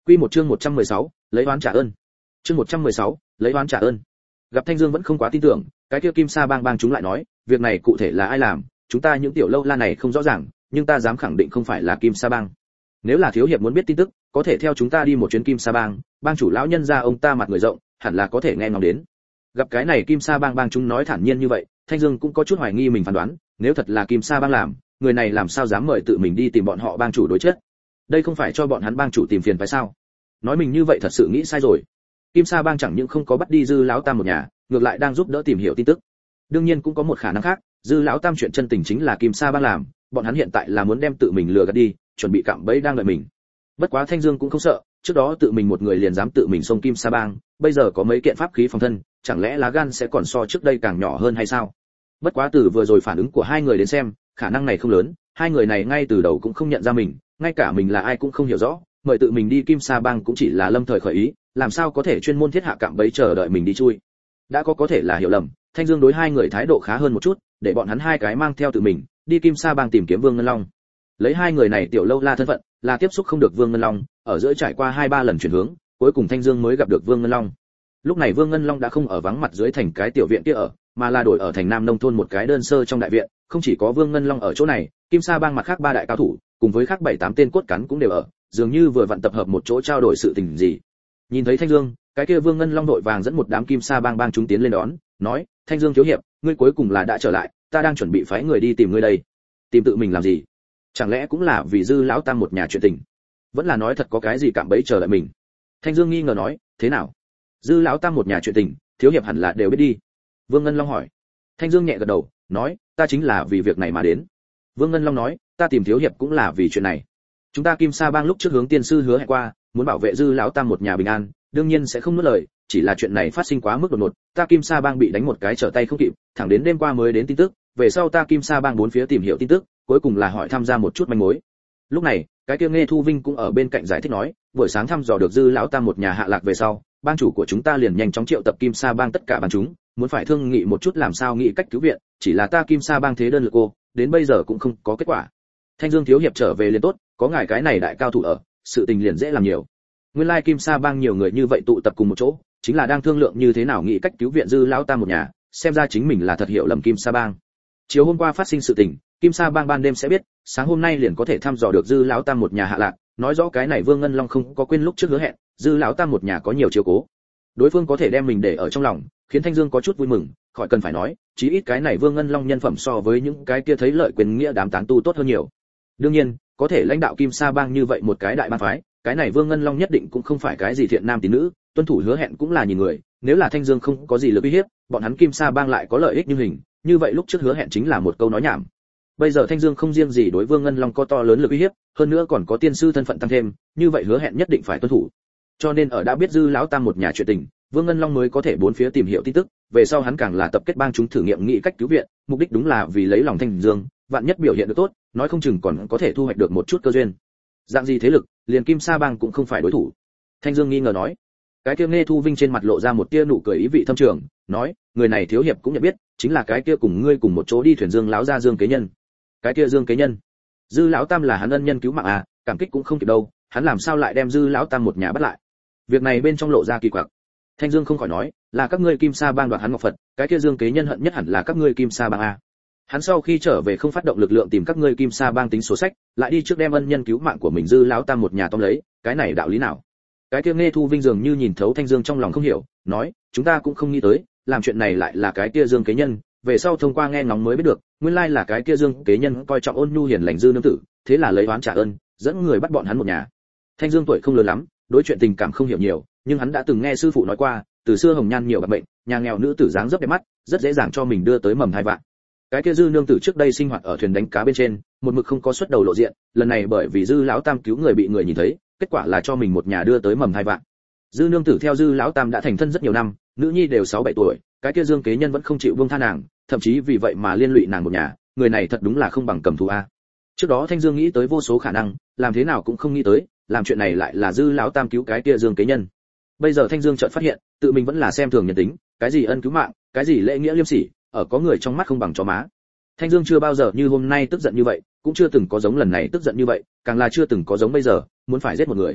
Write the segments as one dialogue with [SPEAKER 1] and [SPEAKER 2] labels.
[SPEAKER 1] Quy một chương 116, lấy oán trả ơn. Chương 116, lấy oán trả ơn. Gặp Thanh Dương vẫn không quá tin tưởng, cái kia Kim Sa bang chúng lại nói, việc này cụ thể là ai làm, chúng ta những tiểu lâu la này không rõ ràng, nhưng ta dám khẳng định không phải là Kim Sa bang. Nếu là thiếu hiệp muốn biết tin tức, có thể theo chúng ta đi một chuyến Kim Sa bang, bang chủ lão nhân gia ông ta mặt người rộng, hẳn là có thể nghe ngóng đến. Gặp cái này Kim Sa bang chúng nói thản nhiên như vậy, Thanh Dương cũng có chút hoài nghi mình phán đoán, nếu thật là Kim Sa bang làm, người này làm sao dám mời tự mình đi tìm bọn họ bang chủ đối chất? Đây không phải cho bọn hắn bang chủ tìm phiền phải sao? Nói mình như vậy thật sự nghĩ sai rồi. Kim Sa bang chẳng những không có bắt đi Dư lão tam một nhà, ngược lại đang giúp đỡ tìm hiểu tin tức. Đương nhiên cũng có một khả năng khác, Dư lão tam chuyện chân tình chính là Kim Sa bang làm, bọn hắn hiện tại là muốn đem tự mình lừa gạt đi, chuẩn bị cạm bẫy đang đợi mình. Bất quá Thanh Dương cũng không sợ, trước đó tự mình một người liền dám tự mình xông Kim Sa bang, bây giờ có mấy kiện pháp khí phòng thân, chẳng lẽ lá gan sẽ còn so trước đây càng nhỏ hơn hay sao? Bất quá từ vừa rồi phản ứng của hai người đến xem, khả năng này không lớn, hai người này ngay từ đầu cũng không nhận ra mình, ngay cả mình là ai cũng không hiểu rõ, mời tự mình đi Kim Sa bang cũng chỉ là lâm thời khởi ý, làm sao có thể chuyên môn thiết hạ cạm bẫy chờ đợi mình đi chui. Đã có thể là hiểu lầm, Thanh Dương đối hai người thái độ khá hơn một chút, để bọn hắn hai cái mang theo tự mình, đi Kim Sa bang tìm kiếm Vương Ngân Long. Lấy hai người này tiểu lâu la thân phận, là tiếp xúc không được Vương Ngân Long, ở giữa trải qua 2-3 lần chuyển hướng, cuối cùng Thanh Dương mới gặp được Vương Ngân Long. Lúc này Vương Ngân Long đã không ở vắng mặt dưới thành cái tiểu viện kia ở, mà là đổi ở thành Nam nông thôn một cái đơn sơ trong đại viện, không chỉ có Vương Ngân Long ở chỗ này, Kim Sa bang mặt khác 3 đại cao thủ, cùng với khác 7-8 tên cốt cán cũng đều ở, dường như vừa vặn tập hợp một chỗ trao đổi sự tình gì. Nhìn thấy Thanh Dương, cái kia Vương Ngân Long đội vàng dẫn một đám Kim Sa bang chúng tiến lên đón, nói: "Thanh Dương thiếu hiệp, ngươi cuối cùng là đã trở lại, ta đang chuẩn bị phái người đi tìm ngươi đây." Tìm tự mình làm gì? Chẳng lẽ cũng là vì Dư lão tam một nhà chuyện tình? Vẫn là nói thật có cái gì cạm bẫy chờ đợi mình? Thanh Dương nghi ngờ nói: "Thế nào? Dư lão tam một nhà chuyện tình, thiếu hiệp hẳn là đều biết đi." Vương Ngân Long hỏi. Thanh Dương nhẹ gật đầu, nói: "Ta chính là vì việc này mà đến." Vương Ngân Long nói: "Ta tìm thiếu hiệp cũng là vì chuyện này. Chúng ta Kim Sa bang lúc trước hướng tiên sư hứa hẹn qua, muốn bảo vệ Dư lão tam một nhà bình an, đương nhiên sẽ không nuốt lời, chỉ là chuyện này phát sinh quá mức đột ngột, ta Kim Sa bang bị đánh một cái trở tay không kịp, thẳng đến đêm qua mới đến tin tức, về sau ta Kim Sa bang bốn phía tìm hiểu tin tức, cuối cùng là hỏi tham gia một chút manh mối." Lúc này, cái kia Nghe Thu Vinh cũng ở bên cạnh giải thích nói: "Buổi sáng thăm dò được Dư lão tam một nhà hạ lạc về sau, bang chủ của chúng ta liền nhanh chóng triệu tập Kim Sa bang tất cả bang chúng, muốn phải thương nghị một chút làm sao nghĩ cách cứu viện, chỉ là ta Kim Sa bang thế đơn lực cô, đến bây giờ cũng không có kết quả. Thanh Dương thiếu hiệp trở về liền tốt, có ngài cái này đại cao thủ ở, sự tình liền dễ làm nhiều." Nguyên lai Kim Sa bang nhiều người như vậy tụ tập cùng một chỗ, chính là đang thương lượng như thế nào nghĩ cách cứu viện Dư lão tam một nhà, xem ra chính mình là thật hiểu lầm Kim Sa bang. Chiều hôm qua phát sinh sự tình, Kim Sa bang ban đêm sẽ biết, sáng hôm nay liền có thể thăm dò được Dư lão tam một nhà hạ lạc, nói rõ cái này Vương Ngân Long không có quên lúc trước hứa hẹn, Dư lão tam một nhà có nhiều chiếu cố. Đối phương có thể đem mình để ở trong lòng, khiến Thanh Dương có chút vui mừng, khỏi cần phải nói, chí ít cái này Vương Ngân Long nhân phẩm so với những cái kia thấy lợi quyền nghĩa đám tán tu tốt hơn nhiều. Đương nhiên, có thể lãnh đạo Kim Sa bang như vậy một cái đại bang phái, cái này Vương Ngân Long nhất định cũng không phải cái gì thiện nam tín nữ, tuân thủ hứa hẹn cũng là nhìn người, nếu là Thanh Dương không có gì lực uy hiếp, bọn hắn Kim Sa bang lại có lợi ích như hình, như vậy lúc trước hứa hẹn chính là một câu nói nhảm. Bây giờ Thanh Dương không riêng gì đối Vương Ngân Long có to lớn lực uy hiếp, hơn nữa còn có tiên sư thân phận tăng thêm, như vậy hứa hẹn nhất định phải tuân thủ. Cho nên ở đã biết Dư lão tam một nhà chuyện tình, Vương Ngân Long mới có thể bốn phía tìm hiểu tin tức, về sau hắn càng là tập kết bang chúng thử nghiệm nghĩ cách cứu viện, mục đích đúng là vì lấy lòng Thanh Dương, vạn nhất biểu hiện được tốt, nói không chừng còn có thể thu hoạch được một chút cơ duyên. Dạng gì thế lực, liền Kim Sa bang cũng không phải đối thủ. Thanh Dương nghi ngờ nói. Cái kia Nghe Thu Vinh trên mặt lộ ra một tia nụ cười ý vị thâm trường, nói: "Người này thiếu hiệp cũng nhận biết, chính là cái kia cùng ngươi cùng một chỗ đi thuyền Dương lão gia Dương Kế Nhân." Cái kia Dương Kế Nhân? Dư lão tam là hắn ân nhân cứu mạng à, cảm kích cũng không kịp đâu, hắn làm sao lại đem Dư lão tam một nhà bắt lại? Việc này bên trong lộ ra kỳ quặc. Thanh Dương không khỏi nói: "Là các ngươi Kim Sa bang đoạt hắn ngọc Phật, cái kia Dương Kế Nhân hận nhất hẳn là các ngươi Kim Sa bang à? Hắn sau khi trở về không phát động lực lượng tìm các ngươi Kim Sa bang tính sổ sách, lại đi trước đem ân nhân cứu mạng của mình Dư lão tam một nhà tóm lấy, cái này đạo lý nào?" Cái kia Nghe Thu Vinh dường như nhìn thấu Thanh Dương trong lòng không hiểu, nói: "Chúng ta cũng không nghĩ tới, làm chuyện này lại là cái kia Dương Kế Nhân, về sau thông qua nghe ngóng mới biết được, nguyên lai là cái kia Dương Kế Nhân coi trọng ôn nhu hiền lành Dư nương tử, thế là lấy oán trả ơn, dẫn người bắt bọn hắn một nhà." Thanh Dương tuổi không lớn lắm, đối chuyện tình cảm không hiểu nhiều, nhưng hắn đã từng nghe sư phụ nói qua, từ xưa hồng nhan nhiều bạc bệnh, nhà nghèo nữ tử dáng dấp đẹp mắt, rất dễ dàng cho mình đưa tới mầm thai vạn. Cái kia Dư nương tử trước đây sinh hoạt ở thuyền đánh cá bên trên, một mực không có xuất đầu lộ diện, lần này bởi vì Dư lão tam cứu người bị người nhìn thấy, kết quả là cho mình một nhà đưa tới mầm thai vạn. Dư nương tử theo Dư lão tam đã thành thân rất nhiều năm, nữ nhi đều 6-7 tuổi, cái kia Dương Kế Nhân vẫn không chịu buông tha nàng, thậm chí vì vậy mà liên lụy nàng một nhà, người này thật đúng là không bằng cầm thú a. Trước đó Thanh Dương nghĩ tới vô số khả năng, làm thế nào cũng không nghĩ tới, làm chuyện này lại là Dư lão tam cứu cái kia Dương Kế Nhân. Bây giờ Thanh Dương chợt phát hiện, tự mình vẫn là xem thường nhân tính, cái gì ân cứu mạng, cái gì lễ nghĩa liêm sỉ, ở có người trong mắt không bằng chó má. Thanh Dương chưa bao giờ như hôm nay tức giận như vậy, cũng chưa từng có giống lần này tức giận như vậy, càng là chưa từng có giống bây giờ, muốn phải giết một người.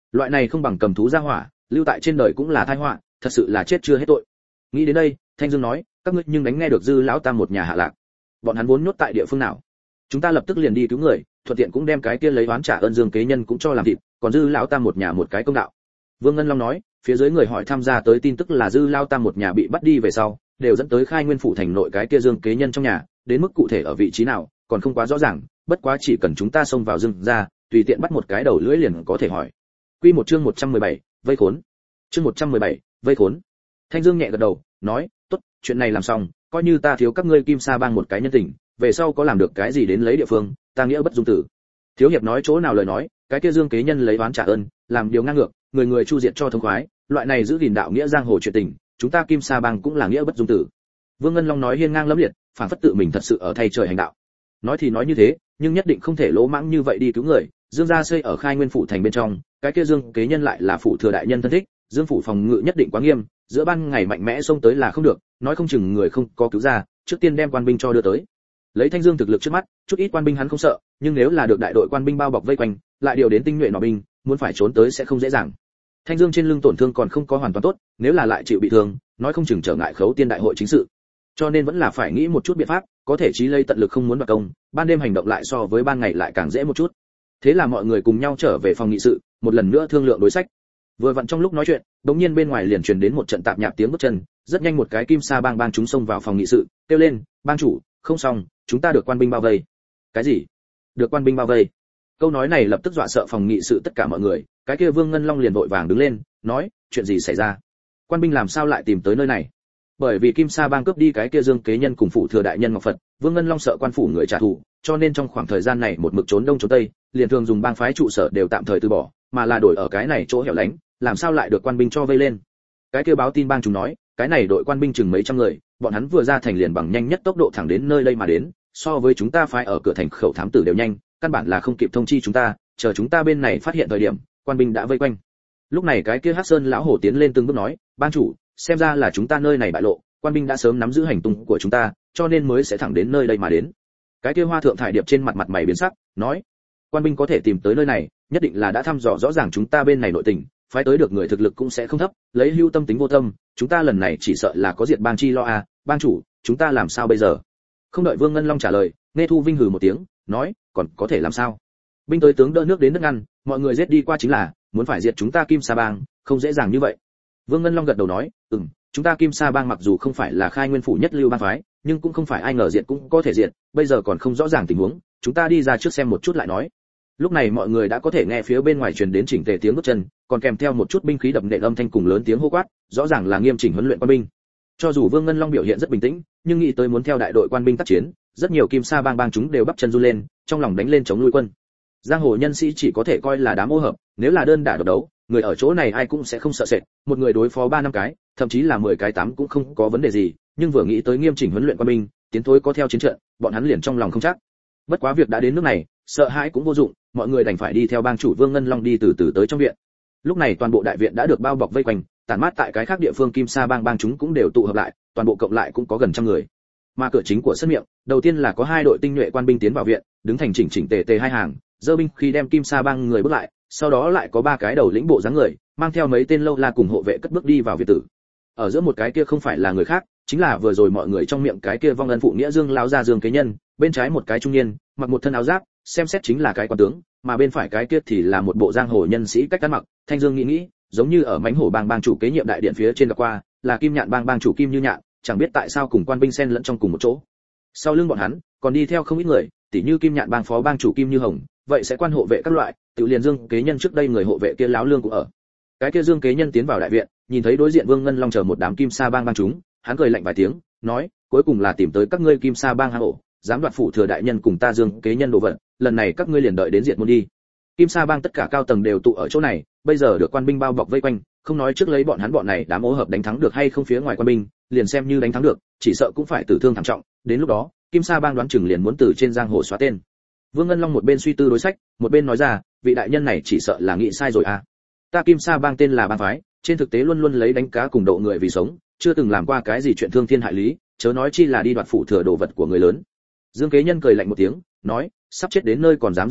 [SPEAKER 1] Loại này không bằng cầm thú ra hỏa, lưu tại trên đời cũng là tai họa, thật sự là chết chưa hết tội. Nghĩ đến đây, Thanh Dương nói, các ngươi nhưng đánh nghe được Dư lão tam một nhà hạ lạc. Bọn hắn vốn nhốt tại địa phương nào? Chúng ta lập tức liền đi cứu người, thuận tiện cũng đem cái kia lấy oán trả ơn Dương kế nhân cũng cho làm thịt, còn Dư lão tam một nhà một cái công đạo. Vương Ngân Long nói, phía dưới người hỏi tham gia tới tin tức là Dư lão tam một nhà bị bắt đi về sau, đều dẫn tới Khai Nguyên phủ thành nội cái kia Dương kế nhân trong nhà, đến mức cụ thể ở vị trí nào, còn không quá rõ ràng, bất quá chỉ cần chúng ta xông vào Dương ra, tùy tiện bắt một cái đầu lưỡi liền có thể hỏi. Quy một chương 117, vây khốn. Chương 117, vây khốn. Thanh Dương nhẹ gật đầu, nói, tốt, chuyện này làm xong, coi như ta thiếu các ngươi Kim Sa bang một cái nhân tình, về sau có làm được cái gì đến lấy địa phương, ta nghĩa bất dung tử. Thiếu hiệp nói chỗ nào lời nói, cái kia Dương kế nhân lấy oán trả ơn, làm điều ngang ngược, người người chu diệt cho thông khoái, loại này giữ gìn đạo nghĩa giang hồ chuyện tình, chúng ta Kim Sa bang cũng là nghĩa bất dung tử. Vương Ngân Long nói hiên ngang lẫm liệt, phản phất tự mình thật sự ở thay trời hành đạo. Nói thì nói như thế, nhưng nhất định không thể lỗ mãng như vậy đi cứu người. Dương gia xây ở Khai Nguyên phủ thành bên trong, cái kia Dương kế nhân lại là phủ thừa đại nhân thân thích, Dương phủ phòng ngự nhất định quá nghiêm, giữa ban ngày mạnh mẽ xông tới là không được, nói không chừng người không có cứu ra, trước tiên đem quan binh cho đưa tới. Lấy Thanh Dương thực lực trước mắt, chút ít quan binh hắn không sợ, nhưng nếu là được đại đội quan binh bao bọc vây quanh, lại điều đến tinh nhuệ nỏ binh, muốn phải trốn tới sẽ không dễ dàng. Thanh Dương trên lưng tổn thương còn không có hoàn toàn tốt, nếu là lại chịu bị thương, nói không chừng trở ngại khấu tiên đại hội chính sự. Cho nên vẫn là phải nghĩ một chút biện pháp, có thể chí lây tận lực không muốn đoạt công, ban đêm hành động lại so với ban ngày lại càng dễ một chút. Thế là mọi người cùng nhau trở về phòng nghị sự, một lần nữa thương lượng đối sách. Vừa vặn trong lúc nói chuyện, đột nhiên bên ngoài liền truyền đến một trận tạp nhạp tiếng bước chân, rất nhanh một cái Kim Sa bang bang chúng xông vào phòng nghị sự, kêu lên, "Bang chủ, không xong, chúng ta được quan binh bao vây." "Cái gì? Được quan binh bao vây?" Câu nói này lập tức dọa sợ phòng nghị sự tất cả mọi người, cái kia Vương Ngân Long liền vội vàng đứng lên, nói, "Chuyện gì xảy ra? Quan binh làm sao lại tìm tới nơi này?" Bởi vì Kim Sa bang cướp đi cái kia Dương kế nhân cùng phủ thừa đại nhân Ngọc Phật, Vương Ngân Long sợ quan phủ người trả thù, cho nên trong khoảng thời gian này một mực trốn đông trốn tây, liền thường dùng bang phái trụ sở đều tạm thời từ bỏ, mà là đổi ở cái này chỗ hẻo lánh, làm sao lại được quan binh cho vây lên. Cái kia báo tin bang chúng nói, cái này đội quan binh chừng mấy trăm người, bọn hắn vừa ra thành liền bằng nhanh nhất tốc độ thẳng đến nơi đây mà đến, so với chúng ta phái ở cửa thành khẩu thám tử đều nhanh, căn bản là không kịp thông chi chúng ta, chờ chúng ta bên này phát hiện thời điểm, quan binh đã vây quanh. Lúc này cái kia Hắc Sơn lão hổ tiến lên từng bước nói, "Bang chủ, xem ra là chúng ta nơi này bại lộ, quan binh đã sớm nắm giữ hành tung của chúng ta, cho nên mới sẽ thẳng đến nơi đây mà đến." Cái kia Hoa Thượng Thải Điệp trên mặt mặt mày biến sắc, nói, "Quan binh có thể tìm tới nơi này, nhất định là đã thăm dò rõ ràng chúng ta bên này nội tình, phái tới được người thực lực cũng sẽ không thấp, lấy hưu tâm tính vô tâm, chúng ta lần này chỉ sợ là có diệt bang chi lo à, bang chủ, chúng ta làm sao bây giờ?" Không đợi Vương Ngân Long trả lời, Nghe Thu Vinh hừ một tiếng, nói, "Còn có thể làm sao? Binh tới tướng đỡ nước đến nước ngăn, mọi người giết đi qua chính là, muốn phải diệt chúng ta Kim Sa bang, không dễ dàng như vậy." Vương Ngân Long gật đầu nói, chúng ta Kim Sa bang mặc dù không phải là Khai Nguyên phủ nhất lưu bang phái, nhưng cũng không phải ai ngờ diệt cũng có thể diệt, bây giờ còn không rõ ràng tình huống, chúng ta đi ra trước xem một chút lại nói." Lúc này mọi người đã có thể nghe phía bên ngoài truyền đến chỉnh tề tiếng bước chân, còn kèm theo một chút binh khí đập nện âm thanh cùng lớn tiếng hô quát, rõ ràng là nghiêm chỉnh huấn luyện quan binh. Cho dù Vương Ngân Long biểu hiện rất bình tĩnh, nhưng nghĩ tới muốn theo đại đội quan binh tác chiến, rất nhiều Kim Sa bang bang chúng đều bắp chân run lên, trong lòng đánh lên chống nuôi quân. Giang hồ nhân sĩ chỉ có thể coi là đám ô hợp, nếu là đơn đả độc đấu, người ở chỗ này ai cũng sẽ không sợ sệt, một người đối phó 3 năm cái, thậm chí là 10 cái 8 cũng không có vấn đề gì, nhưng vừa nghĩ tới nghiêm chỉnh huấn luyện quan binh, tiến thối có theo chiến trận, bọn hắn liền trong lòng không chắc. Bất quá việc đã đến nước này, sợ hãi cũng vô dụng, mọi người đành phải đi theo bang chủ Vương Ngân Long đi từ từ tới trong viện. Lúc này toàn bộ đại viện đã được bao bọc vây quanh, tản mát tại cái khác địa phương Kim Sa bang bang chúng cũng đều tụ hợp lại, toàn bộ cộng lại cũng có gần trăm người. Mà cửa chính của sân miệng, đầu tiên là có 2 đội tinh nhuệ quan binh tiến vào viện, đứng thành chỉnh chỉnh tề tề hai hàng, giơ binh khi đem Kim Sa bang người bước lại, sau đó lại có 3 cái đầu lĩnh bộ dáng người, mang theo mấy tên lâu la cùng hộ vệ cất bước đi vào viện tử. Ở giữa một cái kia không phải là người khác, chính là vừa rồi mọi người trong miệng cái kia vong ân phụ nghĩa Dương lão gia Dương kế nhân, bên trái một cái trung niên, mặc một thân áo giáp, xem xét chính là cái quan tướng, mà bên phải cái kia thì là một bộ giang hồ nhân sĩ cách ăn mặc. Thanh Dương nghĩ, giống như ở Mãnh Hổ bang bang chủ kế nhiệm đại điện phía trên gặp qua, là Kim Nhạn bang bang chủ Kim Như Nhạn, chẳng biết tại sao cùng quan binh xen lẫn trong cùng một chỗ. Sau lưng bọn hắn còn đi theo không ít người, tỉ như Kim Nhạn bang phó bang chủ Kim Như Hồng, vậy sẽ quan hộ vệ các loại, tự liền Dương kế nhân trước đây người hộ vệ kia láo lương cũng ở. Cái kia Dương kế nhân tiến vào đại viện, nhìn thấy đối diện Vương Ngân Long chờ một đám Kim Sa bang bang chúng, hắn cười lạnh vài tiếng, nói, cuối cùng là tìm tới các ngươi Kim Sa bang hang ổ, dám đoạt phủ thừa đại nhân cùng ta Dương kế nhân đồ vật, lần này các ngươi liền đợi đến diệt môn đi. Kim Sa bang tất cả cao tầng đều tụ ở chỗ này, bây giờ được quan binh bao bọc vây quanh, không nói trước lấy bọn hắn bọn này đám ô hợp đánh thắng được hay không phía ngoài quan binh, liền xem như đánh thắng được, chỉ sợ cũng phải tử thương thảm trọng, đến lúc đó, Kim Sa bang đoán chừng liền muốn từ trên giang hồ xóa tên. Vương Ngân Long một bên suy tư đối sách, một bên nói ra, vị đại nhân này chỉ sợ là nghĩ sai rồi à. Ta Kim Sa bang tên là bang phái, trên thực tế luôn luôn lấy đánh cá cùng độ người vì sống, chưa từng làm qua cái gì chuyện thương thiên hại lý, chớ nói chi là đi đoạt phủ thừa đồ vật của người lớn. Dương kế nhân cười lạnh một tiếng, nói, sắp chết đến nơi còn dám rào biện,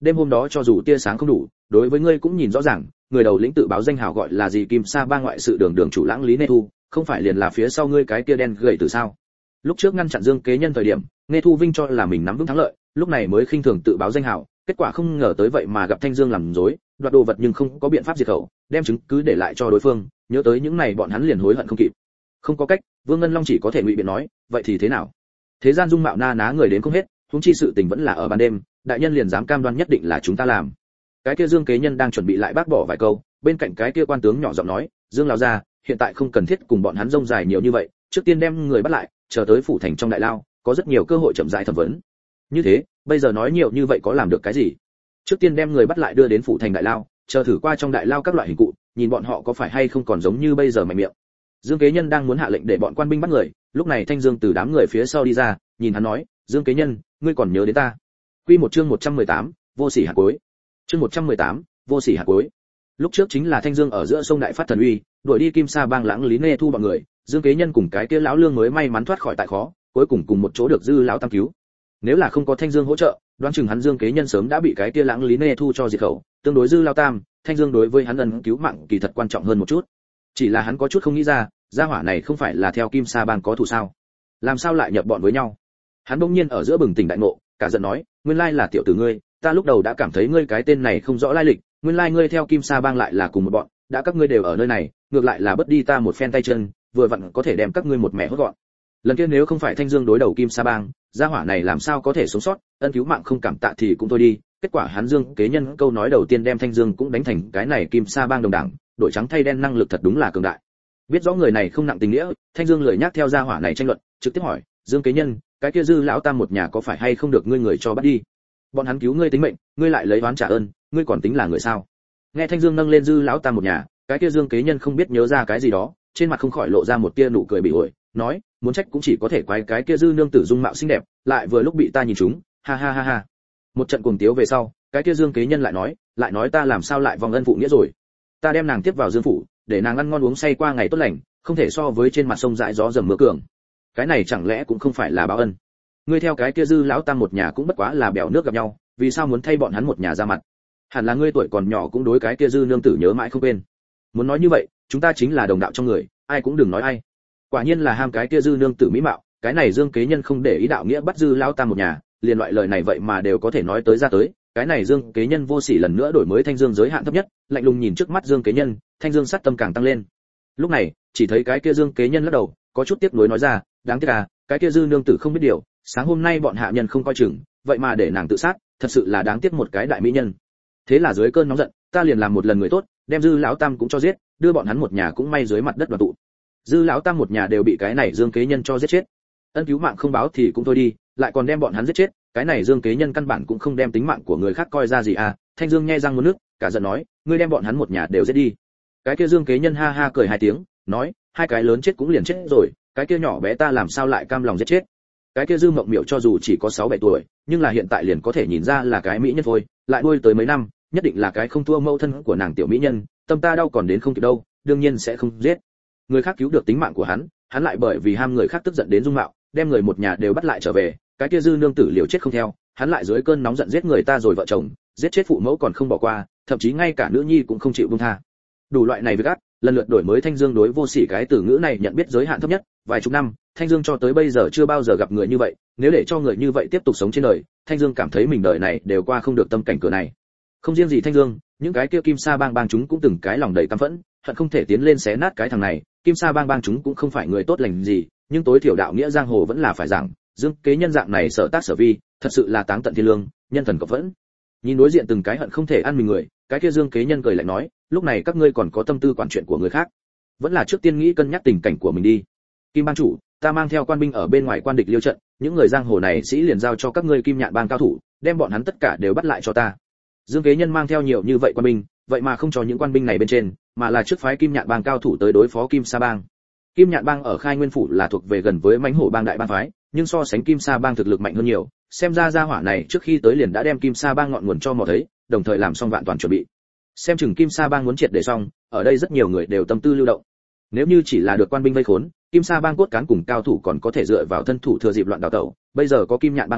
[SPEAKER 1] đêm hôm đó cho dù tia sáng không đủ, đối với ngươi cũng nhìn rõ ràng, người đầu lĩnh tự báo danh hào gọi là gì Kim Sa Bang ngoại sự đường chủ Lãng Lý Nê Thu, không phải liền là phía sau ngươi cái kia đen gầy từ sao? Lúc trước ngăn chặn Dương Kế Nhân thời điểm, Nê Thu Vinh cho là mình nắm vững thắng lợi, lúc này mới khinh thường tự báo danh hào, kết quả không ngờ tới vậy mà gặp Thanh Dương làm dối, đoạt đồ vật nhưng không có biện pháp diệt khẩu, đem chứng cứ để lại cho đối phương, nhớ tới những này bọn hắn liền hối hận không kịp. Không có cách, Vương Ngân Long chỉ có thể ngụy biện nói, vậy thì thế nào? Thế gian dung mạo na ná người đến không hết, huống chi sự tình vẫn là ở ban đêm, đại nhân liền dám cam đoan nhất định là chúng ta làm. Cái kia Dương Kế Nhân đang chuẩn bị lại bác bỏ vài câu, bên cạnh cái kia quan tướng nhỏ giọng nói, Dương lão gia, hiện tại không cần thiết cùng bọn hắn rông dài nhiều như vậy, trước tiên đem người bắt lại, chờ tới phủ thành trong đại lao, có rất nhiều cơ hội chậm rãi thẩm vấn. Như thế, bây giờ nói nhiều như vậy có làm được cái gì? Trước tiên đem người bắt lại đưa đến phủ thành đại lao, chờ thử qua trong đại lao các loại hình cụ, nhìn bọn họ có phải hay không còn giống như bây giờ mạnh miệng. Dương Kế Nhân đang muốn hạ lệnh để bọn quan binh bắt người, lúc này Thanh Dương từ đám người phía sau đi ra, nhìn hắn nói, Dương Kế Nhân, ngươi còn nhớ đến ta? Quy một chương 118, vô sỉ hạt cuối. Chương 118, vô sỉ hạt cuối. Lúc trước chính là Thanh Dương ở giữa sông đại phát thần uy, đuổi đi Kim Sa Bang Lãng Lý Nê Thu bọn người, Dương Kế Nhân cùng cái kia lão lương mới may mắn thoát khỏi tại khó, cuối cùng cùng một chỗ được Dư lão tam cứu. Nếu là không có Thanh Dương hỗ trợ, đoán chừng hắn Dương Kế Nhân sớm đã bị cái kia Lãng Lý Nê Thu cho diệt khẩu, tương đối Dư lão tam, Thanh Dương đối với hắn ân cứu mạng kỳ thật quan trọng hơn một chút. Chỉ là hắn có chút không nghĩ ra, gia hỏa này không phải là theo Kim Sa Bang có thù sao? Làm sao lại nhập bọn với nhau? Hắn bỗng nhiên ở giữa bừng tỉnh đại ngộ, cả giận nói, nguyên lai là tiểu tử ngươi, ta lúc đầu đã cảm thấy ngươi cái tên này không rõ lai lịch, nguyên lai ngươi theo Kim Sa Bang lại là cùng một bọn, đã các ngươi đều ở nơi này, ngược lại là bất đi ta một phen tay chân, vừa vặn có thể đem các ngươi một mẻ hốt gọn. Lần kia nếu không phải Thanh Dương đối đầu Kim Sa Bang, gia hỏa này làm sao có thể sống sót, ân cứu mạng không cảm tạ thì cũng thôi đi, kết quả hắn Dương Kế Nhân câu nói đầu tiên đem Thanh Dương cũng đánh thành cái này Kim Sa Bang đồng đảng, đổi trắng thay đen năng lực thật đúng là cường đại. Biết rõ người này không nặng tình nghĩa, Thanh Dương lười nhác theo gia hỏa này tranh luận, trực tiếp hỏi, Dương Kế Nhân, cái kia Dư lão tam một nhà có phải hay không được ngươi người cho bắt đi? Bọn hắn cứu ngươi tính mệnh, ngươi lại lấy oán trả ơn, ngươi còn tính là người sao? Nghe Thanh Dương nâng lên Dư lão tam một nhà, cái kia Dương Kế Nhân không biết nhớ ra cái gì đó, trên mặt không khỏi lộ ra một tia nụ cười bị ổi, nói, muốn trách cũng chỉ có thể quái cái kia Dư nương tử dung mạo xinh đẹp, lại vừa lúc bị ta nhìn trúng, ha ha ha ha. Một trận cuồng tiếu về sau, cái kia Dương Kế Nhân lại nói ta làm sao lại vòng ân phụ nghĩa rồi? Ta đem nàng tiếp vào Dương phủ, để nàng ăn ngon uống say qua ngày tốt lành, không thể so với trên mặt sông dãi gió dầm mưa cường. Cái này chẳng lẽ cũng không phải là báo ân? Ngươi theo cái kia Dư lão tam một nhà cũng bất quá là bèo nước gặp nhau, vì sao muốn thay bọn hắn một nhà ra mặt? Hẳn là ngươi tuổi còn nhỏ cũng đối cái kia Dư nương tử nhớ mãi không quên. Muốn nói như vậy, chúng ta chính là đồng đạo trong người, ai cũng đừng nói ai. Quả nhiên là ham cái kia Dư nương tử mỹ mạo, cái này Dương Kế Nhân không để ý đạo nghĩa bắt Dư lão tam một nhà, liền loại lời này vậy mà đều có thể nói tới ra tới, cái này Dương Kế Nhân vô sỉ lần nữa đổi mới Thanh Dương giới hạn thấp nhất, lạnh lùng nhìn trước mắt Dương Kế Nhân, Thanh Dương sát tâm càng tăng lên. Lúc này, chỉ thấy cái kia Dương Kế Nhân lắc đầu, có chút tiếc nuối nói ra, đáng tiếc à, cái kia Dư nương tử không biết điều, sáng hôm nay bọn hạ nhân không coi chừng, vậy mà để nàng tự sát, thật sự là đáng tiếc một cái đại mỹ nhân. Thế là dưới cơn nóng giận, ta liền làm một lần người tốt, đem Dư lão tam cũng cho giết, đưa bọn hắn một nhà cũng may dưới mặt đất đoàn tụ. Dư lão tam một nhà đều bị cái này Dương Kế Nhân cho giết chết. Ân cứu mạng không báo thì cũng thôi đi, lại còn đem bọn hắn giết chết, cái này Dương Kế Nhân căn bản cũng không đem tính mạng của người khác coi ra gì à. Thanh Dương nhe răng muốn nước, cả giận nói, ngươi đem bọn hắn một nhà đều giết đi. Cái kia Dương Kế Nhân ha ha cười hai tiếng, nói, hai cái lớn chết cũng liền chết rồi, cái kia nhỏ bé ta làm sao lại cam lòng giết chết. Cái kia Dư Mộng Miểu cho dù chỉ có 6-7 tuổi, nhưng là hiện tại liền có thể nhìn ra là cái mỹ nhân thôi, lại nuôi tới mấy năm, nhất định là cái không thua mẫu thân của nàng tiểu mỹ nhân, tâm ta đau còn đến không kịp đâu, đương nhiên sẽ không giết. Người khác cứu được tính mạng của hắn lại bởi vì ham người khác tức giận đến dung mạo, đem người một nhà đều bắt lại trở về, cái kia Dư nương tử liều chết không theo, hắn lại dưới cơn nóng giận giết người ta rồi vợ chồng, giết chết phụ mẫu còn không bỏ qua, thậm chí ngay cả nữ nhi cũng không chịu buông tha. Đủ loại này với gắt, lần lượt đổi mới Thanh Dương đối vô sỉ cái từ ngữ này nhận biết giới hạn thấp nhất, vài chục năm, Thanh Dương cho tới bây giờ chưa bao giờ gặp người như vậy, nếu để cho người như vậy tiếp tục sống trên đời, Thanh Dương cảm thấy mình đời này đều qua không được tâm cảnh cửa này. Không riêng gì Thanh Dương, những cái kia Kim Sa Bang chúng cũng từng cái lòng đầy căm phẫn, hận không thể tiến lên xé nát cái thằng này. Kim Sa Bang chúng cũng không phải người tốt lành gì, nhưng tối thiểu đạo nghĩa giang hồ vẫn là phải giảng, Dương Kế Nhân dạng này sở tác sở vi, thật sự là táng tận thiên lương, nhân thần cộng phẫn. Nhìn đối diện từng cái hận không thể ăn mình người, cái kia Dương Kế Nhân cười lạnh nói, lúc này các ngươi còn có tâm tư quản chuyện của người khác, vẫn là trước tiên nghĩ cân nhắc tình cảnh của mình đi. Kim Bang chủ, ta mang theo quan binh ở bên ngoài quan địch liêu trận, những người giang hồ này sĩ liền giao cho các ngươi Kim Nhạn Bang cao thủ, đem bọn hắn tất cả đều bắt lại cho ta. Dương Kế Nhân mang theo nhiều như vậy quan binh, vậy mà không cho những quan binh này bên trên, mà là trước phái Kim Nhạn Bang cao thủ tới đối phó Kim Sa Bang. Kim Nhạn Bang ở Khai Nguyên phủ là thuộc về gần với Mãnh Hổ Bang đại bang phái, nhưng so sánh Kim Sa Bang thực lực mạnh hơn nhiều, xem ra gia hỏa này trước khi tới liền đã đem Kim Sa Bang ngọn nguồn cho mò thấy, đồng thời làm xong vạn toàn chuẩn bị. Xem chừng Kim Sa Bang muốn triệt để xong, ở đây rất nhiều người đều tâm tư lưu động. Nếu như chỉ là được quan binh vây khốn, Kim Sa Bang cốt cán cùng cao thủ còn có thể dựa vào thân thủ thừa dịp loạn đào tẩu, bây giờ có Kim Nhạn Bang ở,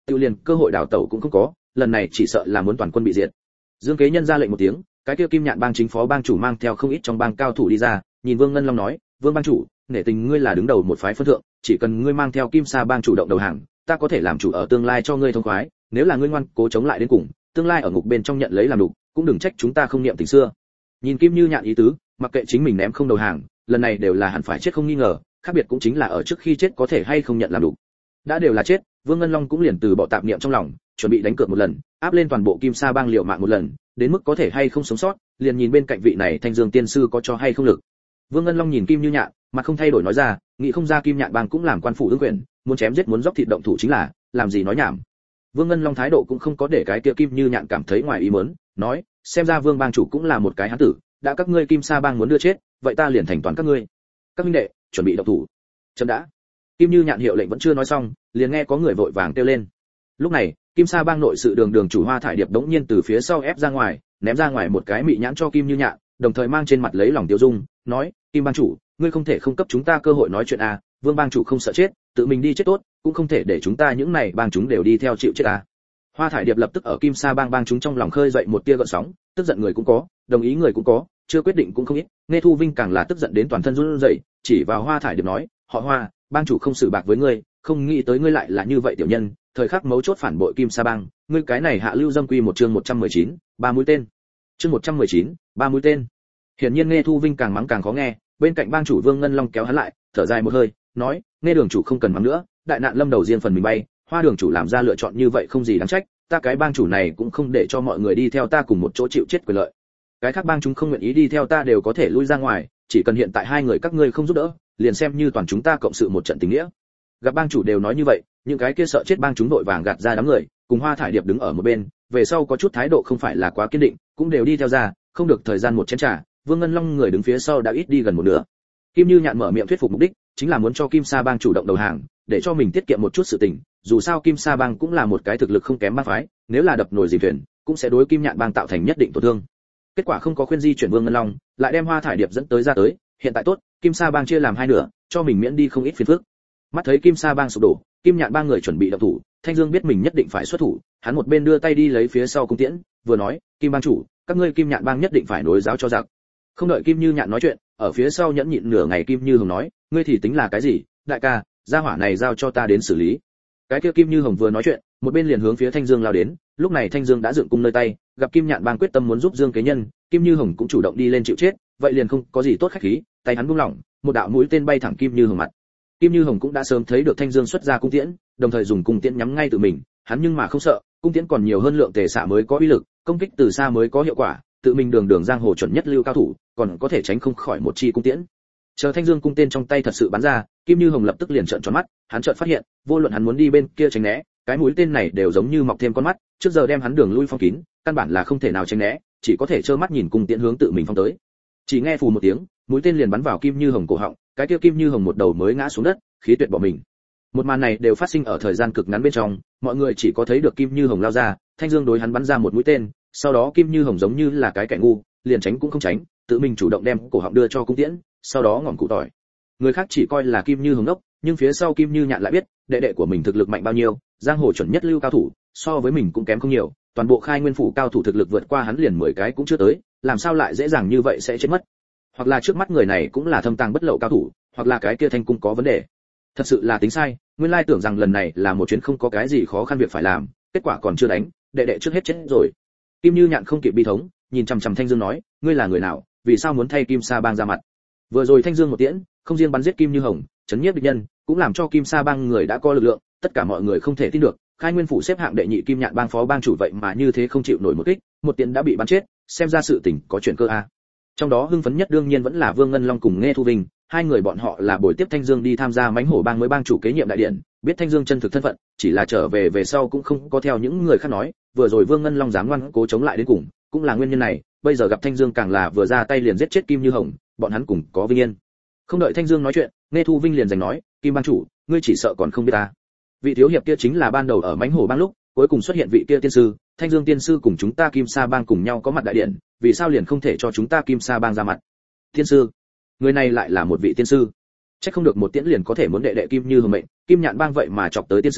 [SPEAKER 1] tự liền cơ hội đào tẩu cũng không có, lần này chỉ sợ là muốn toàn quân bị diệt. Dương Kế Nhân ra lệnh một tiếng, cái kia Kim Nhạn bang chính phó bang chủ mang theo không ít trong bang cao thủ đi ra, nhìn Vương Ngân Long nói, Vương bang chủ, nể tình ngươi là đứng đầu một phái phân thượng, chỉ cần ngươi mang theo Kim Sa bang chủ động đầu hàng, ta có thể làm chủ ở tương lai cho ngươi thông khoái, nếu là ngươi ngoan cố chống lại đến cùng, tương lai ở ngục bên trong nhận lấy làm đủ, cũng đừng trách chúng ta không niệm tình xưa. Nhìn Kim Như Nhạn ý tứ, mặc kệ chính mình ném không đầu hàng, lần này đều là hẳn phải chết không nghi ngờ, khác biệt cũng chính là ở trước khi chết có thể hay không nhận làm đủ. Đã đều là chết, Vương Ngân Long cũng liền từ bỏ tạp niệm trong lòng, chuẩn bị đánh cược một lần, áp lên toàn bộ Kim Sa bang liều mạng một lần, đến mức có thể hay không sống sót, liền nhìn bên cạnh vị này Thanh Dương tiên sư có cho hay không lực. Vương Ngân Long nhìn Kim Như Nhạn, mặt không thay đổi nói ra, nghĩ không ra Kim Nhạn bang cũng làm quan phủ ứng quyền, muốn chém giết muốn dốc thịt động thủ chính là, làm gì nói nhảm. Vương Ngân Long thái độ cũng không có để cái kia Kim Như Nhạn cảm thấy ngoài ý muốn, nói, xem ra Vương bang chủ cũng là một cái hán tử, đã các ngươi Kim Sa bang muốn đưa chết, vậy ta liền thành toàn các ngươi. Các huynh đệ, chuẩn bị động thủ. Chậm đã. Kim Như Nhạn hiệu lệnh vẫn chưa nói xong, liền nghe có người vội vàng kêu lên. Lúc này, Kim Sa bang nội sự đường chủ Hoa Thải Điệp đống nhiên từ phía sau ép ra ngoài, ném ra ngoài một cái mị nhãn cho Kim Như Nhạn, đồng thời mang trên mặt lấy lòng tiêu dung, nói, Kim bang chủ, ngươi không thể không cấp chúng ta cơ hội nói chuyện à, Vương bang chủ không sợ chết, tự mình đi chết tốt, cũng không thể để chúng ta những này bang chúng đều đi theo chịu chết à. Hoa Thải Điệp lập tức ở Kim Sa bang chúng trong lòng khơi dậy một tia gợn sóng, tức giận người cũng có, đồng ý người cũng có, chưa quyết định cũng không ít, Nghe Thu Vinh càng là tức giận đến toàn thân run rẩy, chỉ vào Hoa Thải Điệp nói, họ Hoa, bang chủ không xử bạc với ngươi, không nghĩ tới ngươi lại là như vậy tiểu nhân, thời khắc mấu chốt phản bội Kim Sa bang, ngươi cái này hạ lưu dâm quy một chương 119, ba mũi tên. Chương 119, ba mũi tên. Hiển nhiên Nghe Thu Vinh càng mắng càng khó nghe, bên cạnh bang chủ Vương Ngân Long kéo hắn lại, thở dài một hơi, nói, Nghe đường chủ không cần mắng nữa, đại nạn lâm đầu riêng phần mình bay, Hoa đường chủ làm ra lựa chọn như vậy không gì đáng trách, ta cái bang chủ này cũng không để cho mọi người đi theo ta cùng một chỗ chịu chết quyền lợi. Cái khác bang chúng không nguyện ý đi theo ta đều có thể lui ra ngoài, chỉ cần hiện tại hai người các ngươi không giúp đỡ, liền xem như toàn chúng ta cộng sự một trận tình nghĩa. Gặp bang chủ đều nói như vậy, những cái kia sợ chết bang chúng đội vàng gạt ra đám người, cùng Hoa Thải Điệp đứng ở một bên, về sau có chút thái độ không phải là quá kiên định, cũng đều đi theo ra, không được thời gian một chén trà, Vương Ngân Long người đứng phía sau đã ít đi gần một nửa. Kim Như Nhạn mở miệng thuyết phục mục đích, chính là muốn cho Kim Sa bang chủ động đầu hàng, để cho mình tiết kiệm một chút sự tình, dù sao Kim Sa bang cũng là một cái thực lực không kém bang phái, nếu là đập nồi dìm thuyền, cũng sẽ đối Kim Nhạn bang tạo thành nhất định tổn thương. Kết quả không có khuyên di chuyển Vương Ngân Long, lại đem Hoa Thải Điệp dẫn tới ra tới, hiện tại tốt, Kim Sa bang chia làm hai nửa, cho mình miễn đi không ít phiền phức. Mắt thấy Kim Sa bang sụp đổ, Kim Nhạn bang người chuẩn bị động thủ, Thanh Dương biết mình nhất định phải xuất thủ, hắn một bên đưa tay đi lấy phía sau cung tiễn, vừa nói, Kim bang chủ, các ngươi Kim Nhạn bang nhất định phải nối giáo cho giặc. Không đợi Kim Như Nhạn nói chuyện, ở phía sau nhẫn nhịn nửa ngày Kim Như Hồng nói, ngươi thì tính là cái gì, đại ca, gia hỏa này giao cho ta đến xử lý. Cái kia Kim Như Hồng vừa nói chuyện, một bên liền hướng phía Thanh Dương lao đến, lúc này Thanh Dương đã dựng cung nơi tay, gặp Kim Nhạn bang quyết tâm muốn giúp Dương Kế Nhân, Kim Như Hồng cũng chủ động đi lên chịu chết, vậy liền không có gì tốt khách khí, tay hắn buông lỏng, một đạo mũi tên bay thẳng Kim Như Hồng mặt. Kim Như Hồng cũng đã sớm thấy được Thanh Dương xuất ra cung tiễn, đồng thời dùng cung tiễn nhắm ngay tự mình, hắn nhưng mà không sợ, cung tiễn còn nhiều hơn lượng tề xạ mới có uy lực, công kích từ xa mới có hiệu quả, tự mình đường giang hồ chuẩn nhất lưu cao thủ, còn có thể tránh không khỏi một chi cung tiễn. Chờ Thanh Dương cung tên trong tay thật sự bắn ra, Kim Như Hồng lập tức liền trợn tròn mắt, hắn chợt phát hiện, vô luận hắn muốn đi bên kia tránh né, cái mũi tên này đều giống như mọc thêm con mắt, trước giờ đem hắn đường lui phong kín, căn bản là không thể nào tránh né, chỉ có thể trơ mắt nhìn cung tiễn hướng tự mình phong tới. Chỉ nghe phù một tiếng, mũi tên liền bắn vào Kim Như Hồng cổ họng, cái kia Kim Như Hồng một đầu mới ngã xuống đất, khí tuyệt bỏ mình. Một màn này đều phát sinh ở thời gian cực ngắn bên trong, mọi người chỉ có thấy được Kim Như Hồng lao ra, Thanh Dương đối hắn bắn ra một mũi tên, sau đó Kim Như Hồng giống như là cái kẻ ngu, liền tránh cũng không tránh, tự mình chủ động đem cổ họng đưa cho cung tiễn, sau đó ngỏm cụ tỏi. Người khác chỉ coi là Kim Như Hồng đốc, nhưng phía sau Kim Như Nhạn lại biết, đệ đệ của mình thực lực mạnh bao nhiêu, giang hồ chuẩn nhất lưu cao thủ, so với mình cũng kém không nhiều, toàn bộ Khai Nguyên phủ cao thủ thực lực vượt qua hắn liền 10 cái cũng chưa tới, làm sao lại dễ dàng như vậy sẽ chết mất. Hoặc là trước mắt người này cũng là thâm tàng bất lộ cao thủ, hoặc là cái kia Thanh cung có vấn đề. Thật sự là tính sai, nguyên lai tưởng rằng lần này là một chuyến không có cái gì khó khăn việc phải làm, kết quả còn chưa đánh, đệ đệ trước hết chết rồi. Kim Như Nhạn không kịp bi thống, nhìn chằm chằm Thanh Dương nói, ngươi là người nào, vì sao muốn thay Kim Sa bang ra mặt? Vừa rồi Thanh Dương một tiễn, không riêng bắn giết Kim Như Hồng, chấn nhiếp địch nhân, cũng làm cho Kim Sa bang người đã có lực lượng, tất cả mọi người không thể tin được, Khai Nguyên phủ xếp hạng đệ nhị Kim Nhạn bang phó bang chủ vậy mà như thế không chịu nổi một kích, một tiễn đã bị bắn chết, xem ra sự tình có chuyện cơ a. Trong đó hưng phấn nhất đương nhiên vẫn là Vương Ngân Long cùng Nghe Thu Vinh, hai người bọn họ là buổi tiếp Thanh Dương đi tham gia Mãnh Hổ bang mới bang chủ kế nhiệm đại điện, biết Thanh Dương chân thực thân phận, chỉ là trở về sau cũng không có theo những người khác nói, vừa rồi Vương Ngân Long dám ngoan cố chống lại đến cùng, cũng là nguyên nhân này, bây giờ gặp Thanh Dương càng là vừa ra tay liền giết chết Kim Như Hồng, bọn hắn cùng có vinh yên. Không đợi Thanh Dương nói chuyện, Nghe Thu Vinh liền giành nói, Kim bang chủ, ngươi chỉ sợ còn không biết ta. Vị thiếu hiệp kia chính là ban đầu ở Mãnh Hổ bang lúc, cuối cùng xuất hiện vị kia tiên sư, Thanh Dương tiên sư cùng chúng ta Kim Sa bang cùng nhau có mặt đại điện, vì sao liền không thể cho chúng ta Kim Sa bang ra mặt? Tiên sư? Người này lại là một vị tiên sư. Chắc không được một tiễn liền có thể muốn đệ đệ Kim Như Hồng mệnh, Kim Nhạn bang vậy mà chọc tới tiên sư,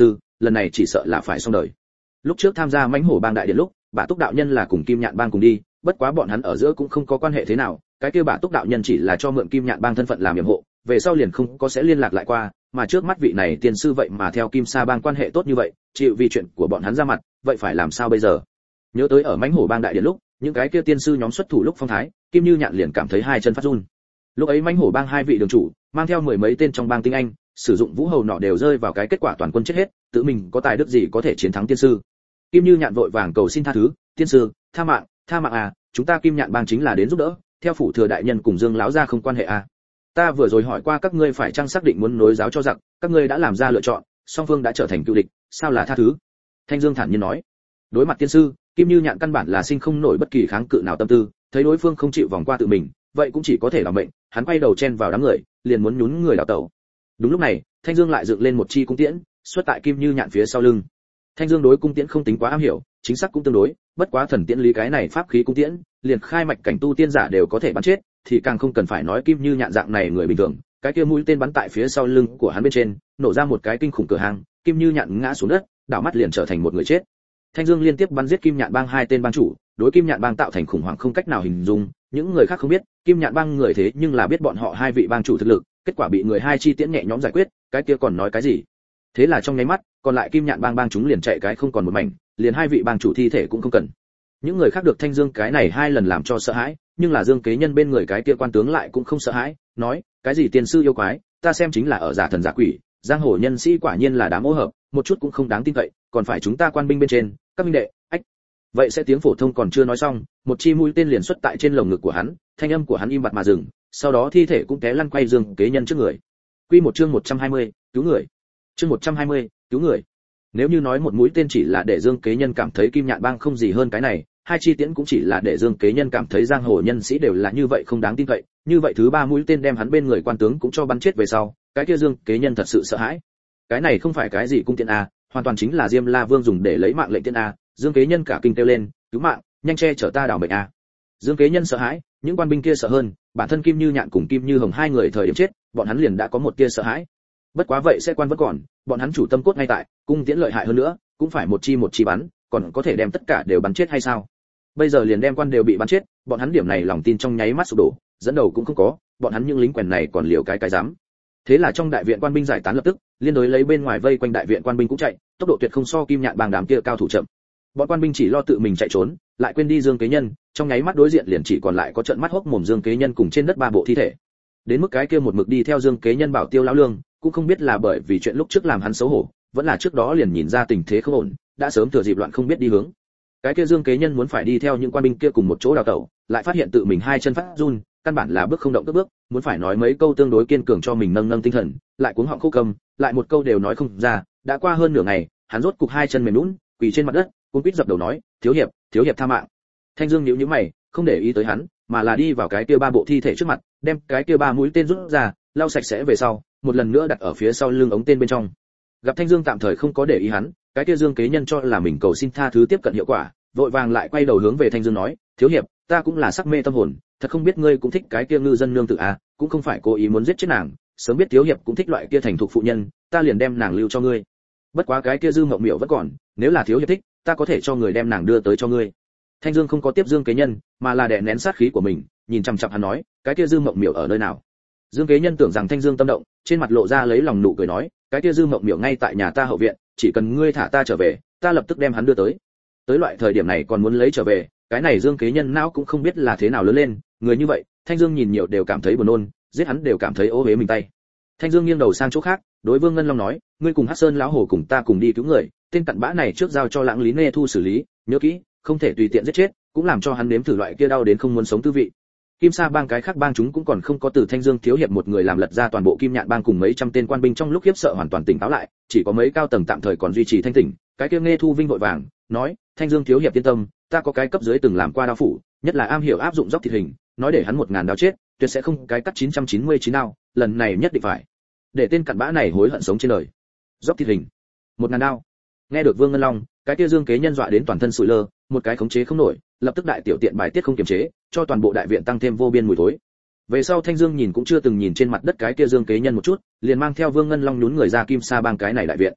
[SPEAKER 1] lần này chỉ sợ là phải xong đời. Lúc trước tham gia mãnh hổ bang đại điện lúc, Bả Túc đạo nhân là cùng Kim Nhạn bang cùng đi, bất quá bọn hắn ở giữa cũng không có quan hệ thế nào, cái kia Bả Túc đạo nhân chỉ là cho mượn Kim Nhạn bang thân phận làm yểm hộ, về sau liền không có sẽ liên lạc lại qua, mà trước mắt vị này tiên sư vậy mà theo Kim Sa bang quan hệ tốt như vậy, chịu vì chuyện của bọn hắn ra mặt, vậy phải làm sao bây giờ? Nhớ tới ở mãnh hổ bang đại điện lúc, những cái kia tiên sư nhóm xuất thủ lúc phong thái, Kim Như Nhạn liền cảm thấy hai chân phát run. Lúc ấy mãnh hổ bang hai vị đường chủ, mang theo mười mấy tên trong bang tinh anh, sử dụng vũ hầu nọ đều rơi vào cái kết quả toàn quân chết hết, tự mình có tài đức gì có thể chiến thắng tiên sư. Kim Như Nhạn vội vàng cầu xin tha thứ, tiên sư, tha mạng à, chúng ta Kim Nhạn bang chính là đến giúp đỡ, theo phủ thừa đại nhân cùng Dương lão gia không quan hệ à. Ta vừa rồi hỏi qua các ngươi phải chăng xác định muốn nối giáo cho giặc, các ngươi đã làm ra lựa chọn, song phương đã trở thành cựu địch, sao là tha thứ? Thanh Dương thản nhiên nói. Đối mặt tiên sư, Kim Như Nhạn căn bản là sinh không nổi bất kỳ kháng cự nào tâm tư, thấy đối phương không chịu vòng qua tự mình, vậy cũng chỉ có thể làm mệnh, hắn quay đầu chen vào đám người, liền muốn nhún người đào tẩu. Đúng lúc này, Thanh Dương lại dựng lên một chi cung tiễn, xuất tại Kim Như Nhạn phía sau lưng. Thanh Dương đối cung tiễn không tính quá am hiểu, chính xác cũng tương đối, bất quá thần tiễn lý cái này pháp khí cung tiễn, liền khai mạch cảnh tu tiên giả đều có thể bắn chết, thì càng không cần phải nói Kim Như Nhạn dạng này người bình thường, cái kia mũi tên bắn tại phía sau lưng của hắn bên trên, nổ ra một cái kinh khủng cửa hàng, Kim Như Nhạn ngã xuống đất, đảo mắt liền trở thành một người chết. Thanh Dương liên tiếp bắn giết Kim Nhạn bang hai tên bang chủ, đối Kim Nhạn bang tạo thành khủng hoảng không cách nào hình dung, những người khác không biết, Kim Nhạn bang người thế nhưng là biết bọn họ hai vị bang chủ thực lực, kết quả bị người hai chi tiễn nhẹ nhõm giải quyết, cái kia còn nói cái gì? Thế là trong nháy mắt, còn lại Kim Nhạn bang bang chúng liền chạy cái không còn một mảnh, liền hai vị bang chủ thi thể cũng không cần. Những người khác được Thanh Dương cái này hai lần làm cho sợ hãi, nhưng là Dương Kế Nhân bên người cái kia quan tướng lại cũng không sợ hãi, nói, cái gì tiên sư yêu quái, ta xem chính là ở giả thần giả quỷ, giang hồ nhân sĩ quả nhiên là đám ô hợp, một chút cũng không đáng tin cậy, còn phải chúng ta quan binh bên trên, các minh đệ, ách. Vậy sẽ tiếng phổ thông còn chưa nói xong, một chi mũi tên liền xuất tại trên lồng ngực của hắn, thanh âm của hắn im bặt mà dừng, sau đó thi thể cũng té lăn quay Dương Kế Nhân trước người. Quy một chương 120, cứu người. Chương 120, cứu người. Nếu như nói một mũi tên chỉ là để Dương Kế Nhân cảm thấy Kim Nhạn bang không gì hơn cái này, hai chi tiễn cũng chỉ là để Dương Kế Nhân cảm thấy giang hồ nhân sĩ đều là như vậy không đáng tin cậy, như vậy thứ ba mũi tên đem hắn bên người quan tướng cũng cho bắn chết về sau, cái kia Dương Kế Nhân thật sự sợ hãi. Cái này không phải cái gì cung tiễn a, hoàn toàn chính là Diêm La Vương dùng để lấy mạng lệnh tiễn a. Dương Kế Nhân cả kinh kêu lên, cứu mạng, nhanh che chở ta đảo mệnh a. Dương Kế Nhân sợ hãi, những quan binh kia sợ hơn, bản thân Kim Như Nhạn cùng Kim Như Hồng hai người thời điểm chết, bọn hắn liền đã có một tia sợ hãi. Bất quá vậy sẽ quan vẫn còn, bọn hắn chủ tâm cốt ngay tại, cung tiễn lợi hại hơn nữa, cũng phải một chi bắn, còn có thể đem tất cả đều bắn chết hay sao? Bây giờ liền đem quan đều bị bắn chết, bọn hắn điểm này lòng tin trong nháy mắt sụp đổ, dẫn đầu cũng không có, bọn hắn những lính quèn này còn liều cái dám. Thế là trong đại viện quan binh giải tán lập tức, liên đối lấy bên ngoài vây quanh đại viện quan binh cũng chạy, tốc độ tuyệt không so Kim Nhạn bang đám kia cao thủ chậm. Bọn quan binh chỉ lo tự mình chạy trốn, lại quên đi Dương Kế Nhân, trong nháy mắt đối diện liền chỉ còn lại có trận mắt hốc mồm Dương Kế Nhân cùng trên đất ba bộ thi thể. Đến mức cái kia một mực đi theo Dương Kế Nhân bảo Tiêu lão lương, cũng không biết là bởi vì chuyện lúc trước làm hắn xấu hổ, vẫn là trước đó liền nhìn ra tình thế không ổn, đã sớm thừa dịp loạn không biết đi hướng. Cái kia Dương Kế Nhân muốn phải đi theo những quan binh kia cùng một chỗ đào tẩu, lại phát hiện tự mình hai chân phát run, căn bản là bước không động cước bước, muốn phải nói mấy câu tương đối kiên cường cho mình nâng nâng tinh thần, lại cuống họng khô câm, lại một câu đều nói không ra. Đã qua hơn nửa ngày, hắn rốt cục hai chân mềm nhũn, quỳ trên mặt đất, cuống quýt dập đầu nói, thiếu hiệp tha mạng. Thanh Dương nhíu nhíu mày, không để ý tới hắn, mà là đi vào cái kia ba bộ thi thể trước mặt, đem cái kia ba mũi tên rút ra, lau sạch sẽ về sau, một lần nữa đặt ở phía sau lưng ống tên bên trong. Gặp Thanh Dương tạm thời không có để ý hắn, cái kia Dương Kế Nhân cho là mình cầu xin tha thứ tiếp cận hiệu quả, vội vàng lại quay đầu hướng về Thanh Dương nói, thiếu hiệp, ta cũng là sắc mê tâm hồn, thật không biết ngươi cũng thích cái kia ngư dân nương tử à, cũng không phải cố ý muốn giết chết nàng, sớm biết thiếu hiệp cũng thích loại kia thành thục phụ nhân, ta liền đem nàng lưu cho ngươi. Bất quá cái kia Dư Mộng Miểu vẫn còn, nếu là thiếu hiệp thích, ta có thể cho người đem nàng đưa tới cho ngươi. Thanh Dương không có tiếp Dương Kế Nhân, mà là đè nén sát khí của mình, nhìn chằm chằm hắn nói, cái kia Dư Mộng Miểu ở nơi nào? Dương Kế Nhân tưởng rằng Thanh Dương tâm động, trên mặt lộ ra lấy lòng nụ cười nói, cái kia Dư Mộng Miểu ngay tại nhà ta hậu viện, chỉ cần ngươi thả ta trở về, ta lập tức đem hắn đưa tới. Tới loại thời điểm này còn muốn lấy trở về, cái này Dương Kế Nhân não cũng không biết là thế nào lớn lên, người như vậy, Thanh Dương nhìn nhiều đều cảm thấy buồn nôn, giết hắn đều cảm thấy ố uế mình tay. Thanh Dương nghiêng đầu sang chỗ khác, đối Vương Ngân Long nói, ngươi cùng Hắc Sơn lão hồ cùng ta cùng đi cứu người, tên cặn bã này trước giao cho Lãng Lý Nê Thu xử lý, nhớ kỹ, không thể tùy tiện giết chết, cũng làm cho hắn nếm thử loại kia đau đến không muốn sống tư vị. Kim Sa bang cái khác bang chúng cũng còn không có từ Thanh Dương thiếu hiệp một người làm lật ra toàn bộ Kim Nhạn bang cùng mấy trăm tên quan binh trong lúc khiếp sợ hoàn toàn tỉnh táo lại, chỉ có mấy cao tầng tạm thời còn duy trì thanh tỉnh. Cái kia Nghe Thu Vinh vội vàng nói, Thanh Dương thiếu hiệp yên tâm, ta có cái cấp dưới từng làm qua đao phủ, nhất là am hiểu áp dụng dốc thịt hình, nói để hắn 1000 đao chết, tuyệt sẽ không cái cắt 999 đao, lần này nhất định phải để tên cặn bã này hối hận sống trên đời. Dốc thịt hình, 1000 đao. Nghe được Vương Ngân Long, cái kia Dương Kế Nhân dọa đến toàn thân sụi lơ, một cái khống chế không nổi, lập tức đại tiểu tiện bài tiết không kiềm chế, cho toàn bộ đại viện tăng thêm vô biên mùi thối. Về sau Thanh Dương nhìn cũng chưa từng nhìn trên mặt đất cái kia Dương Kế Nhân một chút, liền mang theo Vương Ngân Long nhún người ra Kim Sa bang cái này đại viện.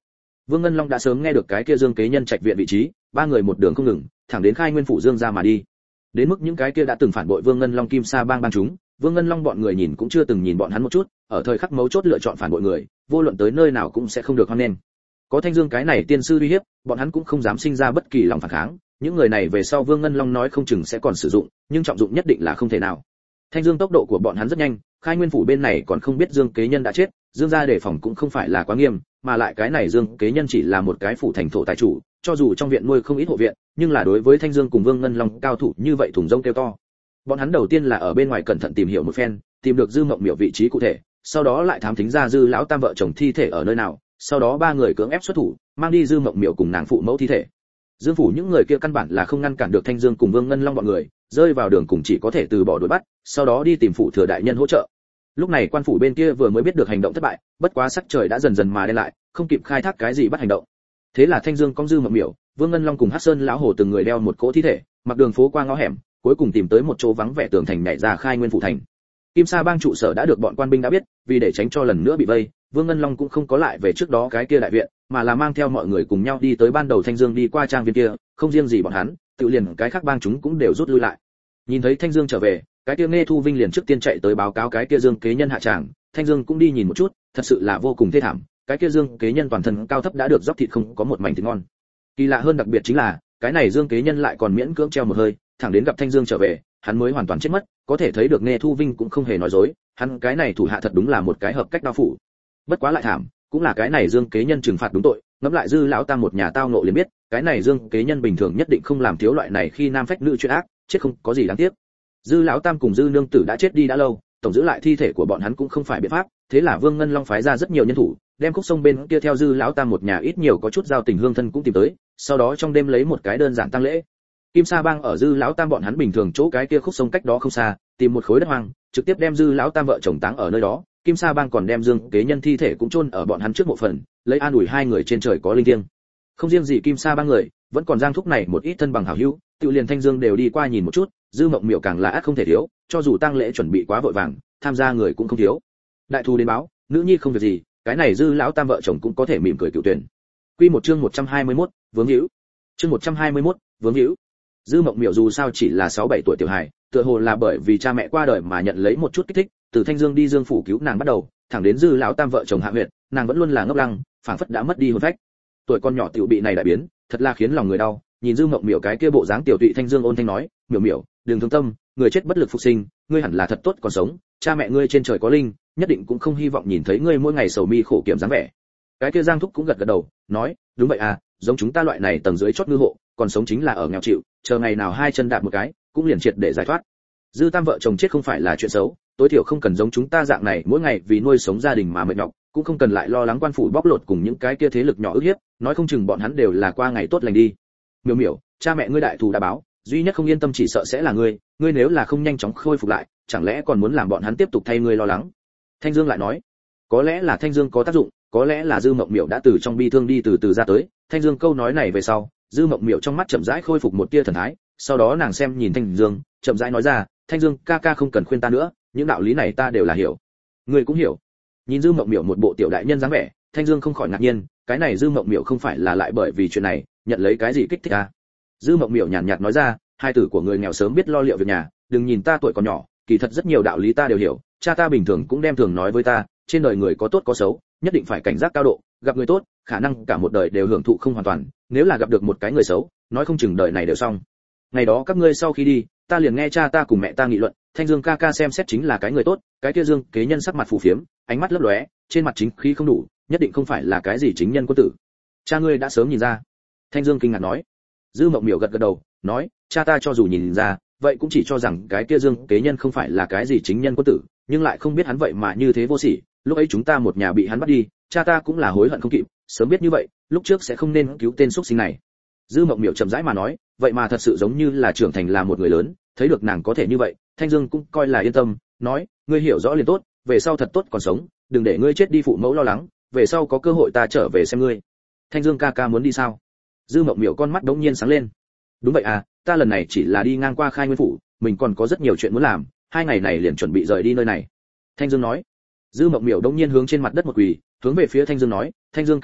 [SPEAKER 1] Vương Ngân Long đã sớm nghe được cái kia Dương Kế Nhân trạch viện vị trí, ba người một đường không ngừng, thẳng đến Khai Nguyên phủ Dương gia mà đi. Đến mức những cái kia đã từng phản bội Vương Ngân Long Kim Sa bang chúng, Vương Ngân Long bọn người nhìn cũng chưa từng nhìn bọn hắn một chút, ở thời khắc mấu chốt lựa chọn phản bội người, vô luận tới nơi nào cũng sẽ không được hoan nghênh. Có Thanh Dương cái này tiên sư uy hiếp, bọn hắn cũng không dám sinh ra bất kỳ lòng phản kháng, những người này về sau Vương Ngân Long nói không chừng sẽ còn sử dụng, nhưng trọng dụng nhất định là không thể nào. Thanh Dương tốc độ của bọn hắn rất nhanh, Khai Nguyên phủ bên này còn không biết Dương Kế Nhân đã chết, Dương gia đề phòng cũng không phải là quá nghiêm, mà lại cái này Dương Kế Nhân chỉ là một cái phủ thành thổ tài chủ, cho dù trong viện nuôi không ít hộ viện, nhưng là đối với Thanh Dương cùng Vương Ngân Long cao thủ như vậy thùng rông kêu to. Bọn hắn đầu tiên là ở bên ngoài cẩn thận tìm hiểu một phen, tìm được Dư Mộng Miểu vị trí cụ thể, sau đó lại thám thính ra Dư lão tam vợ chồng thi thể ở nơi nào, sau đó ba người cưỡng ép xuất thủ, mang đi Dư Mộng Miểu cùng nàng phụ mẫu thi thể. Dương phủ những người kia căn bản là không ngăn cản được Thanh Dương cùng Vương Ngân Long bọn người, rơi vào đường cùng chỉ có thể từ bỏ đuổi bắt, sau đó đi tìm phủ thừa đại nhân hỗ trợ. Lúc này quan phủ bên kia vừa mới biết được hành động thất bại, bất quá sắc trời đã dần dần mà đen lại, không kịp khai thác cái gì bắt hành động. Thế là Thanh Dương cong Dư Mộng Miểu, Vương Ngân Long cùng Hắc Sơn lão hồ từng người đeo một cỗ thi thể, mặc đường phố qua ngõ hẻm, cuối cùng tìm tới một chỗ vắng vẻ tường thành nhảy ra Khai Nguyên phủ thành. Kim Sa bang trụ sở đã được bọn quan binh đã biết, vì để tránh cho lần nữa bị vây, Vương Ngân Long cũng không có lại về trước đó cái kia đại viện, mà là mang theo mọi người cùng nhau đi tới ban đầu Thanh Dương đi qua trang viên kia, không riêng gì bọn hắn, tự liền cái khác bang chúng cũng đều rút lui lại. Nhìn thấy Thanh Dương trở về, cái kia Nghe Thu Vinh liền trước tiên chạy tới báo cáo cái kia Dương Kế Nhân hạ tràng, Thanh Dương cũng đi nhìn một chút, thật sự là vô cùng thê thảm, cái kia Dương Kế Nhân toàn thân cao thấp đã được róc thịt không có một mảnh thịt ngon. Kỳ lạ hơn đặc biệt chính là, cái này Dương Kế Nhân lại còn miễn cưỡng treo một hơi, thẳng đến gặp Thanh Dương trở về, hắn mới hoàn toàn chết mất, có thể thấy được Nghe Thu Vinh cũng không hề nói dối, hắn cái này thủ hạ thật đúng là một cái hợp cách đao phủ. Bất quá lại thảm, cũng là cái này Dương Kế Nhân trừng phạt đúng tội, ngẫm lại Dư lão tam một nhà tao ngộ liền biết, cái này Dương Kế Nhân bình thường nhất định không làm thiếu loại này khi nam phách nữ chuyện ác, chết không có gì đáng tiếc. Dư lão tam cùng Dư nương tử đã chết đi đã lâu, tổng giữ lại thi thể của bọn hắn cũng không phải biện pháp, thế là Vương Ngân Long phái ra rất nhiều nhân thủ, đem khúc sông bên kia theo Dư lão tam một nhà ít nhiều có chút giao tình hương thân cũng tìm tới, sau đó trong đêm lấy một cái đơn giản tang lễ. Kim Sa bang ở Dư lão tam bọn hắn bình thường chỗ cái kia khúc sông cách đó không xa, tìm một khối đất hoang, trực tiếp đem Dư lão tam vợ chồng táng ở nơi đó. Kim Sa bang còn đem Dương Kế Nhân thi thể cũng chôn ở bọn hắn trước mộ phần, lấy an ủi hai người trên trời có linh thiêng. Không riêng gì Kim Sa bang người, vẫn còn Giang thúc này một ít thân bằng hảo hữu, tự liền Thanh Dương đều đi qua nhìn một chút, Dư Mộng Miểu càng là ắt không thể thiếu, cho dù tang lễ chuẩn bị quá vội vàng, tham gia người cũng không thiếu. Đại thù đến báo, nữ nhi không việc gì, cái này Dư lão tam vợ chồng cũng có thể mỉm cười cựu tuyển. Quy một chương 121, vướng hữu. Chương 121, vướng hữu. Dư Mộng Miểu dù sao chỉ là 6-7 tuổi tiểu hài, tựa hồ là bởi vì cha mẹ qua đời mà nhận lấy một chút kích thích, từ Thanh Dương đi Dương phủ cứu nàng bắt đầu, thẳng đến Dư lão tam vợ chồng hạ huyệt, nàng vẫn luôn là ngốc lăng, phảng phất đã mất đi hồn phách. Tuổi con nhỏ tiểu bị này đại biến, thật là khiến lòng người đau. Nhìn Dư Mộng Miểu cái kia bộ dáng tiểu tụy, Thanh Dương ôn thanh nói, "Miểu Miểu, đừng thương tâm, người chết bất lực phục sinh, ngươi hẳn là thật tốt còn sống, cha mẹ ngươi trên trời có linh, nhất định cũng không hy vọng nhìn thấy ngươi mỗi ngày sầu mi khổ kiểm dáng vẻ." Cái kia Giang thúc cũng gật gật đầu, nói, "Đúng vậy à, giống chúng ta loại này tầng dưới chót ngư hộ, còn sống chính là ở nghèo chịu, chờ ngày nào hai chân đạp một cái, cũng liền triệt để giải thoát. Dư tam vợ chồng chết không phải là chuyện xấu, tối thiểu không cần giống chúng ta dạng này mỗi ngày vì nuôi sống gia đình mà mệt nhọc, cũng không cần lại lo lắng quan phủ bóc lột cùng những cái kia thế lực nhỏ ức hiếp, nói không chừng bọn hắn đều là qua ngày tốt lành đi. Miểu Miểu, cha mẹ ngươi đại thù đã báo, duy nhất không yên tâm chỉ sợ sẽ là ngươi nếu là không nhanh chóng khôi phục lại, chẳng lẽ còn muốn làm bọn hắn tiếp tục thay ngươi lo lắng?" Thanh Dương lại nói, có lẽ là Thanh Dương có tác dụng, có lẽ là Dư Mộng Miểu đã từ trong bi thương đi từ từ ra tới. Thanh Dương câu nói này về sau, Dư Mộng Miểu trong mắt chậm rãi khôi phục một tia thần thái, sau đó nàng xem nhìn Thanh Dương, chậm rãi nói ra, "Thanh Dương ca ca không cần khuyên ta nữa, những đạo lý này ta đều là hiểu." "Ngươi cũng hiểu?" Nhìn Dư Mộng Miểu một bộ tiểu đại nhân dáng vẻ, Thanh Dương không khỏi ngạc nhiên, cái này Dư Mộng Miểu không phải là lại bởi vì chuyện này nhận lấy cái gì kích thích à? Dư Mộng Miểu nhàn nhạt nói ra, "Hai tử của người nghèo sớm biết lo liệu việc nhà, đừng nhìn ta tuổi còn nhỏ, kỳ thật rất nhiều đạo lý ta đều hiểu, cha ta bình thường cũng đem thường nói với ta, trên đời người có tốt có xấu, nhất định phải cảnh giác cao độ, gặp người tốt, khả năng cả một đời đều hưởng thụ không hoàn toàn, nếu là gặp được một cái người xấu, nói không chừng đời này đều xong." Ngày đó các ngươi sau khi đi, ta liền nghe cha ta cùng mẹ ta nghị luận, Thanh Dương ca ca xem xét chính là cái người tốt, cái kia Dương Kế Nhân sắc mặt phù phiếm, ánh mắt lấp lóe, trên mặt chính khí không đủ, nhất định không phải là cái gì chính nhân quân tử. Cha ngươi đã sớm nhìn ra. Thanh Dương kinh ngạc nói. Dư Mộng Miểu gật gật đầu, nói, cha ta cho dù nhìn ra, vậy cũng chỉ cho rằng cái kia Dương Kế Nhân không phải là cái gì chính nhân quân tử, nhưng lại không biết hắn vậy mà như thế vô sỉ, lúc ấy chúng ta một nhà bị hắn bắt đi, cha ta cũng là hối hận không kịp, sớm biết như vậy, lúc trước sẽ không nên cứu tên xuất sinh này. Dư Mộng Miểu chậm rãi mà nói, vậy mà thật sự giống như là trưởng thành là một người lớn, thấy được nàng có thể như vậy, Thanh Dương cũng coi là yên tâm, nói, ngươi hiểu rõ liền tốt, về sau thật tốt còn sống, đừng để ngươi chết đi phụ mẫu lo lắng, về sau có cơ hội ta trở về xem ngươi. Thanh Dương ca ca muốn đi sao? Dư Mộng Miểu con mắt đống nhiên sáng lên. Đúng vậy à, ta lần này chỉ là đi ngang qua Khai Nguyên phủ, mình còn có rất nhiều chuyện muốn làm, 2 ngày này liền chuẩn bị rời đi nơi này. Thanh Dương nói. Dư Mộng Miểu đống nhiên hướng trên mặt đất một quỳ, hướng về phía Thanh Dương nói, Thanh Dương ca ca,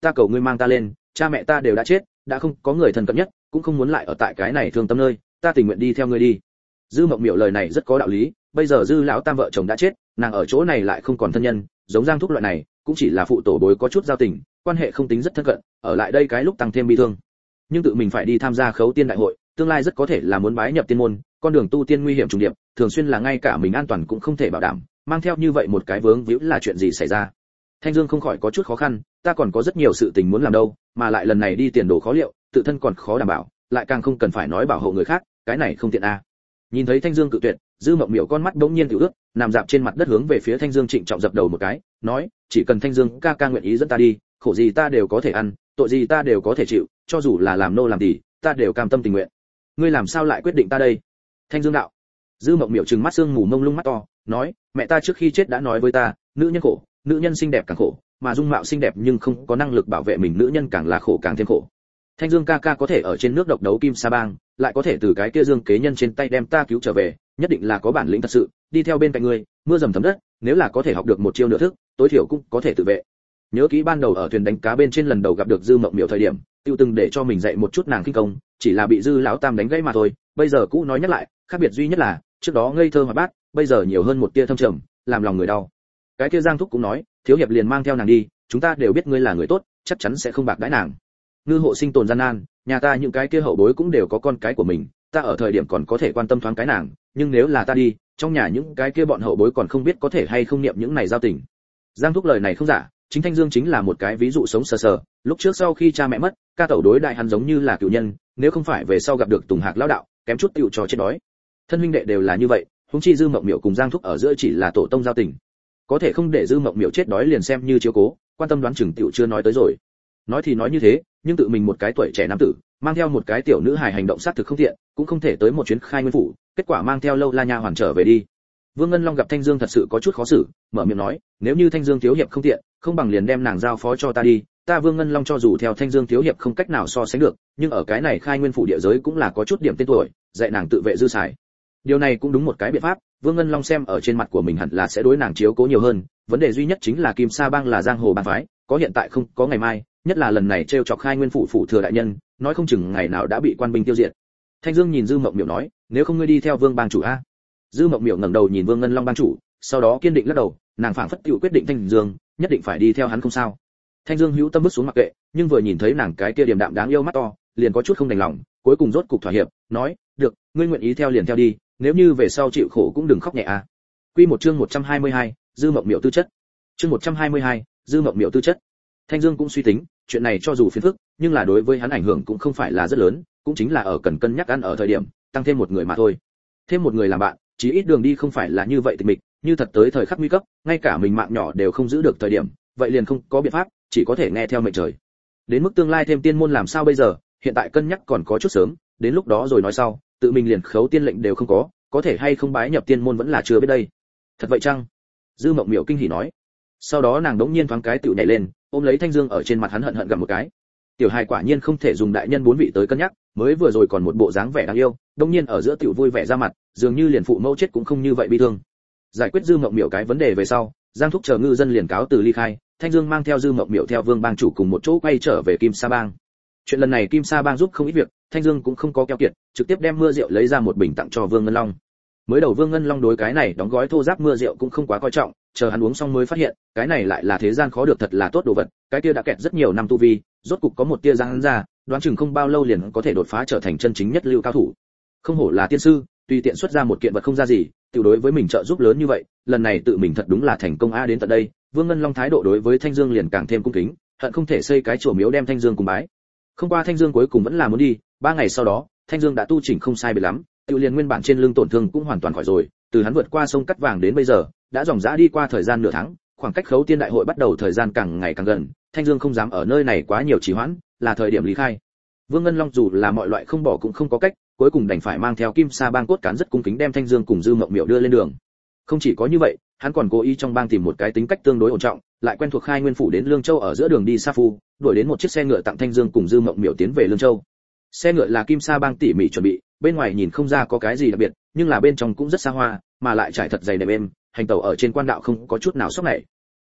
[SPEAKER 1] ta cầu ngươi mang ta lên, cha mẹ ta đều đã chết, đã không có người thân cận nhất, cũng không muốn lại ở tại cái này thương tâm nơi, ta tình nguyện đi theo ngươi đi. Dư Mộng Miểu lời này rất có đạo lý, bây giờ Dư lão tam vợ chồng đã chết, nàng ở chỗ này lại không còn thân nhân, giống Giang Thúc loại này, cũng chỉ là phụ tổ bối có chút giao tình, quan hệ không tính rất thân cận, ở lại đây cái lúc tăng thêm bi thương. Nhưng tự mình phải đi tham gia khấu tiên đại hội, tương lai rất có thể là muốn bái nhập tiên môn, con đường tu tiên nguy hiểm trùng điệp, thường xuyên là ngay cả mình an toàn cũng không thể bảo đảm, mang theo như vậy một cái vướng víu là chuyện gì xảy ra. Thanh Dương không khỏi có chút khó khăn, ta còn có rất nhiều sự tình muốn làm đâu, mà lại lần này đi tiền đồ khó liệu, tự thân còn khó đảm bảo, lại càng không cần phải nói bảo hộ người khác, cái này không tiện a. Nhìn thấy Thanh Dương cự tuyệt, Dư Mộng Miểu con mắt bỗng nhiên tiểu ướt, nằm dạp trên mặt đất hướng về phía Thanh Dương trịnh trọng dập đầu một cái, nói, chỉ cần Thanh Dương ca ca nguyện ý dẫn ta đi, khổ gì ta đều có thể ăn, tội gì ta đều có thể chịu, cho dù là làm nô làm tỳ, ta đều cam tâm tình nguyện. Ngươi làm sao lại quyết định ta đây? Thanh Dương đạo. Dư Mộng Miểu trừng mắt sương mù mông lung mắt to, nói, mẹ ta trước khi chết đã nói với ta, nữ nhân khổ, nữ nhân xinh đẹp càng khổ, mà dung mạo xinh đẹp nhưng không có năng lực bảo vệ mình, nữ nhân càng là khổ càng thêm khổ. Thanh Dương ca ca có thể ở trên nước độc đấu Kim Sa Bang, lại có thể từ cái kia Dương kế nhân trên tay đem ta cứu trở về, nhất định là có bản lĩnh thật sự, đi theo bên cạnh ngươi, mưa dầm thấm đất, nếu là có thể học được một chiêu nửa thức, tối thiểu cũng có thể tự vệ. Nhớ kỹ ban đầu ở thuyền đánh cá bên trên lần đầu gặp được Dư Mộng Miểu thời điểm, tiêu từng để cho mình dạy một chút nàng kinh công, chỉ là bị Dư lão tam đánh gãy mà thôi, bây giờ cũ nói nhắc lại, khác biệt duy nhất là, trước đó ngây thơ hoạt bát, bây giờ nhiều hơn một tia thâm trầm, làm lòng người đau. Cái kia Giang Thúc cũng nói, thiếu hiệp liền mang theo nàng đi, chúng ta đều biết ngươi là người tốt, chắc chắn sẽ không bạc đãi nàng. Ngư hộ sinh tồn gian nan, nhà ta những cái kia hậu bối cũng đều có con cái của mình, ta ở thời điểm còn có thể quan tâm thoáng cái nàng, nhưng nếu là ta đi, trong nhà những cái kia bọn hậu bối còn không biết có thể hay không niệm những này giao tình. Giang Thúc lời này không giả, chính Thanh Dương chính là một cái ví dụ sống sờ sờ, lúc trước sau khi cha mẹ mất, ca tẩu đối đại hắn giống như là cựu nhân, nếu không phải về sau gặp được Tùng Hạc lão đạo, kém chút tựu trò chết đói. Thân huynh đệ đều là như vậy, huống chi Dư Mộng Miểu cùng Giang Thúc ở giữa chỉ là tổ tông giao tình, có thể không để Dư Mộng Miểu chết đói liền xem như chiếu cố, quan tâm đoán chừng tựu chưa nói tới rồi. Nói thì nói như thế, nhưng tự mình một cái tuổi trẻ nam tử, mang theo một cái tiểu nữ hài hành động xác thực không tiện, cũng không thể tới một chuyến khai nguyên phủ, kết quả mang theo Lâu La nha hoàn trở về đi. Vương Ngân Long gặp Thanh Dương thật sự có chút khó xử, mở miệng nói, nếu như Thanh Dương thiếu hiệp không tiện, không bằng liền đem nàng giao phó cho ta đi, ta Vương Ngân Long cho dù theo Thanh Dương thiếu hiệp không cách nào so sánh được, nhưng ở cái này khai nguyên phủ địa giới cũng là có chút điểm tên tuổi, dạy nàng tự vệ dư xài. Điều này cũng đúng một cái biện pháp, Vương Ngân Long xem ở trên mặt của mình hẳn là sẽ đối nàng chiếu cố nhiều hơn, vấn đề duy nhất chính là Kim Sa Bang là giang hồ bang phái, có hiện tại không có ngày mai, nhất là lần này trêu chọc khai nguyên phủ phủ thừa đại nhân, nói không chừng ngày nào đã bị quan binh tiêu diệt. Thanh Dương nhìn Dư Mộng Miểu nói, nếu không ngươi đi theo Vương bang chủ a. Dư Mộng Miểu ngẩng đầu nhìn Vương Ngân Long bang chủ, sau đó kiên định lắc đầu, nàng phảng phất tự quyết định Thanh Dương, nhất định phải đi theo hắn không sao. Thanh Dương hữu tâm bước xuống mặc kệ, nhưng vừa nhìn thấy nàng cái kia điềm đạm đáng yêu mắt to, liền có chút không đành lòng, cuối cùng rốt cục thỏa hiệp, nói, được, ngươi nguyện ý theo liền theo đi, nếu như về sau chịu khổ cũng đừng khóc nhẹ a. Quy một chương 122, Dư Mộng Miểu tư chất. Chương 122, Dư Mộng Miểu tư chất. Thanh Dương cũng suy tính, chuyện này cho dù phiền phức, nhưng là đối với hắn ảnh hưởng cũng không phải là rất lớn, cũng chính là ở cần cân nhắc ăn ở thời điểm, tăng thêm một người mà thôi. Thêm một người làm bạn, chí ít đường đi không phải là như vậy tịch mịch, như thật tới thời khắc nguy cấp, ngay cả mình mạng nhỏ đều không giữ được thời điểm, vậy liền không có biện pháp, chỉ có thể nghe theo mệnh trời. Đến mức tương lai thêm tiên môn làm sao bây giờ, hiện tại cân nhắc còn có chút sớm, đến lúc đó rồi nói sau, tự mình liền khấu tiên lệnh đều không có thể hay không bái nhập tiên môn vẫn là chưa biết đây. Thật vậy chăng? Dư Mộng Miểu kinh hỉ nói. Sau đó nàng đống nhiên thoáng cái tựu nhảy lên, ôm lấy Thanh Dương ở trên mặt hắn hận hận gặm một cái. Tiểu hài quả nhiên không thể dùng đại nhân bốn vị tới cân nhắc, mới vừa rồi còn một bộ dáng vẻ đáng yêu, đống nhiên ở giữa tiểu vui vẻ ra mặt, dường như liền phụ mẫu chết cũng không như vậy bi thương. Giải quyết Dư Mộng Miểu cái vấn đề về sau, Giang Thúc chờ ngư dân liền cáo từ ly khai, Thanh Dương mang theo Dư Mộng Miểu theo Vương bang chủ cùng một chỗ quay trở về Kim Sa Bang. Chuyện lần này Kim Sa Bang giúp không ít việc, Thanh Dương cũng không có keo kiệt, trực tiếp đem mưa rượu lấy ra một bình tặng cho Vương Ngân Long. Mới đầu Vương Ngân Long đối cái này đóng gói thô ráp mưa rượu cũng không quá coi trọng, chờ hắn uống xong mới phát hiện, cái này lại là thế gian khó được thật là tốt đồ vật, cái kia đã kẹt rất nhiều năm tu vi, rốt cục có một tia răng ra, đoán chừng không bao lâu liền có thể đột phá trở thành chân chính nhất lưu cao thủ. Không hổ là tiên sư, tùy tiện xuất ra một kiện vật không ra gì, tiểu đối với mình trợ giúp lớn như vậy, lần này tự mình thật đúng là thành công a. Đến tận đây, Vương Ngân Long thái độ đối với Thanh Dương liền càng thêm cung kính, hận không thể xây cái chùa miếu đem Thanh Dương cùng bái. Không qua Thanh Dương cuối cùng vẫn là muốn đi, 3 ngày sau đó, Thanh Dương đã tu chỉnh không sai biệt lắm, tự liền nguyên bản trên lưng tổn thương cũng hoàn toàn khỏi rồi, từ hắn vượt qua sông cắt vàng đến bây giờ, đã dòng dã đi qua thời gian nửa tháng, khoảng cách khấu tiên đại hội bắt đầu thời gian càng ngày càng gần, Thanh Dương không dám ở nơi này quá nhiều trì hoãn, là thời điểm lý khai. Vương Ngân Long dù là mọi loại không bỏ cũng không có cách, cuối cùng đành phải mang theo Kim Sa Bang cốt cán rất cung kính đem Thanh Dương cùng Dư Mộng Miểu đưa lên đường. Không chỉ có như vậy, hắn còn cố ý trong bang tìm một cái tính cách tương đối ổn trọng, lại quen thuộc khai nguyên phủ đến Lương Châu ở giữa đường đi Sa Phu, đuổi đến một chiếc xe ngựa tặng Thanh Dương cùng Dư Mộng Miểu tiến về Lương Châu. Xe ngựa là Kim Sa Bang tỉ mỉ chuẩn bị, bên ngoài nhìn không ra có cái gì đặc biệt, nhưng là bên trong cũng rất xa hoa, mà lại trải thật dày đệm êm, hành tẩu ở trên quan đạo không có chút nào sốc nảy.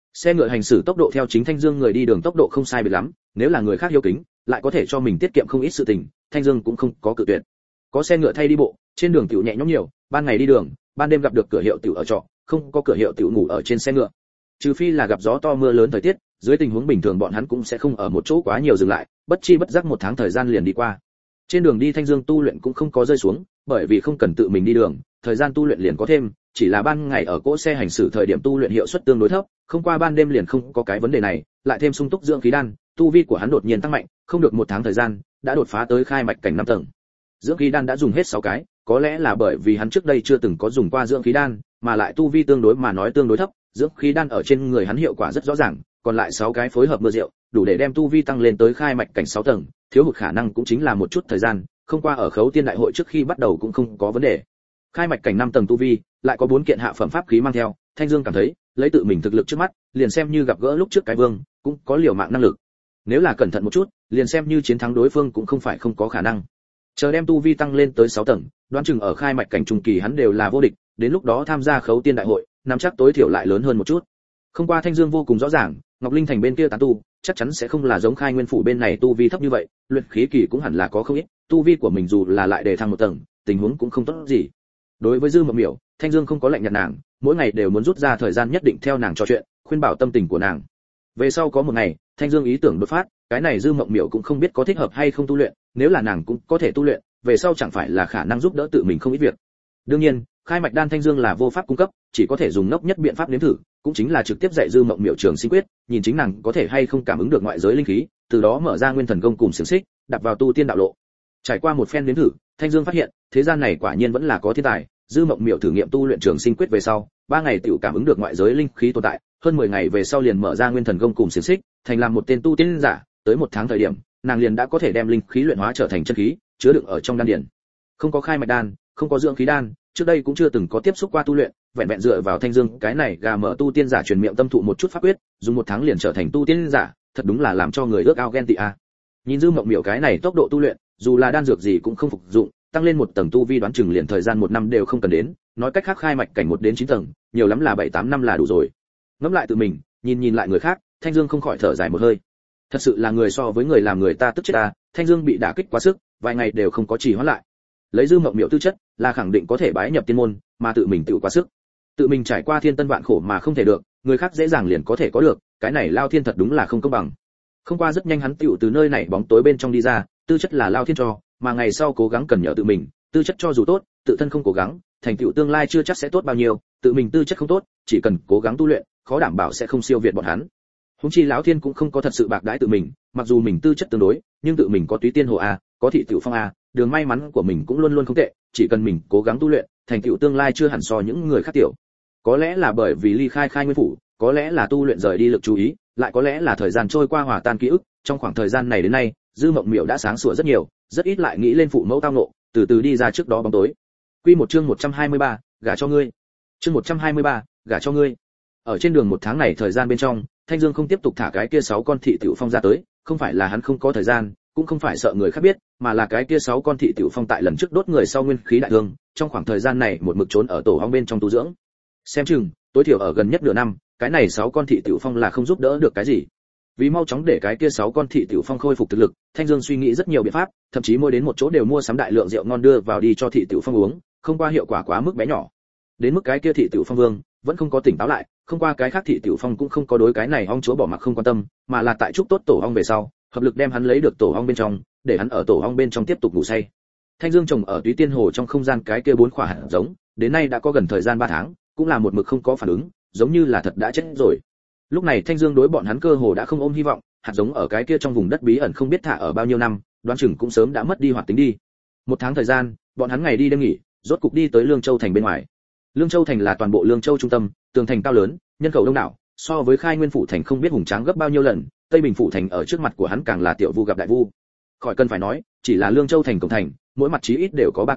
[SPEAKER 1] Xe ngựa hành xử tốc độ theo chính Thanh Dương người đi đường tốc độ không sai biệt lắm, nếu là người khác hiếu kính, lại có thể cho mình tiết kiệm không ít sự tình, Thanh Dương cũng không có cự tuyệt. Có xe ngựa thay đi bộ, trên đường tiểu nhẹ nhõm nhiều, ban ngày đi đường, ban đêm gặp được cửa hiệu tiểu ở trọ, không có cửa hiệu tiểu ngủ ở trên xe ngựa. Trừ phi là gặp gió to mưa lớn thời tiết, dưới tình huống bình thường bọn hắn cũng sẽ không ở một chỗ quá nhiều dừng lại, bất chi bất giác một tháng thời gian liền đi qua. Trên đường đi Thanh Dương tu luyện cũng không có rơi xuống, bởi vì không cần tự mình đi đường, thời gian tu luyện liền có thêm, chỉ là ban ngày ở cỗ xe hành xử thời điểm tu luyện hiệu suất tương đối thấp, không qua ban đêm liền không có cái vấn đề này, lại thêm sung túc dưỡng khí đan, tu vi của hắn đột nhiên tăng mạnh, không được một tháng thời gian, đã đột phá tới khai mạch cảnh 5 tầng. Dưỡng khí đan đã dùng hết 6 cái, có lẽ là bởi vì hắn trước đây chưa từng có dùng qua dưỡng khí đan, mà lại tu vi tương đối mà nói tương đối thấp, dưỡng khí đan ở trên người hắn hiệu quả rất rõ ràng, còn lại 6 cái phối hợp mưa rượu, đủ để đem tu vi tăng lên tới khai mạch cảnh 6 tầng, thiếu hụt khả năng cũng chính là một chút thời gian, không qua ở Khấu Tiên đại hội trước khi bắt đầu cũng không có vấn đề. Khai mạch cảnh 5 tầng tu vi, lại có 4 kiện hạ phẩm pháp khí mang theo, Thanh Dương cảm thấy, lấy tự mình thực lực trước mắt, liền xem như gặp gỡ lúc trước cái vương, cũng có liều mạng năng lực. Nếu là cẩn thận một chút, liền xem như chiến thắng đối phương cũng không phải không có khả năng. Chờ đem tu vi tăng lên tới 6 tầng, đoán chừng ở khai mạch cảnh trung kỳ hắn đều là vô địch, đến lúc đó tham gia Khấu Tiên đại hội, nắm chắc tối thiểu lại lớn hơn một chút. Không qua Thanh Dương vô cùng rõ ràng, Ngọc Linh thành bên kia tán tu, chắc chắn sẽ không là giống Khai Nguyên phủ bên này tu vi thấp như vậy, luyện khí kỳ cũng hẳn là có không ít, tu vi của mình dù là lại đề thăng một tầng, tình huống cũng không tốt gì. Đối với Dư Mộng Miểu, Thanh Dương không có lệnh nhạt nàng, mỗi ngày đều muốn rút ra thời gian nhất định theo nàng trò chuyện, khuyên bảo tâm tình của nàng. Về sau có một ngày, Thanh Dương ý tưởng đột phát, cái này Dư Mộng Miểu cũng không biết có thích hợp hay không tu luyện, nếu là nàng cũng có thể tu luyện, về sau chẳng phải là khả năng giúp đỡ tự mình không ít việc. Đương nhiên, khai mạch đan Thanh Dương là vô pháp cung cấp, chỉ có thể dùng ngốc nhất biện pháp nếm thử, cũng chính là trực tiếp dạy Dư Mộng Miểu trường sinh quyết, nhìn chính nàng có thể hay không cảm ứng được ngoại giới linh khí, từ đó mở ra nguyên thần công cùng xiển xích, đặt vào tu tiên đạo lộ. Trải qua một phen nếm thử, Thanh Dương phát hiện, thế gian này quả nhiên vẫn là có thiên tài. Dư Mộng Miểu thử nghiệm tu luyện trường sinh quyết về sau, 3 ngày tiểu cảm ứng được ngoại giới linh khí tồn tại, hơn 10 ngày về sau liền mở ra nguyên thần công cùng xiển xích, thành làm một tên tu tiên giả, tới 1 tháng thời điểm, nàng liền đã có thể đem linh khí luyện hóa trở thành chân khí, chứa đựng ở trong đan điền. Không có khai mạch đan, không có dưỡng khí đan, trước đây cũng chưa từng có tiếp xúc qua tu luyện, vẹn vẹn dựa vào Thanh Dương cái này gà mở tu tiên giả truyền miệng tâm thụ một chút pháp quyết, dùng 1 tháng liền trở thành tu tiên giả, thật đúng là làm cho người ước ao ghen tị a. Nhìn Dư Mộng Miểu cái này tốc độ tu luyện, dù là đan dược gì cũng không phục dụng, tăng lên 1 tầng tu vi đoán chừng liền thời gian 1 năm đều không cần đến, nói cách khác khai mạch cảnh 1 đến 9 tầng, nhiều lắm là 7-8 năm là đủ rồi. Ngẫm lại tự mình, nhìn lại người khác, Thanh Dương không khỏi thở dài một hơi. Thật sự là người so với người làm người ta tức chết ta, Thanh Dương bị đả kích quá sức, vài ngày đều không có trì hoãn lại. Lấy Dư Mộng Miểu tư chất, là khẳng định có thể bái nhập tiên môn, mà tự mình tự quá sức. Tự mình trải qua thiên tân vạn khổ mà không thể được, người khác dễ dàng liền có thể có được, cái này Lao Thiên thật đúng là không công bằng. Không qua rất nhanh hắn tựu từ nơi này bóng tối bên trong đi ra, tư chất là Lao Thiên cho, mà ngày sau cố gắng cần nhờ tự mình, tư chất cho dù tốt, tự thân không cố gắng, thành tựu tương lai chưa chắc sẽ tốt bao nhiêu, tự mình tư chất không tốt, chỉ cần cố gắng tu luyện, khó đảm bảo sẽ không siêu việt bọn hắn. Huống chi lão Thiên cũng không có thật sự bạc đãi tự mình, mặc dù mình tư chất tương đối, nhưng tự mình có túy tiên hồ a, có thị tiểu phong a, đường may mắn của mình cũng luôn luôn không tệ, chỉ cần mình cố gắng tu luyện, thành tựu tương lai chưa hẳn so những người khác tiểu. Có lẽ là bởi vì ly khai Khai Nguyên phủ, có lẽ là tu luyện rời đi lực chú ý, lại có lẽ là thời gian trôi qua hòa tan ký ức, trong khoảng thời gian này đến nay, Dư Mộng Miểu đã sáng sủa rất nhiều, rất ít lại nghĩ lên phụ mẫu tao nộ, từ từ đi ra trước đó bóng tối. Quy một chương 123, gả cho ngươi. Chương 123, gả cho ngươi. Ở trên đường 1 tháng này thời gian bên trong, Thanh Dương không tiếp tục thả cái kia 6 con thị tiểu phong ra tới, không phải là hắn không có thời gian, cũng không phải sợ người khác biết, mà là cái kia 6 con thị tiểu phong tại lần trước đốt người sau nguyên khí đại thương, trong khoảng thời gian này một mực trốn ở tổ ong bên trong tu dưỡng. Xem chừng, tối thiểu ở gần nhất nửa năm, cái này 6 con thị tiểu phong là không giúp đỡ được cái gì. Vì mau chóng để cái kia 6 con thị tiểu phong khôi phục thực lực, Thanh Dương suy nghĩ rất nhiều biện pháp, thậm chí mỗi đến một chỗ đều mua sắm đại lượng rượu ngon đưa vào đi cho thị tiểu phong uống, không qua hiệu quả quá mức bé nhỏ. Đến mức cái kia thị tiểu phong vương vẫn không có tỉnh táo lại, không qua cái khác thị tiểu phong cũng không có đối cái này ong chúa bỏ mặc không quan tâm, mà là tại chúc tốt tổ ong về sau, hợp lực đem hắn lấy được tổ ong bên trong, để hắn ở tổ ong bên trong tiếp tục ngủ say. Thanh Dương trồng ở Túy Tiên Hồ trong không gian cái kia 4 quả hạt giống, đến nay đã có gần thời gian 3 tháng, cũng là một mực không có phản ứng, giống như là thật đã chết rồi. Lúc này Thanh Dương đối bọn hắn cơ hồ đã không ôm hy vọng, hạt giống ở cái kia trong vùng đất bí ẩn không biết thả ở bao nhiêu năm, đoán chừng cũng sớm đã mất đi hoạt tính đi. 1 tháng thời gian, bọn hắn ngày đi đêm nghỉ, rốt cục đi tới Lương Châu thành bên ngoài. Lương Châu thành là toàn bộ Lương Châu trung tâm, tường thành cao lớn, nhân khẩu đông đảo, so với Khai Nguyên phủ thành không biết hùng tráng gấp bao nhiêu lần, Tây Bình phủ thành ở trước mặt của hắn càng là tiểu vu gặp đại vu. Khỏi cần phải nói, chỉ là Lương Châu thành cổng thành, mỗi mặt chí ít đều có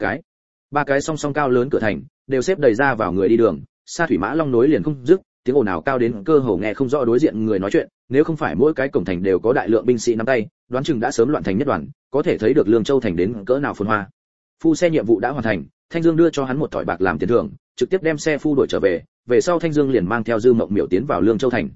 [SPEAKER 1] 3 cái song song cao lớn cửa thành, đều xếp đầy ra vào người đi đường, xa thủy mã long nối liền không dứt, tiếng ồn ào cao đến cơ hồ nghe không rõ đối diện người nói chuyện, nếu không phải mỗi cái cổng thành đều có đại lượng binh sĩ nắm tay, đoán chừng đã sớm loạn thành nhất đoàn, có thể thấy được Lương Châu thành đến cỡ nào phồn hoa. Phu xe nhiệm vụ đã hoàn thành, Thanh Dương đưa cho hắn một thỏi bạc làm tiền thưởng, trực tiếp đem xe phu đuổi trở về, về sau Thanh Dương liền mang theo Dư Mộng Miểu tiến vào Lương Châu thành.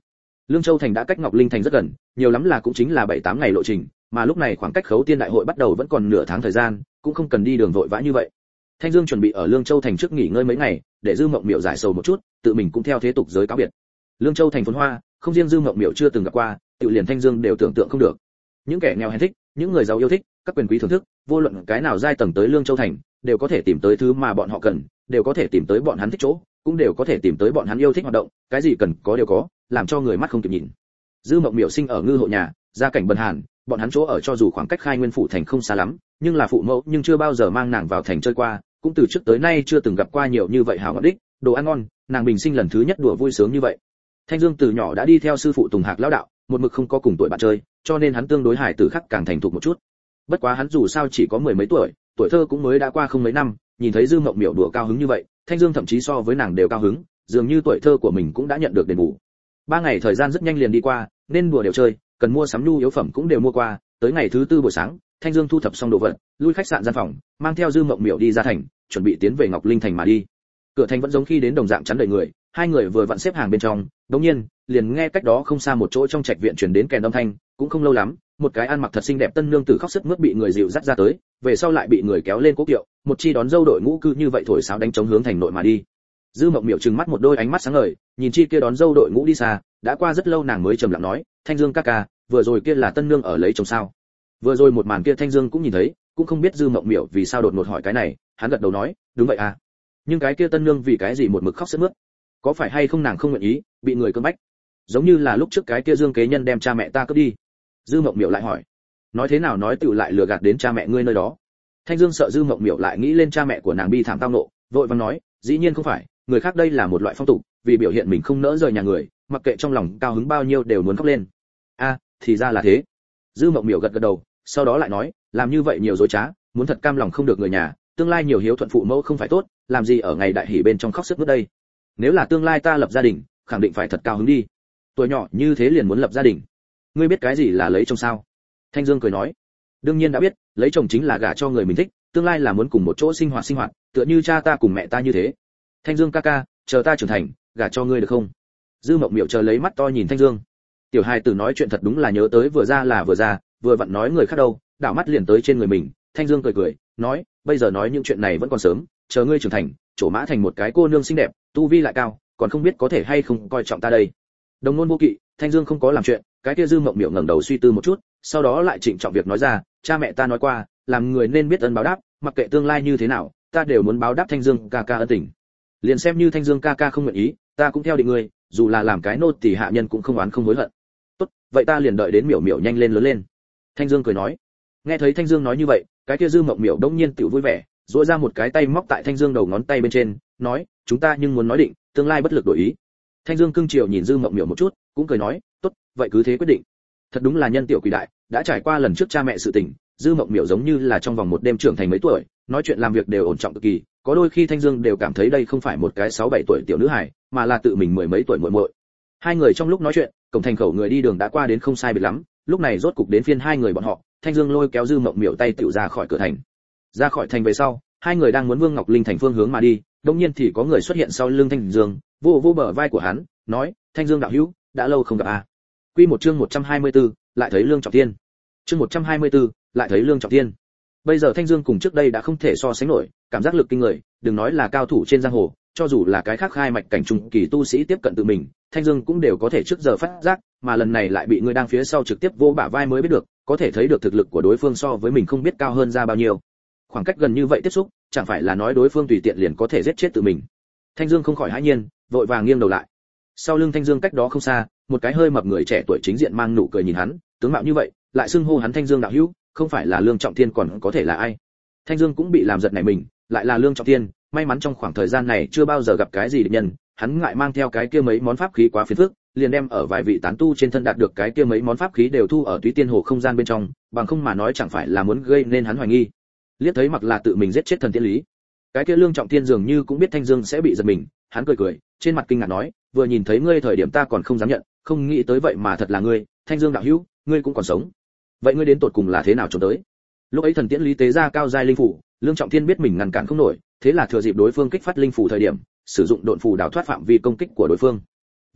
[SPEAKER 1] Lương Châu thành đã cách Ngọc Linh thành rất gần, nhiều lắm là cũng chính là 7-8 ngày lộ trình, mà lúc này khoảng cách Khấu Tiên đại hội bắt đầu vẫn còn nửa tháng thời gian, cũng không cần đi đường vội vã như vậy. Thanh Dương chuẩn bị ở Lương Châu thành trước nghỉ ngơi mấy ngày, để Dư Mộng Miểu giải sầu một chút, tự mình cũng theo thế tục giới cáo biệt. Lương Châu thành phồn hoa, không riêng Dư Mộng Miểu chưa từng gặp qua, tự liền Thanh Dương đều tưởng tượng không được. Những kẻ nghèo hèn thích, những người giàu yêu thích, các quyền quý thưởng thức, vô luận cái nào giai tầng tới Lương Châu thành, đều có thể tìm tới thứ mà bọn họ cần, đều có thể tìm tới bọn hắn thích chỗ, cũng đều có thể tìm tới bọn hắn yêu thích hoạt động, cái gì cần có đều có, làm cho người mắt không kịp nhìn. Dư Mộng Miểu sinh ở ngư hộ nhà, gia cảnh bần hàn, bọn hắn chỗ ở cho dù khoảng cách Khai Nguyên phủ thành không xa lắm, nhưng là phụ mẫu nhưng chưa bao giờ mang nàng vào thành chơi qua, cũng từ trước tới nay chưa từng gặp qua nhiều như vậy hảo ngọt đích, đồ ăn ngon, nàng bình sinh lần thứ nhất đùa vui sướng như vậy. Thanh Dương từ nhỏ đã đi theo sư phụ Tùng Hạc lão đạo, một mực không có cùng tuổi bạn chơi, cho nên hắn tương đối hài tử khác càng thành thục một chút. Bất quá hắn dù sao chỉ có mười mấy tuổi, tuổi thơ cũng mới đã qua không mấy năm, nhìn thấy Dư Mộng Miểu đùa cao hứng như vậy, Thanh Dương thậm chí so với nàng đều cao hứng, dường như tuổi thơ của mình cũng đã nhận được đền bù. 3 ngày thời gian rất nhanh liền đi qua, nên đùa đều chơi, cần mua sắm nhu yếu phẩm cũng đều mua qua, tới ngày thứ tư buổi sáng, Thanh Dương thu thập xong đồ vật, lui khách sạn gian phòng, mang theo Dư Mộng Miểu đi ra thành, chuẩn bị tiến về Ngọc Linh thành mà đi. Cửa thành vẫn giống khi đến đồng dạng chắn đầy người, hai người vừa vặn xếp hàng bên trong, đột nhiên, liền nghe cách đó không xa một chỗ trong trạch viện truyền đến kèn âm thanh, cũng không lâu lắm, một cái ăn mặc thật xinh đẹp tân nương tử khóc sướt mướt bị người dìu dắt ra tới, về sau lại bị người kéo lên cố kiệu, một chi đón dâu đội ngũ cư như vậy thổi sáo đánh trống hướng thành nội mà đi. Dư Mộng Miểu trừng mắt một đôi ánh mắt sáng ngời, nhìn chi kia đón dâu đội ngũ đi xa, đã qua rất lâu nàng mới trầm lặng nói, Thanh Dương ca ca, vừa rồi kia là tân nương ở lấy chồng sao? Vừa rồi một màn kia Thanh Dương cũng nhìn thấy, cũng không biết Dư Mộng Miểu vì sao đột ngột hỏi cái này, hắn gật đầu nói, đúng vậy à. Nhưng cái kia tân nương vì cái gì một mực khóc sướt mướt? Có phải hay không nàng không nguyện ý, bị người cưỡng bách? Giống như là lúc trước cái kia Dương kế nhân đem cha mẹ ta cướp đi. Dư Mộng Miểu lại hỏi, nói thế nào nói tựu lại lừa gạt đến cha mẹ ngươi nơi đó? Thanh Dương sợ Dư Mộng Miểu lại nghĩ lên cha mẹ của nàng bi thảm tao nộ, vội vàng nói, dĩ nhiên không phải, người khác đây là một loại phong tục, vì biểu hiện mình không nỡ rời nhà người, mặc kệ trong lòng cao hứng bao nhiêu đều muốn khóc lên. A, thì ra là thế. Dư Mộng Miểu gật gật đầu, sau đó lại nói, làm như vậy nhiều dối trá, muốn thật cam lòng không được người nhà, tương lai nhiều hiếu thuận phụ mẫu không phải tốt, làm gì ở ngày đại hỷ bên trong khóc sướt mướt đây? Nếu là tương lai ta lập gia đình, khẳng định phải thật cao hứng đi. Tuổi nhỏ như thế liền muốn lập gia đình. Ngươi biết cái gì là lấy chồng sao? Thanh Dương cười nói, đương nhiên đã biết, lấy chồng chính là gả cho người mình thích, tương lai là muốn cùng một chỗ sinh hoạt, tựa như cha ta cùng mẹ ta như thế. Thanh Dương ca ca, chờ ta trưởng thành, gả cho ngươi được không? Dư Mộng Miểu chờ lấy mắt to nhìn Thanh Dương. Tiểu hài tử nói chuyện thật đúng là nhớ tới vừa ra, vừa vặn nói người khác đâu, đảo mắt liền tới trên người mình. Thanh Dương cười, nói, bây giờ nói những chuyện này vẫn còn sớm, chờ ngươi trưởng thành, trổ mã thành một cái cô nương xinh đẹp, tu vi lại cao, còn không biết có thể hay không coi trọng ta đây. Đồng ngôn vô kỵ, Thanh Dương không có làm chuyện, cái kia Dư Mộng Miểu ngẩng đầu suy tư một chút, sau đó lại trịnh trọng việc nói ra, cha mẹ ta nói qua, làm người nên biết ân báo đáp, mặc kệ tương lai như thế nào, ta đều muốn báo đáp Thanh Dương ca ca ân tình. Liền xem như Thanh Dương ca ca không nguyện ý, ta cũng theo định ngươi, dù là làm cái nô tỳ hạ nhân cũng không oán không hối hận. Tốt, vậy ta liền đợi đến Miểu Miểu nhanh lên lớn lên. Thanh Dương cười nói. Nghe thấy Thanh Dương nói như vậy, cái kia Dư Mộng Miểu đống nhiên tiểu vui vẻ, duỗi ra một cái tay móc tại Thanh Dương đầu ngón tay bên trên, nói, chúng ta nhưng muốn nói định, tương lai bất lực đổi ý. Thanh Dương cưng chiều nhìn Dư Mộng Miểu một chút, cũng cười nói, tốt, vậy cứ thế quyết định. Thật đúng là nhân tiểu quỷ đại, đã trải qua lần trước cha mẹ sự tình, Dư Mộng Miểu giống như là trong vòng một đêm trưởng thành mấy tuổi, nói chuyện làm việc đều ổn trọng cực kỳ, có đôi khi Thanh Dương đều cảm thấy đây không phải một cái 6-7 tuổi tiểu nữ hài, mà là tự mình mười mấy tuổi muội muội. Hai người trong lúc nói chuyện, cổng thành khẩu người đi đường đã qua đến không sai biệt lắm, lúc này rốt cục đến phiên hai người bọn họ, Thanh Dương lôi kéo Dư Mộng Miểu tay tiểu ra khỏi cửa thành. Ra khỏi thành về sau, hai người đang muốn Vương Ngọc Linh thành phương hướng mà đi, đột nhiên thì có người xuất hiện sau lưng Thanh Dương, vô bờ vai của hắn, nói, Thanh Dương đạo hữu, đã lâu không gặp a. Quy một chương 124, lại thấy Lương Trọng Thiên. Chương 124, lại thấy Lương Trọng Thiên. Bây giờ Thanh Dương cùng trước đây đã không thể so sánh nổi, cảm giác lực kinh người, đừng nói là cao thủ trên giang hồ, cho dù là cái khác khai mạch cảnh trung kỳ tu sĩ tiếp cận tự mình, Thanh Dương cũng đều có thể trước giờ phát giác, mà lần này lại bị người đang phía sau trực tiếp vô bả vai mới biết được, có thể thấy được thực lực của đối phương so với mình không biết cao hơn ra bao nhiêu. Khoảng cách gần như vậy tiếp xúc, chẳng phải là nói đối phương tùy tiện liền có thể giết chết tự mình. Thanh Dương không khỏi hãi nhiên, vội vàng nghiêng đầu lại. Sau lưng Thanh Dương cách đó không xa, một cái hơi mập người trẻ tuổi chính diện mang nụ cười nhìn hắn, tướng mạo như vậy, lại xưng hô hắn Thanh Dương đạo hữu, không phải là Lương Trọng Thiên còn có thể là ai? Thanh Dương cũng bị làm giật nảy mình, lại là Lương Trọng Thiên, may mắn trong khoảng thời gian này chưa bao giờ gặp cái gì địch nhân, hắn ngại mang theo cái kia mấy món pháp khí quá phiền phức, liền đem ở vài vị tán tu trên thân đạt được cái kia mấy món pháp khí đều thu ở Túy Tiên Hồ không gian bên trong, bằng không mà nói chẳng phải là muốn gây nên hắn hoài nghi. Liếc thấy mặc là tự mình giết chết thần tiên lý. Cái kia Lương Trọng Thiên dường như cũng biết Thanh Dương sẽ bị giật mình, hắn cười, trên mặt kinh ngạc nói, vừa nhìn thấy ngươi thời điểm ta còn không dám nhận, không nghĩ tới vậy mà thật là ngươi, Thanh Dương đạo hữu, ngươi cũng còn sống. Vậy ngươi đến tột cùng là thế nào trốn tới? Lúc ấy thần tiễn lý tế ra cao giai linh phủ, Lương Trọng Thiên biết mình ngăn cản không nổi, thế là thừa dịp đối phương kích phát linh phủ thời điểm, sử dụng độn phù đào thoát phạm vi công kích của đối phương.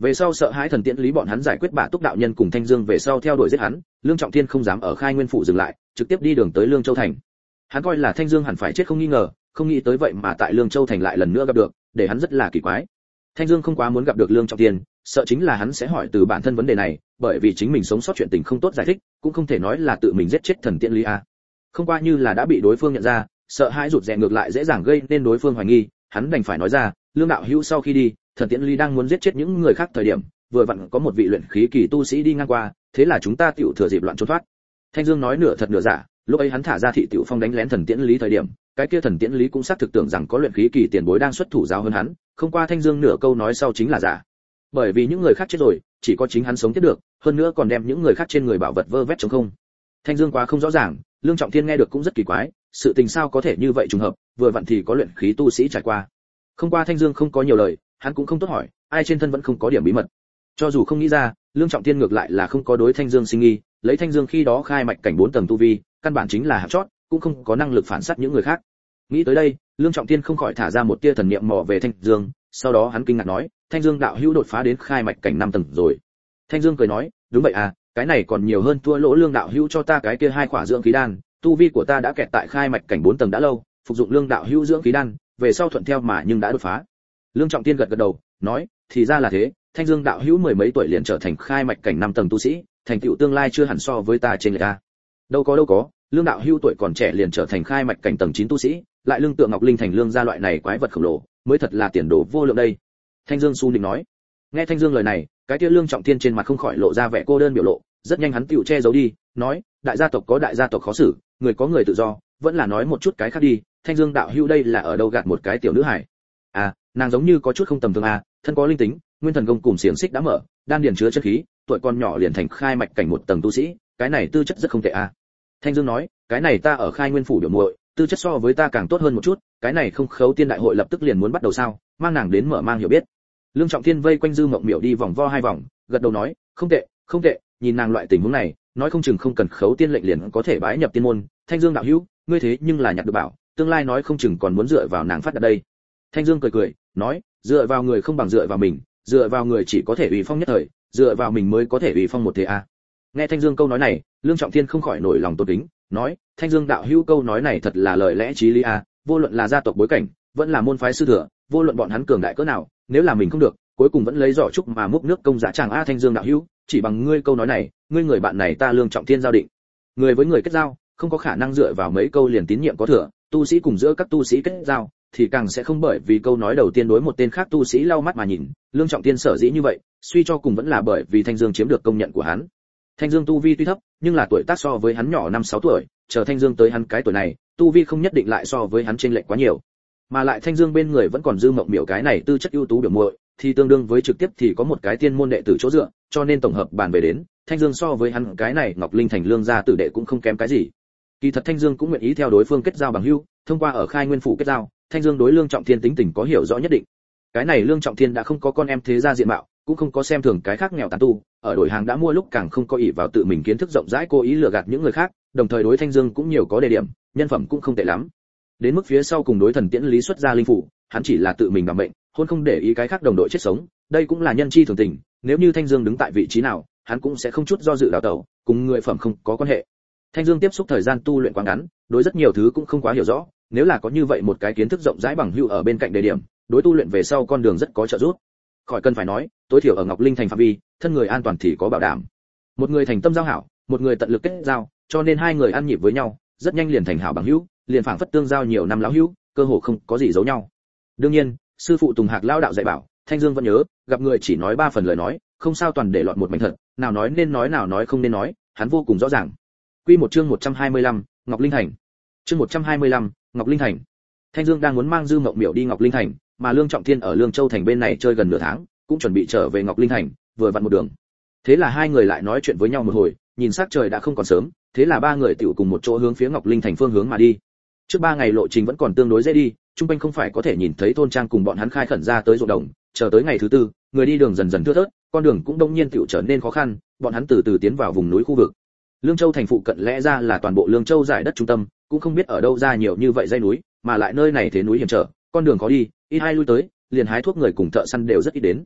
[SPEAKER 1] Về sau sợ hãi thần tiễn lý bọn hắn giải quyết Bả Túc đạo nhân cùng Thanh Dương về sau theo đuổi giết hắn, Lương Trọng Thiên không dám ở Khai Nguyên phủ dừng lại, trực tiếp đi đường tới Lương Châu thành. Hắn coi là Thanh Dương hẳn phải chết không nghi ngờ, không nghĩ tới vậy mà tại Lương Châu thành lại lần nữa gặp được, để hắn rất là kỳ quái. Thanh Dương không quá muốn gặp được Lương Trọng Thiên, sợ chính là hắn sẽ hỏi từ bản thân vấn đề này, bởi vì chính mình sống sót chuyện tình không tốt giải thích, cũng không thể nói là tự mình giết chết thần tiễn lý a. Không qua như là đã bị đối phương nhận ra, sợ hãi rụt rè ngược lại dễ dàng gây nên đối phương hoài nghi, hắn đành phải nói ra, Lương đạo hữu sau khi đi, thần tiễn lý đang muốn giết chết những người khác thời điểm, vừa vặn có một vị luyện khí kỳ tu sĩ đi ngang qua, thế là chúng ta tiểu thừa dịp loạn trốn thoát. Thanh Dương nói nửa thật nửa giả, lúc ấy hắn thả ra thị tiểu phong đánh lén thần tiễn lý thời điểm, cái kia thần tiễn lý cũng xác thực tưởng rằng có luyện khí kỳ tiền bối đang xuất thủ giáo hơn hắn, không qua Thanh Dương nửa câu nói sau chính là giả. Bởi vì những người khác chết rồi, chỉ có chính hắn sống tiếp được, hơn nữa còn đem những người khác trên người bảo vật vơ vét trống không. Thanh Dương quá không rõ ràng, Lương Trọng Thiên nghe được cũng rất kỳ quái, sự tình sao có thể như vậy trùng hợp, vừa vặn thì có luyện khí tu sĩ trải qua. Không qua Thanh Dương không có nhiều lời, hắn cũng không tốt hỏi, ai trên thân vẫn không có điểm bí mật. Cho dù không nghĩ ra, Lương Trọng Thiên ngược lại là không có đối Thanh Dương sinh nghi, lấy Thanh Dương khi đó khai mạch cảnh 4 tầng tu vi, căn bản chính là hạng chót, cũng không có năng lực phản sát những người khác. Nghĩ tới đây, Lương Trọng Thiên không khỏi thả ra một tia thần niệm mò về Thanh Dương, sau đó hắn kinh ngạc nói, Thanh Dương đạo hữu đột phá đến khai mạch cảnh 5 tầng rồi. Thanh Dương cười nói, đúng vậy à, cái này còn nhiều hơn thua lỗ Lương đạo hữu cho ta cái kia 2 khỏa dưỡng khí đan, tu vi của ta đã kẹt tại khai mạch cảnh 4 tầng đã lâu, phục dụng Lương đạo hữu dưỡng khí đan, về sau thuận theo mà nhưng đã đột phá. Lương Trọng Thiên gật gật đầu, nói, thì ra là thế, Thanh Dương đạo hữu mười mấy tuổi liền trở thành khai mạch cảnh 5 tầng tu sĩ, thành tựu tương lai chưa hẳn so với ta trên lệch ta. Đâu có, Lương đạo hữu tuổi còn trẻ liền trở thành khai mạch cảnh tầng 9 tu sĩ, lại lương tượng Ngọc Linh thành Lương gia loại này quái vật khổng lồ, mới thật là tiền đồ vô lượng đây. Thanh Dương su nịnh nói. Nghe Thanh Dương lời này, cái kia Lương Trọng Thiên trên mặt không khỏi lộ ra vẻ cô đơn biểu lộ, rất nhanh hắn tựu che giấu đi, nói, đại gia tộc có đại gia tộc khó xử, người có người tự do, vẫn là nói một chút cái khác đi, Thanh Dương đạo hữu đây là ở đâu gạt một cái tiểu nữ hài. À, nàng giống như có chút không tầm thường à, thân có linh tính, nguyên thần công cùng xiềng xích đã mở, đan điền chứa chân khí, tuổi còn nhỏ liền thành khai mạch cảnh 1 tầng tu sĩ, cái này tư chất rất không tệ à. Thanh Dương nói, cái này ta ở Khai Nguyên phủ biểu muội, tư chất so với ta càng tốt hơn một chút, cái này không Khấu Tiên đại hội lập tức liền muốn bắt đầu sao, mang nàng đến mở mang hiểu biết. Lương Trọng Thiên vây quanh Dư Mộng Miểu đi vòng vo 2 vòng, gật đầu nói, không tệ, nhìn nàng loại tình huống này, nói không chừng không cần Khấu Tiên lệnh liền có thể bái nhập tiên môn. Thanh Dương đạo hữu, ngươi thế nhưng là nhặt được bảo, tương lai nói không chừng còn muốn dựa vào nàng phát đạt đây. Thanh Dương cười, nói, dựa vào người không bằng dựa vào mình, dựa vào người chỉ có thể ủy phong nhất thời, dựa vào mình mới có thể ủy phong một thế a. Nghe Thanh Dương câu nói này, Lương Trọng Thiên không khỏi nổi lòng tôn kính, nói, Thanh Dương đạo hữu câu nói này thật là lời lẽ chí lý a, vô luận là gia tộc bối cảnh, vẫn là môn phái sư thừa, vô luận bọn hắn cường đại cỡ nào, nếu là mình không được, cuối cùng vẫn lấy giỏ trúc mà múc nước công giá chàng a. Thanh Dương đạo hữu, chỉ bằng ngươi câu nói này, ngươi người bạn này ta Lương Trọng Thiên giao định. Người với người kết giao, không có khả năng dựa vào mấy câu liền tín nhiệm có thừa, tu sĩ cùng giữa các tu sĩ kết giao, thì càng sẽ không bởi vì câu nói đầu tiên đối một tên khác tu sĩ lau mắt mà nhìn. Lương Trọng Thiên sở dĩ như vậy, suy cho cùng vẫn là bởi vì Thanh Dương chiếm được công nhận của hắn. Thanh Dương tu vi tuy thấp, nhưng là tuổi tác so với hắn nhỏ 5-6 tuổi, chờ Thanh Dương tới hắn cái tuổi này, tu vi không nhất định lại so với hắn chênh lệch quá nhiều. Mà lại Thanh Dương bên người vẫn còn Dư Mộng Miểu cái này tư chất ưu tú biểu muội, thì tương đương với trực tiếp thì có một cái tiên môn đệ tử chỗ dựa, cho nên tổng hợp bàn về đến, Thanh Dương so với hắn cái này Ngọc Linh thành Lương gia tử đệ cũng không kém cái gì. Kỳ thật Thanh Dương cũng nguyện ý theo đối phương kết giao bằng hữu, thông qua ở Khai Nguyên phủ kết giao, Thanh Dương đối Lương Trọng Thiên tính tình có hiểu rõ nhất định. Cái này Lương Trọng Thiên đã không có con em thế gia diện mạo, cũng không có xem thường cái khác nghèo tán tu, ở đổi hàng đã mua lúc càng không có ỷ vào tự mình kiến thức rộng rãi cố ý lừa gạt những người khác, đồng thời đối Thanh Dương cũng nhiều có đề điểm, nhân phẩm cũng không tệ lắm. Đến mức phía sau cùng đối thần tiễn lý xuất ra linh phủ, hắn chỉ là tự mình đảm mệnh, hôn không để ý cái khác đồng đội chết sống, đây cũng là nhân chi thường tình, nếu như Thanh Dương đứng tại vị trí nào, hắn cũng sẽ không chút do dự đào tẩu, cùng người phẩm không có quan hệ. Thanh Dương tiếp xúc thời gian tu luyện quá ngắn, đối rất nhiều thứ cũng không quá hiểu rõ, nếu là có như vậy một cái kiến thức rộng rãi bằng hữu ở bên cạnh đề điểm, đối tu luyện về sau con đường rất có trợ giúp. Khỏi cần phải nói, tối thiểu ở Ngọc Linh thành phạm vi, thân người an toàn thì có bảo đảm. Một người thành tâm giao hảo, một người tận lực kết giao, cho nên hai người ăn nhịp với nhau, rất nhanh liền thành hảo bằng hữu, liền phảng phất tương giao nhiều năm lão hữu, cơ hồ không có gì giấu nhau. Đương nhiên, sư phụ Tùng Hạc lão đạo dạy bảo, Thanh Dương vẫn nhớ, gặp người chỉ nói 3 phần lời nói, không sao toàn để lọt một mảnh thật, nào nói nên nói nào nói không nên nói, hắn vô cùng rõ ràng. Quy một chương 125, Ngọc Linh thành. Chương 125, Ngọc Linh thành. Thanh Dương đang muốn mang Dư Mộng Miểu đi Ngọc Linh thành, mà Lương Trọng Thiên ở Lương Châu thành bên này chơi gần nửa tháng, cũng chuẩn bị trở về Ngọc Linh thành, vừa vặn một đường. Thế là hai người lại nói chuyện với nhau một hồi, nhìn sắc trời đã không còn sớm, thế là ba người tiểu cùng một chỗ hướng phía Ngọc Linh thành phương hướng mà đi. Trước 3 ngày lộ trình vẫn còn tương đối dễ đi, trung quanh không phải có thể nhìn thấy thôn trang cùng bọn hắn khai khẩn ra tới ruộng đồng, chờ tới ngày thứ 4, người đi đường dần dần thưa thớt, con đường cũng đông nhiên tiểu trở nên khó khăn, bọn hắn từ từ tiến vào vùng núi khu vực. Lương Châu thành phụ cận lẽ ra là toàn bộ Lương Châu giải đất trung tâm, cũng không biết ở đâu ra nhiều như vậy dãy núi, mà lại nơi này thế núi hiểm trở, con đường khó đi, ít ai lui tới, liền hái thuốc người cùng thợ săn đều rất ít đến.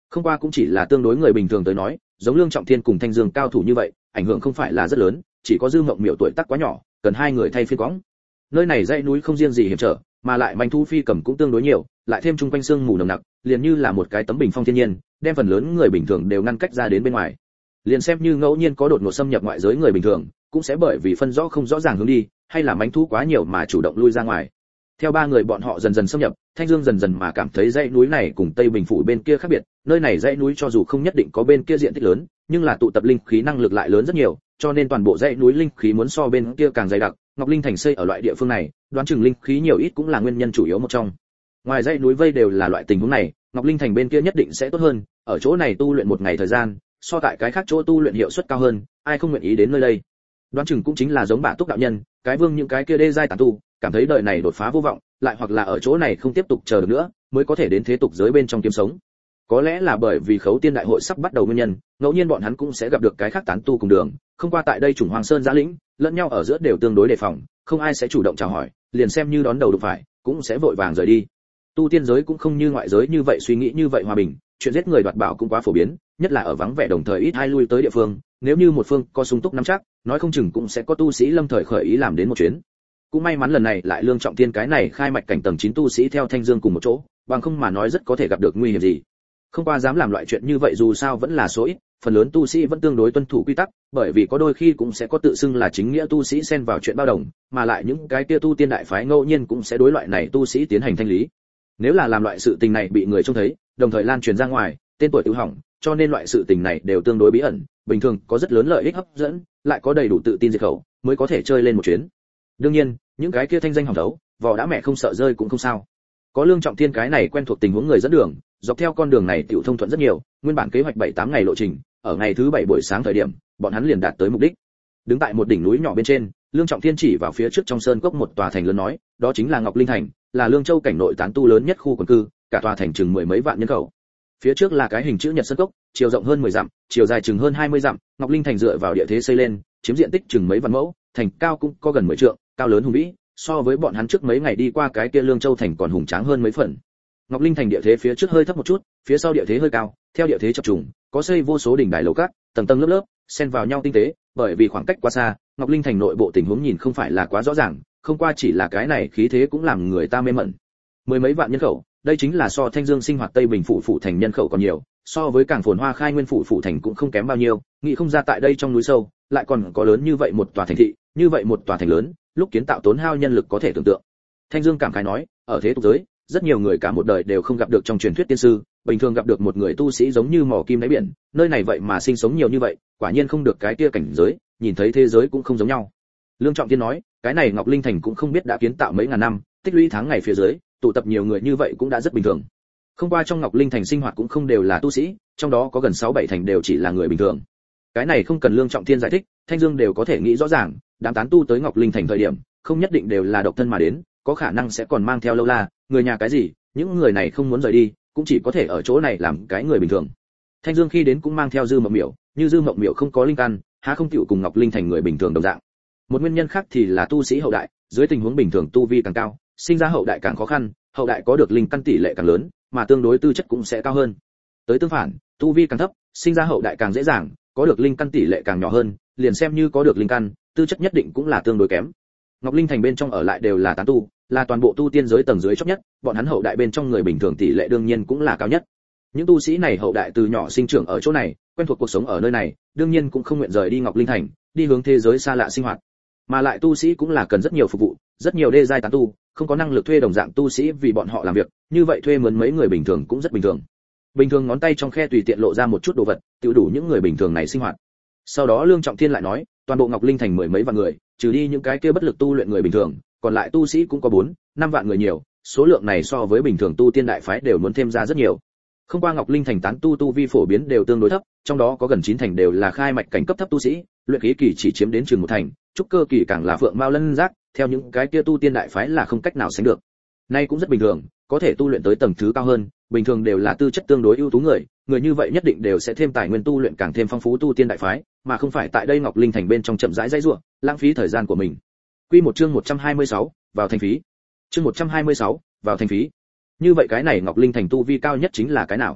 [SPEAKER 1] Không qua cũng chỉ là tương đối người bình thường tới nói, giống Lương Trọng Thiên cùng Thanh Dương cao thủ như vậy, ảnh hưởng không phải là rất lớn, chỉ có Dư Mộng Miểu tuổi tác quá nhỏ, cần hai người thay phiên quõng. Nơi này dãy núi không riêng gì hiểm trở, mà lại manh thu phi cầm cũng tương đối nhiều, lại thêm chung quanh sương mù nồng nặc, liền như là một cái tấm bình phong thiên nhiên, đem phần lớn người bình thường đều ngăn cách ra đến bên ngoài. Liền xem như ngẫu nhiên có đột ngột xâm nhập ngoại giới người bình thường, cũng sẽ bởi vì phân rõ không rõ ràng hướng đi, hay là manh thu quá nhiều mà chủ động lui ra ngoài. Theo ba người bọn họ dần dần xâm nhập, Thanh Dương dần dần mà cảm thấy dãy núi này cùng Tây Bình phủ bên kia khác biệt, nơi này dãy núi cho dù không nhất định có bên kia diện tích lớn, nhưng là tụ tập linh khí năng lực lại lớn rất nhiều, cho nên toàn bộ dãy núi linh khí muốn so bên kia càng dày đặc. Ngọc Linh Thành xây ở loại địa phương này, đoán chừng linh khí nhiều ít cũng là nguyên nhân chủ yếu một trong. Ngoài dãy núi vây đều là loại tình huống này, Ngọc Linh Thành bên kia nhất định sẽ tốt hơn, ở chỗ này tu luyện một ngày thời gian, so tại cái khác chỗ tu luyện hiệu suất cao hơn, ai không nguyện ý đến nơi đây. Đoán chừng cũng chính là giống Bạ Túc đạo nhân, cái vương những cái kia đê giai tán tu, cảm thấy đời này đột phá vô vọng, lại hoặc là ở chỗ này không tiếp tục chờ được nữa, mới có thể đến thế tục giới bên trong kiếm sống. Có lẽ là bởi vì Khấu Tiên đại hội sắp bắt đầu nguyên nhân, ngẫu nhiên bọn hắn cũng sẽ gặp được cái khác tán tu cùng đường, không qua tại đây Trùng Hoàng Sơn giã lĩnh, lẫn nhau ở giữa đều tương đối đề phòng, không ai sẽ chủ động chào hỏi, liền xem như đón đầu đụng phải, cũng sẽ vội vàng rời đi. Tu tiên giới cũng không như ngoại giới như vậy suy nghĩ như vậy hòa bình, chuyện giết người đoạt bảo cũng quá phổ biến, nhất là ở vắng vẻ đồng thời ít ai lui tới địa phương, nếu như một phương có sung túc nắm chắc, nói không chừng cũng sẽ có tu sĩ lâm thời khởi ý làm đến một chuyến. Cũng may mắn lần này lại Lương Trọng Thiên cái này khai mạch cảnh tầng 9 tu sĩ theo Thanh Dương cùng một chỗ, bằng không mà nói rất có thể gặp được nguy hiểm gì. Không qua dám làm loại chuyện như vậy dù sao vẫn là số ít, phần lớn tu sĩ vẫn tương đối tuân thủ quy tắc, bởi vì có đôi khi cũng sẽ có tự xưng là chính nghĩa tu sĩ xen vào chuyện bao đồng, mà lại những cái kia tu tiên đại phái ngẫu nhiên cũng sẽ đối loại này tu sĩ tiến hành thanh lý. Nếu là làm loại sự tình này bị người trông thấy, đồng thời lan truyền ra ngoài, tên tuổi tự hỏng, cho nên loại sự tình này đều tương đối bí ẩn, bình thường có rất lớn lợi ích hấp dẫn, lại có đầy đủ tự tin diệt khẩu, mới có thể chơi lên một chuyến. Đương nhiên, những cái kia thanh danh hỏng đấu, vò đã mẹ không sợ rơi cũng không sao. Có Lương Trọng Thiên cái này quen thuộc tình huống người dẫn đường, dọc theo con đường này tiểu thông thuận rất nhiều, nguyên bản kế hoạch 7-8 ngày lộ trình, ở ngày thứ 7 buổi sáng thời điểm, bọn hắn liền đạt tới mục đích. Đứng tại một đỉnh núi nhỏ bên trên, Lương Trọng Thiên chỉ vào phía trước trong sơn cốc một tòa thành lớn nói, đó chính là Ngọc Linh Thành, là Lương Châu cảnh nội tán tu lớn nhất khu quần cư, cả tòa thành chừng mười mấy vạn nhân khẩu. Phía trước là cái hình chữ nhật sơn cốc, chiều rộng hơn 10 dặm, chiều dài chừng hơn 20 dặm, Ngọc Linh Thành dựa vào địa thế xây lên, chiếm diện tích chừng mấy vạn mẫu, thành cao cũng có gần 10 trượng, cao lớn hùng vĩ, so với bọn hắn trước mấy ngày đi qua cái kia Lương Châu thành còn hùng tráng hơn mấy phần. Ngọc Linh Thành địa thế phía trước hơi thấp một chút, phía sau địa thế hơi cao, theo địa thế chập trùng, có xây vô số đỉnh đài lầu các, tầng tầng lớp lớp, xen vào nhau tinh tế, bởi vì khoảng cách quá xa, Ngọc Linh Thành nội bộ tình huống nhìn không phải là quá rõ ràng, không qua chỉ là cái này khí thế cũng làm người ta mê mẩn. Mười mấy vạn nhân khẩu, đây chính là so Thanh Dương sinh hoạt Tây Bình phủ thành nhân khẩu còn nhiều, so với cảng phồn hoa khai nguyên phủ thành cũng không kém bao nhiêu, nghĩ không ra tại đây trong núi sâu, lại còn có lớn như vậy một tòa thành thị, như vậy một tòa thành lớn, lúc kiến tạo tốn hao nhân lực có thể tưởng tượng. Thanh Dương cảm khái nói, ở thế tục giới, rất nhiều người cả một đời đều không gặp được trong truyền thuyết tiên sư, bình thường gặp được một người tu sĩ giống như mỏ kim đáy biển, nơi này vậy mà sinh sống nhiều như vậy, quả nhiên không được cái kia cảnh giới, nhìn thấy thế giới cũng không giống nhau. Lương Trọng Thiên nói, cái này Ngọc Linh Thành cũng không biết đã kiến tạo mấy ngàn năm, tích lũy tháng ngày phía dưới, tụ tập nhiều người như vậy cũng đã rất bình thường. Không qua trong Ngọc Linh Thành sinh hoạt cũng không đều là tu sĩ, trong đó có gần 6-7 thành đều chỉ là người bình thường. Cái này không cần Lương Trọng Thiên giải thích, Thanh Dương đều có thể nghĩ rõ ràng, đám tán tu tới Ngọc Linh Thành thời điểm, không nhất định đều là độc thân mà đến, có khả năng sẽ còn mang theo lâu la, người nhà cái gì, những người này không muốn rời đi, cũng chỉ có thể ở chỗ này làm cái người bình thường. Thanh Dương khi đến cũng mang theo Dư Mộng Miểu, như Dư Mộng Miểu không có linh căn, há không chịu cùng Ngọc Linh Thành người bình thường đồng dạng. Một nguyên nhân khác thì là tu sĩ hậu đại, dưới tình huống bình thường tu vi càng cao, sinh ra hậu đại càng khó khăn, hậu đại có được linh căn tỷ lệ càng lớn, mà tương đối tư chất cũng sẽ cao hơn. Tới tương phản, tu vi càng thấp, sinh ra hậu đại càng dễ dàng, có được linh căn tỷ lệ càng nhỏ hơn, liền xem như có được linh căn, tư chất nhất định cũng là tương đối kém. Ngọc Linh Thành bên trong ở lại đều là tán tu, là toàn bộ tu tiên giới tầng dưới chót nhất, bọn hắn hậu đại bên trong người bình thường tỷ lệ đương nhiên cũng là cao nhất. Những tu sĩ này hậu đại từ nhỏ sinh trưởng ở chỗ này, quen thuộc cuộc sống ở nơi này, đương nhiên cũng không nguyện rời đi Ngọc Linh Thành, đi hướng thế giới xa lạ sinh hoạt. Mà lại tu sĩ cũng là cần rất nhiều phục vụ, rất nhiều đê giai tán tu, không có năng lực thuê đồng dạng tu sĩ vì bọn họ làm việc, như vậy thuê mướn mấy người bình thường cũng rất bình thường. Bình thường ngón tay trong khe tùy tiện lộ ra một chút đồ vật, tiêu đủ những người bình thường này sinh hoạt. Sau đó Lương Trọng Thiên lại nói, toàn bộ Ngọc Linh Thành mười mấy vạn người, trừ đi những cái kia bất lực tu luyện người bình thường, còn lại tu sĩ cũng có 4-5 vạn người nhiều, số lượng này so với bình thường tu tiên đại phái đều muốn thêm ra rất nhiều. Không qua Ngọc Linh Thành tán tu vi phổ biến đều tương đối thấp, trong đó có gần 9 thành đều là khai mạch cảnh cấp thấp tu sĩ, luyện khí kỳ chỉ chiếm đến chừng 1 thành, trúc cơ kỳ càng là phượng mao lân giác, theo những cái kia tu tiên đại phái là không cách nào sánh được. Nay cũng rất bình thường, có thể tu luyện tới tầng thứ cao hơn, bình thường đều là tư chất tương đối ưu tú người, người như vậy nhất định đều sẽ thêm tài nguyên tu luyện càng thêm phong phú tu tiên đại phái, mà không phải tại đây Ngọc Linh Thành bên trong chậm rãi dãy rủa, lãng phí thời gian của mình. Quy một chương 126, vào thành phí. Chương 126, vào thành phí. Như vậy cái này Ngọc Linh Thành tu vi cao nhất chính là cái nào?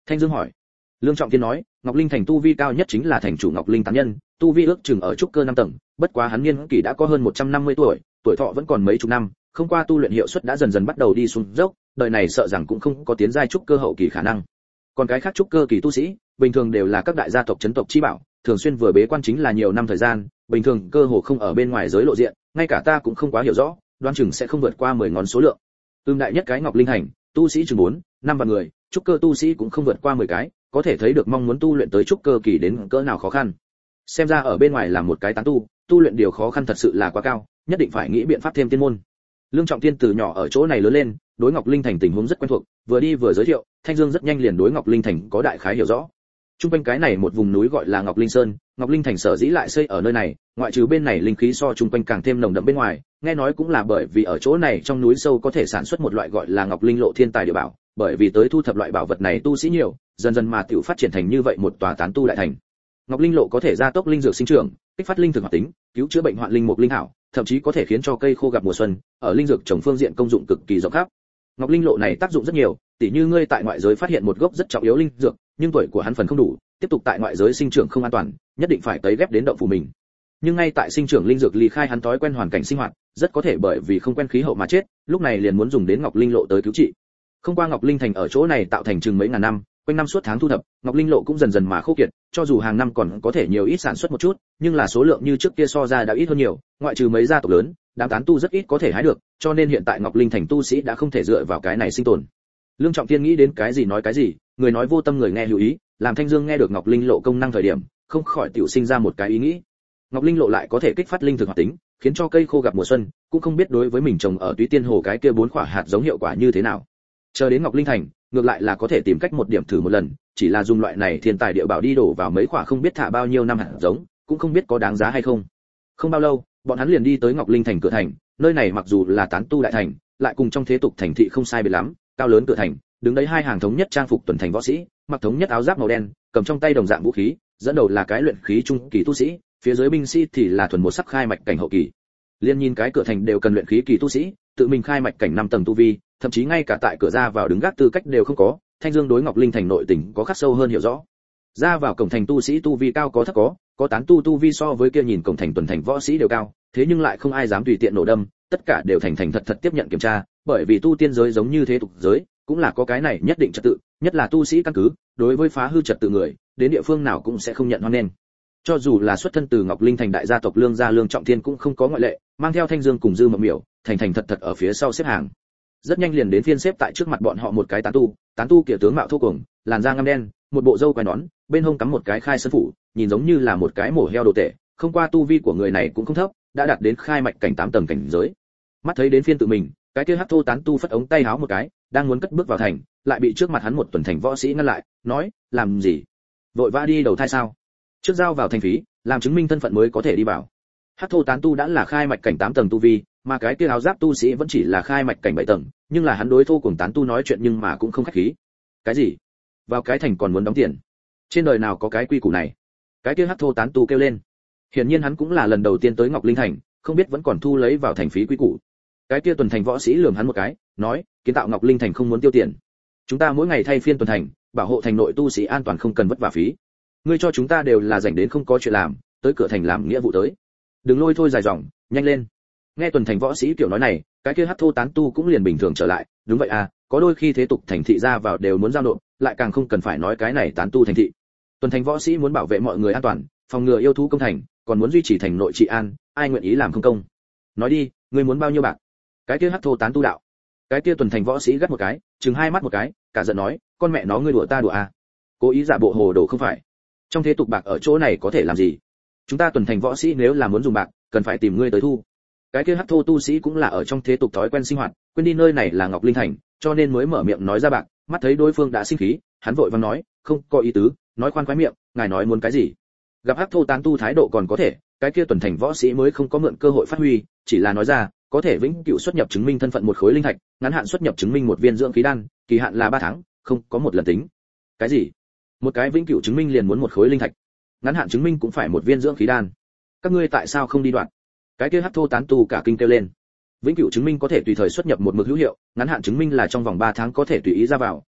[SPEAKER 1] Thanh Dương hỏi. Lương Trọng Thiên nói, Ngọc Linh Thành tu vi cao nhất chính là thành chủ Ngọc Linh tán nhân, tu vi ước chừng ở trúc cơ 5 tầng, bất quá hắn niên kỷ đã có hơn 150 tuổi, tuổi thọ vẫn còn mấy chục năm, không qua tu luyện hiệu suất đã dần dần bắt đầu đi xuống dốc, đời này sợ rằng cũng không có tiến giai trúc cơ hậu kỳ khả năng. Còn cái khác trúc cơ kỳ tu sĩ, bình thường đều là các đại gia tộc chấn tộc chi bảo, thường xuyên vừa bế quan chính là nhiều năm thời gian, bình thường cơ hồ không ở bên ngoài giới lộ diện, ngay cả ta cũng không quá hiểu rõ, đoán chừng sẽ không vượt qua 10 ngón số lượng. Đại nhất cái Ngọc Linh Thành, tu sĩ chừng 4-5 vạn người, trúc cơ tu sĩ cũng không vượt qua 10 cái, có thể thấy được mong muốn tu luyện tới trúc cơ kỳ đến cỡ nào khó khăn. Xem ra ở bên ngoài là một cái tán tu luyện điều khó khăn thật sự là quá cao, nhất định phải nghĩ biện pháp thêm tiên môn. Lương Trọng Thiên từ nhỏ ở chỗ này lớn lên, đối Ngọc Linh Thành tình huống rất quen thuộc, vừa đi vừa giới thiệu, Thanh Dương rất nhanh liền đối Ngọc Linh Thành có đại khái hiểu rõ. Trung quanh cái này một vùng núi gọi là Ngọc Linh Sơn, Ngọc Linh Thành sở dĩ lại xây ở nơi này, ngoại trừ bên này linh khí so trung quanh càng thêm nồng đậm bên ngoài, nghe nói cũng là bởi vì ở chỗ này trong núi sâu có thể sản xuất một loại gọi là Ngọc Linh Lộ thiên tài địa bảo, bởi vì tới thu thập loại bảo vật này tu sĩ nhiều, dần dần mà tiểu phát triển thành như vậy một tòa tán tu đại thành. Ngọc Linh Lộ có thể gia tốc linh dược sinh trưởng, kích phát linh thực hoạt tính, cứu chữa bệnh hoạn linh mục linh hảo, thậm chí có thể khiến cho cây khô gặp mùa xuân, ở linh dược trồng phương diện công dụng cực kỳ rộng khắp. Ngọc Linh Lộ này tác dụng rất nhiều, tỉ như ngươi tại ngoại giới phát hiện một gốc rất trọng yếu linh dược, nhưng tuổi của hắn phần không đủ, tiếp tục tại ngoại giới sinh trưởng không an toàn, nhất định phải tấy ghép đến động phủ mình. Nhưng ngay tại sinh trưởng linh dược ly khai hắn thói quen hoàn cảnh sinh hoạt, rất có thể bởi vì không quen khí hậu mà chết, lúc này liền muốn dùng đến Ngọc Linh Lộ tới cứu trị. Không qua Ngọc Linh Thành ở chỗ này tạo thành chừng mấy ngàn năm, quanh năm suốt tháng thu thập, Ngọc Linh Lộ cũng dần dần mà khô kiệt, cho dù hàng năm còn có thể nhiều ít sản xuất một chút, nhưng là số lượng như trước kia so ra đã ít hơn nhiều, ngoại trừ mấy gia tộc lớn, đám tán tu rất ít có thể hái được, cho nên hiện tại Ngọc Linh Thành tu sĩ đã không thể dựa vào cái này sinh tồn. Lương Trọng Thiên nghĩ đến cái gì nói cái gì, người nói vô tâm người nghe hữu ý, làm Thanh Dương nghe được Ngọc Linh Lộ công năng thời điểm, không khỏi tiểu sinh ra một cái ý nghĩ. Ngọc Linh Lộ lại có thể kích phát linh thực hoạt tính, khiến cho cây khô gặp mùa xuân, cũng không biết đối với mình trồng ở Túy Tiên Hồ cái kia 4 quả hạt giống hiệu quả như thế nào. Chờ đến Ngọc Linh Thành, ngược lại là có thể tìm cách một điểm thử một lần, chỉ là dùng loại này thiên tài địa bảo đi đổ vào mấy quả không biết thả bao nhiêu năm hạt giống, cũng không biết có đáng giá hay không. Không bao lâu, bọn hắn liền đi tới Ngọc Linh Thành cửa thành, nơi này mặc dù là tán tu đại thành, lại cùng trong thế tục thành thị không sai biệt lắm, cao lớn cửa thành, đứng đấy hai hàng thống nhất trang phục tuần thành võ sĩ, mặc thống nhất áo giáp màu đen, cầm trong tay đồng dạng vũ khí, dẫn đầu là cái luyện khí trung kỳ tu sĩ, phía dưới binh sĩ thì là thuần một sắc khai mạch cảnh hậu kỳ. Liên nhìn cái cửa thành đều cần luyện khí kỳ tu sĩ, tự mình khai mạch cảnh 5 tầng tu vi, thậm chí ngay cả tại cửa ra vào đứng gác tư cách đều không có. Thanh Dương đối Ngọc Linh Thành nội tình có khắc sâu hơn hiểu rõ. Ra vào cổng thành tu sĩ tu vi cao có thấp có tán tu vi so với kia nhìn cổng thành tuần thành võ sĩ đều cao, thế nhưng lại không ai dám tùy tiện nổ đâm, tất cả đều thành thật tiếp nhận kiểm tra, bởi vì tu tiên giới giống như thế tục giới, cũng là có cái này nhất định trật tự, nhất là tu sĩ căn cứ, đối với phá hư trật tự người, đến địa phương nào cũng sẽ không nhận hoan nghênh. Cho dù là xuất thân từ Ngọc Linh Thành đại gia tộc Lương gia Lương Trọng Thiên cũng không có ngoại lệ, mang theo Thanh Dương cùng Dư Mộng Miểu, thành thật ở phía sau xếp hàng. Rất nhanh liền đến phiên xếp tại trước mặt bọn họ một cái tán tu kia tướng mạo thô cuồng, làn da ngăm đen, một bộ râu quai nón, bên hông cắm một cái khai sơn phủ, nhìn giống như là một cái mổ heo đồ tể, không qua tu vi của người này cũng không thấp, đã đạt đến khai mạch cảnh 8 tầng cảnh giới. Mắt thấy đến phiên tự mình, cái kia hắc thô tán tu phất ống tay háo một cái, đang muốn cất bước vào thành, lại bị trước mặt hắn một tuần thành võ sĩ ngăn lại, nói: "Làm gì? Vội vã đi đầu thai sao? Trước giao vào thành phí, làm chứng minh thân phận mới có thể đi vào." Hắc thô tán tu đã là khai mạch cảnh 8 tầng tu vi, mà cái kia áo giáp tu sĩ vẫn chỉ là khai mạch cảnh 7 tầng, nhưng là hắn đối thô cùng tán tu nói chuyện nhưng mà cũng không khách khí. "Cái gì? Vào cái thành còn muốn đóng tiền? Trên đời nào có cái quy củ này?" Cái kia hắc thô tán tu kêu lên. Hiển nhiên hắn cũng là lần đầu tiên tới Ngọc Linh Thành, không biết vẫn còn thu lấy vào thành phí quy củ. Cái kia tuần thành võ sĩ lườm hắn một cái, nói: "Kiến tạo Ngọc Linh Thành không muốn tiêu tiền. Chúng ta mỗi ngày thay phiên tuần thành, bảo hộ thành nội tu sĩ an toàn không cần vất vả phí. Ngươi cho chúng ta đều là rảnh đến không có chuyện làm, tới cửa thành làm nghĩa vụ tới. Đừng lôi thôi dài dòng, nhanh lên." Nghe tuần thành võ sĩ kiểu nói này, cái kia hắc thô tán tu cũng liền bình thường trở lại, đúng vậy à, có đôi khi thế tục thành thị ra vào đều muốn giao nộp, lại càng không cần phải nói cái này tán tu thành thị. Tuần thành võ sĩ muốn bảo vệ mọi người an toàn, phòng ngừa yêu thú công thành, còn muốn duy trì thành nội trị an, ai nguyện ý làm không công? Nói đi, ngươi muốn bao nhiêu bạc? Cái kia hắc thô tán tu đạo. Cái kia tuần thành võ sĩ gắt một cái, trừng hai mắt một cái, cả giận nói: "Con mẹ nó, ngươi đùa ta đùa à? Cố ý giả bộ hồ đồ không phải? Trong thế tục bạc ở chỗ này có thể làm gì? Chúng ta tuần thành võ sĩ nếu là muốn dùng bạc, cần phải tìm ngươi tới thu." Cái kia hắc thô tu sĩ cũng là ở trong thế tục thói quen sinh hoạt, quên đi nơi này là Ngọc Linh Thành, cho nên mới mở miệng nói ra bạc. Mắt thấy đối phương đã sinh khí, hắn vội vàng nói: "Không có ý tứ, nói khoan khoái miệng, ngài nói muốn cái gì?" Gặp hắc thô tán tu thái độ còn có thể, cái kia tuần thành võ sĩ mới không có mượn cơ hội phát huy, chỉ là nói ra: "Có thể vĩnh cửu xuất nhập chứng minh thân phận một khối linh thạch, ngắn hạn xuất nhập chứng minh một viên dưỡng khí đan, kỳ hạn là 3 tháng, không có một lần tính." Cái gì? Một cái vĩnh cửu chứng minh liền muốn một khối linh thạch? Ngắn hạn chứng minh cũng phải một viên dưỡng khí đan? Các ngươi tại sao không đi đoạn? Cái kia hắc thô tán tu cả kinh kêu lên. Vĩnh cửu chứng minh có thể tùy thời xuất nhập một mực hữu hiệu, ngắn hạn chứng minh là trong vòng 3 tháng có thể tùy ý ra vào,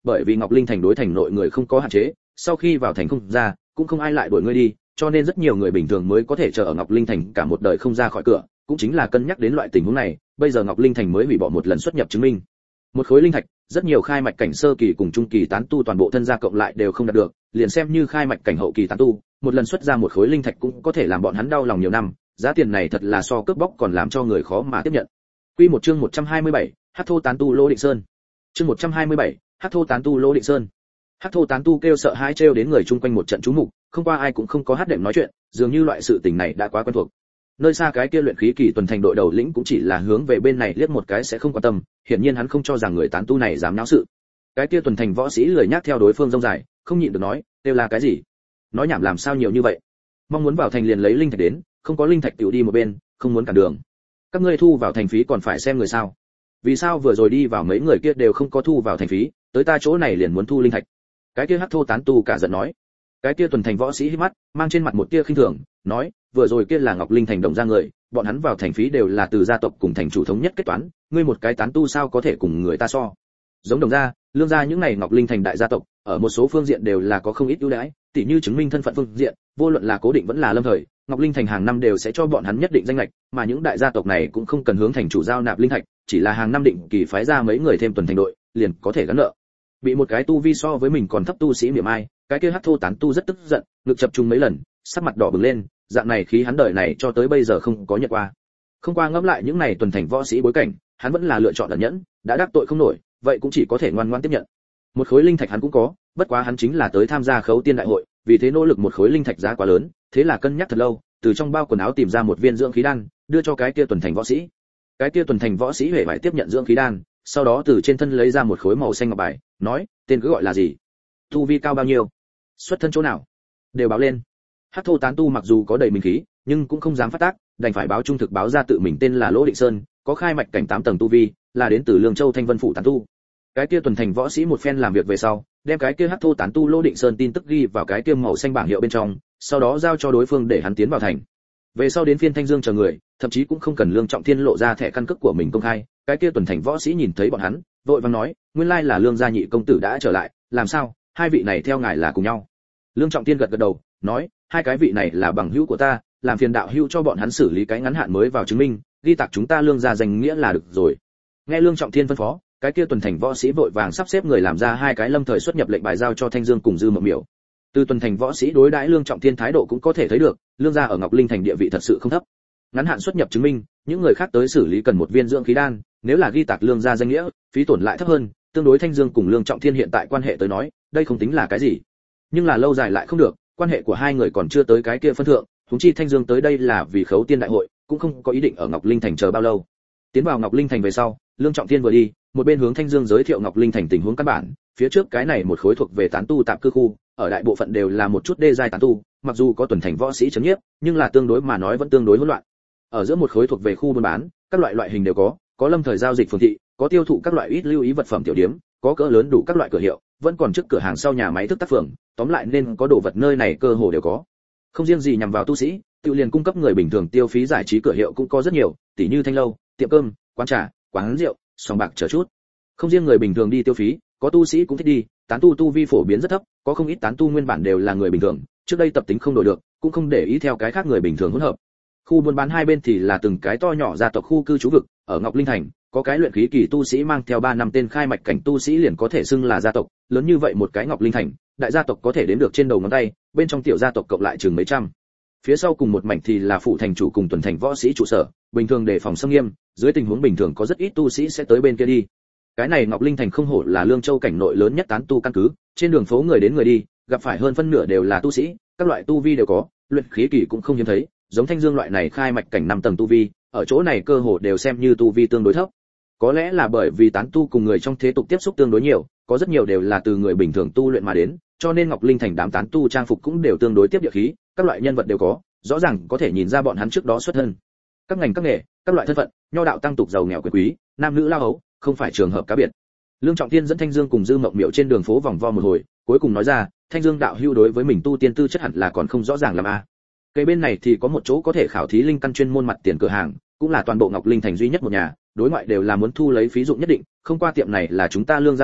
[SPEAKER 1] bởi vì Ngọc Linh thành đối thành nội người không có hạn chế, sau khi vào thành không ra, cũng không ai lại đuổi ngươi đi, cho nên rất nhiều người bình thường mới có thể chờ ở Ngọc Linh thành cả một đời không ra khỏi cửa, cũng chính là cân nhắc đến loại tình huống này, bây giờ Ngọc Linh thành mới hủy bỏ một lần xuất nhập chứng minh. Một khối linh thạch, rất nhiều khai mạch cảnh sơ kỳ cùng trung kỳ tán tu toàn bộ thân gia cộng lại đều không đạt được, liền xem như khai mạch cảnh hậu kỳ tán tu, một lần xuất ra một khối linh thạch cũng có thể làm bọn hắn đau lòng nhiều năm, giá tiền này thật là so cướp bóc còn làm cho người khó mà tiếp nhận. Quy một chương 127, Hắc thô tán tu Lô Định Sơn. Chương 127, Hắc thô tán tu Lô Định Sơn. Hắc thô tán tu kêu sợ hãi trêu đến người chung quanh một trận chú mục, không qua ai cũng không có hát đệm nói chuyện, dường như loại sự tình này đã quá quen thuộc. Nơi xa cái kia luyện khí kỳ tuần thành đội đầu lĩnh cũng chỉ là hướng về bên này liếc một cái sẽ không quan tâm, hiển nhiên hắn không cho rằng người tán tu này dám náo sự. Cái kia tuần thành võ sĩ lười nhác theo đối phương rông dài, không nhịn được nói, đều là cái gì? Nói nhảm làm sao nhiều như vậy? Mong muốn vào thành liền lấy linh thạch đến, không có linh thạch tiểu đi một bên, không muốn cản đường. Các ngươi thu vào thành phí còn phải xem người sao? Vì sao vừa rồi đi vào mấy người kia đều không có thu vào thành phí, tới ta chỗ này liền muốn thu linh thạch? Cái kia hắc thô tán tu cả giận nói. Cái kia tuần thành võ sĩ hít mắt, mang trên mặt một tia khinh thường, nói, vừa rồi kia là Ngọc Linh thành đồng gia người, bọn hắn vào thành phí đều là từ gia tộc cùng thành chủ thống nhất kết toán, ngươi một cái tán tu sao có thể cùng người ta so? Giống đồng gia, lương gia những này Ngọc Linh thành đại gia tộc, ở một số phương diện đều là có không ít ưu đãi, tỉ như chứng minh thân phận phương diện, vô luận là cố định vẫn là lâm thời, Ngọc Linh thành hàng năm đều sẽ cho bọn hắn nhất định danh ngạch, mà những đại gia tộc này cũng không cần hướng thành chủ giao nạp linh thạch, chỉ là hàng năm định kỳ phái ra mấy người thêm tuần thành đội, liền có thể gắn nợ. Bị một cái tu vi so với mình còn thấp tu sĩ mỉa mai, cái kia hắc thô tán tu rất tức giận, ngực chập trùng mấy lần, sắc mặt đỏ bừng lên, dạng này khí hắn đời này cho tới bây giờ không có nhận qua. Không qua ngẫm lại những này tuần thành võ sĩ bối cảnh, hắn vẫn là lựa chọn ẩn nhẫn, đã đắc tội không nổi, vậy cũng chỉ có thể ngoan ngoãn tiếp nhận. Một khối linh thạch hắn cũng có, bất quá hắn chính là tới tham gia khấu tiên đại hội, vì thế nỗ lực một khối linh thạch giá quá lớn, thế là cân nhắc thật lâu, từ trong bao quần áo tìm ra một viên dưỡng khí đan, đưa cho cái kia tuần thành võ sĩ. Cái kia tuần thành võ sĩ hề phải tiếp nhận dưỡng khí đan, sau đó từ trên thân lấy ra một khối màu xanh ngọc bài, nói, tên cứ gọi là gì? Tu vi cao bao nhiêu? Xuất thân chỗ nào? Đều báo lên. Hắc thô tán tu mặc dù có đầy mình khí, nhưng cũng không dám phát tác, đành phải báo trung thực báo ra tự mình tên là Lỗ Định Sơn, có khai mạch cảnh 8 tầng tu vi, là đến từ Lương Châu Thanh Vân phủ tán tu. Cái kia tuần thành võ sĩ một phen làm việc về sau, đem cái kia hắc thô tán tu Lỗ Định Sơn tin tức ghi vào cái kia màu xanh bảng hiệu bên trong, sau đó giao cho đối phương để hắn tiến vào thành. Về sau đến phiên Thanh Dương chờ người, thậm chí cũng không cần Lương Trọng Thiên lộ ra thẻ căn cước của mình công khai, cái kia tuần thành võ sĩ nhìn thấy bọn hắn, vội vàng nói, nguyên lai là Lương gia nhị công tử đã trở lại, làm sao, hai vị này theo ngài là cùng nhau? Lương Trọng Thiên gật gật đầu, nói, hai cái vị này là bằng hữu của ta, làm phiền đạo hữu cho bọn hắn xử lý cái ngắn hạn mới vào chứng minh, ghi tạc chúng ta Lương gia danh nghĩa là được rồi. Nghe Lương Trọng Thiên phân phó, cái kia tuần thành võ sĩ vội vàng sắp xếp người làm ra hai cái lâm thời xuất nhập lệnh bài giao cho Thanh Dương cùng Dư Mộng Miểu. Từ tuần thành võ sĩ đối đãi Lương Trọng Thiên thái độ cũng có thể thấy được, Lương gia ở Ngọc Linh thành địa vị thật sự không thấp. Ngắn hạn xuất nhập chứng minh, những người khác tới xử lý cần một viên dưỡng khí đan, nếu là ghi tạc Lương gia danh nghĩa, phí tổn lại thấp hơn, tương đối Thanh Dương cùng Lương Trọng Thiên hiện tại quan hệ tới nói, đây không tính là cái gì. Nhưng là lâu dài lại không được, quan hệ của hai người còn chưa tới cái kia phân thượng, huống chi Thanh Dương tới đây là vì khấu tiên đại hội, cũng không có ý định ở Ngọc Linh thành chờ bao lâu. Tiến vào Ngọc Linh thành về sau, Lương Trọng Thiên vừa đi, một bên hướng Thanh Dương giới thiệu Ngọc Linh thành tình huống căn bản, phía trước cái này một khối thuộc về tán tu tạm cư khu, ở đại bộ phận đều là một chút đê giai tán tu, mặc dù có tuần thành võ sĩ trấn nhiếp, nhưng là tương đối mà nói vẫn tương đối hỗn loạn. Ở giữa một khối thuộc về khu buôn bán, các loại hình đều có lâm thời giao dịch phường thị, có tiêu thụ các loại ít lưu ý vật phẩm tiểu điếm, có cỡ lớn đủ các loại cửa hiệu, vẫn còn trước cửa hàng sau nhà máy thức tác phường, tóm lại nên có đồ vật nơi này cơ hồ đều có. Không riêng gì nhằm vào tu sĩ, tự liền cung cấp người bình thường tiêu phí giải trí cửa hiệu cũng có rất nhiều, tỉ như thanh lâu, tiệm cơm, quán trà, quán rượu, sòng bạc chờ chút. Không riêng người bình thường đi tiêu phí, có tu sĩ cũng thích đi, tán tu tu vi phổ biến rất thấp, có không ít tán tu nguyên bản đều là người bình thường, trước đây tập tính không đổi được, cũng không để ý theo cái khác người bình thường hỗn hợp. Khu buôn bán hai bên thì là từng cái to nhỏ gia tộc khu cư trú vực, ở Ngọc Linh thành, có cái luyện khí kỳ tu sĩ mang theo 3 năm tên khai mạch cảnh tu sĩ liền có thể xưng là gia tộc, lớn như vậy một cái Ngọc Linh thành, đại gia tộc có thể đếm được trên đầu ngón tay, bên trong tiểu gia tộc cộng lại chừng mấy trăm. Phía sau cùng một mảnh thì là phụ thành chủ cùng tuần thành võ sĩ trụ sở, bình thường đề phòng xâm nghiêm, dưới tình huống bình thường có rất ít tu sĩ sẽ tới bên kia đi. Cái này Ngọc Linh thành không hổ là Lương Châu cảnh nội lớn nhất tán tu căn cứ, trên đường phố người đến người đi, gặp phải hơn phân nửa đều là tu sĩ, các loại tu vi đều có, luyện khí kỳ cũng không hiếm thấy, giống Thanh Dương loại này khai mạch cảnh 5 tầng tu vi, ở chỗ này cơ hồ đều xem như tu vi tương đối thấp. Có lẽ là bởi vì tán tu cùng người trong thế tục tiếp xúc tương đối nhiều, có rất nhiều đều là từ người bình thường tu luyện mà đến, cho nên Ngọc Linh thành đám tán tu trang phục cũng đều tương đối tiếp địa khí, các loại nhân vật đều có, rõ ràng có thể nhìn ra bọn hắn trước đó xuất thân. Các ngành các nghề, các loại thân phận, nho đạo tăng tục giàu nghèo quyền quý, nam nữ lao hấu, không phải trường hợp cá biệt. Lương Trọng Thiên dẫn Thanh Dương cùng Dư Mộng Miểu trên đường phố vòng vo một hồi, cuối cùng nói ra, Thanh Dương đạo hữu đối với mình tu tiên tư chất hẳn là còn không rõ ràng lắm a. Cây bên này thì có một chỗ có thể khảo thí linh căn chuyên môn mặt tiền cửa hàng, cũng là toàn bộ Ngọc Linh thành duy nhất một nhà, đối ngoại đều là muốn thu lấy phí dụng nhất định, không qua tiệm này là chúng ta Lương gia mở,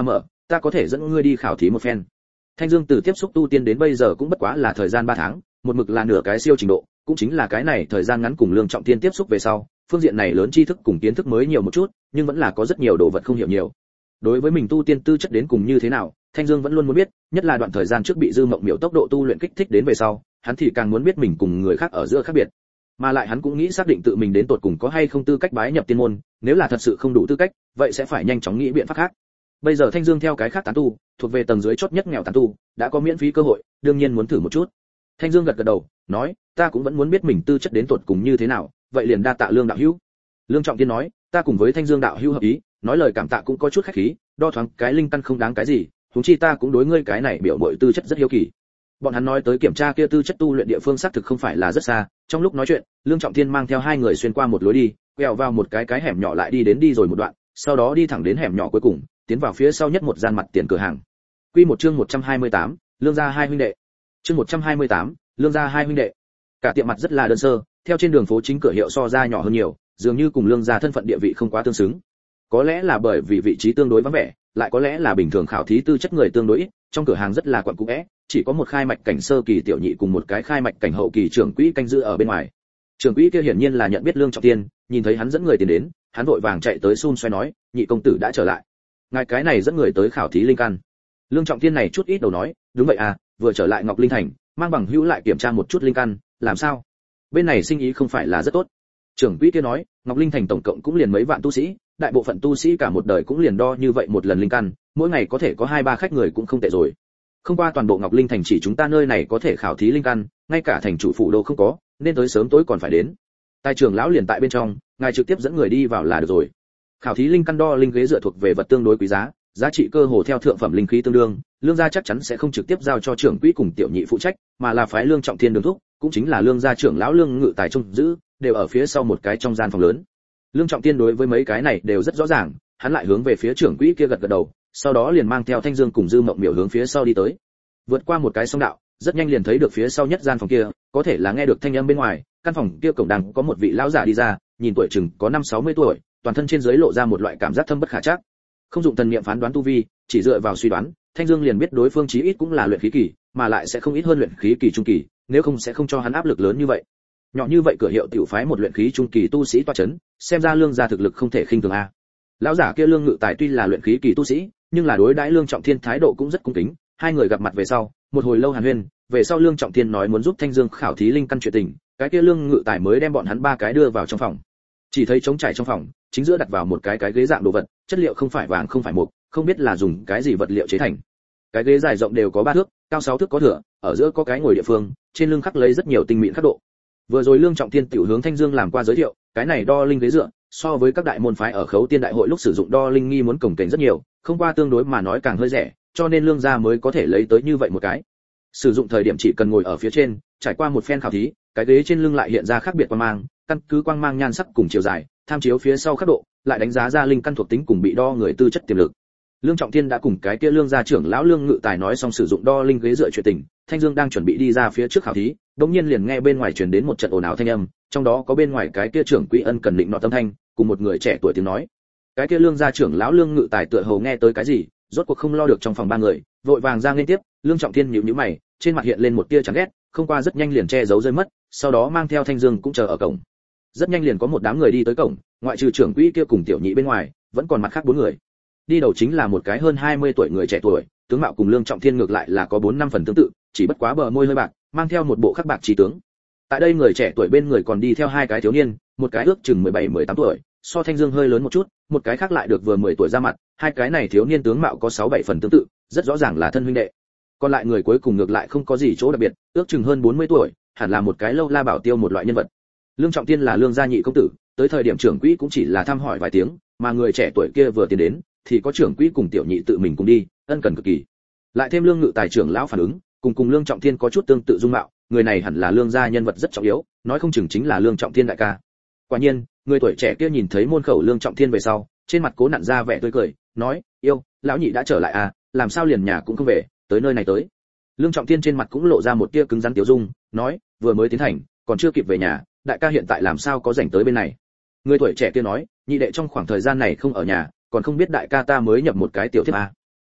[SPEAKER 1] ta có thể dẫn ngươi đi khảo thí một phen. Thanh Dương từ tiếp xúc tu tiên đến bây giờ cũng bất quá là thời gian 3 tháng, một mực là nửa cái siêu trình độ, cũng chính là cái này thời gian ngắn cùng Lương Trọng Thiên tiếp xúc về sau, phương diện này lớn tri thức cùng kiến thức mới nhiều một chút, nhưng vẫn là có rất nhiều đồ vật không hiểu nhiều. Đối với mình tu tiên tư chất đến cùng như thế nào, Thanh Dương vẫn luôn muốn biết, nhất là đoạn thời gian trước bị Dư Mộng Miểu tốc độ tu luyện kích thích đến về sau, hắn thì càng muốn biết mình cùng người khác ở giữa khác biệt. Mà lại hắn cũng nghĩ xác định tự mình đến tột cùng có hay không tư cách bái nhập tiên môn, nếu là thật sự không đủ tư cách, vậy sẽ phải nhanh chóng nghĩ biện pháp khác. Bây giờ Thanh Dương theo cái khác tán tu, thuộc về tầng dưới chót nhất nghèo tán tu, đã có miễn phí cơ hội, đương nhiên muốn thử một chút. Thanh Dương gật gật đầu, nói, ta cũng vẫn muốn biết mình tư chất đến tột cùng như thế nào, vậy liền đa tạ Lương đạo hữu. Lương Trọng Thiên nói, ta cùng với Thanh Dương đạo hữu hợp ý, nói lời cảm tạ cũng có chút khách khí, đo thoáng cái linh căn không đáng cái gì, huống chi ta cũng đối ngươi cái này biểu muội tư chất rất hiếu kỳ. Bọn hắn nói tới kiểm tra kia tư chất tu luyện địa phương xác thực không phải là rất xa, trong lúc nói chuyện, Lương Trọng Thiên mang theo hai người xuyên qua một lối đi, quẹo vào một cái hẻm nhỏ lại đi rồi một đoạn, sau đó đi thẳng đến hẻm nhỏ cuối cùng, tiến vào phía sau nhất một gian mặt tiền cửa hàng. Quy một chương 128, Lương gia hai huynh đệ. Chương 128, Lương gia hai huynh đệ. Cả tiệm mặt rất là đơn sơ, theo trên đường phố chính cửa hiệu so ra nhỏ hơn nhiều, dường như cùng Lương gia thân phận địa vị không quá tương xứng. Có lẽ là bởi vì vị trí tương đối vắng vẻ, lại có lẽ là bình thường khảo thí tư chất người tương đối ít, trong cửa hàng rất là quặn cũ é, chỉ có một khai mạch cảnh sơ kỳ tiểu nhị cùng một cái khai mạch cảnh hậu kỳ trưởng quỹ canh giữ ở bên ngoài. Trưởng quỹ kia hiển nhiên là nhận biết Lương Trọng Thiên, nhìn thấy hắn dẫn người tiến đến, hắn vội vàng chạy tới xun xoay nói, nhị công tử đã trở lại. Ngài cái này dẫn người tới khảo thí linh căn. Lương Trọng Thiên này chút ít đầu nói, đúng vậy à, vừa trở lại Ngọc Linh Thành, mang bằng hữu lại kiểm tra một chút linh căn, làm sao? Bên này sinh ý không phải là rất tốt. Trưởng quỹ kia nói, Ngọc Linh Thành tổng cộng cũng liền mấy vạn tu sĩ, đại bộ phận tu sĩ cả một đời cũng liền đo như vậy một lần linh căn, mỗi ngày có thể có 2-3 khách người cũng không tệ rồi. Không qua toàn bộ Ngọc Linh Thành chỉ chúng ta nơi này có thể khảo thí linh căn, ngay cả thành chủ phủ đô không có, nên tới sớm tối còn phải đến. Tài trưởng lão liền tại bên trong, ngài trực tiếp dẫn người đi vào là được rồi. Khảo thí linh căn đo linh ghế dựa thuộc về vật tương đối quý giá, giá trị cơ hồ theo thượng phẩm linh khí tương đương, Lương gia chắc chắn sẽ không trực tiếp giao cho trưởng quỹ cùng tiểu nhị phụ trách, mà là phái Lương Trọng Thiên đường thúc, cũng chính là Lương gia trưởng lão Lương Ngự Tài trông giữ, đều ở phía sau một cái trong gian phòng lớn. Lương Trọng Thiên đối với mấy cái này đều rất rõ ràng, hắn lại hướng về phía trưởng quỹ kia gật gật đầu, sau đó liền mang theo Thanh Dương cùng Dư Mộng Miểu hướng phía sau đi tới. Vượt qua một cái sông đạo, rất nhanh liền thấy được phía sau nhất gian phòng kia, có thể là nghe được thanh âm bên ngoài, căn phòng kia cổng đang có một vị lão giả đi ra, nhìn tuổi chừng có 5-60 tuổi, toàn thân trên dưới lộ ra một loại cảm giác thâm bất khả trắc. Không dụng thần niệm phán đoán tu vi, chỉ dựa vào suy đoán, Thanh Dương liền biết đối phương chí ít cũng là luyện khí kỳ, mà lại sẽ không ít hơn luyện khí kỳ trung kỳ, nếu không sẽ không cho hắn áp lực lớn như vậy. Nhỏ như vậy cửa hiệu tiểu phái một luyện khí trung kỳ tu sĩ tọa chấn, xem ra Lương gia thực lực không thể khinh thường a. Lão giả kia Lương Ngự Tài tuy là luyện khí kỳ tu sĩ, nhưng là đối đãi Lương Trọng Thiên thái độ cũng rất cung kính, hai người gặp mặt về sau, một hồi lâu hàn huyên, về sau Lương Trọng Thiên nói muốn giúp Thanh Dương khảo thí linh căn chuyện tình, cái kia Lương Ngự Tài mới đem bọn hắn ba cái đưa vào trong phòng. Chỉ thấy trống trải trong phòng, chính giữa đặt vào một cái ghế dạng đồ vật, chất liệu không phải vàng không phải mộc, không biết là dùng cái gì vật liệu chế thành. Cái ghế dài rộng đều có 3 thước, cao 6 thước có thừa, ở giữa có cái ngồi địa phương, trên lưng khắc lấy rất nhiều tinh mịn khắc độ. Vừa rồi Lương Trọng Thiên tiểu hướng Thanh Dương làm qua giới thiệu, cái này đo linh ghế dựa, so với các đại môn phái ở Khấu Tiên đại hội lúc sử dụng đo linh nghi muốn cồng kềnh rất nhiều, không qua tương đối mà nói càng hơi rẻ, cho nên Lương gia mới có thể lấy tới như vậy một cái. Sử dụng thời điểm chỉ cần ngồi ở phía trên, trải qua một phen khảo thí, cái ghế trên lưng lại hiện ra khác biệt quang mang, căn cứ quang mang nhan sắc cùng chiều dài, tham chiếu phía sau khắc độ, lại đánh giá ra linh căn thuộc tính cùng bị đo người tư chất tiềm lực. Lương Trọng Thiên đã cùng cái kia Lương gia trưởng lão Lương Ngự Tài nói xong sử dụng đo linh ghế dựa chuyện tình, Thanh Dương đang chuẩn bị đi ra phía trước khảo thí, đột nhiên liền nghe bên ngoài truyền đến một trận ồn ào thanh âm, trong đó có bên ngoài cái kia trưởng quỹ ân cần định nọ tâm thanh, cùng một người trẻ tuổi tiếng nói. Cái kia Lương gia trưởng lão Lương Ngự Tài tựa hồ nghe tới cái gì, rốt cuộc không lo được trong phòng ba người, vội vàng ra lên tiếp, Lương Trọng Thiên nhíu nhíu mày, trên mặt hiện lên một tia chán ghét, không qua rất nhanh liền che giấu rơi mất, sau đó mang theo Thanh Dương cũng chờ ở cổng. Rất nhanh liền có một đám người đi tới cổng, ngoại trừ trưởng quỹ kia cùng tiểu nhị bên ngoài, vẫn còn mặt khác 4 người. Đi đầu chính là một cái hơn 20 tuổi người trẻ tuổi, tướng mạo cùng Lương Trọng Thiên ngược lại là có 4-5 phần tương tự, chỉ bất quá bờ môi hơi bạc, mang theo một bộ khắc bạc trí tướng. Tại đây người trẻ tuổi bên người còn đi theo 2 cái thiếu niên, một cái ước chừng 17-18 tuổi, so Thanh Dương hơi lớn một chút, một cái khác lại được vừa 10 tuổi ra mặt, 2 cái này thiếu niên tướng mạo có 6-7 phần tương tự, rất rõ ràng là thân huynh đệ. Còn lại người cuối cùng ngược lại không có gì chỗ đặc biệt, ước chừng hơn 40 tuổi, hẳn là một cái lâu la bảo tiêu một loại nhân vật. Lương Trọng Thiên là Lương gia nhị công tử, tới thời điểm trưởng quỹ cũng chỉ là thăm hỏi vài tiếng, mà người trẻ tuổi kia vừa tiến đến, thì có trưởng quỹ cùng tiểu nhị tự mình cùng đi, ân cần cực kỳ. Lại thêm Lương Ngự Tài trưởng lão phản ứng, cùng Lương Trọng Thiên có chút tương tự dung mạo, người này hẳn là Lương gia nhân vật rất trọng yếu, nói không chừng chính là Lương Trọng Thiên đại ca. Quả nhiên, người tuổi trẻ kia nhìn thấy môn khẩu Lương Trọng Thiên về sau, trên mặt cố nặn ra vẻ tươi cười, nói: "Yêu, lão nhị đã trở lại à, làm sao liền nhà cũng không về, tới nơi này tới." Lương Trọng Thiên trên mặt cũng lộ ra một tia cứng rắn tiểu dung, nói: "Vừa mới tiến thành, còn chưa kịp về nhà, đại ca hiện tại làm sao có rảnh tới bên này?" Người tuổi trẻ kia nói: "Nhị đệ trong khoảng thời gian này không ở nhà, còn không biết đại ca ta mới nhập một cái tiểu thiếp à.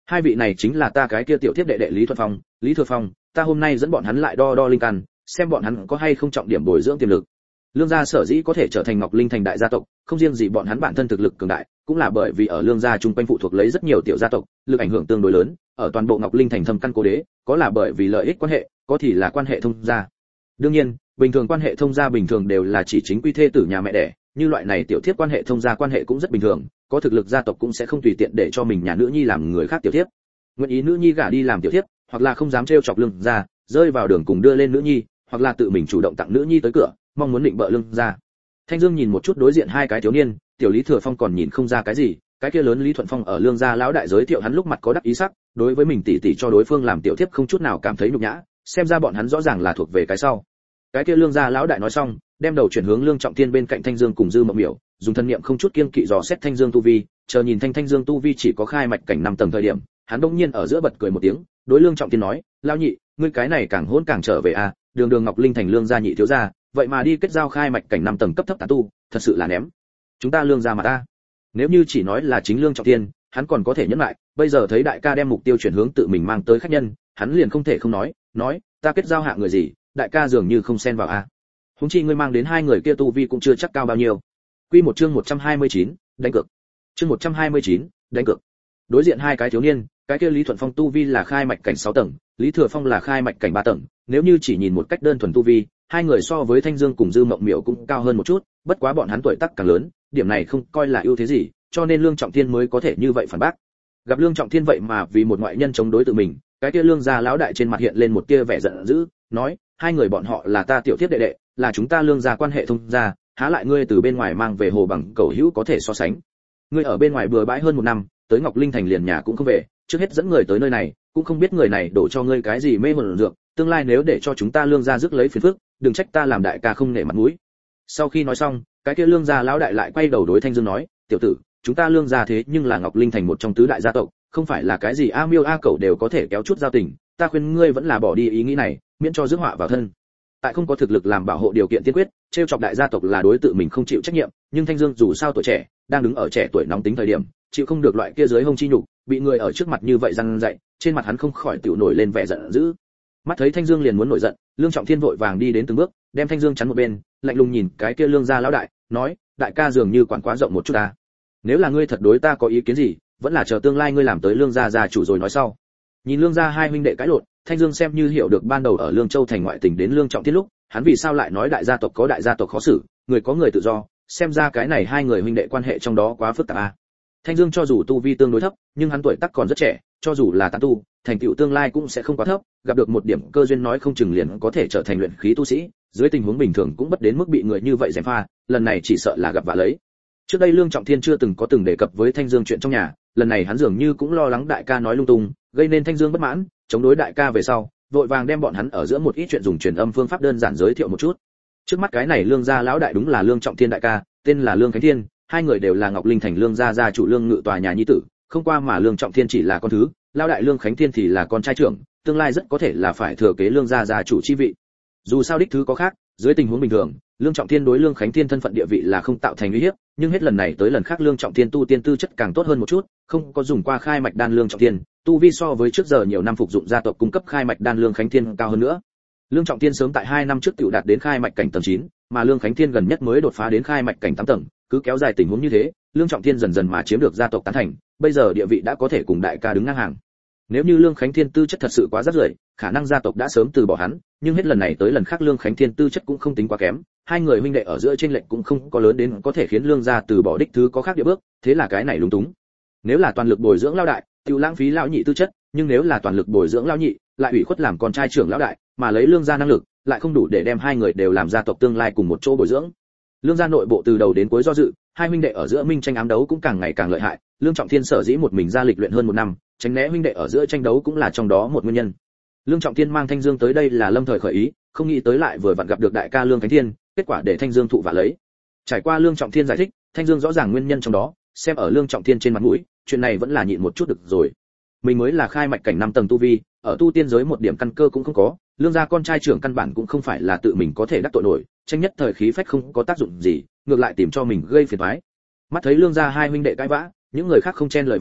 [SPEAKER 1] Hai vị này chính là ta cái kia tiểu thiếp đệ đệ Lý Thuận Phong, Lý Thừa Phong, ta hôm nay dẫn bọn hắn lại đo đo linh căn, xem bọn hắn có hay không trọng điểm bồi dưỡng tiềm lực. Lương gia sở dĩ có thể trở thành Ngọc Linh thành đại gia tộc, không riêng gì bọn hắn bản thân thực lực cường đại, cũng là bởi vì ở Lương gia chung quanh phụ thuộc lấy rất nhiều tiểu gia tộc, lực ảnh hưởng tương đối lớn, ở toàn bộ Ngọc Linh thành thâm căn cố đế, có là bởi vì lợi ích quan hệ, có thì là quan hệ thông gia. Đương nhiên, bình thường quan hệ thông gia bình thường đều là chỉ chính quy thê tử nhà mẹ đẻ, như loại này tiểu thiếp quan hệ thông gia quan hệ cũng rất bình thường, có thực lực gia tộc cũng sẽ không tùy tiện để cho mình nhà nữ nhi làm người khác tiểu thiếp. Nguyện ý nữ nhi gả đi làm tiểu thiếp, hoặc là không dám trêu chọc Lương gia, rơi vào đường cùng đưa lên nữ nhi, hoặc là tự mình chủ động tặng nữ nhi tới cửa, mong muốn định bợ Lương gia. Thanh Dương nhìn một chút đối diện hai cái thiếu niên, tiểu Lý Thừa Phong còn nhìn không ra cái gì, cái kia lớn Lý Thuận Phong ở Lương gia lão đại giới thiệu hắn lúc mặt có đắc ý sắc, đối với mình tỷ tỷ cho đối phương làm tiểu thiếp không chút nào cảm thấy nhục nhã, xem ra bọn hắn rõ ràng là thuộc về cái sau. Cái kia Lương gia lão đại nói xong, đem đầu chuyển hướng Lương Trọng Thiên bên cạnh Thanh Dương cùng Dư Mộng Miểu, dùng thân niệm không chút kiêng kỵ dò xét Thanh Dương tu vi, chờ nhìn Thanh Dương tu vi chỉ có khai mạch cảnh 5 tầng thời điểm, hắn bỗng nhiên ở giữa bật cười một tiếng, đối Lương Trọng Thiên nói, lão nhị, ngươi cái này càng hỗn càng trở về a, đường đường Ngọc Linh thành Lương gia nhị thiếu gia, vậy mà đi kết giao khai mạch cảnh 5 tầng cấp thấp tán tu, thật sự là ném. Chúng ta Lương gia mà ta. Nếu như chỉ nói là chính Lương Trọng Thiên, hắn còn có thể nhẫn lại, bây giờ thấy đại ca đem mục tiêu chuyển hướng tự mình mang tới khách nhân, hắn liền không thể không nói, ta kết giao hạ người gì, đại ca dường như không xen vào a. Huống chi ngươi mang đến hai người kia tu vi cũng chưa chắc cao bao nhiêu. Quy một chương 129, đánh cược. Chương 129, đánh cược. Đối diện hai cái thiếu niên, cái kia Lý Thuận Phong tu vi là khai mạch cảnh 6 tầng, Lý Thừa Phong là khai mạch cảnh 3 tầng, nếu như chỉ nhìn một cách đơn thuần tu vi, hai người so với Thanh Dương cùng Dư Mộng Miểu cũng cao hơn một chút, bất quá bọn hắn tuổi tác càng lớn, điểm này không coi là ưu thế gì, cho nên Lương Trọng Thiên mới có thể như vậy phản bác. Gặp Lương Trọng Thiên vậy mà vì một ngoại nhân chống đối tự mình, cái kia Lương gia lão đại trên mặt hiện lên một tia vẻ giận dữ, nói, hai người bọn họ là ta tiểu thiếp đệ đệ, là chúng ta Lương gia quan hệ thông gia, há lại ngươi từ bên ngoài mang về hồ bằng cẩu hữu có thể so sánh. Ngươi ở bên ngoài bừa bãi hơn 1 năm, tới Ngọc Linh thành liền nhà cũng không về, trước hết dẫn người tới nơi này, cũng không biết người này đổ cho ngươi cái gì mê hồn dược, tương lai nếu để cho chúng ta Lương gia rước lấy phiền phức, đừng trách ta làm đại ca không nể mặt mũi. Sau khi nói xong, cái kia Lương gia lão đại lại quay đầu đối Thanh Dương nói, tiểu tử, chúng ta Lương gia thế nhưng là Ngọc Linh thành một trong tứ đại gia tộc, không phải là cái gì a miêu a cẩu đều có thể kéo chút giao tình, ta khuyên ngươi vẫn là bỏ đi ý nghĩ này, miễn cho rước họa vào thân. Tại không có thực lực làm bảo hộ điều kiện tiên quyết, trêu chọc đại gia tộc là đối tự mình không chịu trách nhiệm, nhưng Thanh Dương dù sao tuổi trẻ, đang đứng ở trẻ tuổi nóng tính thời điểm, chịu không được loại kia dưới hông chi nhục, bị người ở trước mặt như vậy răn dạy, trên mặt hắn không khỏi tiểu nổi lên vẻ giận dữ. Mắt thấy Thanh Dương liền muốn nổi giận, Lương Trọng Thiên vội vàng đi đến từng bước, đem Thanh Dương chắn một bên, lạnh lùng nhìn cái kia Lương gia lão đại, nói, đại ca dường như quản quá rộng một chút ta. Nếu là ngươi thật đối ta có ý kiến gì, vẫn là chờ tương lai ngươi làm tới Lương gia gia chủ rồi nói sau. Nhìn Lương gia hai huynh đệ cãi lộn, Thanh Dương xem như hiểu được ban đầu ở Lương Châu thành ngoại tỉnh đến Lương Trọng Thiên lúc, hắn vì sao lại nói đại gia tộc có đại gia tộc khó xử, người có người tự do, xem ra cái này hai người huynh đệ quan hệ trong đó quá phức tạp a. Thanh Dương cho dù tu vi tương đối thấp, nhưng hắn tuổi tác còn rất trẻ, cho dù là tán tu, thành tựu tương lai cũng sẽ không quá thấp, gặp được một điểm cơ duyên nói không chừng liền có thể trở thành luyện khí tu sĩ, dưới tình huống bình thường cũng bất đến mức bị người như vậy gièm pha, lần này chỉ sợ là gặp vạ lấy. Trước đây Lương Trọng Thiên chưa từng đề cập với Thanh Dương chuyện trong nhà, lần này hắn dường như cũng lo lắng đại ca nói lung tung, gây nên Thanh Dương bất mãn, chống đối đại ca về sau, vội vàng đem bọn hắn ở giữa một ít chuyện dùng truyền âm phương pháp đơn giản giới thiệu một chút. Trước mắt cái này Lương gia lão đại đúng là Lương Trọng Thiên đại ca, tên là Lương Khánh Thiên, hai người đều là Ngọc Linh thành Lương gia gia chủ Lương Ngự tòa nhà nhi tử, không qua mà Lương Trọng Thiên chỉ là con thứ, lão đại Lương Khánh Thiên thì là con trai trưởng, tương lai rất có thể là phải thừa kế Lương gia gia chủ chi vị. Dù sao đích thứ có khác, dưới tình huống bình thường, Lương Trọng Thiên đối Lương Khánh Thiên thân phận địa vị là không tạo thành uy hiếp, nhưng hết lần này tới lần khác Lương Trọng Thiên tu tiên tư chất càng tốt hơn một chút, không có dùng qua khai mạch đan Lương Trọng Thiên, tu vi so với trước giờ nhiều năm phục dụng gia tộc cung cấp khai mạch đan Lương Khánh Thiên cao hơn nữa. Lương Trọng Thiên sớm tại 2 năm trước tiểu đạt đến khai mạch cảnh tầng 9, mà Lương Khánh Thiên gần nhất mới đột phá đến khai mạch cảnh 8 tầng, cứ kéo dài tình huống như thế, Lương Trọng Thiên dần dần mà chiếm được gia tộc tán thành, bây giờ địa vị đã có thể cùng đại ca đứng ngang hàng. Nếu như Lương Khánh Thiên tư chất thật sự quá rất rưởi, khả năng gia tộc đã sớm từ bỏ hắn, nhưng hết lần này tới lần khác Lương Khánh Thiên tư chất cũng không tính quá kém, hai người huynh đệ ở giữa chênh lệch cũng không có lớn đến có thể khiến Lương gia từ bỏ đích thứ có khác địa bước, thế là cái này lúng túng. Nếu là toàn lực bồi dưỡng lão đại, tiêu lãng phí lão nhị tư chất, nhưng nếu là toàn lực bồi dưỡng lão nhị, lại ủy khuất làm con trai trưởng lão đại, mà lấy Lương gia năng lực, lại không đủ để đem hai người đều làm gia tộc tương lai cùng một chỗ bồi dưỡng. Lương gia nội bộ từ đầu đến cuối do dự, hai huynh đệ ở giữa minh tranh ám đấu cũng càng ngày càng lợi hại, Lương Trọng Thiên sở dĩ một mình ra lịch luyện hơn 1 năm, tránh né huynh đệ ở giữa tranh đấu cũng là trong đó một nguyên nhân. Lương Trọng Thiên mang Thanh Dương tới đây là lâm thời khởi ý, không nghĩ tới lại vừa vặn gặp được đại ca Lương Khánh Thiên, kết quả để Thanh Dương thụ vạ lấy. Trải qua Lương Trọng Thiên giải thích, Thanh Dương rõ ràng nguyên nhân trong đó, xem ở Lương Trọng Thiên trên mặt mũi, chuyện này vẫn là nhịn một chút được rồi. Mình mới là khai mạch cảnh 5 tầng tu vi, ở tu tiên giới một điểm căn cơ cũng không có, Lương gia con trai trưởng căn bản cũng không phải là tự mình có thể đắc tội nổi, tranh nhất thời khí phách không có tác dụng gì, ngược lại tìm cho mình gây phiền toái. Mắt thấy Lương gia hai huynh đệ cãi vã, những người khác không chen lời vào,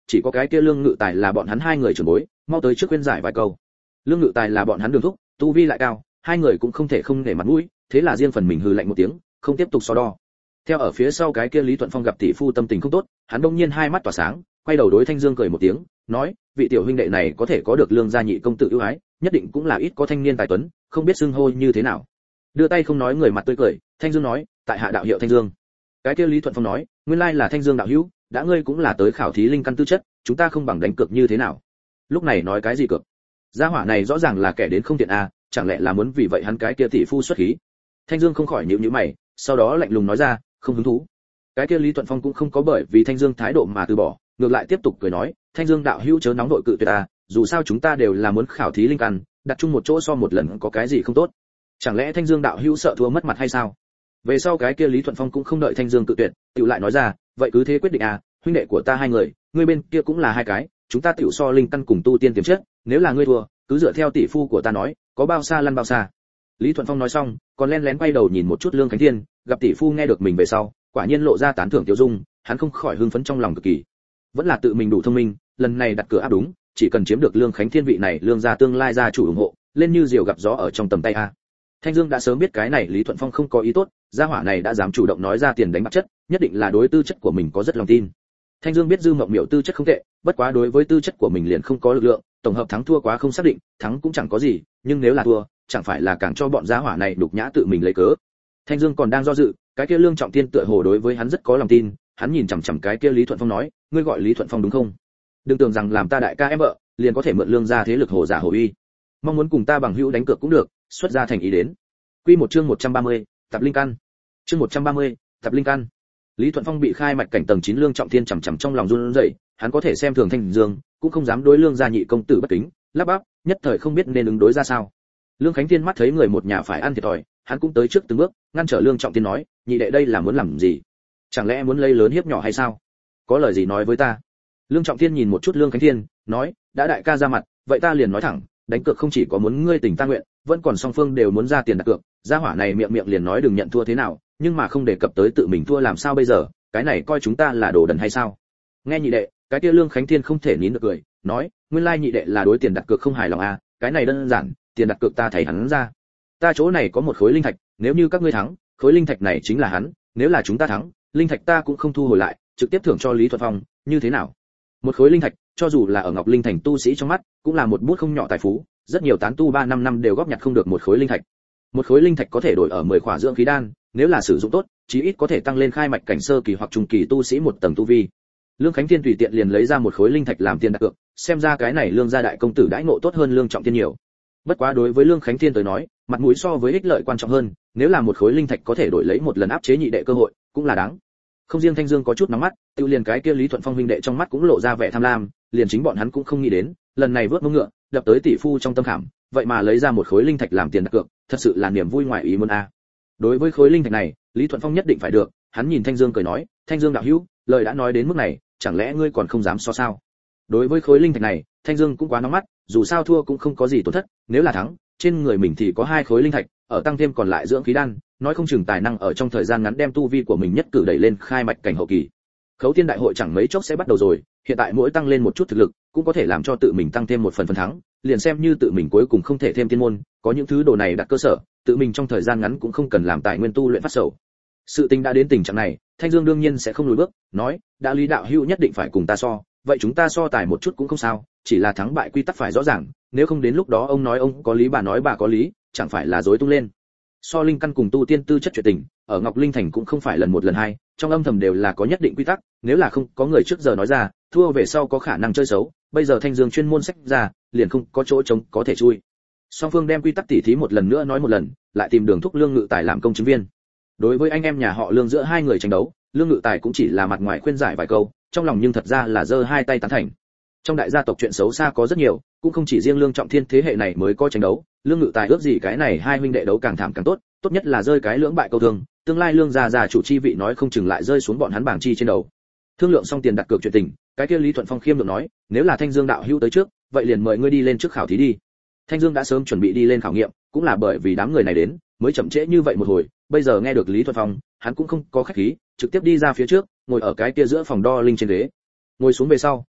[SPEAKER 1] chỉ có cái kia Lương Ngự Tài là bọn hắn hai người trưởng bối, mau tới trước khuyên giải vài câu. Lương Ngự Tài là bọn hắn đường thúc, tu vi lại cao, hai người cũng không thể không để mặt mũi, thế là riêng phần mình hừ lạnh một tiếng, không tiếp tục so đo. Theo ở phía sau cái kia Lý Thuận Phong gặp tỷ phu tâm tình không tốt, hắn bỗng nhiên hai mắt tỏa sáng, quay đầu đối Thanh Dương cười một tiếng, nói, vị tiểu huynh đệ này có thể có được Lương gia nhị công tử ưu ái, nhất định cũng là ít có thanh niên tài tuấn, không biết xưng hô như thế nào. Đưa tay không nói người mặt tươi cười, Thanh Dương nói, tại hạ đạo hiệu Thanh Dương. Cái kia Lý Thuận Phong nói, nguyên lai là Thanh Dương đạo hữu, đã ngươi cũng là tới khảo thí linh căn tư chất, chúng ta không bằng đánh cược như thế nào. Lúc này nói cái gì cược? Gia hỏa này rõ ràng là kẻ đến không tiện a, chẳng lẽ là muốn vì vậy hắn cái kia tỷ phu xuất khí? Thanh Dương không khỏi nhíu nhíu mày, sau đó lạnh lùng nói ra, không hứng thú. Cái kia Lý Thuận Phong cũng không có bởi vì Thanh Dương thái độ mà từ bỏ, ngược lại tiếp tục cười nói, Thanh Dương đạo hữu chớ nóng đội cự tuyệt ta, dù sao chúng ta đều là muốn khảo thí linh căn, đặt chung một chỗ so một lần có cái gì không tốt. Chẳng lẽ Thanh Dương đạo hữu sợ thua mất mặt hay sao? Về sau cái kia Lý Thuận Phong cũng không đợi Thanh Dương cự tuyệt, tiểu lại nói ra, vậy cứ thế quyết định à, huynh đệ của ta hai người, ngươi bên kia cũng là hai cái, chúng ta tiểu so linh căn cùng tu tiên tiềm chất, nếu là ngươi thua, cứ dựa theo tỷ phu của ta nói, có bao xa lăn bao xa. Lý Thuận Phong nói xong, còn lén lén quay đầu nhìn một chút Lương Khánh Thiên, gặp tỷ phu nghe được mình về sau, quả nhiên lộ ra tán thưởng tiêu dung, hắn không khỏi hưng phấn trong lòng cực kỳ. Vẫn là tự mình đủ thông minh, lần này đặt cửa áp đúng, chỉ cần chiếm được Lương Khánh Thiên vị này Lương gia tương lai gia chủ ủng hộ, lên như diều gặp gió ở trong tầm tay a. Thanh Dương đã sớm biết cái này Lý Thuận Phong không có ý tốt, gia hỏa này đã dám chủ động nói ra tiền đánh bạc chất, nhất định là đối tư chất của mình có rất lòng tin. Thanh Dương biết Dư Mộng Miểu tư chất không tệ, bất quá đối với tư chất của mình liền không có lực lượng, tổng hợp thắng thua quá không xác định, thắng cũng chẳng có gì, nhưng nếu là thua, chẳng phải là càng cho bọn gia hỏa này đục nhã tự mình lấy cớ. Thanh Dương còn đang do dự, cái kia Lương Trọng Thiên tựa hồ đối với hắn rất có lòng tin, hắn nhìn chằm chằm cái kia Lý Thuận Phong nói, ngươi gọi Lý Thuận Phong đúng không? Đừng tưởng rằng làm ta đại ca em vợ, liền có thể mượn Lương gia thế lực hồ giả hồ uy. Mong muốn cùng ta bằng hữu đánh cược cũng được, xuất ra thành ý đến. Quy một chương 130, Tập Linh Căn. Chương 130, Tập Linh Căn. Lý Thuận Phong bị khai mạch cảnh tầng 9 Lương Trọng Thiên chằm chằm trong lòng run rẩy, hắn có thể xem thường Thanh Dương, cũng không dám đối Lương gia nhị công tử bất kính, lắp bắp, nhất thời không biết nên ứng đối ra sao. Lương Khánh Thiên mắt thấy người một nhà phải ăn thiệt thòi, hắn cũng tới trước từng bước, ngăn trở Lương Trọng Thiên nói, nhị đệ đây là muốn làm gì? Chẳng lẽ muốn lấy lớn hiếp nhỏ hay sao? Có lời gì nói với ta? Lương Trọng Thiên nhìn một chút Lương Khánh Thiên, nói, đã đại ca ra mặt, vậy ta liền nói thẳng, đánh cược không chỉ có muốn ngươi tình ta nguyện, vẫn còn song phương đều muốn ra tiền đặt cược. Gia hỏa này miệng miệng liền nói đừng nhận thua thế nào, nhưng mà không đề cập tới tự mình thua làm sao bây giờ, cái này coi chúng ta là đồ đần hay sao? Nghe nhị đệ, cái kia Lương Khánh Thiên không thể nín được cười, nói, nguyên lai nhị đệ là đối tiền đặt cược không hài lòng à, cái này đơn giản, tiền đặt cược ta thấy hắn ra. Ta chỗ này có một khối linh thạch, nếu như các ngươi thắng, khối linh thạch này chính là hắn, nếu là chúng ta thắng, linh thạch ta cũng không thu hồi lại, trực tiếp thưởng cho Lý Thuận Phong, như thế nào? Một khối linh thạch, cho dù là ở Ngọc Linh thành tu sĩ trong mắt, cũng là một bút không nhỏ tài phú, rất nhiều tán tu 3-5 năm đều góp nhặt không được một khối linh thạch. Một khối linh thạch có thể đổi ở 10 khỏa dưỡng khí đan, nếu là sử dụng tốt, chí ít có thể tăng lên khai mạch cảnh sơ kỳ hoặc trung kỳ tu sĩ một tầng tu vi. Lương Khánh Thiên tùy tiện liền lấy ra một khối linh thạch làm tiền đặt cược, xem ra cái này Lương gia đại công tử đãi ngộ tốt hơn Lương Trọng Thiên nhiều. Bất quá đối với Lương Khánh Thiên tới nói, mặt mũi so với ích lợi quan trọng hơn, nếu là một khối linh thạch có thể đổi lấy một lần áp chế nhị đệ cơ hội, cũng là đáng. Không riêng Thanh Dương có chút nóng mắt, tiêu liền cái kia Lý Thuận Phong huynh đệ trong mắt cũng lộ ra vẻ tham lam, liền chính bọn hắn cũng không nghĩ đến, lần này vớt mông ngựa, đập tới tỷ phu trong tâm khảm, vậy mà lấy ra một khối linh thạch làm tiền đặt cược, thật sự là niềm vui ngoài ý muốn a. Đối với khối linh thạch này, Lý Thuận Phong nhất định phải được, hắn nhìn Thanh Dương cười nói, Thanh Dương đạo hữu, lời đã nói đến mức này, chẳng lẽ ngươi còn không dám so sao? Đối với khối linh thạch này, Thanh Dương cũng quá nóng mắt, dù sao thua cũng không có gì tổn thất, nếu là thắng, trên người mình thì có 2 khối linh thạch, ở tăng thêm còn lại dưỡng khí đan, nói không chừng tài năng ở trong thời gian ngắn đem tu vi của mình nhất cử đẩy lên khai mạch cảnh hậu kỳ. Khấu Tiên đại hội chẳng mấy chốc sẽ bắt đầu rồi, hiện tại mỗi tăng lên một chút thực lực, cũng có thể làm cho tự mình tăng thêm một phần thắng, liền xem như tự mình cuối cùng không thể thêm tiên môn, có những thứ đồ này đặt cơ sở, tự mình trong thời gian ngắn cũng không cần làm tài nguyên tu luyện phát sầu. Sự tình đã đến tình trạng này, Thanh Dương đương nhiên sẽ không lùi bước, nói, đã Lý đạo hữu nhất định phải cùng ta so, vậy chúng ta so tài một chút cũng không sao, chỉ là thắng bại quy tắc phải rõ ràng, nếu không đến lúc đó ông nói ông có lý bà nói bà có lý, chẳng phải là rối tung lên. So linh căn cùng tu tiên tư chất chuyện tình, ở Ngọc Linh thành cũng không phải lần một lần hai, trong âm thầm đều là có nhất định quy tắc, nếu là không có người trước giờ nói ra, thua về sau có khả năng chơi xấu, bây giờ Thanh Dương chuyên môn sách ra, liền không có chỗ trống có thể chui. Song phương đem quy tắc tỉ thí một lần nữa nói một lần, lại tìm Đường Thúc Lương Ngự Tài làm công chứng viên. Đối với anh em nhà họ Lương giữa hai người tranh đấu, Lương Ngự Tài cũng chỉ là mặt ngoài khuyên giải vài câu, trong lòng nhưng thật ra là giơ hai tay tán thành. Trong đại gia tộc chuyện xấu xa có rất nhiều, cũng không chỉ riêng Lương Trọng Thiên thế hệ này mới có tranh đấu, Lương Ngự Tài ước gì cái này hai huynh đệ đấu càng thảm càng tốt, tốt nhất là rơi cái lưỡng bại câu thương, tương lai Lương gia chủ chi vị nói không chừng lại rơi xuống bọn hắn bảng chi trên đầu. Thương lượng xong tiền đặt cược chuyện tình, cái kia Lý Thuận Phong khiêm được nói, nếu là Thanh Dương đạo hữu tới trước, vậy liền mời ngươi đi lên trước khảo thí đi. Thanh Dương đã sớm chuẩn bị đi lên khảo nghiệm, cũng là bởi vì đám người này đến, mới chậm trễ như vậy một hồi, bây giờ nghe được Lý Thuận Phong, hắn cũng không có khách khí, trực tiếp đi ra phía trước, ngồi ở cái kia giữa phòng đo linh trên ghế. Ngồi xuống về sau,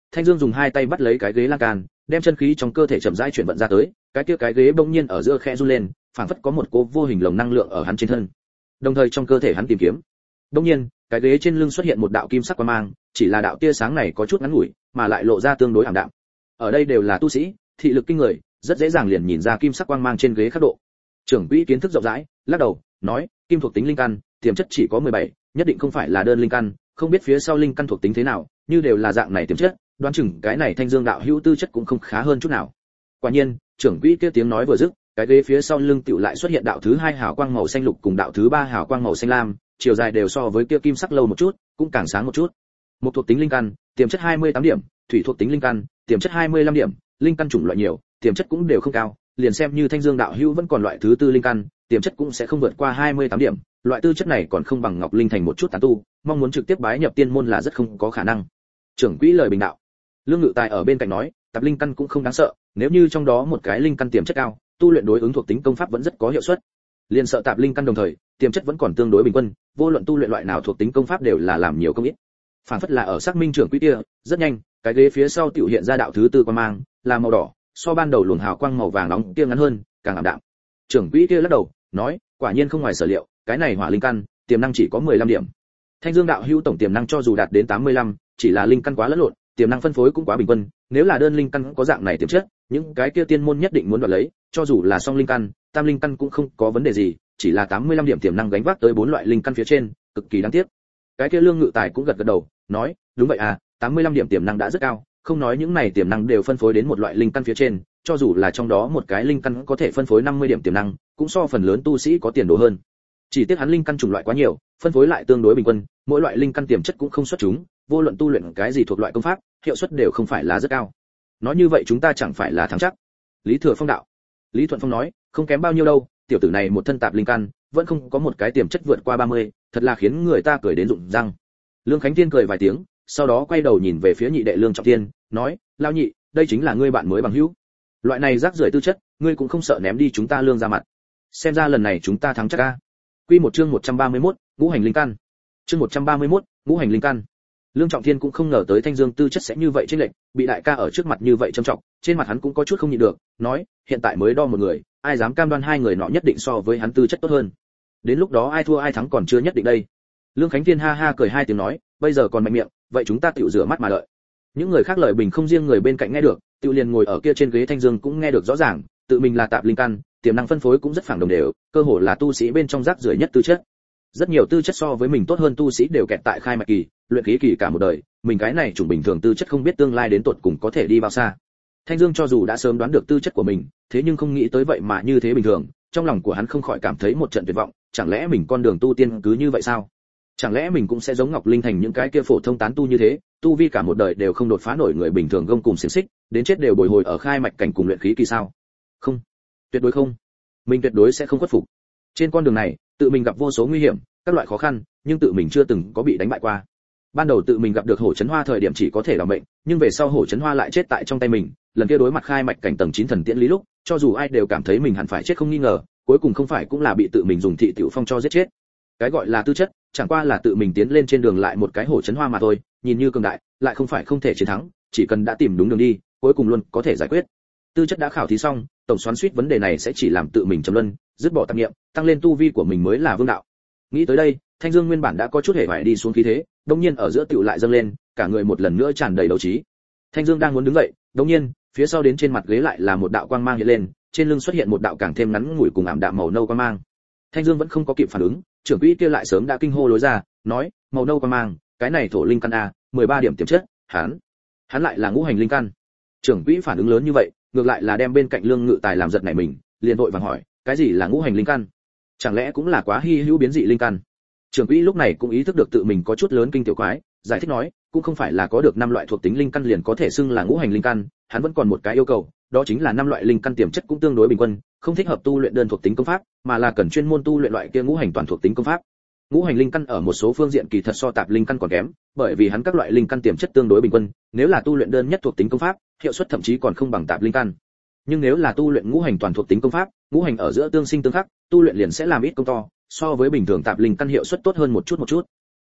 [SPEAKER 1] Thanh Dương dùng hai tay bắt lấy cái ghế lan can, đem chân khí trong cơ thể chậm rãi chuyển vận ra tới, cái ghế bỗng nhiên ở giữa khẽ run lên, phảng phất có một cỗ vô hình lồng năng lượng ở hắn trên thân. Đồng thời trong cơ thể hắn tìm kiếm. Bỗng nhiên, cái ghế trên lưng xuất hiện một đạo kim sắc quang mang, chỉ là đạo tia sáng này có chút ngắn ngủi, mà lại lộ ra tương đối ảm đạm. Ở đây đều là tu sĩ, thị lực kinh người, rất dễ dàng liền nhìn ra kim sắc quang mang trên ghế khắc độ. Trưởng quỹ kiến thức rộng rãi, lắc đầu, nói, kim thuộc tính linh căn, tiềm chất chỉ có 17, nhất định không phải là đơn linh căn, không biết phía sau linh căn thuộc tính thế nào, như đều là dạng này tiềm chất, đoán chừng cái này Thanh Dương đạo hữu tư chất cũng không khá hơn chút nào. Quả nhiên, trưởng quỹ kia tiếng nói vừa dứt, cái ghế phía sau lưng tựu lại xuất hiện đạo thứ 2 hào quang màu xanh lục cùng đạo thứ 3 hào quang màu xanh lam, chiều dài đều so với kia kim sắc lâu một chút, cũng càng sáng một chút. Một thuộc tính linh căn, tiềm chất 28 điểm, thủy thuộc tính linh căn, tiềm chất 25 điểm, linh căn chủng loại nhiều, tiềm chất cũng đều không cao, liền xem như Thanh Dương đạo hữu vẫn còn loại thứ 4 linh căn, tiềm chất cũng sẽ không vượt qua 28 điểm, loại tư chất này còn không bằng Ngọc Linh thành một chút tán tu, mong muốn trực tiếp bái nhập tiên môn là rất không có khả năng. Trưởng quỹ lời bình đạo. Lương Ngự Tài ở bên cạnh nói, tạp linh căn cũng không đáng sợ, nếu như trong đó một cái linh căn tiềm chất cao, tu luyện đối ứng thuộc tính công pháp vẫn rất có hiệu suất. Liên sợ tạp linh căn đồng thời, tiềm chất vẫn còn tương đối bình quân, vô luận tu luyện loại nào thuộc tính công pháp đều là làm nhiều công ít. Phản phất là ở xác minh trưởng quỹ kia, rất nhanh, cái ghế phía sau tiểu hiện ra đạo thứ 4 quang mang, là màu đỏ, so ban đầu luồng hào quang màu vàng nóng kia ngắn hơn, càng ảm đạm. Trưởng quỹ kia lắc đầu, nói, quả nhiên không ngoài sở liệu, cái này hỏa linh căn, tiềm năng chỉ có 15 điểm. Thanh Dương đạo hữu tổng tiềm năng cho dù đạt đến 85, chỉ là linh căn quá lẫn lộn, tiềm năng phân phối cũng quá bình quân, nếu là đơn linh căn có dạng này tiềm chất, những cái kia tiên môn nhất định muốn đoạt lấy, cho dù là song linh căn, tam linh căn cũng không có vấn đề gì, chỉ là 85 điểm tiềm năng gánh vác tới 4 loại linh căn phía trên, cực kỳ đáng tiếc. Cái kia Lương Ngự Tài cũng gật gật đầu, nói, đúng vậy à, 85 điểm tiềm năng đã rất cao, không nói những này tiềm năng đều phân phối đến một loại linh căn phía trên, cho dù là trong đó một cái linh căn có thể phân phối 50 điểm tiềm năng, cũng so phần lớn tu sĩ có tiền đồ hơn. Chỉ tiếc hắn linh căn chủng loại quá nhiều, phân phối lại tương đối bình quân, mỗi loại linh căn tiềm chất cũng không xuất chúng, vô luận tu luyện cái gì thuộc loại công pháp, hiệu suất đều không phải là rất cao. Nói như vậy chúng ta chẳng phải là thắng chắc. Lý Thừa Phong đạo. Lý Thuận Phong nói, không kém bao nhiêu đâu, tiểu tử này một thân tạp linh căn, vẫn không có một cái tiềm chất vượt qua 30, thật là khiến người ta cười đến rụng răng. Lương Khánh Thiên cười vài tiếng, sau đó quay đầu nhìn về phía nhị đệ Lương Trọng Thiên, nói, lão nhị, đây chính là ngươi bạn mới bằng hữu. Loại này rác rưởi tư chất, ngươi cũng không sợ ném đi chúng ta Lương ra mặt. Xem ra lần này chúng ta thắng chắc a. Quy một chương 131, ngũ hành linh căn. Chương 131, ngũ hành linh căn. Lương Trọng Thiên cũng không ngờ tới Thanh Dương tư chất sẽ như vậy trên lệnh, bị đại ca ở trước mặt như vậy trầm trọng, trên mặt hắn cũng có chút không nhịn được, nói, hiện tại mới đo một người, ai dám cam đoan hai người nọ nhất định so với hắn tư chất tốt hơn. Đến lúc đó ai thua ai thắng còn chưa nhất định đây. Lương Khánh Thiên ha ha cười hai tiếng nói, bây giờ còn mạnh miệng, vậy chúng ta tiểu rửa mắt mà đợi. Những người khác lời bình không riêng người bên cạnh nghe được, tiểu liền ngồi ở kia trên ghế Thanh Dương cũng nghe được rõ ràng, tự mình là tạp linh căn, tiềm năng phân phối cũng rất phẳng đồng đều, cơ hồ là tu sĩ bên trong rác rưởi nhất tư chất. Rất nhiều tư chất so với mình tốt hơn tu sĩ đều kẹt tại khai mạch kỳ, luyện khí kỳ cả một đời, mình cái này chủng bình thường tư chất không biết tương lai đến tột cùng có thể đi bao xa. Thanh Dương cho dù đã sớm đoán được tư chất của mình, thế nhưng không nghĩ tới vậy mà như thế bình thường, trong lòng của hắn không khỏi cảm thấy một trận tuyệt vọng, chẳng lẽ mình con đường tu tiên cứ như vậy sao? Chẳng lẽ mình cũng sẽ giống Ngọc Linh thành những cái kia phổ thông tán tu như thế, tu vi cả một đời đều không đột phá nổi người bình thường gông cùng xiềng xích, đến chết đều bồi hồi ở khai mạch cảnh cùng luyện khí kỳ sao? Không, tuyệt đối không. Mình tuyệt đối sẽ không khuất phục. Trên con đường này, tự mình gặp vô số nguy hiểm, các loại khó khăn, nhưng tự mình chưa từng có bị đánh bại qua. Ban đầu tự mình gặp được Hổ Chấn Hoa thời điểm chỉ có thể làm mệnh, nhưng về sau Hổ Chấn Hoa lại chết tại trong tay mình, lần kia đối mặt khai mạch cảnh tầng 9 thần tiễn lý lúc, cho dù ai đều cảm thấy mình hẳn phải chết không nghi ngờ, cuối cùng không phải cũng là bị tự mình dùng thị tiểu phong cho giết chết. Cái gọi là tư chất, chẳng qua là tự mình tiến lên trên đường lại một cái Hổ Chấn Hoa mà thôi, nhìn như cường đại, lại không phải không thể chiến thắng, chỉ cần đã tìm đúng đường đi, cuối cùng luôn có thể giải quyết. Tư chất đã khảo thí xong, tổng xoắn suýt vấn đề này sẽ chỉ làm tự mình trầm luân, dứt bỏ tạp niệm, tăng lên tu vi của mình mới là vương đạo. Nghĩ tới đây, Thanh Dương nguyên bản đã có chút hề hoài đi xuống khí thế, đột nhiên ở giữa tiểu lại dâng lên, cả người một lần nữa tràn đầy đấu trí. Thanh Dương đang muốn đứng dậy, đột nhiên, phía sau đến trên mặt ghế lại là một đạo quang mang hiện lên, trên lưng xuất hiện một đạo càng thêm ngắn ngủi cùng ảm đạm màu nâu quang mang. Thanh Dương vẫn không có kịp phản ứng, trưởng quỹ kia lại sớm đã kinh hô lối ra, nói, màu nâu quang mang, cái này thổ linh căn a, 13 điểm tiềm chất, hắn lại là ngũ hành linh căn. Trưởng quỹ phản ứng lớn như vậy, ngược lại là đem bên cạnh Lương Ngự Tài làm giật nảy mình, liền vội vàng hỏi, cái gì là ngũ hành linh căn? Chẳng lẽ cũng là quá hi hữu biến dị linh căn? Trưởng quỹ lúc này cũng ý thức được tự mình có chút lớn kinh tiểu quái, giải thích nói, cũng không phải là có được 5 loại thuộc tính linh căn liền có thể xưng là ngũ hành linh căn, hắn vẫn còn một cái yêu cầu, đó chính là 5 loại linh căn tiềm chất cũng tương đối bình quân, không thích hợp tu luyện đơn thuộc tính công pháp, mà là cần chuyên môn tu luyện loại kia ngũ hành toàn thuộc tính công pháp. Ngũ hành linh căn ở một số phương diện kỳ thật so tạp linh căn còn kém, bởi vì hắn các loại linh căn tiềm chất tương đối bình quân, nếu là tu luyện đơn nhất thuộc tính công pháp, hiệu suất thậm chí còn không bằng tạp linh căn. Nhưng nếu là tu luyện ngũ hành toàn thuộc tính công pháp, ngũ hành ở giữa tương sinh tương khắc, tu luyện liền sẽ làm ít công to, so với bình thường tạp linh căn hiệu suất tốt hơn một chút.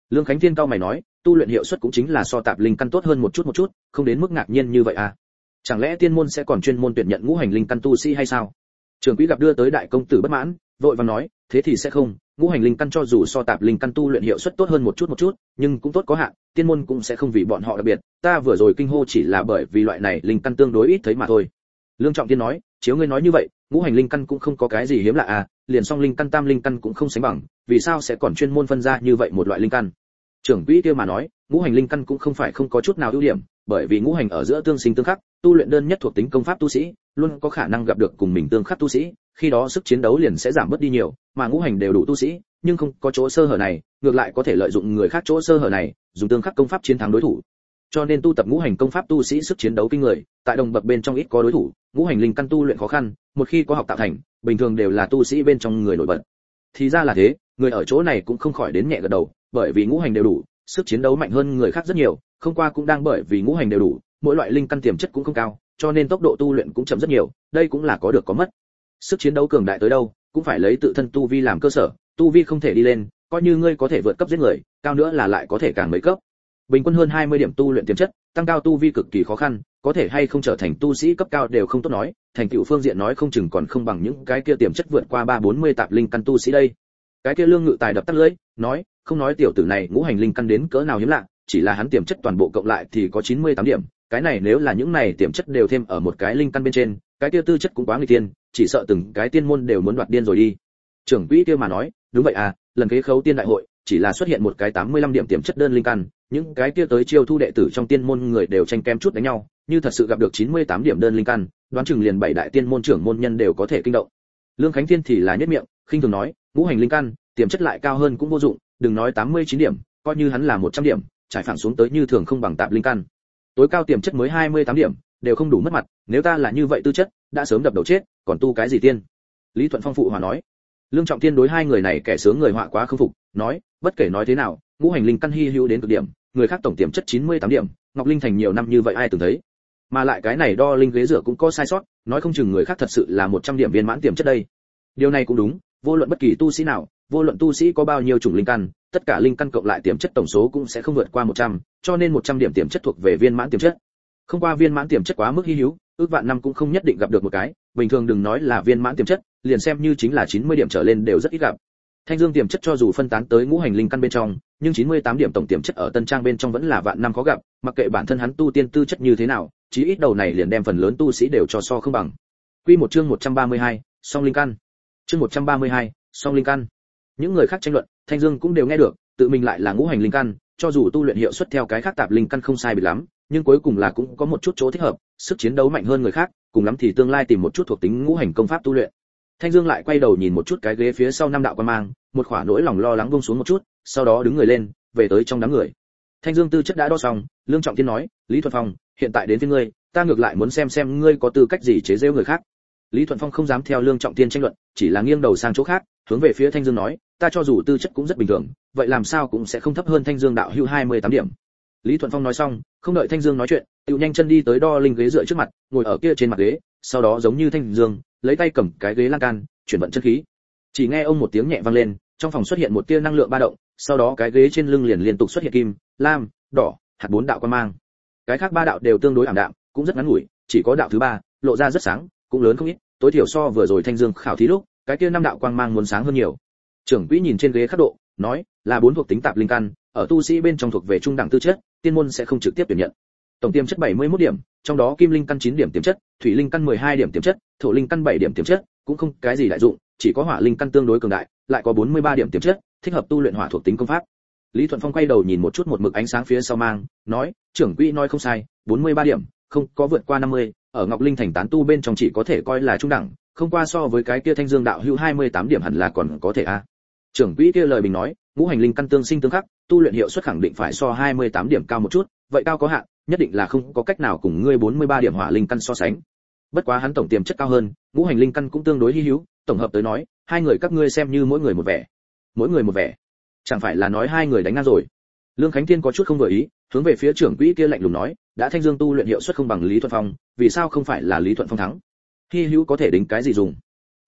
[SPEAKER 1] Lương Khánh Thiên cao mày nói, tu luyện hiệu suất cũng chính là so tạp linh căn tốt hơn một chút, không đến mức ngạc nhiên như vậy à? Chẳng lẽ tiên môn sẽ còn chuyên môn tuyển nhận ngũ hành linh căn tu sĩ hay sao? Trưởng quỹ gặp đưa tới đại công tử bất mãn, vội vàng nói, thế thì sẽ không, ngũ hành linh căn cho dù so tạp linh căn tu luyện hiệu suất tốt hơn một chút, nhưng cũng tốt có hạn, tiên môn cũng sẽ không vì bọn họ đặc biệt, ta vừa rồi kinh hô chỉ là bởi vì loại này linh căn tương đối ít thấy mà thôi. Lương Trọng Thiên nói, chiếu ngươi nói như vậy, ngũ hành linh căn cũng không có cái gì hiếm lạ à, liền song linh căn tam linh căn cũng không sánh bằng, vì sao sẽ còn chuyên môn phân ra như vậy một loại linh căn? Trưởng quỹ kia mà nói, ngũ hành linh căn cũng không phải không có chút nào ưu điểm, bởi vì ngũ hành ở giữa tương sinh tương khắc, tu luyện đơn nhất thuộc tính công pháp tu sĩ, luôn có khả năng gặp được cùng mình tương khắc tu sĩ, khi đó sức chiến đấu liền sẽ giảm bớt đi nhiều, mà ngũ hành đều đủ tu sĩ, nhưng không có chỗ sơ hở này, ngược lại có thể lợi dụng người khác chỗ sơ hở này, dùng tương khắc công pháp chiến thắng đối thủ. Cho nên tu tập ngũ hành công pháp tu sĩ sức chiến đấu kinh người, tại đồng bậc bên trong ít có đối thủ, ngũ hành linh căn tu luyện khó khăn, một khi có học tạo thành, bình thường đều là tu sĩ bên trong người nổi bật. Thì ra là thế, người ở chỗ này cũng không khỏi đến nhẹ gật đầu, bởi vì ngũ hành đều đủ, sức chiến đấu mạnh hơn người khác rất nhiều, không qua cũng đang bởi vì ngũ hành đều đủ, mỗi loại linh căn tiềm chất cũng không cao, cho nên tốc độ tu luyện cũng chậm rất nhiều, đây cũng là có được có mất. Sức chiến đấu cường đại tới đâu, cũng phải lấy tự thân tu vi làm cơ sở, tu vi không thể đi lên, coi như ngươi có thể vượt cấp giết người, cao nữa là lại có thể càng mấy cấp. Bình quân hơn 20 điểm tu luyện tiềm chất, tăng cao tu vi cực kỳ khó khăn, có thể hay không trở thành tu sĩ cấp cao đều không tốt nói, thành tựu phương diện nói không chừng còn không bằng những cái kia tiềm chất vượt qua 340 tạp linh căn tu sĩ đây. Cái kia Lương Ngự Tài đập tắt lưỡi, nói, không nói tiểu tử này ngũ hành linh căn đến cỡ nào hiếm lạ, chỉ là hắn tiềm chất toàn bộ cộng lại thì có 98 điểm, cái này nếu là những này tiềm chất đều thêm ở một cái linh căn bên trên, cái kia tư chất cũng quá nguy tiên, chỉ sợ từng cái tiên môn đều muốn đoạt điên rồi đi. Trưởng quỹ kia mà nói, đúng vậy à, lần kế khấu tiên đại hội, chỉ là xuất hiện một cái 85 điểm tiềm chất đơn linh căn, những cái kia tới chiêu thu đệ tử trong tiên môn người đều tranh kém chút đánh nhau, như thật sự gặp được 98 điểm đơn linh căn, đoán chừng liền 7 đại tiên môn trưởng môn nhân đều có thể kinh động. Lương Khánh Thiên thì là nhếch miệng, khinh thường nói, ngũ hành linh căn, tiềm chất lại cao hơn cũng vô dụng, đừng nói 89 điểm, coi như hắn là 100 điểm, trải phẳng xuống tới như thường không bằng tạp linh căn. Tối cao tiềm chất mới 28 điểm, đều không đủ mất mặt, nếu ta là như vậy tư chất, đã sớm đập đầu chết, còn tu cái gì tiên? Lý Thuận Phong phụ hòa nói. Lương Trọng Thiên đối hai người này kẻ sướng người họa quá không phục, nói, bất kể nói thế nào, ngũ hành linh căn hi hữu đến cực điểm, người khác tổng tiềm chất 98 điểm, Ngọc Linh Thành nhiều năm như vậy ai từng thấy? Mà lại cái này đo linh ghế rửa cũng có sai sót, nói không chừng người khác thật sự là 100 điểm viên mãn tiềm chất đây. Điều này cũng đúng, vô luận bất kỳ tu sĩ nào, vô luận tu sĩ có bao nhiêu chủng linh căn, tất cả linh căn cộng lại tiềm chất tổng số cũng sẽ không vượt qua 100, cho nên 100 điểm tiềm chất thuộc về viên mãn tiềm chất. Không qua viên mãn tiềm chất quá mức hi hữu, ước vạn năm cũng không nhất định gặp được một cái, bình thường đừng nói là viên mãn tiềm chất, liền xem như chính là 90 điểm trở lên đều rất ít gặp. Thanh Dương tiềm chất cho dù phân tán tới ngũ hành linh căn bên trong, nhưng 98 điểm tổng tiềm chất ở Tân Trang bên trong vẫn là vạn năm khó gặp, mặc kệ bản thân hắn tu tiên tư chất như thế nào, chí ít đầu này liền đem phần lớn tu sĩ đều cho so không bằng. Quy một chương 132, song linh căn. Chương 132, song linh căn. Những người khác tranh luận, Thanh Dương cũng đều nghe được, tự mình lại là ngũ hành linh căn, cho dù tu luyện hiệu suất theo cái khác tạp linh căn không sai biệt lắm, nhưng cuối cùng là cũng có một chút chỗ thích hợp, sức chiến đấu mạnh hơn người khác, cùng lắm thì tương lai tìm một chút thuộc tính ngũ hành công pháp tu luyện. Thanh Dương lại quay đầu nhìn một chút cái ghế phía sau năm đạo quan mang, một khỏa nỗi lòng lo lắng buông xuống một chút, sau đó đứng người lên, về tới trong đám người. Thanh Dương tư chất đã đo xong, Lương Trọng Thiên nói, Lý Thuận Phong, hiện tại đến với ngươi, ta ngược lại muốn xem ngươi có tư cách gì chế giễu người khác. Lý Thuận Phong không dám theo Lương Trọng Thiên tranh luận, chỉ là nghiêng đầu sang chỗ khác, hướng về phía Thanh Dương nói, ta cho dù tư chất cũng rất bình thường, vậy làm sao cũng sẽ không thấp hơn Thanh Dương đạo hữu 28 điểm. Lý Thuận Phong nói xong, không đợi Thanh Dương nói chuyện, tự nhanh chân đi tới đo linh ghế dựa trước mặt, ngồi ở kia trên mặt ghế, sau đó giống như Thanh Dương, lấy tay cầm cái ghế lan can, chuyển vận chân khí. Chỉ nghe ông một tiếng nhẹ vang lên, trong phòng xuất hiện một tia năng lượng ba động, sau đó cái ghế trên lưng liền liên tục xuất hiện kim, lam, đỏ, hạt bốn đạo quang mang. Cái khác ba đạo đều tương đối ảm đạm, cũng rất ngắn ngủi, chỉ có đạo thứ ba lộ ra rất sáng, cũng lớn không ít, tối thiểu so vừa rồi Thanh Dương khảo thí lúc, cái kia năm đạo quang mang muốn sáng hơn nhiều. Trưởng quỹ nhìn trên ghế khắc độ, nói, là 4 thuộc tính tạp linh căn, ở tu sĩ bên trong thuộc về trung đẳng tư chất, tiên môn sẽ không trực tiếp tuyển nhận. Tổng tiềm chất 71 điểm, trong đó kim linh căn 9 điểm tiềm chất, thủy linh căn 12 điểm tiềm chất, thổ linh căn 7 điểm tiềm chất, cũng không cái gì đại dụng, chỉ có hỏa linh căn tương đối cường đại, lại có 43 điểm tiềm chất, thích hợp tu luyện hỏa thuộc tính công pháp. Lý Thuận Phong quay đầu nhìn một chút một mực ánh sáng phía sau mang, nói, trưởng quỹ nói không sai, 43 điểm, không có vượt qua 50, ở Ngọc Linh Thành tán tu bên trong chỉ có thể coi là trung đẳng, không qua so với cái kia Thanh Dương đạo hữu 28 điểm hẳn là còn có thể a. Trưởng quỹ kia lời bình nói, ngũ hành linh căn tương sinh tương khắc, tu luyện hiệu suất khẳng định phải so 28 điểm cao một chút, vậy cao có hạn, nhất định là không có cách nào cùng ngươi 43 điểm hỏa linh căn so sánh. Bất quá hắn tổng tiềm chất cao hơn, ngũ hành linh căn cũng tương đối hi hữu, tổng hợp tới nói, hai người các ngươi xem như mỗi người một vẻ. Mỗi người một vẻ. Chẳng phải là nói hai người đánh ngang rồi. Lương Khánh Thiên có chút không vừa ý, hướng về phía trưởng quỹ kia lạnh lùng nói, đã Thanh Dương tu luyện hiệu suất không bằng Lý Thuận Phong, vì sao không phải là Lý Thuận Phong thắng? Hi hữu có thể đính cái gì dùng?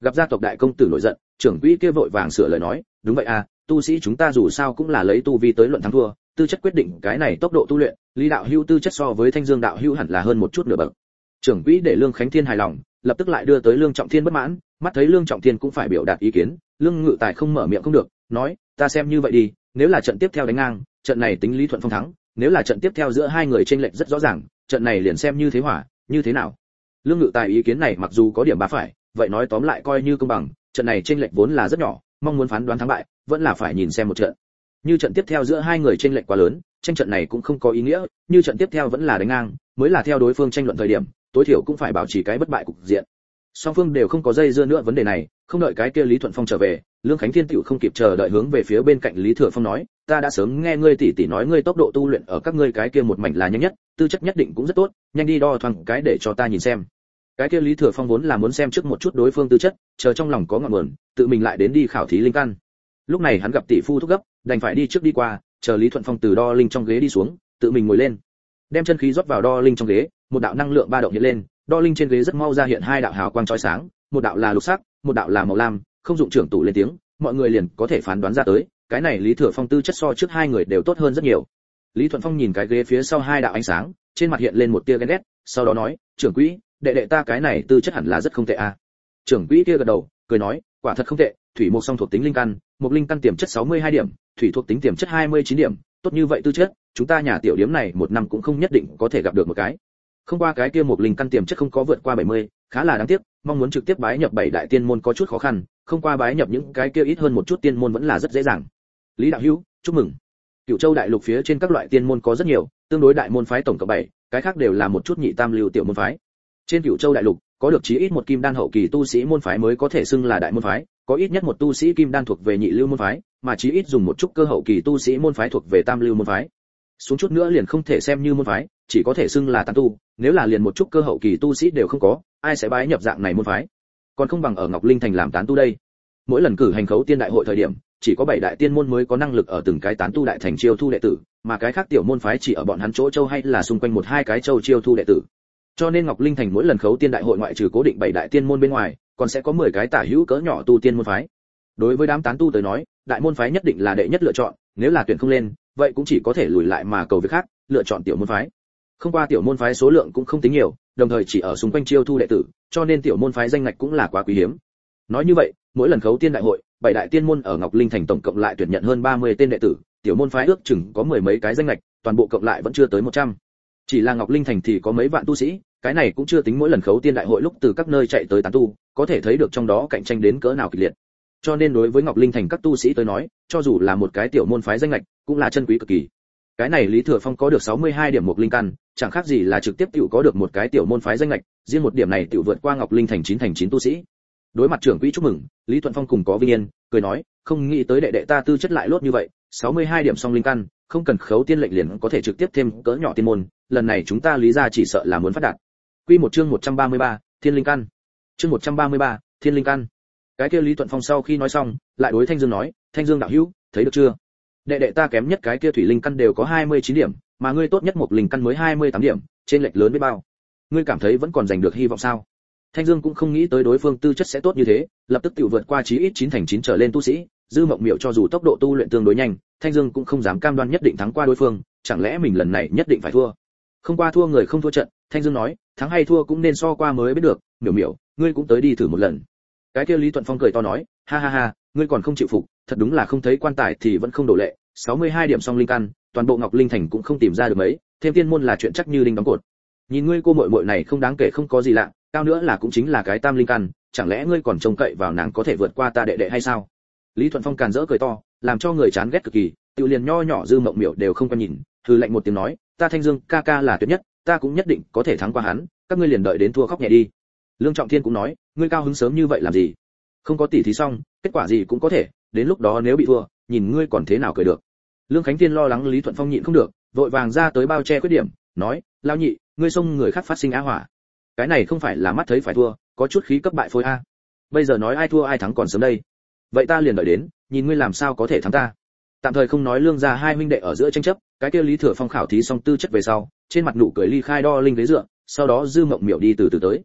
[SPEAKER 1] Gặp gia tộc đại công tử nổi giận, trưởng quỹ kia vội vàng sửa lời nói, đúng vậy à, tu sĩ chúng ta dù sao cũng là lấy tu vi tới luận thắng thua, tư chất quyết định cái này tốc độ tu luyện, Lý đạo hữu tư chất so với Thanh Dương đạo hữu hẳn là hơn một chút nửa bậc. Trưởng quỹ để Lương Khánh Thiên hài lòng, lập tức lại đưa tới Lương Trọng Thiên bất mãn, mắt thấy Lương Trọng Thiên cũng phải biểu đạt ý kiến, Lương Ngự Tài không mở miệng không được, nói, ta xem như vậy đi, nếu là trận tiếp theo đánh ngang, trận này tính Lý Thuận Phong thắng, nếu là trận tiếp theo giữa hai người chênh lệch rất rõ ràng, trận này liền xem như thế hỏa, như thế nào? Lương Ngự Tài ý kiến này mặc dù có điểm bá phải, vậy nói tóm lại coi như công bằng, trận này chênh lệch vốn là rất nhỏ, mong muốn phán đoán thắng bại, vẫn là phải nhìn xem một trận. Như trận tiếp theo giữa hai người chênh lệch quá lớn, tranh trận này cũng không có ý nghĩa, như trận tiếp theo vẫn là đánh ngang, mới là theo đối phương tranh luận thời điểm, tối thiểu cũng phải bảo trì cái bất bại cục diện. Song phương đều không có dây dưa nữa vấn đề này, không đợi cái kia Lý Thuận Phong trở về, Lương Khánh Thiên tựu không kịp chờ đợi hướng về phía bên cạnh Lý Thừa Phong nói, ta đã sớm nghe ngươi tỉ nói ngươi tốc độ tu luyện ở các ngươi cái kia một mảnh là nhanh nhất, tư chất nhất định cũng rất tốt, nhanh đi đo thoáng cái để cho ta nhìn xem. Cái kia Lý Thừa Phong vốn là muốn xem trước một chút đối phương tư chất, chờ trong lòng có ngọn nguồn, tự mình lại đến đi khảo thí linh căn. Lúc này hắn gặp tỷ phu thúc gấp, đành phải đi trước đi qua, chờ Lý Thuận Phong từ đo linh trong ghế đi xuống, tự mình ngồi lên, đem chân khí rót vào đo linh trong ghế, một đạo năng lượng ba động hiện lên, đo linh trên ghế rất mau ra hiện hai đạo hào quang chói sáng, một đạo là lục sắc, một đạo là màu lam, không dụng trưởng tủ lên tiếng, mọi người liền có thể phán đoán ra tới, cái này Lý Thừa Phong tư chất so trước hai người đều tốt hơn rất nhiều. Lý Thuận Phong nhìn cái ghế phía sau hai đạo ánh sáng, trên mặt hiện lên một tia ghen ghét, sau đó nói, trưởng quỹ, đệ ta cái này tư chất hẳn là rất không tệ à. Trưởng quỹ kia gật đầu, cười nói, quả thật không tệ, thủy mộc song thuộc tính linh căn, một linh căn tiềm chất 62 điểm, thủy thuộc tính tiềm chất 29 điểm, tốt như vậy tư chất, chúng ta nhà tiểu điếm này một năm cũng không nhất định có thể gặp được một cái. Không qua cái kia một linh căn tiềm chất không có vượt qua 70, khá là đáng tiếc, mong muốn trực tiếp bái nhập 7 đại tiên môn có chút khó khăn, không qua bái nhập những cái kia ít hơn một chút tiên môn vẫn là rất dễ dàng. Lý đạo hữu, chúc mừng. Cửu Châu đại lục phía trên các loại tiên môn có rất nhiều, tương đối đại môn phái tổng cộng 7, cái khác đều là một chút nhị tam lưu tiểu môn phái. Trên Cửu Châu đại lục, có được chí ít một kim đan hậu kỳ tu sĩ môn phái mới có thể xưng là đại môn phái, có ít nhất một tu sĩ kim đan thuộc về nhị lưu môn phái, mà chí ít dùng một chút cơ hậu kỳ tu sĩ môn phái thuộc về tam lưu môn phái. Xuống chút nữa liền không thể xem như môn phái, chỉ có thể xưng là tán tu, nếu là liền một chút cơ hậu kỳ tu sĩ đều không có, ai sẽ bái nhập dạng này môn phái? Còn không bằng ở Ngọc Linh thành làm tán tu đây. Mỗi lần cử hành khấu tiên đại hội thời điểm, chỉ có 7 đại tiên môn mới có năng lực ở từng cái tán tu đại thành chiêu thu đệ tử, mà cái khác tiểu môn phái chỉ ở bọn hắn chỗ châu hay là xung quanh một hai cái châu chiêu thu đệ tử. Cho nên Ngọc Linh thành mỗi lần khấu tiên đại hội ngoại trừ cố định 7 đại tiên môn bên ngoài, còn sẽ có 10 cái tả hữu cỡ nhỏ tu tiên môn phái. Đối với đám tán tu tới nói, đại môn phái nhất định là đệ nhất lựa chọn, nếu là tuyển không lên, vậy cũng chỉ có thể lùi lại mà cầu việc khác, lựa chọn tiểu môn phái. Không qua tiểu môn phái số lượng cũng không tính nhiều, đồng thời chỉ ở xung quanh chiêu thu đệ tử, cho nên tiểu môn phái danh ngạch cũng là quá quý hiếm. Nói như vậy, mỗi lần khấu tiên đại hội, 7 đại tiên môn ở Ngọc Linh thành tổng cộng lại tuyển nhận hơn 30 tên đệ tử, tiểu môn phái ước chừng có mười mấy cái danh ngạch, toàn bộ cộng lại vẫn chưa tới 100. Chỉ là Ngọc Linh thành thì có mấy vạn tu sĩ, cái này cũng chưa tính mỗi lần khấu tiên đại hội lúc từ các nơi chạy tới tán tu, có thể thấy được trong đó cạnh tranh đến cỡ nào kịch liệt. Cho nên đối với Ngọc Linh thành các tu sĩ tới nói, cho dù là một cái tiểu môn phái danh ngạch, cũng là chân quý cực kỳ. Cái này Lý Thừa Phong có được 62 điểm một linh căn, chẳng khác gì là trực tiếp tiểu có được một cái tiểu môn phái danh ngạch, riêng một điểm này tiểu vượt qua Ngọc Linh thành 9 tu sĩ. Đối mặt trưởng quỹ chúc mừng, Lý Thuận Phong cùng có vinh yên, cười nói, không nghĩ tới đệ ta tư chất lại lốt như vậy, 62 điểm song linh căn, không cần khấu tiên lệnh liền có thể trực tiếp thêm cỡ nhỏ tiên môn, lần này chúng ta Lý gia chỉ sợ là muốn phát đạt. Quy một chương 133, Thiên linh căn. Chương 133, Thiên linh căn. Cái kia Lý Thuận Phong sau khi nói xong, lại đối Thanh Dương nói, Thanh Dương đạo hữu, thấy được chưa? Đệ ta kém nhất cái kia thủy linh căn đều có 29 điểm, mà ngươi tốt nhất một linh căn mới 28 điểm, trên lệch lớn biết bao. Ngươi cảm thấy vẫn còn giành được hy vọng sao? Thanh Dương cũng không nghĩ tới đối phương tư chất sẽ tốt như thế, lập tức tiểu vượt qua chí ít 9 thành 9 trở lên tu sĩ, Dư Mộng Miểu cho dù tốc độ tu luyện tương đối nhanh, Thanh Dương cũng không dám cam đoan nhất định thắng qua đối phương, chẳng lẽ mình lần này nhất định phải thua? Không qua thua người không thua trận, Thanh Dương nói, thắng hay thua cũng nên so qua mới biết được, Miểu Miểu, ngươi cũng tới đi thử một lần. Cái kia Lý Thuận Phong cười to nói, ha ha ha, ngươi còn không chịu phục, thật đúng là không thấy quan tài thì vẫn không đổ lệ, 62 điểm song linh căn, toàn bộ Ngọc Linh thành cũng không tìm ra được mấy, thêm tiên môn là chuyện chắc như đinh đóng cột. Nhìn ngươi cô muội muội này không đáng kể không có gì lạ, cao nữa là cũng chính là cái tam linh căn, chẳng lẽ ngươi còn trông cậy vào nàng có thể vượt qua ta đệ hay sao? Lý Thuận Phong càn rỡ cười to, làm cho người chán ghét cực kỳ, tiêu liền nho nhỏ Dư Mộng Miểu đều không quan nhìn, hừ lạnh một tiếng nói, ta Thanh Dương ca ca là tuyệt nhất, ta cũng nhất định có thể thắng qua hắn, các ngươi liền đợi đến thua khóc nhẹ đi. Lương Trọng Thiên cũng nói, ngươi cao hứng sớm như vậy làm gì? Không có tỉ thí xong, kết quả gì cũng có thể, đến lúc đó nếu bị thua, nhìn ngươi còn thế nào cười được. Lương Khánh Thiên lo lắng Lý Thuận Phong nhịn không được, vội vàng ra tới bao che khuyết điểm, nói, lão nhị, ngươi xông người khác phát sinh á hỏa. Cái này không phải là mắt thấy phải thua, có chút khí cấp bại phôi a. Bây giờ nói ai thua ai thắng còn sớm đây. Vậy ta liền đợi đến, nhìn ngươi làm sao có thể thắng ta. Tạm thời không nói Lương gia hai huynh đệ ở giữa tranh chấp, cái kia Lý Thừa Phong khảo thí xong tư chất về sau, trên mặt nụ cười ly khai đo linh ghế dựa, sau đó Dư Mộng Miểu đi từ từ tới.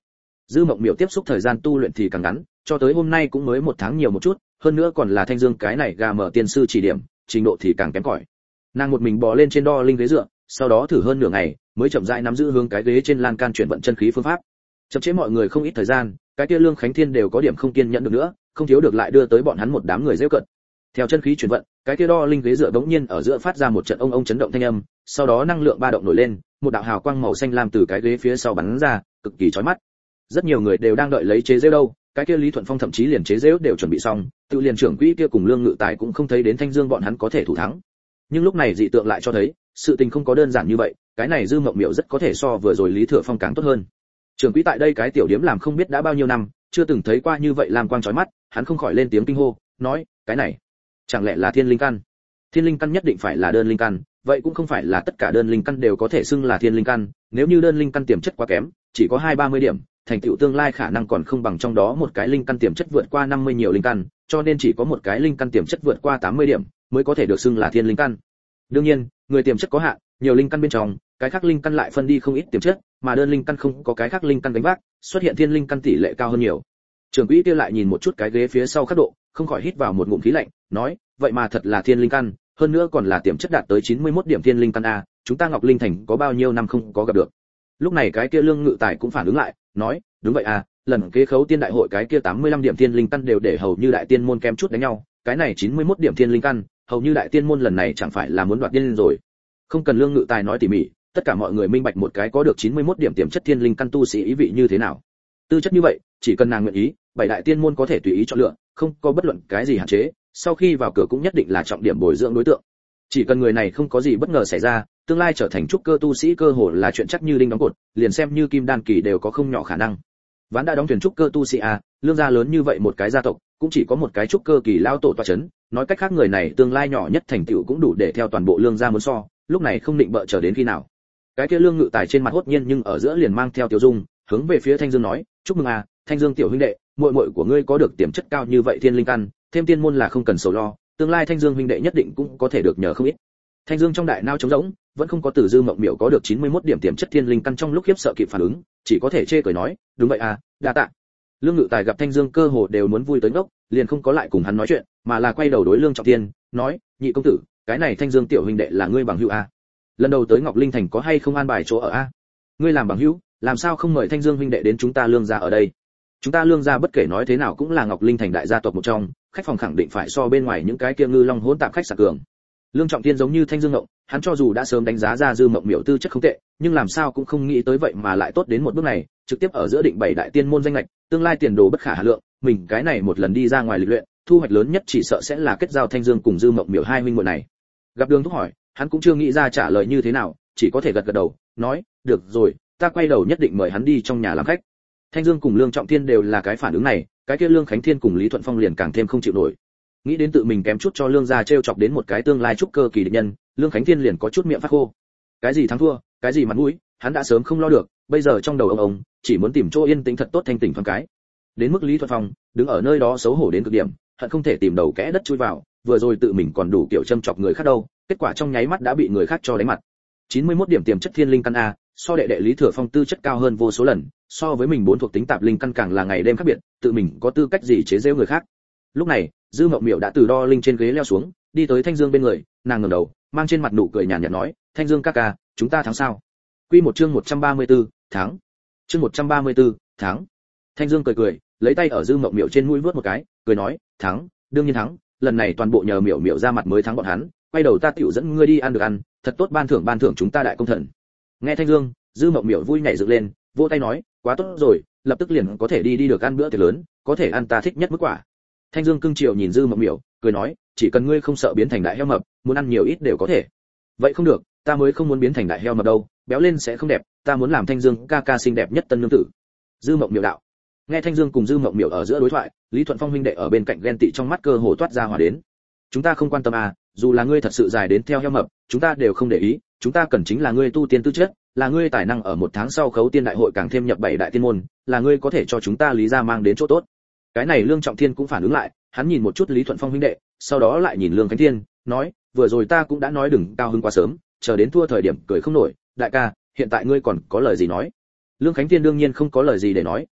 [SPEAKER 1] Dư Mộng Miểu tiếp xúc thời gian tu luyện thì càng ngắn, cho tới hôm nay cũng mới 1 tháng nhiều một chút, hơn nữa còn là Thanh Dương cái này gà mở tiên sư chỉ điểm, trình độ thì càng kém cỏi. Nàng một mình bò lên trên đo linh ghế dựa, sau đó thử hơn nửa ngày, mới chậm rãi nắm giữ hướng cái ghế trên lan can chuyển vận chân khí phương pháp. Chậm chế mọi người không ít thời gian, cái kia Lương Khánh Thiên đều có điểm không kiên nhẫn được nữa, không thiếu được lại đưa tới bọn hắn một đám người giễu cợt. Theo chân khí chuyển vận, cái kia đo linh ghế dựa bỗng nhiên ở giữa phát ra một trận ông chấn động thanh âm, sau đó năng lượng ba động nổi lên, một đạo hào quang màu xanh lam từ cái ghế phía sau bắn ra, cực kỳ chói mắt. Rất nhiều người đều đang đợi lấy chế giễu đâu, cái kia Lý Thuận Phong thậm chí liền chế giễu đều chuẩn bị xong, tự liền trưởng quỹ kia cùng Lương Ngự Tài cũng không thấy đến Thanh Dương bọn hắn có thể thủ thắng. Nhưng lúc này dị tượng lại cho thấy, sự tình không có đơn giản như vậy, cái này Dư Mộng Miểu rất có thể so vừa rồi Lý Thừa Phong càng tốt hơn. Trưởng quỹ tại đây cái tiểu điểm làm không biết đã bao nhiêu năm, chưa từng thấy qua như vậy làm quang chói mắt, hắn không khỏi lên tiếng kinh hô, nói, cái này, chẳng lẽ là thiên linh căn? Thiên linh căn nhất định phải là đơn linh căn, vậy cũng không phải là tất cả đơn linh căn đều có thể xưng là thiên linh căn, nếu như đơn linh căn tiềm chất quá kém, chỉ có 20-30 điểm, thành tựu tương lai khả năng còn không bằng trong đó một cái linh căn tiềm chất vượt qua 50 nhiều linh căn, cho nên chỉ có một cái linh căn tiềm chất vượt qua 80 điểm mới có thể được xưng là thiên linh căn. Đương nhiên, người tiềm chất có hạn, nhiều linh căn bên trong, cái khác linh căn lại phân đi không ít tiềm chất, mà đơn linh căn không có cái khác linh căn gánh vác, xuất hiện thiên linh căn tỷ lệ cao hơn nhiều. Trưởng quỹ kia lại nhìn một chút cái ghế phía sau khắc độ, không khỏi hít vào một ngụm khí lạnh, nói, vậy mà thật là thiên linh căn, hơn nữa còn là tiềm chất đạt tới 91 điểm thiên linh căn a, chúng ta Ngọc Linh Thành có bao nhiêu năm không có gặp được. Lúc này cái kia Lương Ngự Tài cũng phản ứng lại, nói, đúng vậy à, lần kế khấu tiên đại hội cái kia 85 điểm thiên linh căn đều để hầu như đại tiên môn kém chút đánh nhau, cái này 91 điểm thiên linh căn, hầu như đại tiên môn lần này chẳng phải là muốn đoạt tiên rồi. Không cần Lương Ngự Tài nói tỉ mỉ, tất cả mọi người minh bạch một cái có được 91 điểm tiềm chất thiên linh căn tu sĩ ý vị như thế nào. Tư chất như vậy, chỉ cần nàng nguyện ý, 7 đại tiên môn có thể tùy ý chọn lựa, không có bất luận cái gì hạn chế, sau khi vào cửa cũng nhất định là trọng điểm bồi dưỡng đối tượng. Chỉ cần người này không có gì bất ngờ xảy ra, tương lai trở thành trúc cơ tu sĩ cơ hồ là chuyện chắc như đinh đóng cột, liền xem như kim đan kỳ đều có không nhỏ khả năng. Ván đã đóng thuyền trúc cơ tu sĩ à, Lương gia lớn như vậy một cái gia tộc, cũng chỉ có một cái trúc cơ kỳ lao tổ tọa chấn, nói cách khác người này tương lai nhỏ nhất thành tựu cũng đủ để theo toàn bộ Lương gia muốn so, lúc này không định bợ chờ đến khi nào. Cái kia Lương Ngự Tài trên mặt hốt nhiên nhưng ở giữa liền mang theo tiểu dung, hướng về phía Thanh Dương nói, chúc mừng à, Thanh Dương tiểu huynh đệ, muội muội của ngươi có được tiềm chất cao như vậy thiên linh căn, thêm tiên môn là không cần sầu lo, tương lai Thanh Dương huynh đệ nhất định cũng có thể được nhờ không ít. Thanh Dương trong đại nao trống rỗng, vẫn không có từ Dư Mộng Miểu có được 91 điểm tiềm chất thiên linh căn trong lúc khiếp sợ kịp phản ứng, chỉ có thể chê cười nói, đúng vậy à, đa tạ. Lương Ngự Tài gặp Thanh Dương cơ hồ đều muốn vui tới ngốc, liền không có lại cùng hắn nói chuyện, mà là quay đầu đối Lương Trọng Thiên, nói, nhị công tử, cái này Thanh Dương tiểu huynh đệ là ngươi bằng hữu à? Lần đầu tới Ngọc Linh Thành có hay không an bài chỗ ở à? Ngươi làm bằng hữu, làm sao không mời Thanh Dương huynh đệ đến chúng ta Lương gia ở đây? Chúng ta Lương gia bất kể nói thế nào cũng là Ngọc Linh Thành đại gia tộc một trong, khách phòng khẳng định phải so bên ngoài những cái kia ngư long hỗn tạp khách sạn cường. Lương Trọng Thiên giống như Thanh Dương ngộng, hắn cho dù đã sớm đánh giá ra Dư Mộng Miểu tư chất không tệ, nhưng làm sao cũng không nghĩ tới vậy mà lại tốt đến một bước này, trực tiếp ở giữa định 7 đại tiên môn danh ngạch, tương lai tiền đồ bất khả hà lượng, mình cái này một lần đi ra ngoài lịch luyện, thu hoạch lớn nhất chỉ sợ sẽ là kết giao Thanh Dương cùng Dư Mộng Miểu hai huynh muội này. Gặp Đường Thúc hỏi, hắn cũng chưa nghĩ ra trả lời như thế nào, chỉ có thể gật gật đầu, nói, được rồi, ta quay đầu nhất định mời hắn đi trong nhà làm khách. Thanh Dương cùng Lương Trọng Thiên đều là cái phản ứng này, cái kia Lương Khánh Thiên cùng Lý Thuận Phong liền càng thêm không chịu nổi. Nghĩ đến tự mình kém chút cho Lương gia trêu chọc đến một cái tương lai trúc cơ kỳ địch nhân, Lương Khánh Thiên liền có chút miệng phát khô. Cái gì thắng thua, cái gì mặt mũi, hắn đã sớm không lo được, bây giờ trong đầu ông chỉ muốn tìm chỗ yên tĩnh thật tốt thanh tỉnh thoáng cái. Đến mức Lý Thuận Phong, đứng ở nơi đó xấu hổ đến cực điểm, hận không thể tìm đầu kẽ đất chui vào, vừa rồi tự mình còn đủ kiểu châm chọc người khác đâu, kết quả trong nháy mắt đã bị người khác cho đánh mặt. 91 điểm tiềm chất thiên linh căn a, so đệ đệ Lý Thừa Phong tư chất cao hơn vô số lần, so với mình 4 thuộc tính tạp linh căn càng là ngày đêm khác biệt, tự mình có tư cách gì chế giễu người khác. Lúc này, Dư Mộng Miểu đã từ đo linh trên ghế leo xuống, đi tới Thanh Dương bên người, nàng ngẩng đầu, mang trên mặt nụ cười nhàn nhạt nói, "Thanh Dương ca ca, chúng ta thắng sao?" Quy một chương 134, thắng. Chương 134, thắng. Thanh Dương cười cười, lấy tay ở Dư Mộng Miểu trên mũi vuốt một cái, cười nói, "Thắng, đương nhiên thắng, lần này toàn bộ nhờ Miểu Miểu ra mặt mới thắng bọn hắn, quay đầu ta tiểu dẫn ngươi đi ăn được ăn, thật tốt ban thưởng chúng ta đại công thần." Nghe Thanh Dương, Dư Mộng Miểu vui nhảy dựng lên, vỗ tay nói, "Quá tốt rồi, lập tức liền có thể đi được ăn bữa tiệc lớn, có thể ăn ta thích nhất mức quả." Thanh Dương cưng chiều nhìn Dư Mộng Miểu, cười nói, "Chỉ cần ngươi không sợ biến thành đại heo mập, muốn ăn nhiều ít đều có thể." "Vậy không được, ta mới không muốn biến thành đại heo mập đâu, béo lên sẽ không đẹp, ta muốn làm Thanh Dương ca ca xinh đẹp nhất tân nương tử." Dư Mộng Miểu đạo. Nghe Thanh Dương cùng Dư Mộng Miểu ở giữa đối thoại, Lý Thuận Phong huynh đệ ở bên cạnh ghen tị trong mắt cơ hồ toát ra hỏa đến. "Chúng ta không quan tâm à, dù là ngươi thật sự dài đến theo heo mập, chúng ta đều không để ý, chúng ta cần chính là ngươi tu tiên tư chất, là ngươi tài năng ở 1 tháng sau khấu tiên đại hội càng thêm nhập 7 đại tiên môn, là ngươi có thể cho chúng ta Lý gia mang đến chỗ tốt." Cái này Lương Trọng Thiên cũng phản ứng lại, hắn nhìn một chút Lý Thuận Phong huynh đệ, sau đó lại nhìn Lương Khánh Thiên, nói, "Vừa rồi ta cũng đã nói đừng cao hứng quá sớm, chờ đến thua thời điểm cười không nổi, đại ca, hiện tại ngươi còn có lời gì nói?" Lương Khánh Thiên đương nhiên không có lời gì để nói,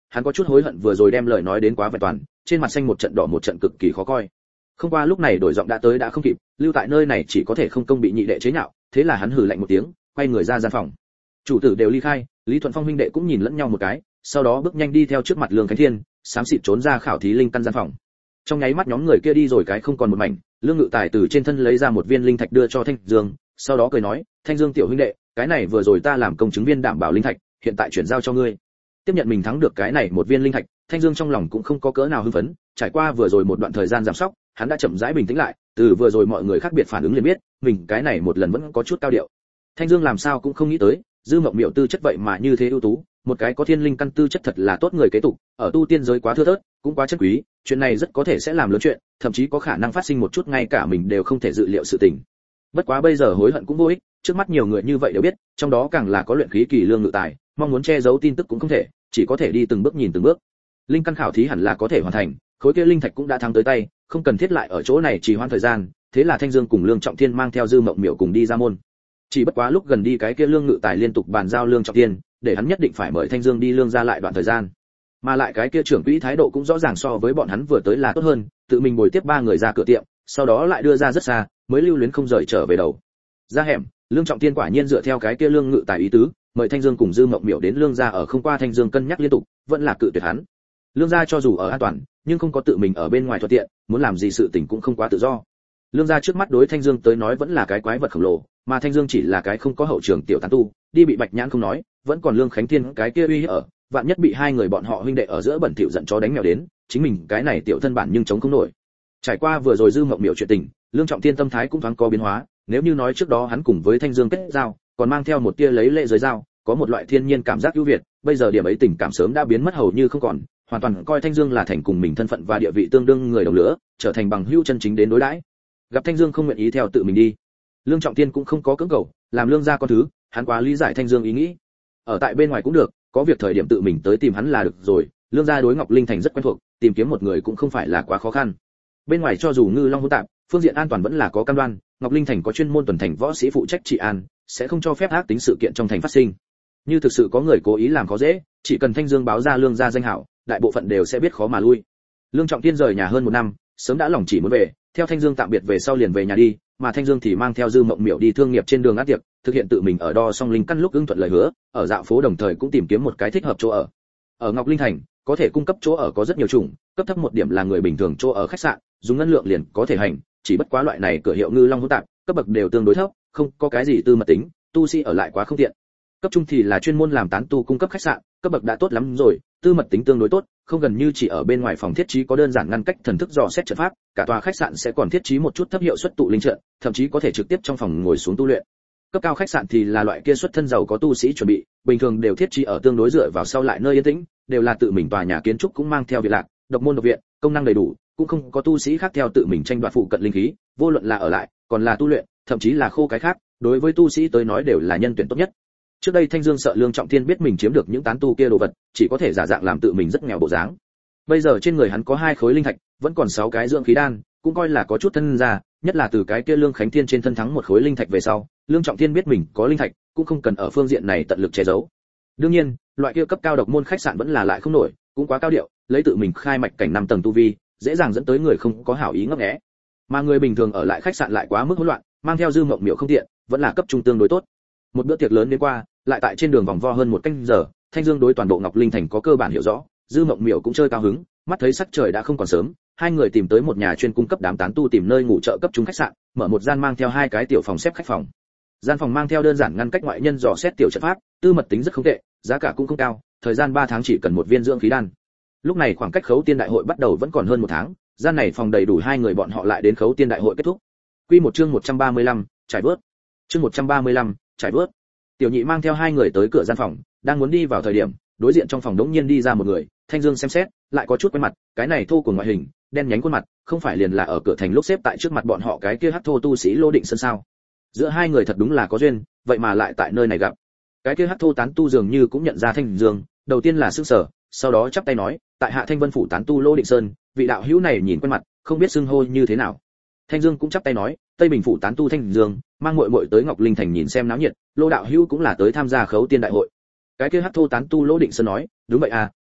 [SPEAKER 1] hắn có chút hối hận vừa rồi đem lời nói đến quá vẹn toàn, trên mặt xanh một trận đỏ một trận cực kỳ khó coi. Không qua lúc này đổi giọng đã tới đã không kịp, lưu tại nơi này chỉ có thể không công bị nhị đệ chế nhạo, thế là hắn hừ lạnh một tiếng, quay người ra gian phòng. Chủ tử đều ly khai, Lý Thuận Phong huynh đệ cũng nhìn lẫn nhau một cái, sau đó bước nhanh đi theo trước mặt Lương Khánh Thiên, xám xịt trốn ra khảo thí linh căn gian phòng. Trong nháy mắt nhóm người kia đi rồi cái không còn một mảnh, Lương Ngự Tài từ trên thân lấy ra một viên linh thạch đưa cho Thanh Dương, sau đó cười nói, Thanh Dương tiểu huynh đệ, cái này vừa rồi ta làm công chứng viên đảm bảo linh thạch, hiện tại chuyển giao cho ngươi. Tiếp nhận mình thắng được cái này một viên linh thạch, Thanh Dương trong lòng cũng không có cỡ nào hưng phấn, trải qua vừa rồi một đoạn thời gian giảm sóc, hắn đã chậm rãi bình tĩnh lại, từ vừa rồi mọi người khác biệt phản ứng liền biết, mình cái này một lần vẫn có chút cao điệu. Thanh Dương làm sao cũng không nghĩ tới, Dư Mộng Miểu tư chất vậy mà như thế ưu tú, một cái có thiên linh căn tư chất thật là tốt người kế tục, ở tu tiên giới quá thưa thớt, cũng quá chân quý, chuyện này rất có thể sẽ làm lớn chuyện, thậm chí có khả năng phát sinh một chút ngay cả mình đều không thể dự liệu sự tình. Bất quá bây giờ hối hận cũng vô ích, trước mắt nhiều người như vậy đều biết, trong đó càng là có luyện khí kỳ Lương Ngự Tài, mong muốn che giấu tin tức cũng không thể, chỉ có thể đi từng bước nhìn từng bước. Linh căn khảo thí hẳn là có thể hoàn thành, khối kia linh thạch cũng đã thắng tới tay, không cần thiết lại ở chỗ này trì hoãn thời gian, thế là Thanh Dương cùng Lương Trọng Thiên mang theo Dư Mộng Miểu cùng đi ra môn. Chỉ bất quá lúc gần đi cái kia Lương Ngự Tài liên tục bàn giao Lương Trọng Thiên, để hắn nhất định phải mời Thanh Dương đi Lương gia lại đoạn thời gian. Mà lại cái kia trưởng quỹ thái độ cũng rõ ràng so với bọn hắn vừa tới là tốt hơn, tự mình bồi tiếp ba người ra cửa tiệm, sau đó lại đưa ra rất xa, mới lưu luyến không rời trở về đầu. Ra hẻm, Lương Trọng Thiên quả nhiên dựa theo cái kia Lương Ngự Tài ý tứ, mời Thanh Dương cùng Dư Mộng Miểu đến Lương gia ở, không qua Thanh Dương cân nhắc liên tục, vẫn là cự tuyệt hắn. Lương gia cho dù ở an toàn, nhưng không có tự mình ở bên ngoài thuận tiện, muốn làm gì sự tình cũng không quá tự do. Lương gia trước mắt đối Thanh Dương tới nói vẫn là cái quái vật khổng lồ, mà Thanh Dương chỉ là cái không có hậu trường tiểu tán tu, đi bị Bạch Nhãn không nói, vẫn còn Lương Khánh Thiên cái kia uy hiếp ở, vạn nhất bị hai người bọn họ huynh đệ ở giữa bẩn thỉu giận chó đánh mèo đến, chính mình cái này tiểu thân bản nhưng chống không nổi. Trải qua vừa rồi Dư Mộng Miểu chuyện tình, Lương Trọng Thiên tâm thái cũng thoáng có biến hóa, nếu như nói trước đó hắn cùng với Thanh Dương kết giao, còn mang theo một tia lấy lệ giới giao, có một loại thiên nhiên cảm giác ưu việt, bây giờ điểm ấy tình cảm sớm đã biến mất hầu như không còn, hoàn toàn coi Thanh Dương là thành cùng mình thân phận và địa vị tương đương người đồng lứa, trở thành bằng hữu chân chính đến đối đãi. Gặp Thanh Dương không nguyện ý theo tự mình đi, Lương Trọng Thiên cũng không có cưỡng cầu, làm Lương gia con thứ, hắn quá lý giải Thanh Dương ý nghĩ. Ở tại bên ngoài cũng được, có việc thời điểm tự mình tới tìm hắn là được rồi, Lương gia đối Ngọc Linh Thành rất quen thuộc, tìm kiếm một người cũng không phải là quá khó khăn. Bên ngoài cho dù ngư long hỗn tạp, phương diện an toàn vẫn là có cam đoan, Ngọc Linh Thành có chuyên môn tuần thành võ sĩ phụ trách trị an, sẽ không cho phép ác tính sự kiện trong thành phát sinh. Như thực sự có người cố ý làm khó dễ, chỉ cần Thanh Dương báo ra Lương gia danh hảo, đại bộ phận đều sẽ biết khó mà lui. Lương Trọng Thiên rời nhà hơn một năm, sớm đã lòng chỉ muốn về, theo Thanh Dương tạm biệt về sau liền về nhà đi, mà Thanh Dương thì mang theo Dư Mộng Miểu đi thương nghiệp trên đường ác tiệc, thực hiện tự mình ở đo song linh căn lúc ưng thuận lời hứa, ở dạo phố đồng thời cũng tìm kiếm một cái thích hợp chỗ ở. Ở Ngọc Linh Thành, có thể cung cấp chỗ ở có rất nhiều chủng, cấp thấp một điểm là người bình thường chỗ ở khách sạn, dùng ngân lượng liền có thể hành, chỉ bất quá loại này cửa hiệu ngư long hỗn tạp, cấp bậc đều tương đối thấp, không có cái gì tư mật tính, tu sĩ ở lại quá không tiện. Cấp trung thì là chuyên môn làm tán tu cung cấp khách sạn, cấp bậc đã tốt lắm rồi, tư mật tính tương đối tốt, không gần như chỉ ở bên ngoài phòng thiết trí có đơn giản ngăn cách thần thức dò xét trận pháp, cả tòa khách sạn sẽ còn thiết trí một chút thấp hiệu suất tụ linh trận, thậm chí có thể trực tiếp trong phòng ngồi xuống tu luyện. Cấp cao khách sạn thì là loại kia xuất thân giàu có tu sĩ chuẩn bị, bình thường đều thiết trí ở tương đối dựa vào sau lại nơi yên tĩnh, đều là tự mình tòa nhà kiến trúc cũng mang theo viện lạc, độc môn độc viện, công năng đầy đủ, cũng không có tu sĩ khác theo tự mình tranh đoạt phụ cận linh khí, vô luận là ở lại, còn là tu luyện, thậm chí là khô cái khác, đối với tu sĩ tới nói đều là nhân tuyển tốt nhất. Trước đây Thanh Dương sợ Lương Trọng Thiên biết mình chiếm được những tán tu kia đồ vật, chỉ có thể giả dạng làm tự mình rất nghèo bộ dáng. Bây giờ trên người hắn có 2 khối linh thạch, vẫn còn 6 cái dưỡng khí đan, cũng coi là có chút thân ra, nhất là từ cái kia Lương Khánh Thiên trên thân thắng 1 khối linh thạch về sau, Lương Trọng Thiên biết mình có linh thạch, cũng không cần ở phương diện này tận lực che giấu. Đương nhiên, loại kia cấp cao độc môn khách sạn vẫn là lại không nổi, cũng quá cao điệu, lấy tự mình khai mạch cảnh 5 tầng tu vi, dễ dàng dẫn tới người không có hảo ý ngấp nghé. Mà người bình thường ở lại khách sạn lại quá mức hỗn loạn, mang theo Dư Mộng Miểu không tiện, vẫn là cấp trung tương đối tốt. Một bữa tiệc lớn đến qua, lại tại trên đường vòng vo hơn 1 canh giờ, Thanh Dương đối toàn bộ Ngọc Linh Thành có cơ bản hiểu rõ, Dư Mộng Miểu cũng chơi cao hứng, mắt thấy sắc trời đã không còn sớm, hai người tìm tới một nhà chuyên cung cấp đám tán tu tìm nơi ngủ trợ cấp chúng khách sạn, mở một gian mang theo 2 cái tiểu phòng xếp khách phòng. Gian phòng mang theo đơn giản ngăn cách ngoại nhân dò xét tiểu trận pháp, tư mật tính rất không tệ, giá cả cũng không cao, thời gian 3 tháng chỉ cần 1 viên dưỡng khí đan. Lúc này khoảng cách Khấu Tiên đại hội bắt đầu vẫn còn hơn 1 tháng, gian này phòng đầy đủ 2 người bọn họ lại đến Khấu Tiên đại hội kết thúc. Quy một chương 135, trải bớt. Chương 135, trải bớt. Tiểu Nhị mang theo 2 người tới cửa gian phòng, đang muốn đi vào thời điểm, đối diện trong phòng đống nhiên đi ra một người, Thanh Dương xem xét, lại có chút quen mặt, cái này thô của ngoại hình, đen nhánh khuôn mặt, không phải liền là ở cửa thành lúc xếp tại trước mặt bọn họ cái kia hắc thô tu sĩ Lô Định Sơn sao? Giữa 2 người thật đúng là có duyên, vậy mà lại tại nơi này gặp. Cái kia hắc thô tán tu dường như cũng nhận ra Thanh Dương, đầu tiên là sửng sở, sau đó chắp tay nói, tại Hạ Thanh Vân phủ tán tu Lô Định Sơn, vị đạo hữu này nhìn quen mặt, không biết xưng hô như thế nào. Thanh Dương cũng chắp tay nói, Tây Bình phủ tán tu Thanh Dương, mang muội muội tới Ngọc Linh Thành nhìn xem náo nhiệt, Lô đạo hữu cũng là tới tham gia Khấu Tiên đại hội. Cái kia hắc thô tán tu Lô Định Sơn nói, đúng vậy à,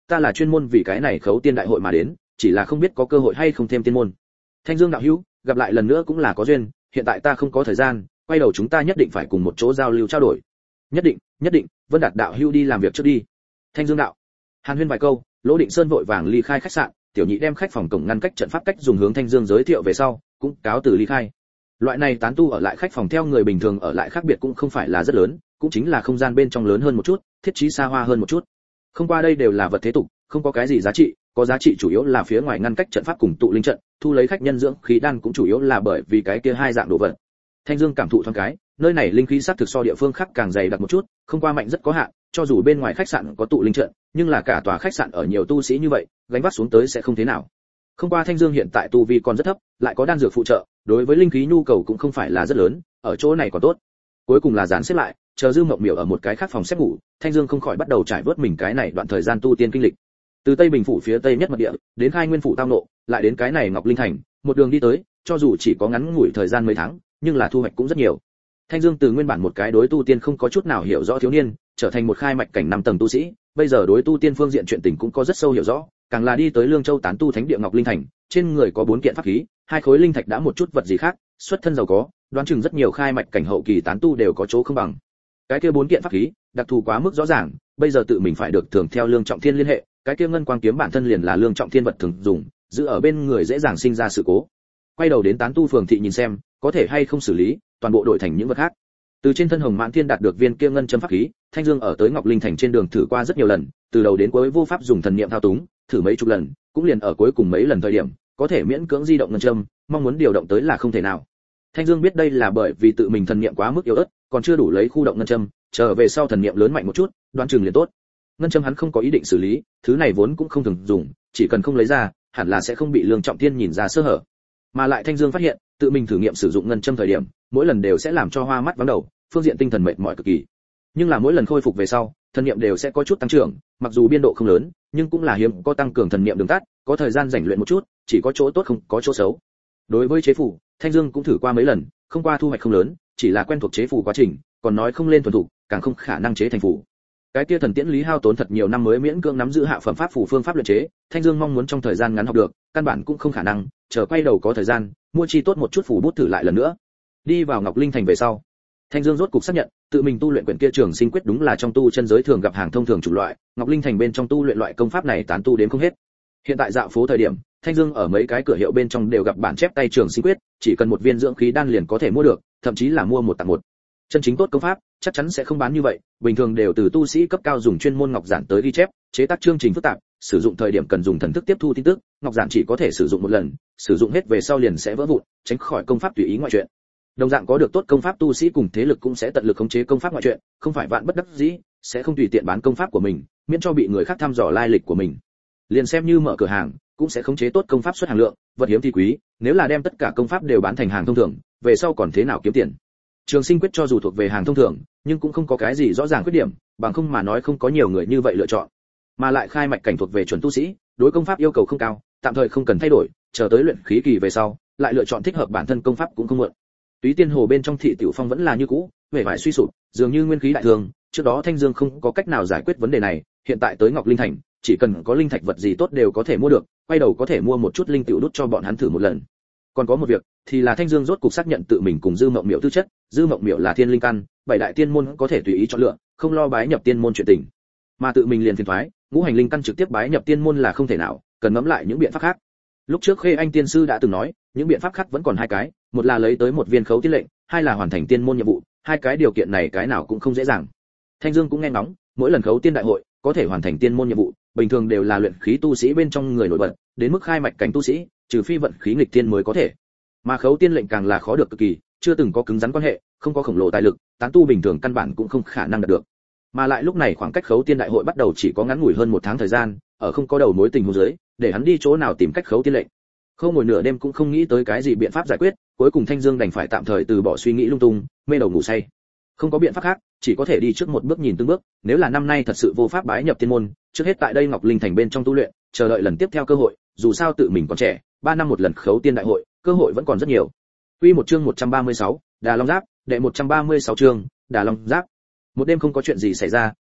[SPEAKER 1] ta là chuyên môn vì cái này khấu tiên đại hội mà đến, chỉ là không biết có cơ hội hay không thêm tiên môn. Thanh Dương đạo hữu, gặp lại lần nữa cũng là có duyên, hiện tại ta không có thời gian, quay đầu chúng ta nhất định phải cùng một chỗ giao lưu trao đổi. Nhất định, Vân Đạt đạo hữu đi làm việc trước đi. Thanh Dương đạo. Hàn huyên vài câu, Lỗ Định Sơn vội vàng ly khai khách sạn, Tiểu Nhị đem khách phòng cổng ngăn cách trận pháp cách dùng hướng Thanh Dương giới thiệu về sau, cũng cáo từ ly khai. Loại này tán tu ở lại khách phòng theo người bình thường ở lại khác biệt cũng không phải là rất lớn, cũng chính là không gian bên trong lớn hơn một chút, thiết trí xa hoa hơn một chút. Không qua đây đều là vật thế tục, không có cái gì giá trị, có giá trị chủ yếu là phía ngoài ngăn cách trận pháp cùng tụ linh trận, thu lấy khách nhân dưỡng khí đan cũng chủ yếu là bởi vì cái kia hai dạng đồ vật. Thanh Dương cảm thụ thoáng cái, nơi này linh khí sát thực so địa phương khác càng dày đặc một chút, không qua mạnh rất có hạn, cho dù bên ngoài khách sạn có tụ linh trận, nhưng là cả tòa khách sạn ở nhiều tu sĩ như vậy, gánh vác xuống tới sẽ không thế nào. Không qua Thanh Dương hiện tại tu vi còn rất thấp, lại có đan dược phụ trợ, đối với linh khí nhu cầu cũng không phải là rất lớn, ở chỗ này còn tốt. Cuối cùng là dán xếp lại, chờ Dư Mộng Miểu ở một cái khác phòng xếp ngủ, Thanh Dương không khỏi bắt đầu trải vớt mình cái này đoạn thời gian tu tiên kinh lịch. Từ Tây Bình phủ phía tây nhất mật địa, đến Khai Nguyên phủ tao nộ, lại đến cái này Ngọc Linh thành, một đường đi tới, cho dù chỉ có ngắn ngủi thời gian mấy tháng, nhưng là thu hoạch cũng rất nhiều. Thanh Dương từ nguyên bản một cái đối tu tiên không có chút nào hiểu rõ thiếu niên, trở thành một khai mạch cảnh 5 tầng tu sĩ, bây giờ đối tu tiên phương diện chuyện tình cũng có rất sâu hiểu rõ, càng là đi tới Lương Châu tán tu thánh địa Ngọc Linh thành, trên người có 4 kiện pháp khí, 2 khối linh thạch đã một chút vật gì khác, xuất thân giàu có, đoán chừng rất nhiều khai mạch cảnh hậu kỳ tán tu đều có chỗ không bằng. Cái kia 4 kiện pháp khí, đặc thù quá mức rõ ràng, bây giờ tự mình phải được thường theo Lương Trọng Thiên liên hệ, cái kia ngân quang kiếm bản thân liền là Lương Trọng Thiên vật thường dùng, giữ ở bên người dễ dàng sinh ra sự cố. Quay đầu đến tán tu phường thị nhìn xem, có thể hay không xử lý, toàn bộ đổi thành những vật khác. Từ trên thân Hồng Mãn Thiên đạt được viên kia ngân châm pháp khí, Thanh Dương ở tới Ngọc Linh thành trên đường thử qua rất nhiều lần, từ đầu đến cuối vô pháp dùng thần niệm thao túng, thử mấy chục lần, cũng liền ở cuối cùng mấy lần thời điểm, có thể miễn cưỡng di động ngân châm, mong muốn điều động tới là không thể nào. Thanh Dương biết đây là bởi vì tự mình thần niệm quá mức yếu ớt, còn chưa đủ lấy khu động ngân châm, trở về sau thần niệm lớn mạnh một chút, đoán chừng liền tốt. Ngân châm hắn không có ý định xử lý, thứ này vốn cũng không thường dùng, chỉ cần không lấy ra, hẳn là sẽ không bị Lương Trọng Thiên nhìn ra sơ hở. Mà lại Thanh Dương phát hiện, tự mình thử nghiệm sử dụng ngân châm thời điểm, mỗi lần đều sẽ làm cho hoa mắt vắng đầu, phương diện tinh thần mệt mỏi cực kỳ. Nhưng là mỗi lần khôi phục về sau, thần niệm đều sẽ có chút tăng trưởng, mặc dù biên độ không lớn, nhưng cũng là hiếm có tăng cường thần niệm đường tắt, có thời gian rèn luyện một chút, chỉ có chỗ tốt không có chỗ xấu. Đối với chế phù, Thanh Dương cũng thử qua mấy lần, không qua thu hoạch không lớn, chỉ là quen thuộc chế phù quá trình, còn nói không lên thuần thục, càng không khả năng chế thành phù. Cái kia thần tiễn lý hao tốn thật nhiều năm mới miễn cưỡng nắm giữ hạ phẩm pháp phù phương pháp luyện chế, Thanh Dương mong muốn trong thời gian ngắn học được, căn bản cũng không khả năng, chờ quay đầu có thời gian, mua chi tốt một chút phù bút thử lại lần nữa. Đi vào Ngọc Linh thành về sau, Thanh Dương rốt cục xác nhận, tự mình tu luyện quyển kia Trường Sinh Quyết đúng là trong tu chân giới thường gặp hàng thông thường chủng loại, Ngọc Linh thành bên trong tu luyện loại công pháp này tán tu đến không hết. Hiện tại dạo phố thời điểm, Thanh Dương ở mấy cái cửa hiệu bên trong đều gặp bản chép tay Trường Sinh Quyết, chỉ cần một viên dưỡng khí đan liền có thể mua được, thậm chí là mua một tặng một. Chân chính tốt công pháp, chắc chắn sẽ không bán như vậy, bình thường đều từ tu sĩ cấp cao dùng chuyên môn ngọc giản tới ghi chép, chế tác chương trình phức tạp, sử dụng thời điểm cần dùng thần thức tiếp thu tin tức, ngọc giản chỉ có thể sử dụng một lần, sử dụng hết về sau liền sẽ vỡ vụn, tránh khỏi công pháp tùy ý ngoại chuyện. Đồng dạng có được tốt công pháp tu sĩ cùng thế lực cũng sẽ tận lực khống chế công pháp ngoại chuyện, không phải vạn bất đắc dĩ, sẽ không tùy tiện bán công pháp của mình, miễn cho bị người khác thăm dò lai lịch của mình. Liền xem như mở cửa hàng, cũng sẽ khống chế tốt công pháp xuất hàng lượng, vật hiếm thì quý, nếu là đem tất cả công pháp đều bán thành hàng thông thường, về sau còn thế nào kiếm tiền. Trường Sinh Quyết cho dù thuộc về hàng thông thường, nhưng cũng không có cái gì rõ ràng khuyết điểm, bằng không mà nói không có nhiều người như vậy lựa chọn. Mà lại khai mạch cảnh thuộc về chuẩn tu sĩ, đối công pháp yêu cầu không cao, tạm thời không cần thay đổi, chờ tới luyện khí kỳ về sau, lại lựa chọn thích hợp bản thân công pháp cũng không muộn. Túy Tiên Hồ bên trong thị tiểu phong vẫn là như cũ, vẻ vải suy sụp, dường như nguyên khí đại thường, trước đó Thanh Dương không có cách nào giải quyết vấn đề này, hiện tại tới Ngọc Linh thành, chỉ cần có linh thạch vật gì tốt đều có thể mua được, quay đầu có thể mua một chút linh tiểu đút cho bọn hắn thử một lần. Còn có một việc, thì là Thanh Dương rốt cục xác nhận tự mình cùng Dư Mộng Miểu tư chất, Dư Mộng Miểu là thiên linh căn, 7 đại tiên môn có thể tùy ý chọn lựa, không lo bái nhập tiên môn chuyện tình. Mà tự mình liền phiền toái, ngũ hành linh căn trực tiếp bái nhập tiên môn là không thể nào, cần ngẫm lại những biện pháp khác. Lúc trước Khê Anh tiên sư đã từng nói, những biện pháp khác vẫn còn 2 cái, một là lấy tới một viên khấu tiên lệnh, hai là hoàn thành tiên môn nhiệm vụ, 2 cái điều kiện này cái nào cũng không dễ dàng. Thanh Dương cũng nghe ngóng, mỗi lần khấu tiên đại hội, có thể hoàn thành tiên môn nhiệm vụ, bình thường đều là luyện khí tu sĩ bên trong người nổi bật, đến mức khai mạch cảnh tu sĩ, trừ phi vận khí nghịch tiên mới có thể. Mà khấu tiên lệnh càng là khó được cực kỳ, chưa từng có cứng rắn quan hệ, không có khổng lồ tài lực, tán tu bình thường căn bản cũng không khả năng đạt được. Mà lại lúc này khoảng cách khấu tiên đại hội bắt đầu chỉ có ngắn ngủi hơn 1 tháng thời gian, ở không có đầu mối tình huống dưới, để hắn đi chỗ nào tìm cách khấu tiên lệnh. Không ngồi nửa đêm cũng không nghĩ tới cái gì biện pháp giải quyết, cuối cùng Thanh Dương đành phải tạm thời từ bỏ suy nghĩ lung tung, mê đầu ngủ say. Không có biện pháp khác, chỉ có thể đi trước một bước nhìn từng bước, nếu là năm nay thật sự vô pháp bái nhập tiên môn, trước hết tại đây Ngọc Linh thành bên trong tu luyện, chờ đợi lần tiếp theo cơ hội, dù sao tự mình còn trẻ, 3 năm một lần khấu tiên đại hội, cơ hội vẫn còn rất nhiều. Quy một chương 136, Đà Long Giáp, đệ 136 chương, Đà Long Giáp. Một đêm không có chuyện gì xảy ra,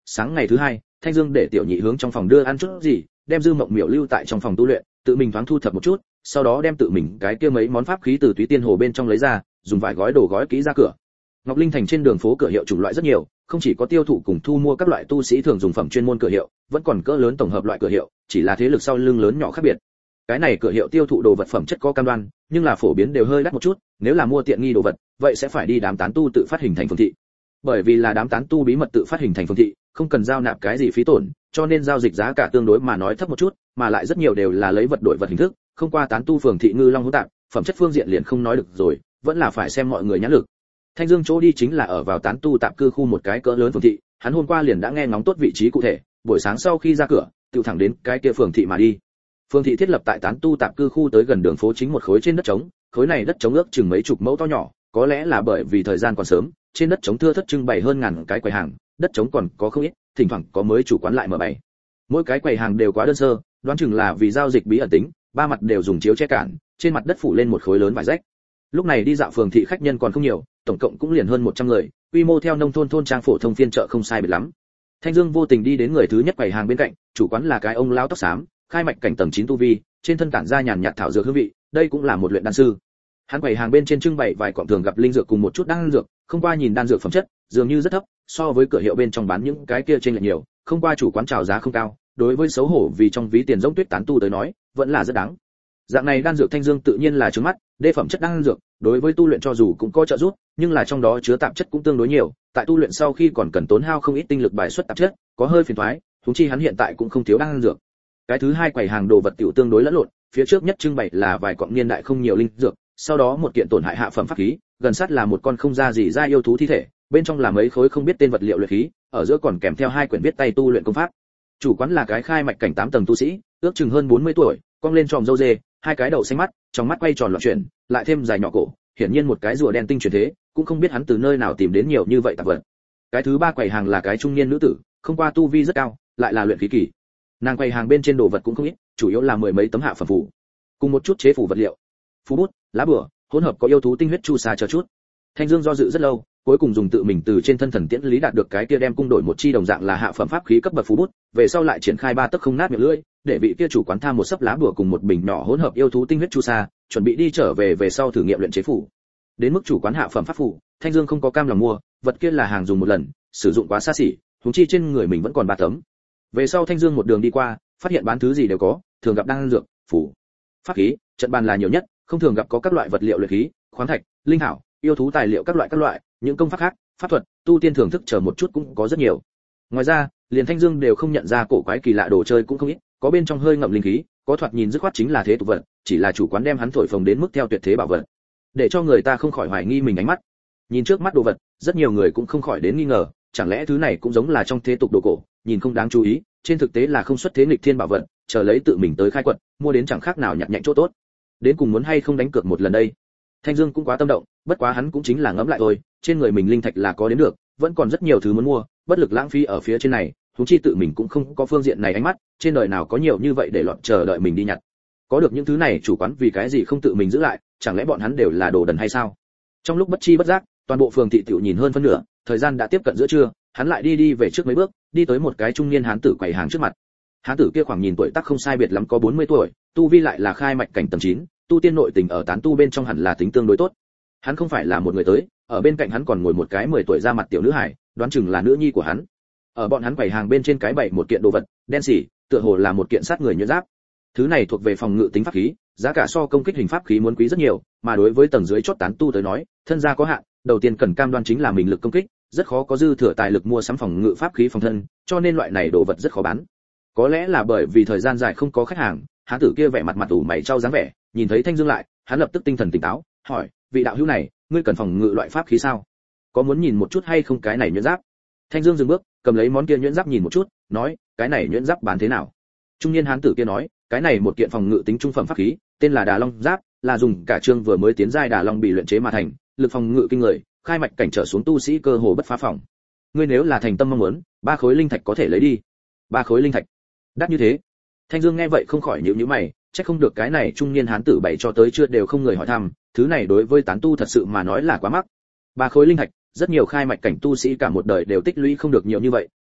[SPEAKER 1] sáng ngày thứ hai, Thanh Dương để tiểu nhị hướng trong phòng đưa ăn chút gì, đem Dư Mộng Miểu lưu tại trong phòng tu luyện, tự mình thoáng thu thập một chút, sau đó đem tự mình cái kia mấy món pháp khí từ túy tiên hồ bên trong lấy ra, dùng vài gói đồ gói kỹ ra cửa. Ngọc Linh thành trên đường phố cửa hiệu chủng loại rất nhiều, không chỉ có tiêu thụ cùng thu mua các loại tu sĩ thường dùng phẩm chuyên môn cửa hiệu, vẫn còn cỡ lớn tổng hợp loại cửa hiệu, chỉ là thế lực sau lưng lớn nhỏ khác biệt. Cái này cửa hiệu tiêu thụ đồ vật phẩm chất có cam đoan, nhưng là phổ biến đều hơi đắt một chút, nếu là mua tiện nghi đồ vật, vậy sẽ phải đi đám tán tu tự phát hình thành phường thị. Bởi vì là đám tán tu bí mật tự phát hình thành phường thị, không cần giao nạp cái gì phí tổn, cho nên giao dịch giá cả tương đối mà nói thấp một chút, mà lại rất nhiều đều là lấy vật đổi vật hình thức, không qua tán tu phường thị ngư long hỗn tạp, phẩm chất phương diện liền không nói được rồi, vẫn là phải xem mọi người nhãn lực. Thanh Dương chỗ đi chính là ở vào tán tu tạp cư khu một cái cỡ lớn phường thị, hắn hôm qua liền đã nghe ngóng tốt vị trí cụ thể, buổi sáng sau khi ra cửa, tự thẳng đến cái kia phường thị mà đi. Phường thị thiết lập tại tán tu tạp cư khu tới gần đường phố chính một khối trên đất trống, khối này đất trống ước chừng mấy chục mẫu to nhỏ, có lẽ là bởi vì thời gian còn sớm, trên đất trống thưa thớt trưng bày hơn ngàn cái quầy hàng, đất trống còn có không ít, thỉnh thoảng có mới chủ quán lại mở bày. Mỗi cái quầy hàng đều quá đơn sơ, đoán chừng là vì giao dịch bí ẩn tính, ba mặt đều dùng chiếu che cản, trên mặt đất phủ lên một khối lớn vải rách. Lúc này đi dạo phường thị khách nhân còn không nhiều, tổng cộng cũng liền hơn 100 người, quy mô theo nông thôn thôn trang phổ thông phiên chợ không sai biệt lắm. Thanh Dương vô tình đi đến người thứ nhất quầy hàng bên cạnh, chủ quán là cái ông lão tóc xám, khai mạch cảnh tầng 9 tu vi, trên thân tản ra nhàn nhạt thảo dược hương vị, đây cũng là một luyện đan sư. Hắn quầy hàng bên trên trưng bày vài cọng thường gặp linh dược cùng một chút đan dược, không qua nhìn đan dược phẩm chất, dường như rất thấp, so với cửa hiệu bên trong bán những cái kia trên lệch nhiều, không qua chủ quán chào giá không cao, đối với xấu hổ vì trong ví tiền rỗng tuyết tán tu tới nói, vẫn là rất đáng. Dạng này đan dược Thanh Dương tự nhiên là trướng mắt, đê phẩm chất đan dược, đối với tu luyện cho dù cũng có trợ giúp, nhưng là trong đó chứa tạp chất cũng tương đối nhiều, tại tu luyện sau khi còn cần tốn hao không ít tinh lực bài xuất tạp chất, có hơi phiền toái, huống chi hắn hiện tại cũng không thiếu đan dược. Cái thứ hai quầy hàng đồ vật tiểu tương đối lẫn lộn, phía trước nhất trưng bày là vài cọng niên đại không nhiều linh dược, sau đó một kiện tổn hại hạ phẩm pháp khí, gần sát là một con không ra gì ra yêu thú thi thể, bên trong là mấy khối không biết tên vật liệu luyện khí, ở giữa còn kèm theo hai quyển viết tay tu luyện công pháp. Chủ quán là cái khai mạch cảnh 8 tầng tu sĩ, ước chừng hơn 40 tuổi, cong lên tròm râu dê, hai cái đầu xanh mắt, trong mắt quay tròn loạn chuyển, lại thêm dài nhỏ cổ, hiển nhiên một cái rùa đen tinh truyền thế, cũng không biết hắn từ nơi nào tìm đến nhiều như vậy tạp vật. Cái thứ ba quầy hàng là cái trung niên nữ tử, không qua tu vi rất cao, lại là luyện khí kỳ. Nàng quầy hàng bên trên đồ vật cũng không ít, chủ yếu là mười mấy tấm hạ phẩm phù, cùng một chút chế phù vật liệu, phù bút, lá bùa, hỗn hợp có yêu thú tinh huyết chu sa chờ chút. Thanh Dương do dự rất lâu, cuối cùng dùng tự mình từ trên thân thần tiễn lý đạt được cái kia đem cung đổi một chi đồng dạng là hạ phẩm pháp khí cấp bậc phù bút, về sau lại triển khai ba tấc không nát miệng lưỡi, để vị kia chủ quán tham một sấp lá bùa cùng một bình nhỏ hỗn hợp yêu thú tinh huyết chu sa, chuẩn bị đi trở về sau thử nghiệm luyện chế phù. Đến mức chủ quán hạ phẩm pháp phù, Thanh Dương không có cam lòng mua, vật kia là hàng dùng một lần, sử dụng quá xa xỉ, huống chi trên người mình vẫn còn 3 tấm. Về sau Thanh Dương một đường đi qua, phát hiện bán thứ gì đều có, thường gặp đan dược, phù, pháp khí, trận bàn là nhiều nhất, không thường gặp có các loại vật liệu luyện khí, khoáng thạch, linh thảo, yêu thú tài liệu các loại, những công pháp khác, pháp thuật, tu tiên thưởng thức chờ một chút cũng có rất nhiều. Ngoài ra, liền Thanh Dương đều không nhận ra cổ quái kỳ lạ đồ chơi cũng không ít, có bên trong hơi ngậm linh khí, có thoạt nhìn dứt khoát chính là thế tục vật, chỉ là chủ quán đem hắn thổi phồng đến mức theo tuyệt thế bảo vật, để cho người ta không khỏi hoài nghi mình ánh mắt. Nhìn trước mắt đồ vật, rất nhiều người cũng không khỏi đến nghi ngờ, chẳng lẽ thứ này cũng giống là trong thế tục đồ cổ, nhìn không đáng chú ý, trên thực tế là không xuất thế nghịch thiên bảo vật, chờ lấy tự mình tới khai quật, mua đến chẳng khác nào nhặt nhạnh chỗ tốt. Đến cùng muốn hay không đánh cược một lần đây. Thanh Dương cũng quá tâm động, bất quá hắn cũng chính là ngẫm lại thôi, trên người mình linh thạch là có đến được, vẫn còn rất nhiều thứ muốn mua, bất lực lãng phí ở phía trên này, huống chi tự mình cũng không có phương diện này ánh mắt, trên đời nào có nhiều như vậy để lọt chờ đợi mình đi nhặt. Có được những thứ này chủ quán vì cái gì không tự mình giữ lại, chẳng lẽ bọn hắn đều là đồ đần hay sao? Trong lúc bất chi bất giác, toàn bộ phường thị tiểu nhìn hơn phân nửa, thời gian đã tiếp cận giữa trưa, hắn lại đi về trước mấy bước, đi tới một cái trung niên hán tử quầy hàng trước mặt. Hán tử kia khoảng nhìn tuổi tác không sai biệt lắm có 40 tuổi, tu vi lại là khai mạch cảnh tầng 9, tu tiên nội tình ở tán tu bên trong hẳn là tính tương đối tốt. Hắn không phải là một người tới, ở bên cạnh hắn còn ngồi một cái 10 tuổi ra mặt tiểu nữ hài, đoán chừng là nữ nhi của hắn. Ở bọn hắn quầy hàng bên trên cái bày một kiện đồ vật, đen xỉ, tựa hồ là một kiện sát người nhuyễn giáp. Thứ này thuộc về phòng ngự tính pháp khí, giá cả so công kích hình pháp khí muốn quý rất nhiều, mà đối với tầng dưới chót tán tu tới nói, thân gia có hạn, đầu tiên cần cam đoan chính là mình lực công kích, rất khó có dư thừa tài lực mua sắm phòng ngự pháp khí phòng thân, cho nên loại này đồ vật rất khó bán. Có lẽ là bởi vì thời gian dài không có khách hàng, hán tử kia vẻ mặt ủ mày trao dáng vẻ, nhìn thấy Thanh Dương lại, hắn lập tức tinh thần tỉnh táo, hỏi: "Vị đạo hữu này, ngươi cần phòng ngự loại pháp khí sao? Có muốn nhìn một chút hay không cái này nhuyễn giáp?" Thanh Dương dừng bước, cầm lấy món kia nhuyễn giáp nhìn một chút, nói: "Cái này nhuyễn giáp bán thế nào?" Trung niên hán tử kia nói: "Cái này một kiện phòng ngự tính trung phẩm pháp khí, tên là Đà Long giáp, là dùng cả trương vừa mới tiến giai Đà Long bị luyện chế mà thành, lực phòng ngự kinh người, khai mạch cảnh trở xuống tu sĩ cơ hồ bất phá phòng. Ngươi nếu là thành tâm mong muốn, 3 khối linh thạch có thể lấy đi." 3 khối linh thạch? Đắt như thế? Thanh Dương nghe vậy không khỏi nhíu nhíu mày, chắc không được cái này trung niên hán tử bày cho tới chưa đều không người hỏi thăm, thứ này đối với tán tu thật sự mà nói là quá mắc. 3 khối linh thạch, rất nhiều khai mạch cảnh tu sĩ cả một đời đều tích lũy không được nhiều như vậy,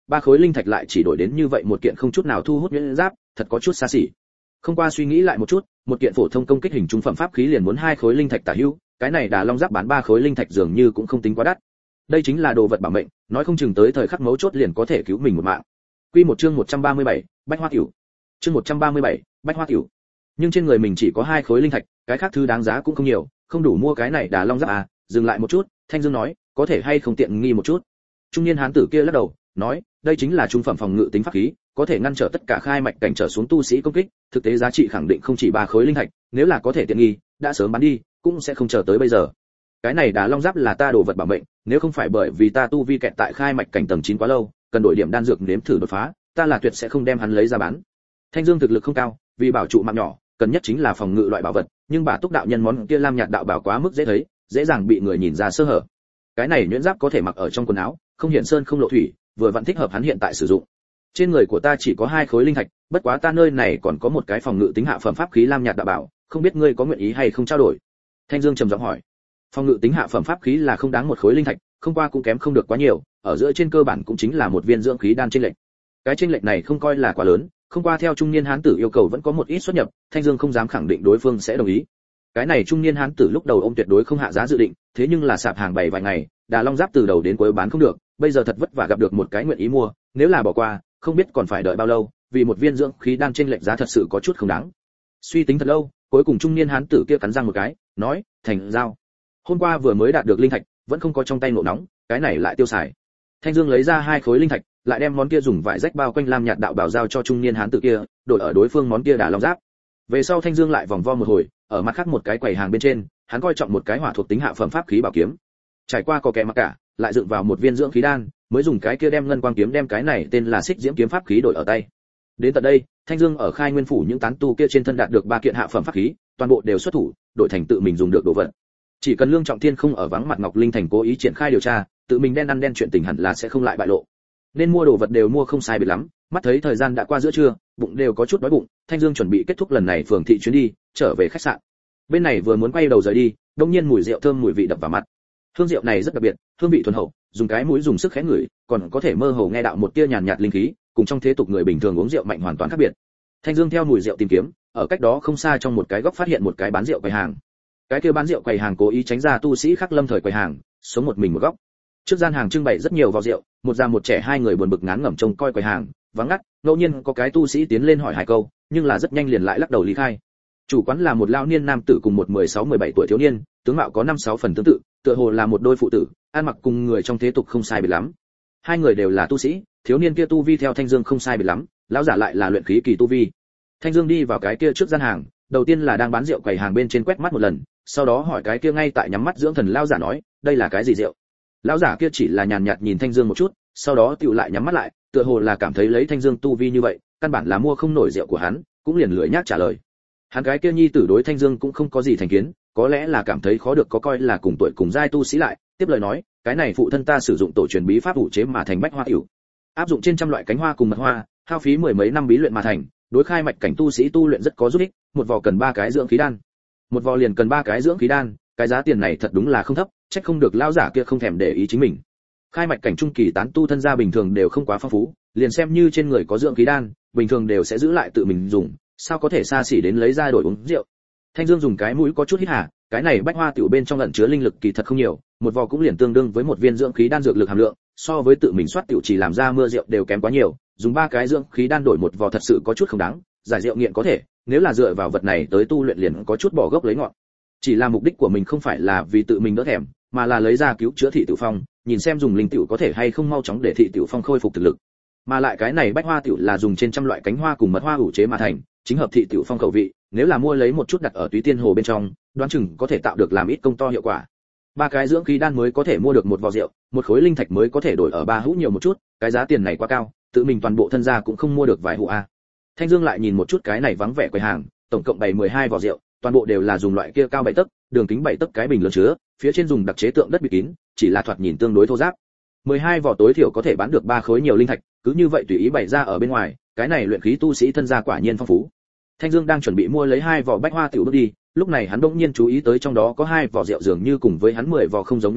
[SPEAKER 1] ba khối linh thạch lại chỉ đổi đến như vậy một kiện không chút nào thu hút nhuyễn giáp, thật có chút xa xỉ. Không qua suy nghĩ lại một chút, một kiện phổ thông công kích hình trung phẩm pháp khí liền muốn 2 khối linh thạch tả hữu, cái này Đà Long giáp bán 3 khối linh thạch dường như cũng không tính quá đắt. Đây chính là đồ vật bảo mệnh, nói không chừng tới thời khắc mấu chốt liền có thể cứu mình một mạng. Quy một chương 137, Bách Hoa Tiểu. Chương 137, Bách Hoa Tiểu. Nhưng trên người mình chỉ có 2 khối linh thạch, cái khác thứ đáng giá cũng không nhiều, không đủ mua cái này Đà Long giáp à? Dừng lại một chút, Thanh Dương nói, có thể hay không tiện nghi một chút. Trung niên hán tử kia lắc đầu, nói, đây chính là trung phẩm phòng ngự tính pháp khí, có thể ngăn trở tất cả khai mạch cảnh trở xuống tu sĩ công kích, thực tế giá trị khẳng định không chỉ 3 khối linh thạch, nếu là có thể tiện nghi, đã sớm bán đi, cũng sẽ không chờ tới bây giờ. Cái này Đà Long giáp là ta đồ vật bảo mệnh, nếu không phải bởi vì ta tu vi kẹt tại khai mạch cảnh tầng 9 quá lâu, cần đổi điểm đan dược nếm thử đột phá, ta là tuyệt sẽ không đem hắn lấy ra bán. Thanh Dương thực lực không cao, vì bảo trụ mạng nhỏ, cần nhất chính là phòng ngự loại bảo vật, nhưng bà Túc đạo nhân món kia lam nhạt đạo bảo quá mức dễ thấy, dễ dàng bị người nhìn ra sơ hở. Cái này nhuyễn giáp có thể mặc ở trong quần áo, không hiện sơn không lộ thủy, vừa vặn thích hợp hắn hiện tại sử dụng. Trên người của ta chỉ có 2 khối linh thạch, bất quá ta nơi này còn có một cái phòng ngự tính hạ phẩm pháp khí lam nhạt đạo bảo, không biết ngươi có nguyện ý hay không trao đổi. Thanh Dương trầm giọng hỏi. Phòng ngự tính hạ phẩm pháp khí là không đáng 1 khối linh thạch, không qua cũng kém không được quá nhiều, ở giữa trên cơ bản cũng chính là một viên dưỡng khí đan chênh lệch. Cái chênh lệch này không coi là quá lớn, không qua theo trung niên hán tử yêu cầu vẫn có một ít xuất nhập, Thanh Dương không dám khẳng định đối phương sẽ đồng ý. Cái này trung niên hán tử lúc đầu ông tuyệt đối không hạ giá dự định, thế nhưng là sạp hàng bày vài ngày, Đà Long giáp từ đầu đến cuối bán không được, bây giờ thật vất vả gặp được một cái nguyện ý mua, nếu là bỏ qua, không biết còn phải đợi bao lâu, vì một viên dưỡng khí đan chênh lệch giá thật sự có chút không đáng. Suy tính thật lâu, cuối cùng trung niên hán tử kia cắn răng một cái, nói, thành giao. Hôm qua vừa mới đạt được linh thạch, vẫn không có trong tay nộ nóng, cái này lại tiêu xài. Thanh Dương lấy ra 2 khối linh thạch, lại đem món kia dùng vải rách bao quanh lam nhạt đạo bảo giao cho trung niên hán tử kia, đổi ở đối phương món kia Đà Long giáp. Về sau Thanh Dương lại vòng vo một hồi, ở mặt khác một cái quầy hàng bên trên, hắn coi trọng một cái hỏa thuộc tính hạ phẩm pháp khí bảo kiếm. Trải qua có kẻ mặc cả, lại dựng vào một viên dưỡng khí đan, mới dùng cái kia đem ngân quang kiếm đem cái này tên là Xích Diễm kiếm pháp khí đổi ở tay. Đến tận đây, Thanh Dương ở Khai Nguyên phủ những tán tu kia trên thân đạt được 3 kiện hạ phẩm pháp khí, toàn bộ đều xuất thủ, đổi thành tự mình dùng được đồ vật. Chỉ cần Lương Trọng Thiên không ở vắng mặt Ngọc Linh thành cố ý triển khai điều tra, tự mình đen ăn đen chuyện tình hẳn là sẽ không lại bại lộ. Nên mua đồ vật đều mua không sai biệt lắm, mắt thấy thời gian đã qua giữa trưa, bụng đều có chút đói bụng, Thanh Dương chuẩn bị kết thúc lần này phường thị chuyến đi, trở về khách sạn. Bên này vừa muốn quay đầu rời đi, đột nhiên mùi rượu thơm mùi vị đập vào mặt. Hương rượu này rất đặc biệt, hương vị thuần hậu, dùng cái mũi dùng sức khẽ ngửi, còn có thể mơ hồ nghe đạo một tia nhàn nhạt linh khí, cùng trong thế tục người bình thường uống rượu mạnh hoàn toàn khác biệt. Thanh Dương theo mùi rượu tìm kiếm, ở cách đó không xa trong một cái góc phát hiện một cái bán rượu quầy hàng. Cái kia bán rượu quầy hàng cố ý tránh ra tu sĩ khắc lâm thời quầy hàng, sống một mình một góc. Trước gian hàng trưng bày rất nhiều vò rượu, một già một trẻ 2 người buồn bực ngán ngẩm trông coi quầy hàng, vắng ngắt, ngẫu nhiên có cái tu sĩ tiến lên hỏi 2 câu, nhưng là rất nhanh liền lại lắc đầu lý khai. Chủ quán là một lão niên nam tử cùng một 16-17 tuổi thiếu niên, tướng mạo có 5-6 phần tương tự, tựa hồ là một đôi phụ tử, ăn mặc cùng người trong thế tục không sai biệt lắm. 2 người đều là tu sĩ, thiếu niên kia tu vi theo Thanh Dương không sai biệt lắm, lão giả lại là luyện khí kỳ tu vi. Thanh Dương đi vào cái kia trước gian hàng, đầu tiên là đang bán rượu quầy hàng bên trên quét mắt một lần, sau đó hỏi cái kia ngay tại nhắm mắt dưỡng thần lão giả nói, đây là cái gì rượu? Lão giả kia chỉ là nhàn nhạt nhìn Thanh Dương một chút, sau đó tựu lại nhắm mắt lại, tựa hồ là cảm thấy lấy Thanh Dương tu vi như vậy, căn bản là mua không nổi rượu của hắn, cũng liền lười nhác trả lời. Hắn cái kia nhi tử đối Thanh Dương cũng không có gì thành kiến, có lẽ là cảm thấy khó được có coi là cùng tuổi cùng giai tu sĩ lại, tiếp lời nói, cái này phụ thân ta sử dụng tổ truyền bí pháp ủ chế mà thành bách hoa tiểu, áp dụng trên trăm loại cánh hoa cùng mật hoa, hao phí 10 mấy năm bí luyện mà thành, đối khai mạch cảnh tu sĩ tu luyện rất có giúp ích, một vò cần 3 cái dưỡng khí đan. Một vò liền cần 3 cái dưỡng khí đan, cái giá tiền này thật đúng là không thấp, trách không được lão giả kia không thèm để ý chính mình. Khai mạch cảnh trung kỳ tán tu thân gia bình thường đều không quá phong phú, liền xem như trên người có dưỡng khí đan, bình thường đều sẽ giữ lại tự mình dùng, sao có thể xa xỉ đến lấy ra đổi uống rượu. Thanh Dương dùng cái mũi có chút hít hà, cái này bách hoa tiểu bên trong ẩn chứa linh lực kỳ thật không nhiều, một vò cũng liền tương đương với một viên dưỡng khí đan dược lực hàm lượng, so với tự mình soát tiểu chỉ làm ra mưa rượu đều kém quá nhiều, dùng 3 cái dưỡng khí đan đổi một vò thật sự có chút không đáng, giải rượu nghiện có thể, nếu là dựa vào vật này tới tu luyện liền có chút bỏ gốc lấy ngọn. Chỉ là mục đích của mình không phải là vì tự mình đỡ thèm, mà là lấy ra cứu chữa thị tiểu phong, nhìn xem dùng linh tiểu có thể hay không mau chóng để thị tiểu phong khôi phục thực lực. Mà lại cái này bách hoa tiểu là dùng trên trăm loại cánh hoa cùng mật hoa ủ chế mà thành, chính hợp thị tiểu phong khẩu vị, nếu là mua lấy một chút đặt ở Túy Tiên Hồ bên trong, đoán chừng có thể tạo được làm ít công to hiệu quả. 3 cái dưỡng khí đan mới có thể mua được một vò rượu, một khối linh thạch mới có thể đổi ở 3 hũ nhiều một chút, cái giá tiền này quá cao, tự mình toàn bộ thân gia cũng không mua được vài hũ a. Thanh Dương lại nhìn một chút cái này vắng vẻ quầy hàng, tổng cộng bày 12 vò rượu, toàn bộ đều là dùng loại kia cao 7 tấc, đường kính 7 tấc cái bình lớn chứa, phía trên dùng đặc chế tượng đất bịt kín, chỉ là thoạt nhìn tương đối thô ráp. 12 vò tối thiểu có thể bán được 3 khối nhiều linh thạch, cứ như vậy tùy ý bày ra ở bên ngoài, cái này luyện khí tu sĩ thân gia quả nhiên phong phú. Thanh Dương đang chuẩn bị mua lấy 2 vò bách hoa tiểu bước đi, lúc này hắn bỗng nhiên chú ý tới trong đó có 2 vò rượu dường như cùng với hắn 10 vò không giống nhau lắm,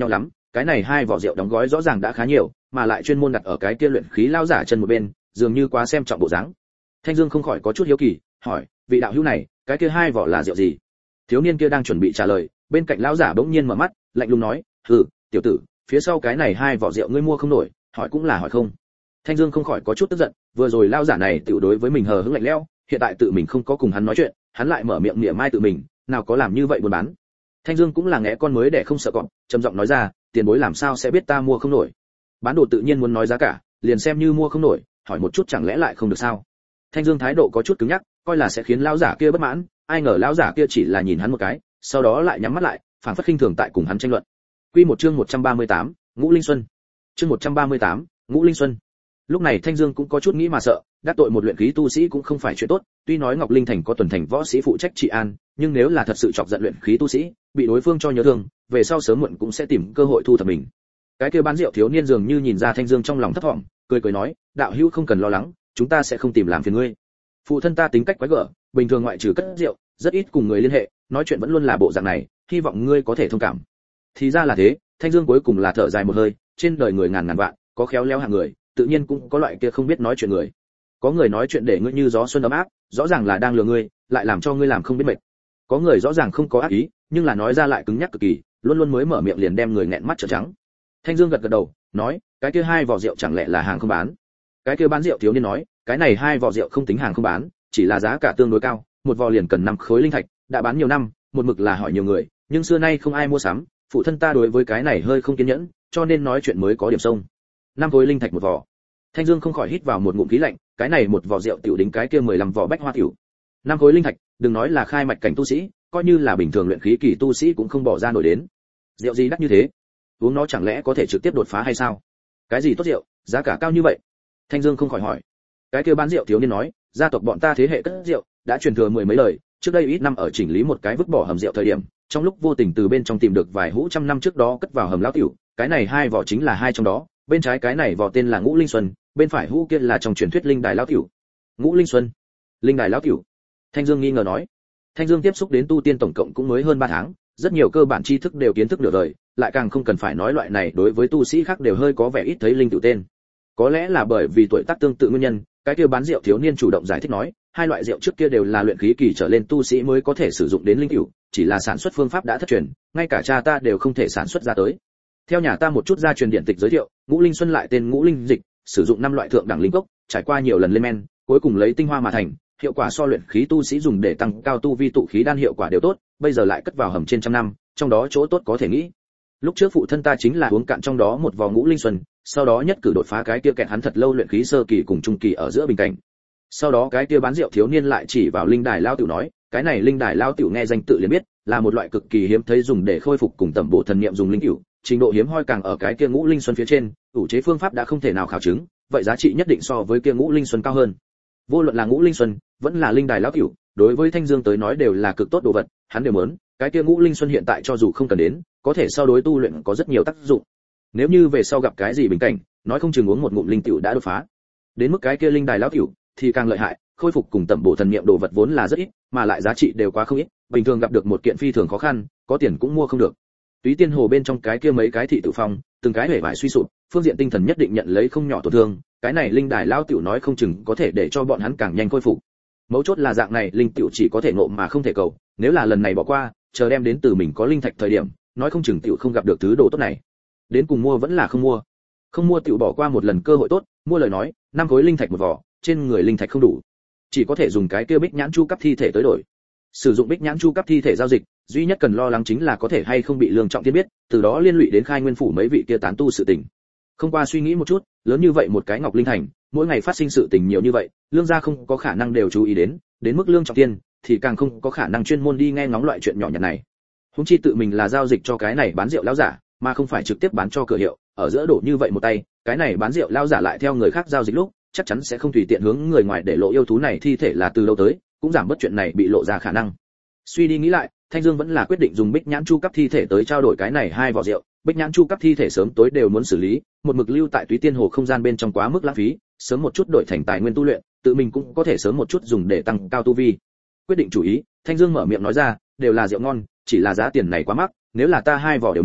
[SPEAKER 1] cái này hai vỏ rượu đóng gói rõ ràng đã khá nhiều, mà lại chuyên môn đặt ở cái kia luyện khí lao giả chân một bên, dường như quá xem trọng bộ dáng. Thanh Dương không khỏi có chút hiếu kỳ, hỏi, vị đạo hữu này, cái kia hai vỏ là rượu gì? Thiếu niên kia đang chuẩn bị trả lời, bên cạnh lão giả bỗng nhiên mở mắt, lạnh lùng nói, "Hừ, tiểu tử, phía sau cái này hai vỏ rượu ngươi mua không nổi, hỏi cũng là hỏi không." Thanh Dương không khỏi có chút tức giận, vừa rồi lão giả này tiểu đối với mình hờ hững lạnh lẽo, hiện tại tự mình không có cùng hắn nói chuyện, hắn lại mở miệng mỉa mai tự mình, nào có làm như vậy buôn bán. Thanh Dương cũng là ngẽ con mới để không sợ cọp, trầm giọng nói ra, tiền bối làm sao sẽ biết ta mua không nổi? Bán đồ tự nhiên muốn nói giá cả, liền xem như mua không nổi, hỏi một chút chẳng lẽ lại không được sao? Thanh Dương thái độ có chút cứng nhắc, coi là sẽ khiến lão giả kia bất mãn, ai ngờ lão giả kia chỉ là nhìn hắn một cái, sau đó lại nhắm mắt lại, phảng phất khinh thường tại cùng hắn tranh luận. Quy một chương 138, Ngũ Linh Xuân. Chương 138, Ngũ Linh Xuân. Lúc này Thanh Dương cũng có chút nghĩ mà sợ, đắc tội một luyện khí tu sĩ cũng không phải chuyện tốt, tuy nói Ngọc Linh Thành có tuần thành võ sĩ phụ trách trị an, nhưng nếu là thật sự chọc giận luyện khí tu sĩ, bị đối phương cho nhớ thương, về sau sớm muộn cũng sẽ tìm cơ hội thu thập mình. Cái kia bán rượu thiếu niên dường như nhìn ra Thanh Dương trong lòng thấp vọng, cười cười nói, đạo hữu không cần lo lắng, chúng ta sẽ không tìm làm phiền ngươi. Phụ thân ta tính cách quái gở, bình thường ngoại trừ cất rượu, rất ít cùng người liên hệ, nói chuyện vẫn luôn là bộ dạng này, hy vọng ngươi có thể thông cảm. Thì ra là thế, Thanh Dương cuối cùng là thở dài một hơi, trên đời người ngàn ngàn vạn, có khéo léo hạng người, tự nhiên cũng có loại kia không biết nói chuyện người. Có người nói chuyện để ngươi như gió xuân ấm áp, rõ ràng là đang lừa ngươi, lại làm cho ngươi làm không biết mệt. Có người rõ ràng không có ác ý, nhưng là nói ra lại cứng nhắc cực kỳ, luôn luôn mới mở miệng liền đem người nghẹn mắt trợn trắng. Thanh Dương gật gật đầu, nói, cái kia hai vỏ rượu chẳng lẽ là hàng không bán? Cái kia bán rượu thiếu niên nói, cái này hai vỏ rượu không tính hàng không bán, chỉ là giá cả tương đối cao, một vỏ liền cần 5 khối linh thạch, đã bán nhiều năm, một mực là hỏi nhiều người, nhưng xưa nay không ai mua sắm, phụ thân ta đối với cái này hơi không kiên nhẫn, cho nên nói chuyện mới có điểm sông. 5 khối linh thạch một vỏ. Thanh Dương không khỏi hít vào một ngụm khí lạnh, cái này một vỏ rượu tiểu đính cái kia 15 vỏ bách hoa tiểu. 5 khối linh thạch, đừng nói là khai mạch cảnh tu sĩ, coi như là bình thường luyện khí kỳ tu sĩ cũng không bỏ ra nổi đến. Rượu gì đắt như thế? Uống nó chẳng lẽ có thể trực tiếp đột phá hay sao? Cái gì tốt rượu, giá cả cao như vậy? Thanh Dương không khỏi hỏi. Cái kia bán rượu thiếu niên nói, gia tộc bọn ta thế hệ cất rượu, đã truyền thừa mười mấy lời, trước đây ít năm ở chỉnh lý một cái vứt bỏ hầm rượu thời điểm, trong lúc vô tình từ bên trong tìm được vài hũ trăm năm trước đó cất vào hầm lão tiểu, cái này hai vỏ chính là hai trong đó, bên trái cái này vỏ tên là Ngũ Linh Xuân, bên phải hũ kia là trong truyền thuyết linh đài lão tiểu. Ngũ Linh Xuân, linh đài lão tiểu. Thanh Dương nghi ngờ nói. Thanh Dương tiếp xúc đến tu tiên tổng cộng cũng mới hơn 3 tháng, rất nhiều cơ bản tri thức đều kiến thức nửa đời, lại càng không cần phải nói loại này đối với tu sĩ khác đều hơi có vẻ ít thấy linh tiểu tên. Có lẽ là bởi vì tuổi tác tương tự nguyên nhân, cái kia bán rượu thiếu niên chủ động giải thích nói, hai loại rượu trước kia đều là luyện khí kỳ trở lên tu sĩ mới có thể sử dụng đến linh tiểu, chỉ là sản xuất phương pháp đã thất truyền, ngay cả cha ta đều không thể sản xuất ra tới. Theo nhà ta một chút gia truyền điển tịch giới thiệu, Ngũ Linh Xuân lại tên Ngũ Linh Dịch, sử dụng 5 loại thượng đẳng linh cốc, trải qua nhiều lần lên men, cuối cùng lấy tinh hoa mà thành, hiệu quả so luyện khí tu sĩ dùng để tăng cao tu vi tụ khí đan hiệu quả đều tốt, bây giờ lại cất vào hầm trên trăm năm, trong đó chỗ tốt có thể nghĩ. Lúc trước phụ thân ta chính là uống cạn trong đó một vò Ngũ Linh Xuân, sau đó nhất cử đột phá cái kia kẹt hắn thật lâu luyện khí sơ kỳ cùng trung kỳ ở giữa bình cảnh. Sau đó cái kia bán rượu thiếu niên lại chỉ vào linh đài lao tiểu nói, cái này linh đài lao tiểu nghe danh tự liền biết, là một loại cực kỳ hiếm thấy dùng để khôi phục cùng tẩm bổ thần niệm dùng linh tiểu, trình độ hiếm hoi càng ở cái kia Ngũ Linh Xuân phía trên, ủ chế phương pháp đã không thể nào khảo chứng, vậy giá trị nhất định so với kia Ngũ Linh Xuân cao hơn. Vô luận là Ngũ Linh Xuân, vẫn là linh đài lão tiểu, đối với Thanh Dương tới nói đều là cực tốt đồ vật, hắn đều muốn, cái kia Ngũ Linh Xuân hiện tại cho dù không cần đến, có thể sau đối tu luyện có rất nhiều tác dụng. Nếu như về sau gặp cái gì bình cảnh, nói không chừng uống một ngụm linh tiểu đã đột phá. Đến mức cái kia linh đài lão tiểu thì càng lợi hại, khôi phục cùng tẩm bổ thần niệm đồ vật vốn là rất ít, mà lại giá trị đều quá không ít, bình thường gặp được một kiện phi thường khó khăn, có tiền cũng mua không được. Túy Tiên Hồ bên trong cái kia mấy cái thị tự phong, từng cái hề vải suy sụp, phương diện tinh thần nhất định nhận lấy không nhỏ tổn thương, cái này linh đài lão tiểu nói không chừng có thể để cho bọn hắn càng nhanh khôi phục. Mấu chốt là dạng này, linh tiểu chỉ có thể ngộ mà không thể cầu, nếu là lần này bỏ qua, chờ đem đến từ mình có linh thạch thời điểm, nói không chừng tiểu không gặp được thứ đồ tốt này. Đến cùng mua vẫn là không mua. Không mua tiểu bỏ qua một lần cơ hội tốt, mua lời nói, 5 khối linh thạch một vỏ, trên người linh thạch không đủ, chỉ có thể dùng cái kia Bích Nhãn Chu cấp thi thể tới đổi. Sử dụng Bích Nhãn Chu cấp thi thể giao dịch, duy nhất cần lo lắng chính là có thể hay không bị Lương Trọng Thiên biết, từ đó liên lụy đến Khai Nguyên phủ mấy vị kia tán tu sự tình. Không qua suy nghĩ một chút, lớn như vậy một cái Ngọc Linh Thành, mỗi ngày phát sinh sự tình nhiều như vậy, Lương gia không có khả năng đều chú ý đến mức Lương Trọng Thiên thì càng không có khả năng chuyên môn đi nghe ngóng loại chuyện nhỏ nhặt này. Huống chi tự mình là giao dịch cho cái này bán rượu lão giả, mà không phải trực tiếp bán cho cửa hiệu, ở giữa đổ như vậy một tay, cái này bán rượu lão giả lại theo người khác giao dịch lúc, chắc chắn sẽ không tùy tiện hướng người ngoài để lộ yêu thú này thi thể là từ lâu tới, cũng giảm bớt chuyện này bị lộ ra khả năng. Suy đi nghĩ lại, Thanh Dương vẫn là quyết định dùng Bích Nhãn Chu cấp thi thể tới trao đổi cái này hai vỏ rượu. Bích Nhãn Chu cấp thi thể sớm tối đều muốn xử lý, một mực lưu tại Túy Tiên Hồ không gian bên trong quá mức lãng phí, sớm một chút đổi thành tài nguyên tu luyện, tự mình cũng có thể sớm một chút dùng để tăng cao tu vi. Quyết định chủ ý, Thanh Dương mở miệng nói ra, đều là rượu ngon, chỉ là giá tiền này quá mắc, nếu là ta hai vỏ đều mua,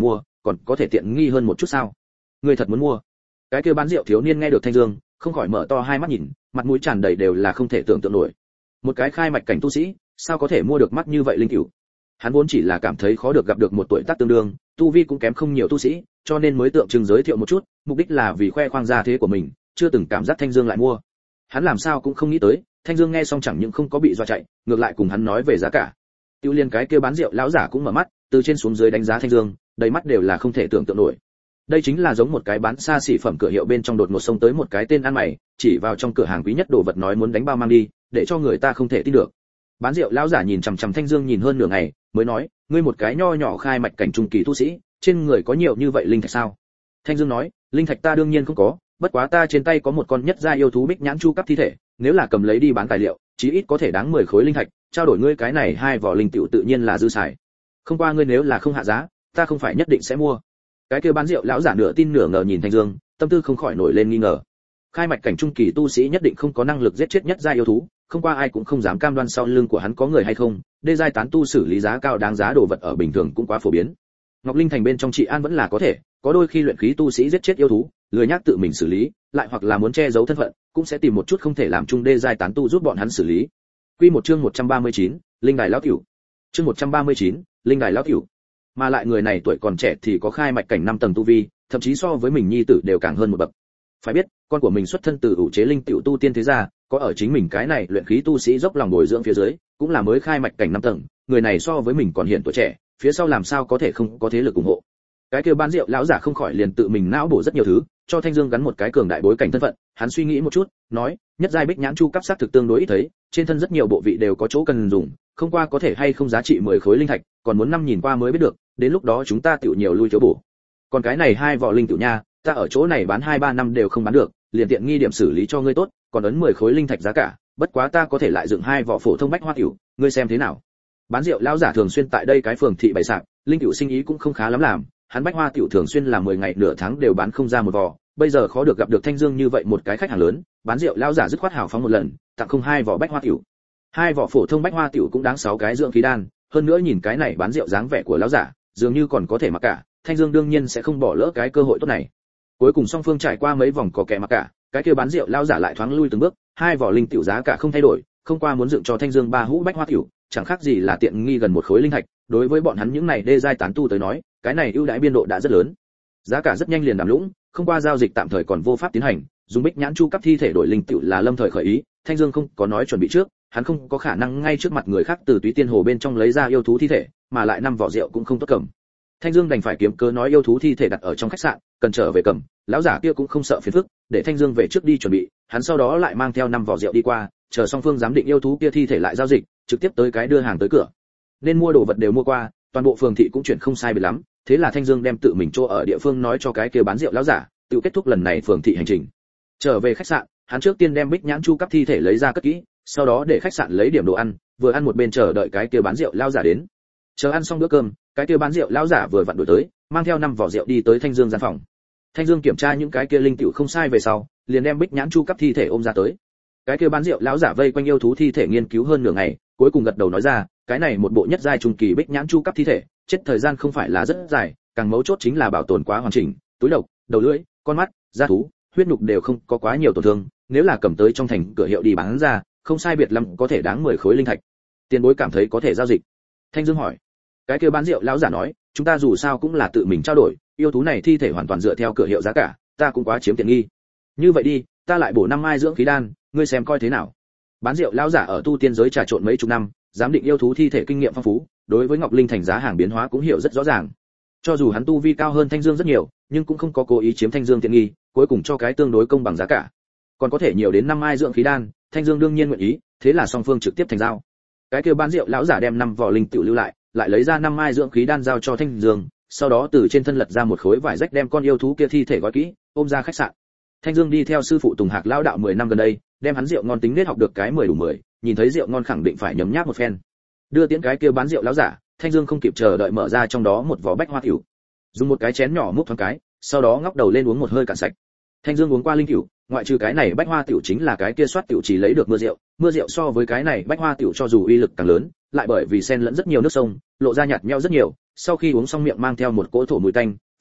[SPEAKER 1] còn có thể tiện nghi hơn một chút sao? Ngươi thật muốn mua? Cái kia bán rượu thiếu niên nghe được Thanh Dương, không khỏi mở to hai mắt nhìn, mặt mũi tràn đầy đều là không thể tưởng tượng nổi. Một cái khai mạch cảnh tu sĩ, sao có thể mua được mắc như vậy linh cửu? Hắn vốn chỉ là cảm thấy khó được gặp được một tuổi tác tương đương, tu vi cũng kém không nhiều tu sĩ, cho nên mới tượng trưng giới thiệu một chút, mục đích là vì khoe khoang gia thế của mình, chưa từng cảm giác Thanh Dương lại mua. Hắn làm sao cũng không nghĩ tới, Thanh Dương nghe xong chẳng những không có bị dọa chạy, ngược lại cùng hắn nói về giá cả. Tiêu Liên cái kia bán rượu lão giả cũng mở mắt, từ trên xuống dưới đánh giá Thanh Dương, đầy mắt đều là không thể tưởng tượng nổi. Đây chính là giống một cái bán xa xỉ phẩm cửa hiệu bên trong đột ngột xông tới một cái tên ăn mày, chỉ vào trong cửa hàng quý nhất đồ vật nói muốn đánh bao mang đi, để cho người ta không thể tin được. Bán rượu lão giả nhìn chằm chằm Thanh Dương nhìn hơn nửa ngày, mới nói, ngươi một cái nho nhỏ khai mạch cảnh trung kỳ tu sĩ, trên người có nhiều như vậy linh thạch sao? Thanh Dương nói, linh thạch ta đương nhiên không có, bất quá ta trên tay có một con nhất gia yêu thú bích nhãn chu cấp thi thể, nếu là cầm lấy đi bán tài liệu, chí ít có thể đáng 10 khối linh thạch, trao đổi ngươi cái này 2 vỏ linh tiểu tự nhiên là dư xài. Không qua ngươi nếu là không hạ giá, ta không phải nhất định sẽ mua. Cái kia bán rượu lão giả nửa tin nửa ngờ nhìn Thanh Dương, tâm tư không khỏi nổi lên nghi ngờ. Khai mạch cảnh trung kỳ tu sĩ nhất định không có năng lực giết chết nhất gia yêu thú, không qua ai cũng không dám cam đoan sau lưng của hắn có người hay không, đê giai tán tu xử lý giá cao đáng giá đồ vật ở bình thường cũng quá phổ biến. Ngọc Linh thành bên trong trị an vẫn là có thể, có đôi khi luyện khí tu sĩ giết chết yêu thú, lười nhác tự mình xử lý, lại hoặc là muốn che giấu thân phận, cũng sẽ tìm một chút không thể làm chung đê giai tán tu giúp bọn hắn xử lý. Quy một chương 139, Linh đài lão tiểu. Chương 139, Linh đài lão tiểu. Mà lại người này tuổi còn trẻ thì có khai mạch cảnh 5 tầng tu vi, thậm chí so với mình nhi tử đều càng hơn một bậc. Phải biết, con của mình xuất thân từ ủ chế linh tiểu tu tiên thế gia, có ở chính mình cái này luyện khí tu sĩ dốc lòng bồi dưỡng phía dưới, cũng là mới khai mạch cảnh 5 tầng, người này so với mình còn hiện tuổi trẻ, phía sau làm sao có thể không có thế lực ủng hộ. Cái kia bán rượu lão giả không khỏi liền tự mình não bổ rất nhiều thứ, cho Thanh Dương gắn một cái cường đại bối cảnh thân phận, hắn suy nghĩ một chút, nói, nhất giai bích nhãn chu cấp sắc thực tương đối ít thấy, trên thân rất nhiều bộ vị đều có chỗ cần dùng, không qua có thể hay không giá trị 10 khối linh thạch, còn muốn năm nhìn qua mới biết được, đến lúc đó chúng ta tiểu nhiều lui thiếu bổ. Còn cái này 2 vỏ linh tiểu nha, ta ở chỗ này bán 2-3 năm đều không bán được, liền tiện nghi điểm xử lý cho ngươi tốt, còn ấn 10 khối linh thạch giá cả, bất quá ta có thể lại dựng 2 vỏ phổ thông bách hoa tiểu, ngươi xem thế nào? Bán rượu lão giả thường xuyên tại đây cái phường thị bày sạp, linh tiểu sinh ý cũng không khá lắm làm, hắn bách hoa tiểu thường xuyên là 10 ngày nửa tháng đều bán không ra một vỏ, bây giờ khó được gặp được Thanh Dương như vậy một cái khách hàng lớn, bán rượu lão giả dứt khoát hào phóng một lần, tặng không 2 vỏ bách hoa tiểu. 2 vỏ phổ thông bách hoa tiểu cũng đáng 6 cái dưỡng khí đan, hơn nữa nhìn cái này bán rượu dáng vẻ của lão giả, dường như còn có thể mặc cả, Thanh Dương đương nhiên sẽ không bỏ lỡ cái cơ hội tốt này. Cuối cùng song phương trải qua mấy vòng có kẻ mặc cả, cái kia bán rượu lão giả lại thoáng lui từng bước, 2 vỏ linh tiểu giá cả không thay đổi, không qua muốn dựng cho Thanh Dương 3 hũ bách hoa tiểu, chẳng khác gì là tiện nghi gần một khối linh thạch, đối với bọn hắn những này đê giai tán tu tới nói, cái này ưu đãi biên độ đã rất lớn. Giá cả rất nhanh liền đàm lũng, không qua giao dịch tạm thời còn vô pháp tiến hành, dùng bích nhãn chu cấp thi thể đổi linh tiểu là lâm thời khởi ý, Thanh Dương không có nói chuẩn bị trước, hắn không có khả năng ngay trước mặt người khác từ túy tiên hồ bên trong lấy ra yêu thú thi thể, mà lại 5 vỏ rượu cũng không tốt cầm. Thanh Dương đành phải kiếm cớ nói yêu thú thi thể đặt ở trong khách sạn, cần trở về cầm, lão giả kia cũng không sợ phiền phức, để Thanh Dương về trước đi chuẩn bị, hắn sau đó lại mang theo 5 vỏ rượu đi qua, chờ song phương giám định yêu thú kia thi thể lại giao dịch, trực tiếp tới cái đưa hàng tới cửa. Nên mua đồ vật đều mua qua, toàn bộ phường thị cũng chuyển không sai biệt lắm, thế là Thanh Dương đem tự mình chỗ ở địa phương nói cho cái kia bán rượu lão giả, tự kết thúc lần này phường thị hành trình. Trở về khách sạn, hắn trước tiên đem bích nhãn chu cấp thi thể lấy ra cất kỹ, sau đó để khách sạn lấy điểm đồ ăn, vừa ăn một bên chờ đợi cái kia bán rượu lão giả đến. Chờ ăn xong bữa cơm, cái kia bán rượu lão giả vừa vặn đuổi tới, mang theo 5 vỏ rượu đi tới Thanh Dương gian phòng. Thanh Dương kiểm tra những cái kia linh tiểu không sai về sau, liền đem bích nhãn chu cấp thi thể ôm ra tới. Cái kia bán rượu lão giả vây quanh yêu thú thi thể nghiên cứu hơn nửa ngày, cuối cùng gật đầu nói ra, cái này một bộ nhất giai trung kỳ bích nhãn chu cấp thi thể, chết thời gian không phải là rất dài, càng mấu chốt chính là bảo tồn quá hoàn chỉnh, túi độc, đầu lưỡi, con mắt, da thú, huyết nhục đều không có quá nhiều tổn thương, nếu là cầm tới trong thành cửa hiệu đi bán ra, không sai biệt lắm có thể đáng 10 khối linh thạch. Tiền bối cảm thấy có thể giao dịch. Thanh Dương hỏi. Cái kia bán rượu lão giả nói, chúng ta dù sao cũng là tự mình trao đổi, yêu thú này thi thể hoàn toàn dựa theo cửa hiệu giá cả, ta cũng quá chiếm tiện nghi. Như vậy đi, ta lại bổ 5 mai dưỡng khí đan, ngươi xem coi thế nào. Bán rượu lão giả ở tu tiên giới trà trộn mấy chục năm, giám định yêu thú thi thể kinh nghiệm phong phú, đối với Ngọc Linh thành giá hàng biến hóa cũng hiểu rất rõ ràng. Cho dù hắn tu vi cao hơn Thanh Dương rất nhiều, nhưng cũng không có cố ý chiếm Thanh Dương tiện nghi, cuối cùng cho cái tương đối công bằng giá cả. Còn có thể nhiều đến 5 mai dưỡng khí đan, Thanh Dương đương nhiên nguyện ý, thế là song phương trực tiếp thành giao. Cái kia bán rượu lão giả đem 5 vỏ linh tiểu lưu lại, lại lấy ra 5 mai dưỡng khí đan giao cho Thanh Dương, sau đó từ trên thân lật ra một khối vải rách đem con yêu thú kia thi thể gói kỹ, ôm ra khách sạn. Thanh Dương đi theo sư phụ Tùng Hạc lão đạo 10 năm gần đây, đem hắn rượu ngon tính nết học được cái 10 đủ 10, nhìn thấy rượu ngon khẳng định phải nhấm nháp một phen. Đưa tiễn cái kia bán rượu lão giả, Thanh Dương không kịp chờ đợi mở ra trong đó một vỏ bách hoa tiểu. Dùng một cái chén nhỏ múc thoáng cái, sau đó ngóc đầu lên uống một hơi cạn sạch. Thanh Dương uống qua linh tiểu, ngoại trừ cái này bách hoa tiểu chính là cái kia soát tiểu chỉ lấy được mưa rượu so với cái này bách hoa tiểu cho dù uy lực càng lớn, lại bởi vì xen lẫn rất nhiều nước sông, lộ ra nhạt nhẽo rất nhiều, sau khi uống xong miệng mang theo một cỗ thổ mùi tanh,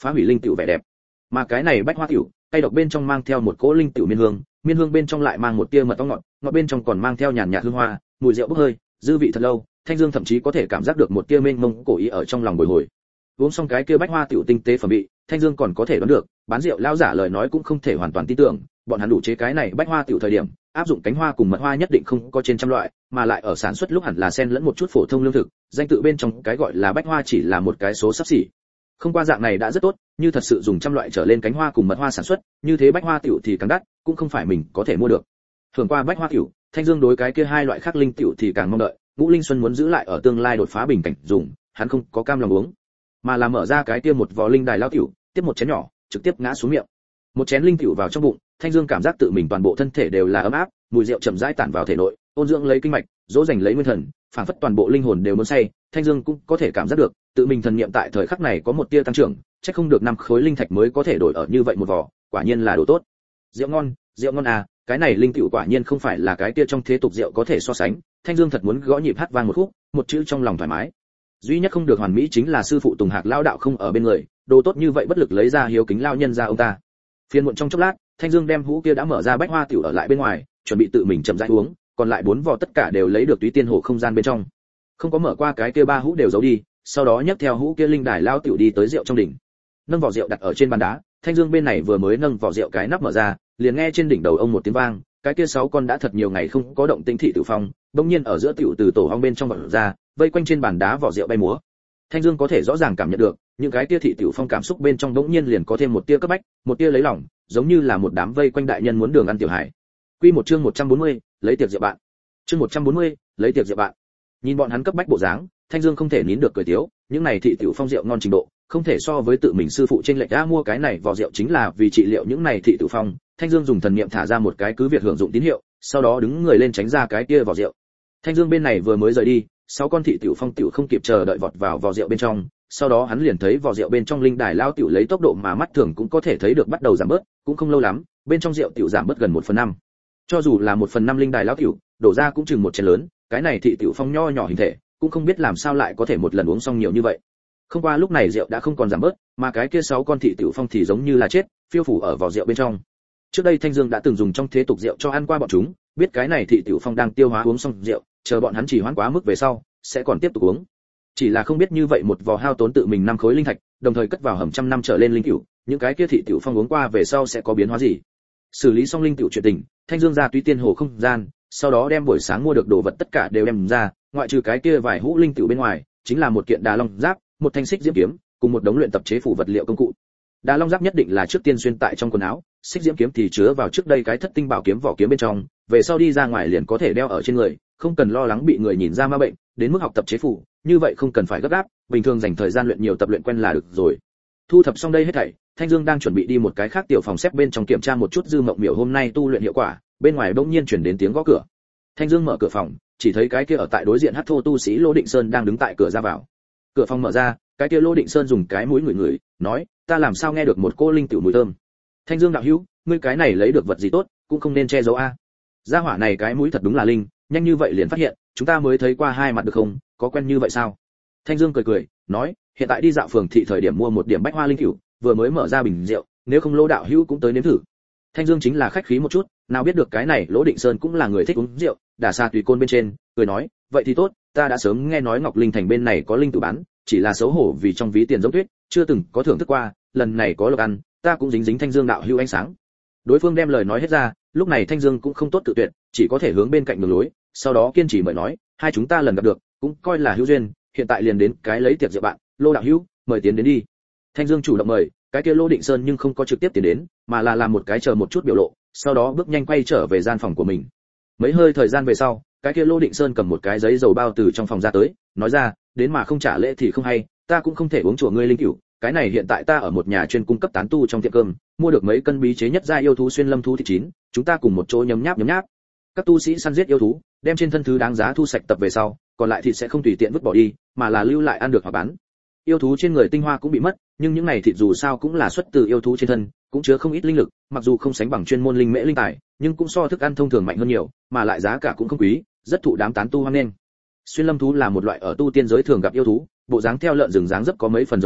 [SPEAKER 1] phá hủy linh tiểu vẻ đẹp. Mà cái này bách hoa tiểu, cay độc bên trong mang theo một cỗ linh tiểu miên hương bên trong lại mang một tia mật ong ngọt, ngọt bên trong còn mang theo nhàn nhạt hương hoa, mùi rượu bốc hơi, dư vị thật lâu, Thanh Dương thậm chí có thể cảm giác được một tia mênh mông cổ ý ở trong lòng bồi hồi. Uống xong cái kia bách hoa tiểu tinh tế phẩm vị, Thanh Dương còn có thể đoán được, bán rượu lão giả lời nói cũng không thể hoàn toàn tin tưởng, bọn hắn đủ chế cái này bách hoa tiểu thời điểm, áp dụng cánh hoa cùng mật hoa nhất định không có trên trăm loại, mà lại ở sản xuất lúc hẳn là xen lẫn một chút phổ thông lương thực, danh tự bên trong cái gọi là bách hoa chỉ là một cái số xấp xỉ. Không qua dạng này đã rất tốt, như thật sự dùng trăm loại trở lên cánh hoa cùng mật hoa sản xuất, như thế bách hoa tiểu thì càng đắt, cũng không phải mình có thể mua được. Thường qua bách hoa tiểu, Thanh Dương đối cái kia hai loại khác linh tiểu thì càng mong đợi, Ngũ Linh Xuân muốn giữ lại ở tương lai đột phá bình cảnh dùng, hắn không có cam lòng uống, mà là mở ra cái kia một vò linh đài lao tiểu, tiếp một chén nhỏ, trực tiếp ngã xuống miệng. Một chén linh tiểu vào trong bụng, Thanh Dương cảm giác tự mình toàn bộ thân thể đều là ấm áp, mùi rượu chậm rãi tản vào thể nội, ôn dưỡng lấy kinh mạch, dỗ dành lấy nguyên thần, phảng phất toàn bộ linh hồn đều muốn say. Thanh Dương cũng có thể cảm giác được, tự mình thần niệm tại thời khắc này có một tia tăng trưởng, chắc không được 5 khối linh thạch mới có thể đổi ở như vậy một vò, quả nhiên là đồ tốt. Rượu ngon à, cái này linh tiểu quả nhiên không phải là cái tia trong thế tục rượu có thể so sánh. Thanh Dương thật muốn gõ nhịp hát vang một khúc, một chữ trong lòng thoải mái. Duy nhất không được hoàn mỹ chính là sư phụ Tùng Hạc lão đạo không ở bên người, đồ tốt như vậy bất lực lấy ra hiếu kính lao nhân ra ông ta. Phiền muộn trong chốc lát, Thanh Dương đem hũ kia đã mở ra bách hoa tiểu ở lại bên ngoài, chuẩn bị tự mình chậm rãi uống, còn lại 4 vò tất cả đều lấy được túy tiên hồ không gian bên trong. Không có mở qua cái kia 3 hũ đều giấu đi, sau đó nhấc theo hũ kia linh đài lao tiểu đi tới rượu trong đỉnh. Nâng vò rượu đặt ở trên bàn đá, Thanh Dương bên này vừa mới nâng vò rượu cái nắp mở ra, liền nghe trên đỉnh đầu ông một tiếng vang, cái kia 6 con đã thật nhiều ngày không có động tĩnh thị tử phong, bỗng nhiên ở giữa tiểu từ tổ ong bên trong vọt ra, vây quanh trên bàn đá vỏ rượu bay múa. Thanh Dương có thể rõ ràng cảm nhận được, những cái tia thị tiểu phong cảm xúc bên trong bỗng nhiên liền có thêm một tia cấp bách, một tia lấy lòng, giống như là một đám vây quanh đại nhân muốn đường ăn tiểu hải. Quy một chương 140, lấy tiệc rượu bạn. Chương 140, lấy tiệc rượu bạn. Nhìn bọn hắn cấp bách bộ dáng, Thanh Dương không thể nín được cười tiếu, những này thị tiểu phong rượu ngon trình độ, không thể so với tự mình sư phụ trên lệch ra mua cái này vỏ rượu chính là vì trị liệu những này thị tiểu phong. Thanh Dương dùng thần niệm thả ra một cái cứ việc hưởng dụng tín hiệu, sau đó đứng người lên tránh ra cái kia vỏ rượu. Thanh Dương bên này vừa mới rời đi, 6 con thị tiểu phong tiểu không kịp chờ đợi vọt vào vỏ rượu bên trong, sau đó hắn liền thấy vỏ rượu bên trong linh đài lao tiểu lấy tốc độ mà mắt thường cũng có thể thấy được bắt đầu giảm bớt, cũng không lâu lắm, bên trong rượu tiểu giảm bớt gần 1/5. Cho dù là 1/5 linh đài lao tiểu, đổ ra cũng chừng một chén lớn, cái này thị tiểu phong nho nhỏ hình thể, cũng không biết làm sao lại có thể một lần uống xong nhiều như vậy. Không qua lúc này rượu đã không còn giảm bớt, mà cái kia 6 con thị tiểu phong thì giống như là chết, phiêu phù ở vỏ rượu bên trong. Trước đây Thanh Dương đã từng dùng trong thế tục rượu cho ăn qua bọn chúng, biết cái này thị tiểu phong đang tiêu hóa uống xong rượu, chờ bọn hắn chỉ hoãn quá mức về sau, sẽ còn tiếp tục uống. Chỉ là không biết như vậy một vò hao tốn tự mình 5 khối linh thạch, đồng thời cất vào hầm trăm năm trở lên linh cửu, những cái kia thị tiểu phong uống qua về sau sẽ có biến hóa gì. Xử lý xong linh cửu chuyện tình, Thanh Dương ra túy tiên hồ không gian, sau đó đem buổi sáng mua được đồ vật tất cả đều đem ra, ngoại trừ cái kia vài hũ linh cửu bên ngoài, chính là một kiện đà long giáp, một thanh xích diễm kiếm, cùng một đống luyện tập chế phủ vật liệu công cụ. Đà long giáp nhất định là trước tiên xuyên tại trong quần áo, xích diễm kiếm thì chứa vào trước đây cái thất tinh bảo kiếm vỏ kiếm bên trong, về sau đi ra ngoài liền có thể đeo ở trên người, không cần lo lắng bị người nhìn ra ma bệnh, đến mức học tập chế phủ, như vậy không cần phải gấp gáp, bình thường dành thời gian luyện nhiều tập luyện quen là được rồi. Thu thập xong đây hết thảy, Thanh Dương đang chuẩn bị đi một cái khác tiểu phòng xếp bên trong kiểm tra một chút Dư Mộng Miểu hôm nay tu luyện hiệu quả, bên ngoài bỗng nhiên truyền đến tiếng gõ cửa. Thanh Dương mở cửa phòng, chỉ thấy cái kia ở tại đối diện Hắc Thô tu sĩ Lô Định Sơn đang đứng tại cửa ra vào. Cửa phòng mở ra, cái kia Lô Định Sơn dùng cái mũi ngửi, nói, ta làm sao nghe được một cô linh tiểu mùi thơm. Thanh Dương đạo hữu, ngươi cái này lấy được vật gì tốt, cũng không nên che giấu a. Gia hỏa này cái mũi thật đúng là linh, nhanh như vậy liền phát hiện, chúng ta mới thấy qua hai mặt được không, có quen như vậy sao? Thanh Dương cười, nói, hiện tại đi dạo phường thị thời điểm mua một điểm bách hoa linh cửu, vừa mới mở ra bình rượu, nếu không Lô đạo hữu cũng tới nếm thử. Thanh Dương chính là khách khí một chút, nào biết được cái này Lỗ Định Sơn cũng là người thích uống rượu, đả xa tùy côn bên trên, cười nói, vậy thì tốt, ta đã sớm nghe nói Ngọc Linh thành bên này có linh tử bán, chỉ là xấu hổ vì trong ví tiền giống tuyết, chưa từng có thưởng thức qua, lần này có lộc ăn, ta cũng dính Thanh Dương đạo hữu ánh sáng. Đối phương đem lời nói hết ra, lúc này Thanh Dương cũng không tốt tự tuyệt, chỉ có thể hướng bên cạnh đường lối, sau đó kiên trì mời nói, hai chúng ta lần gặp được, cũng coi là hữu duyên, hiện tại liền đến cái lấy tiệc rượu bạn, Lô đạo hữu, mời tiến đến đi. Thanh Dương chủ động mời, cái kia Lô Định Sơn nhưng không có trực tiếp tiến đến, mà là làm một cái chờ một chút biểu lộ, sau đó bước nhanh quay trở về gian phòng của mình. Mấy hơi thời gian về sau, cái kia Lô Định Sơn cầm một cái giấy dầu bao từ trong phòng ra tới, nói ra, đến mà không trả lễ thì không hay, ta cũng không thể uống chùa ngươi linh cửu, cái này hiện tại ta ở một nhà chuyên cung cấp tán tu trong tiệm cơm, mua được mấy cân bí chế nhất gia yêu thú xuyên lâm thú thịt chín, chúng ta cùng một chỗ nhấm nháp. Các tu sĩ săn giết yêu thú, đem trên thân thứ đáng giá thu sạch tập về sau, còn lại thịt sẽ không tùy tiện vứt bỏ đi, mà là lưu lại ăn được hoặc bán. Yêu thú trên người tinh hoa cũng bị mất, nhưng những này thịt dù sao cũng là xuất từ yêu thú trên thân, cũng chứa không ít linh lực, mặc dù không sánh bằng chuyên môn linh mễ linh tài, nhưng cũng so thức ăn thông thường mạnh hơn nhiều, mà lại giá cả cũng không quý, rất thụ đám tán tu hoan nghênh. Xuyên lâm thú là một loại ở tu tiên giới thường gặp yêu thú, bộ dáng theo lợn rừng dáng dấp có mấy phần giống nhau,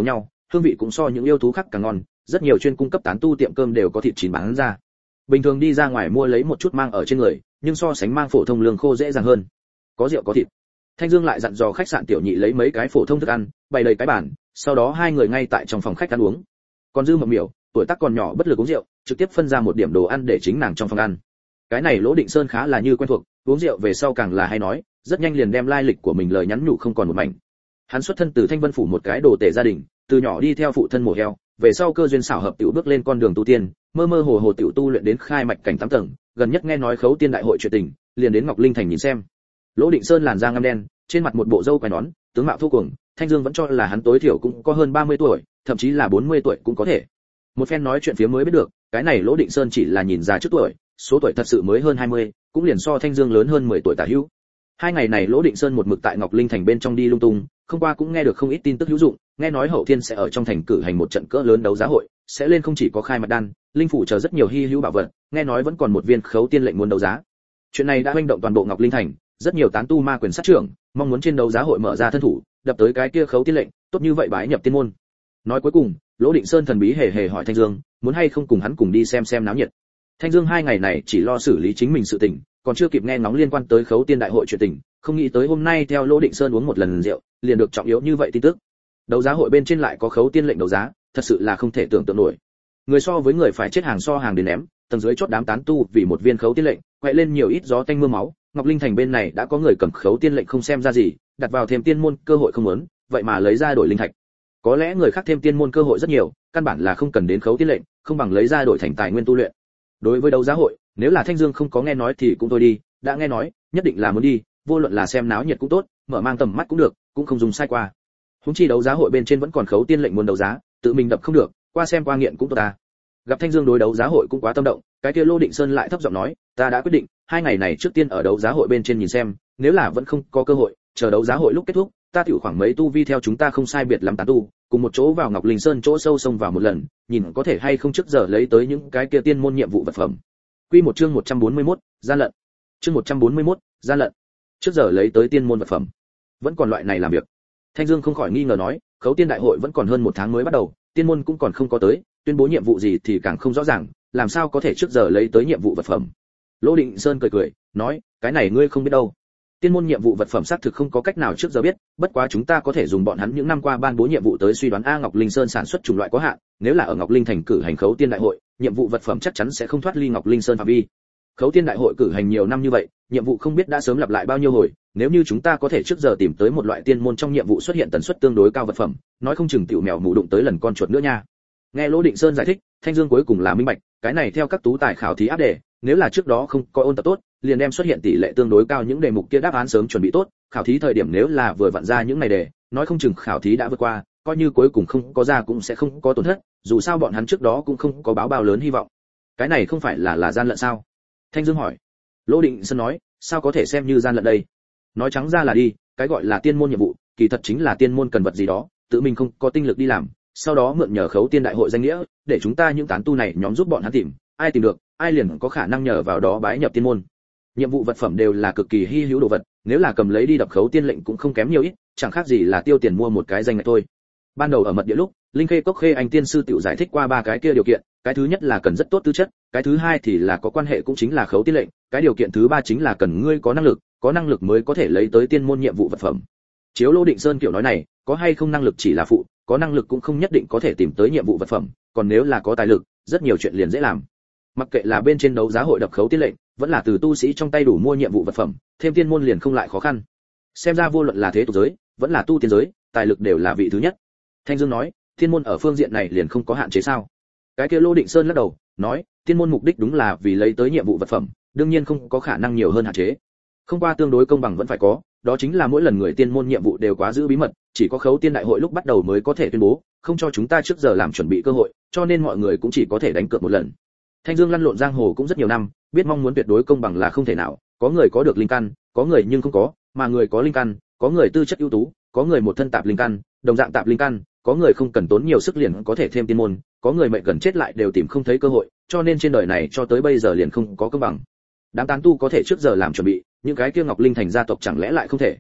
[SPEAKER 1] hương vị cũng so những yêu thú khác càng ngon, rất nhiều chuyên cung cấp tán tu tiệm cơm đều có thịt chín bán ra. Bình thường đi ra ngoài mua lấy một chút mang ở trên người, nhưng so sánh mang phổ thông lương khô dễ dàng hơn. Có rượu có thịt. Thanh Dương lại dặn dò khách sạn tiểu nhị lấy mấy cái phổ thông thức ăn, bày đầy cái bàn, sau đó hai người ngay tại trong phòng khách ăn uống. Còn Dư Mộng Miểu, tuổi tác còn nhỏ bất lực uống rượu, trực tiếp phân ra một điểm đồ ăn để chính nàng trong phòng ăn. Cái này Lỗ Định Sơn khá là như quen thuộc, uống rượu về sau càng là hay nói, rất nhanh liền đem lai lịch của mình lời nhắn nhủ không còn một mảnh. Hắn xuất thân từ Thanh Vân phủ một cái đồ tể gia đình, từ nhỏ đi theo phụ thân mổ heo, về sau cơ duyên xảo hợp tiểu bước lên con đường tu tiên, mơ mơ hồ hồ tiểu tu luyện đến khai mạch cảnh 8 tầng, gần nhất nghe nói Khấu Tiên đại hội chuyện tình, liền đến Ngọc Linh thành nhìn xem. Lỗ Định Sơn làn da ngăm đen, trên mặt một bộ râu quai nón, tướng mạo thô cuồng, Thanh Dương vẫn cho là hắn tối thiểu cũng có hơn 30 tuổi, thậm chí là 40 tuổi cũng có thể. Một phen nói chuyện phía mới biết được, cái này Lỗ Định Sơn chỉ là nhìn già trước tuổi, số tuổi thật sự mới hơn 20, cũng liền so Thanh Dương lớn hơn 10 tuổi tả hữu. Hai ngày này Lỗ Định Sơn một mực tại Ngọc Linh thành bên trong đi lung tung, không qua cũng nghe được không ít tin tức hữu dụng, nghe nói hậu thiên sẽ ở trong thành cử hành một trận cỡ lớn đấu giá hội, sẽ lên không chỉ có khai mạch đan, linh phủ chờ rất nhiều hi hữu bảo vật, nghe nói vẫn còn một viên Khấu Tiên lệnh muốn đấu giá. Chuyện này đã hoành động toàn bộ Ngọc Linh thành, rất nhiều tán tu ma quyền sát trưởng, mong muốn trên đấu giá hội mở ra thân thủ, đập tới cái kia Khấu Tiên lệnh, tốt như vậy bái nhập tiên môn. Nói cuối cùng, Lỗ Định Sơn thần bí hề hề hỏi Thanh Dương, muốn hay không cùng hắn cùng đi xem náo nhiệt. Thanh Dương hai ngày này chỉ lo xử lý chính mình sự tình, còn chưa kịp nghe ngóng liên quan tới Khấu Tiên đại hội chuyện tình, không nghĩ tới hôm nay theo Lỗ Định Sơn uống một lần rượu, liền được trọng yếu như vậy tin tức. Đấu giá hội bên trên lại có Khấu Tiên lệnh đấu giá, thật sự là không thể tưởng tượng nổi. Người so với người phải chết hàng so hàng đến ném, tầng dưới chót đám tán tu vì một viên Khấu Tiên lệnh, quậy lên nhiều ít gió tanh mưa máu, Ngọc Linh thành bên này đã có người cầm Khấu Tiên lệnh không xem ra gì, đặt vào thêm tiên môn cơ hội không muốn, vậy mà lấy ra đổi linh thạch. Có lẽ người khác thêm tiên môn cơ hội rất nhiều, căn bản là không cần đến Khấu Tiên lệnh, không bằng lấy ra đổi thành tài nguyên tu luyện. Đối với đấu giá hội, nếu là Thanh Dương không có nghe nói thì cũng thôi đi, đã nghe nói, nhất định là muốn đi, vô luận là xem náo nhiệt cũng tốt, mở mang tầm mắt cũng được, cũng không dùng sai qua. Huống chi đấu giá hội bên trên vẫn còn Khấu Tiên lệnh muốn đấu giá, tự mình đập không được, qua xem qua nghiện cũng tốt ta. Gặp Thanh Dương đối đấu giá hội cũng quá tâm động, cái kia Lô Định Sơn lại thấp giọng nói, ta đã quyết định, hai ngày này trước tiên ở đấu giá hội bên trên nhìn xem, nếu là vẫn không có cơ hội, chờ đấu giá hội lúc kết thúc, ta tiểu khoảng mấy tu vi theo chúng ta không sai biệt lắm tán tu, cùng một chỗ vào Ngọc Linh Sơn chỗ sâu sông vào một lần, nhìn có thể hay không trước giờ lấy tới những cái kia tiên môn nhiệm vụ vật phẩm. Quy một chương 141, gian lận. Chương 141, gian lận. Trước giờ lấy tới tiên môn vật phẩm, vẫn còn loại này làm việc. Thanh Dương không khỏi nghi ngờ nói, Khấu Tiên đại hội vẫn còn hơn một tháng mới bắt đầu, tiên môn cũng còn không có tới, tuyên bố nhiệm vụ gì thì càng không rõ ràng, làm sao có thể trước giờ lấy tới nhiệm vụ vật phẩm. Lỗ Định Sơn cười cười, nói, cái này ngươi không biết đâu. Tiên môn nhiệm vụ vật phẩm xác thực không có cách nào trước giờ biết, bất quá chúng ta có thể dùng bọn hắn những năm qua ban bố nhiệm vụ tới suy đoán Ngọc Linh Sơn sản xuất chủng loại có hạn, nếu là ở Ngọc Linh thành cử hành Khấu Tiên đại hội, nhiệm vụ vật phẩm chắc chắn sẽ không thoát ly Ngọc Linh Sơn phạm vi. Khấu Tiên đại hội cử hành nhiều năm như vậy, nhiệm vụ không biết đã sớm lặp lại bao nhiêu hồi, nếu như chúng ta có thể trước giờ tìm tới một loại tiên môn trong nhiệm vụ xuất hiện tần suất tương đối cao vật phẩm, nói không chừng tiểu mèo mù đụng tới lần con chuột nữa nha. Nghe Lỗ Định Sơn giải thích, Thanh Dương cuối cùng là minh bạch, cái này theo các tú tài khảo thí áp đề, nếu là trước đó không có ôn tập tốt, liền đem xuất hiện tỷ lệ tương đối cao những đề mục kia đáp án sớm chuẩn bị tốt, khảo thí thời điểm nếu là vừa vặn ra những này đề, nói không chừng khảo thí đã vượt qua, coi như cuối cùng không có ra cũng sẽ không có tổn thất, dù sao bọn hắn trước đó cũng không có báo bao lớn hy vọng. Cái này không phải là gian lận sao? Thanh Dương hỏi. Lỗ Định Sơn nói, sao có thể xem như gian lận đây? Nói trắng ra là đi, cái gọi là tiên môn nhiệm vụ, kỳ thật chính là tiên môn cần vật gì đó, tự mình không có tinh lực đi làm, sau đó mượn nhờ Khấu Tiên đại hội danh nghĩa, để chúng ta những tán tu này nhóm giúp bọn hắn tìm, ai tìm được, ai liền có khả năng nhờ vào đó bái nhập tiên môn. Nhiệm vụ vật phẩm đều là cực kỳ hi hữu đồ vật, nếu là cầm lấy đi đập Khấu Tiên lệnh cũng không kém nhiều ít, chẳng khác gì là tiêu tiền mua một cái danh ngạch thôi. Ban đầu ở mật địa lúc, Linh Khê Cốc Khê Anh tiên sư tiểu giải thích qua ba cái kia điều kiện, cái thứ nhất là cần rất tốt tư chất, cái thứ hai thì là có quan hệ cũng chính là Khấu Tiên lệnh, cái điều kiện thứ ba chính là cần ngươi có năng lực mới có thể lấy tới tiên môn nhiệm vụ vật phẩm. Chiếu Lỗ Định Sơn kiểu nói này, có hay không năng lực chỉ là phụ, có năng lực cũng không nhất định có thể tìm tới nhiệm vụ vật phẩm, còn nếu là có tài lực, rất nhiều chuyện liền dễ làm. Mặc kệ là bên trên đấu giá hội đập Khấu Tiên lệnh, vẫn là từ tu sĩ trong tay đủ mua nhiệm vụ vật phẩm, thêm tiên môn liền không lại khó khăn. Xem ra vô luận là thế tục giới, vẫn là tu tiên giới, tài lực đều là vị thứ nhất. Thanh Dương nói, tiên môn ở phương diện này liền không có hạn chế sao? Cái kia Lô Định Sơn lắc đầu, nói, tiên môn mục đích đúng là vì lấy tới nhiệm vụ vật phẩm, đương nhiên không có khả năng nhiều hơn hạn chế. Không qua tương đối công bằng vẫn phải có, đó chính là mỗi lần người tiên môn nhiệm vụ đều quá giữ bí mật, chỉ có Khấu Tiên đại hội lúc bắt đầu mới có thể tuyên bố, không cho chúng ta trước giờ làm chuẩn bị cơ hội, cho nên mọi người cũng chỉ có thể đánh cược một lần. Thanh Dương lăn lộn giang hồ cũng rất nhiều năm, biết mong muốn tuyệt đối công bằng là không thể nào, có người có được linh căn, có người nhưng không có, mà người có linh căn, có người tư chất ưu tú, có người một thân tạp linh căn, đồng dạng tạp linh căn, có người không cần tốn nhiều sức liền có thể thêm tiên môn, có người mệnh gần chết lại đều tìm không thấy cơ hội, cho nên trên đời này cho tới bây giờ liền không có công bằng. Đám tán tu có thể trước giờ làm chuẩn bị, những cái kia Ngọc Linh thành gia tộc chẳng lẽ lại không thể?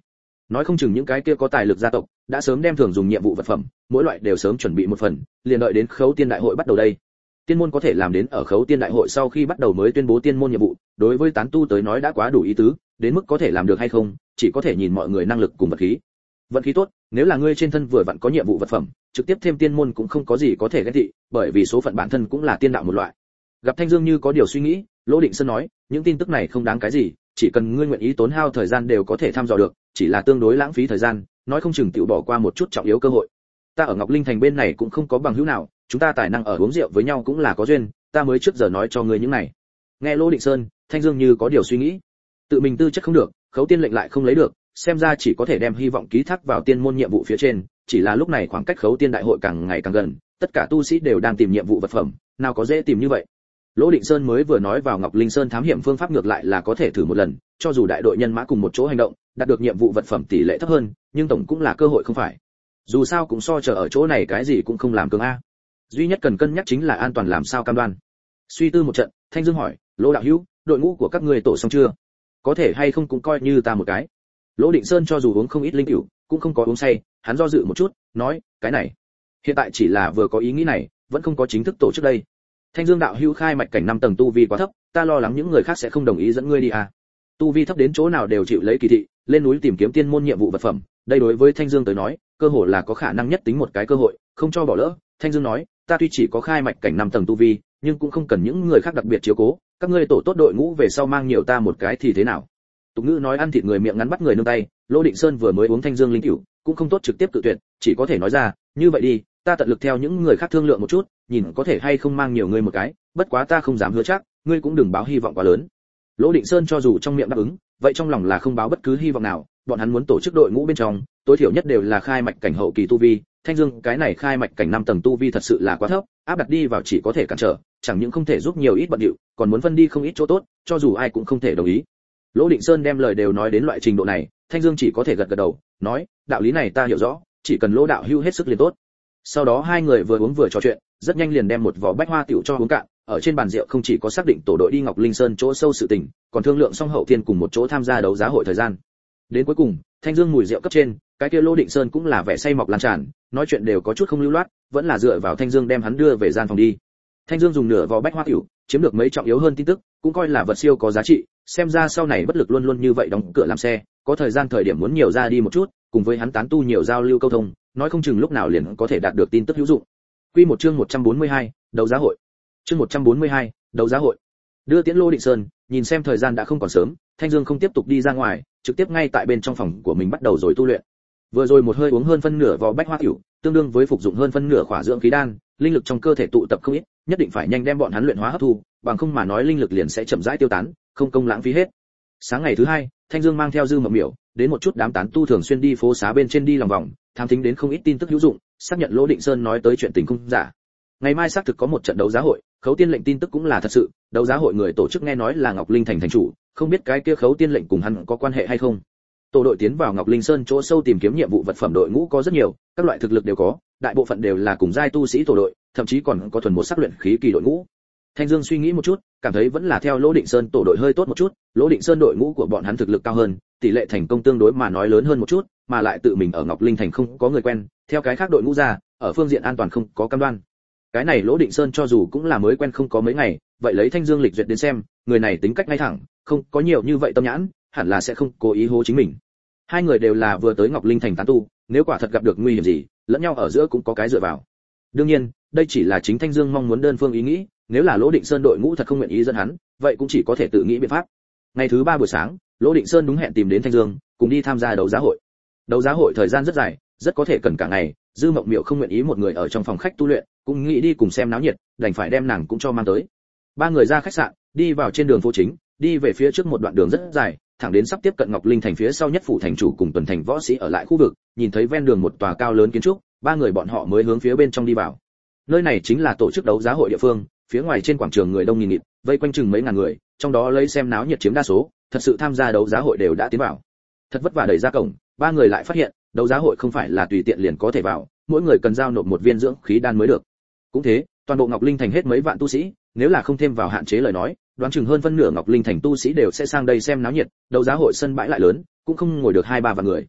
[SPEAKER 1] Nói không chừng những cái kia có tài lực gia tộc đã sớm đem thường dùng nhiệm vụ vật phẩm, mỗi loại đều sớm chuẩn bị một phần, liền đợi đến Khấu Tiên đại hội bắt đầu đây. Tiên môn có thể làm đến ở Khấu Tiên đại hội sau khi bắt đầu mới tuyên bố tiên môn nhiệm vụ, đối với tán tu tới nói đã quá đủ ý tứ, đến mức có thể làm được hay không, chỉ có thể nhìn mọi người năng lực cùng vật khí. Vận khí tốt, nếu là ngươi trên thân vừa vặn có nhiệm vụ vật phẩm, trực tiếp thêm tiên môn cũng không có gì có thể ghen tị, bởi vì số phận bản thân cũng là tiên đạo một loại. Gặp Thanh Dương như có điều suy nghĩ, Lỗ Định Sơn nói, những tin tức này không đáng cái gì, chỉ cần ngươi nguyện ý tốn hao thời gian đều có thể thăm dò được, chỉ là tương đối lãng phí thời gian, nói không chừng tiểu bỏ qua một chút trọng yếu cơ hội. Ta ở Ngọc Linh thành bên này cũng không có bằng hữu nào, chúng ta tài năng ở uống rượu với nhau cũng là có duyên, ta mới trước giờ nói cho ngươi những này. Nghe Lỗ Định Sơn, Thanh Dương như có điều suy nghĩ. Tự mình tư chất không được, Khấu Tiên lệnh lại không lấy được, xem ra chỉ có thể đem hy vọng ký thác vào tiên môn nhiệm vụ phía trên, chỉ là lúc này khoảng cách Khấu Tiên đại hội càng ngày càng gần, tất cả tu sĩ đều đang tìm nhiệm vụ vật phẩm, nào có dễ tìm như vậy. Lỗ Định Sơn mới vừa nói vào Ngọc Linh Sơn thám hiểm phương pháp ngược lại là có thể thử một lần, cho dù đại đội nhân mã cùng một chỗ hành động, đạt được nhiệm vụ vật phẩm tỷ lệ thấp hơn, nhưng tổng cũng là cơ hội không phải. Dù sao cũng so chờ ở chỗ này cái gì cũng không làm cường a. Duy nhất cần cân nhắc chính là an toàn làm sao cam đoan. Suy tư một trận, Thanh Dương hỏi, Lỗ đạo hữu, đội ngũ của các ngươi tổ xong chưa? Có thể hay không cũng coi như ta một cái. Lỗ Định Sơn cho dù uống không ít linh cửu, cũng không có uống say, hắn do dự một chút, nói, cái này, hiện tại chỉ là vừa có ý nghĩ này, vẫn không có chính thức tổ chức đây. Thanh Dương đạo hữu khai mạch cảnh 5 tầng tu vi quá thấp, ta lo lắng những người khác sẽ không đồng ý dẫn ngươi đi à. Tu vi thấp đến chỗ nào đều chịu lấy kỳ thị, lên núi tìm kiếm tiên môn nhiệm vụ vật phẩm, đây đối với Thanh Dương tới nói, cơ hội là có khả năng nhất tính một cái cơ hội, không cho bỏ lỡ. Thanh Dương nói, ta tuy chỉ có khai mạch cảnh 5 tầng tu vi, nhưng cũng không cần những người khác đặc biệt chiếu cố, các ngươi tổ tốt đội ngũ về sau mang nhiều ta một cái thì thế nào? Tục ngữ nói ăn thịt người miệng ngắn bắt người nương tay, Lỗ Định Sơn vừa mới uống Thanh Dương linh cửu, cũng không tốt trực tiếp tự tuyệt, chỉ có thể nói ra, như vậy đi, ta tận lực theo những người khác thương lượng một chút, nhìn có thể hay không mang nhiều người một cái, bất quá ta không dám hứa chắc, ngươi cũng đừng báo hy vọng quá lớn. Lỗ Định Sơn cho dù trong miệng đáp ứng, vậy trong lòng là không báo bất cứ hy vọng nào, bọn hắn muốn tổ chức đội ngũ bên trong, tối thiểu nhất đều là khai mạch cảnh hậu kỳ tu vi, Thanh Dương cái này khai mạch cảnh 5 tầng tu vi thật sự là quá thấp, áp đặt đi vào chỉ có thể cản trở, chẳng những không thể giúp nhiều ít bận điệu, còn muốn phân đi không ít chỗ tốt, cho dù ai cũng không thể đồng ý. Lỗ Định Sơn đem lời đều nói đến loại trình độ này, Thanh Dương chỉ có thể gật gật đầu, nói, đạo lý này ta hiểu rõ, chỉ cần Lỗ đạo hữu hết sức liền tốt. Sau đó hai người vừa uống vừa trò chuyện, rất nhanh liền đem một vỏ bách hoa tiểu cho uống cạn, ở trên bàn rượu không chỉ có xác định tổ đội đi Ngọc Linh Sơn chỗ sâu sự tình, còn thương lượng xong hậu thiên cùng một chỗ tham gia đấu giá hội thời gian. Đến cuối cùng, Thanh Dương mùi rượu cấp trên, cái kia Lỗ Định Sơn cũng là vẻ say mọc lan tràn, nói chuyện đều có chút không lưu loát, vẫn là dựa vào Thanh Dương đem hắn đưa về gian phòng đi. Thanh Dương dùng nửa vỏ bách hoa tiểu, chiếm được mấy trọng yếu hơn tin tức, cũng coi là vật siêu có giá trị, xem ra sau này bất lực luôn luôn như vậy đóng cửa làm xe, có thời gian thời điểm muốn nhiều ra đi một chút, cùng với hắn tán tu nhiều giao lưu câu thông, nói không chừng lúc nào liền có thể đạt được tin tức hữu dụng. Quy một chương 142, đấu giá hội. Chương 142, đấu giá hội. Đưa tiễn Lỗ Định Sơn, nhìn xem thời gian đã không còn sớm, Thanh Dương không tiếp tục đi ra ngoài, trực tiếp ngay tại bên trong phòng của mình bắt đầu rồi tu luyện. Vừa rồi một hơi uống hơn phân nửa vò bách hoa tiểu, tương đương với phục dụng hơn phân nửa khỏa dưỡng khí đan, linh lực trong cơ thể tụ tập không ít, nhất định phải nhanh đem bọn hắn luyện hóa hấp thu, bằng không mà nói linh lực liền sẽ chậm rãi tiêu tán, không công lãng phí hết. Sáng ngày thứ hai, Thanh Dương mang theo Dư Mộng Miểu, đến một chút đám tán tu thường xuyên đi phố xá bên trên đi lòng vòng, tham thính đến không ít tin tức hữu dụng, xác nhận Lỗ Định Sơn nói tới chuyện tình không giả. Ngày mai xác thực có một trận đấu giá hội, Khấu Tiên lệnh tin tức cũng là thật sự, đấu giá hội người tổ chức nghe nói là Ngọc Linh thành thành chủ, không biết cái kia Khấu Tiên lệnh cùng hắn có quan hệ hay không. Tổ đội tiến vào Ngọc Linh Sơn chỗ sâu tìm kiếm nhiệm vụ vật phẩm đội ngũ có rất nhiều, các loại thực lực đều có, đại bộ phận đều là cùng giai tu sĩ tổ đội, thậm chí còn có thuần một sắc luyện khí kỳ đội ngũ. Thanh Dương suy nghĩ một chút, cảm thấy vẫn là theo Lỗ Định Sơn tổ đội hơi tốt một chút, Lỗ Định Sơn đội ngũ của bọn hắn thực lực cao hơn, tỷ lệ thành công tương đối mà nói lớn hơn một chút, mà lại tự mình ở Ngọc Linh thành không có người quen, theo cái khác đội ngũ ra, ở phương diện an toàn không có cam đoan. Cái này Lỗ Định Sơn cho dù cũng là mới quen không có mấy ngày, vậy lấy Thanh Dương lịch duyệt đến xem, người này tính cách ngay thẳng, không có nhiều như vậy tâm nhãn, hẳn là sẽ không cố ý hố chính mình. Hai người đều là vừa tới Ngọc Linh thành tán tu, nếu quả thật gặp được nguy hiểm gì, lẫn nhau ở giữa cũng có cái dựa vào. Đương nhiên, đây chỉ là chính Thanh Dương mong muốn đơn phương ý nghĩ, nếu là Lỗ Định Sơn đội ngũ thật không nguyện ý dẫn hắn, vậy cũng chỉ có thể tự nghĩ biện pháp. Ngày thứ 3 buổi sáng, Lỗ Định Sơn đúng hẹn tìm đến Thanh Dương, cùng đi tham gia đấu giá hội. Đấu giá hội thời gian rất dài, rất có thể cần cả ngày, Dư Mộng Miểu không nguyện ý một người ở trong phòng khách tu luyện, cũng nghĩ đi cùng xem náo nhiệt, đành phải đem nàng cũng cho mang tới. Ba người ra khách sạn, đi vào trên đường phố chính, đi về phía trước một đoạn đường rất dài, thẳng đến sắp tiếp cận Ngọc Linh thành phía sau nhất phủ thành chủ cùng tuần thành võ sĩ ở lại khu vực, nhìn thấy ven đường một tòa cao lớn kiến trúc, ba người bọn họ mới hướng phía bên trong đi vào. Nơi này chính là tổ chức đấu giá hội địa phương, phía ngoài trên quảng trường người đông nghìn nghịt, vây quanh chừng mấy ngàn người, trong đó lấy xem náo nhiệt chiếm đa số, thật sự tham gia đấu giá hội đều đã tiến vào. Thật vất vả đẩy ra cổng, ba người lại phát hiện, đấu giá hội không phải là tùy tiện liền có thể vào, mỗi người cần giao nộp một viên dưỡng khí đan mới được. Cũng thế, toàn bộ Ngọc Linh thành hết mấy vạn tu sĩ, nếu là không thêm vào hạn chế lời nói, đoán chừng hơn phân nửa Ngọc Linh thành tu sĩ đều sẽ sang đây xem náo nhiệt, đấu giá hội sân bãi lại lớn, cũng không ngồi được 2-3 vạn người.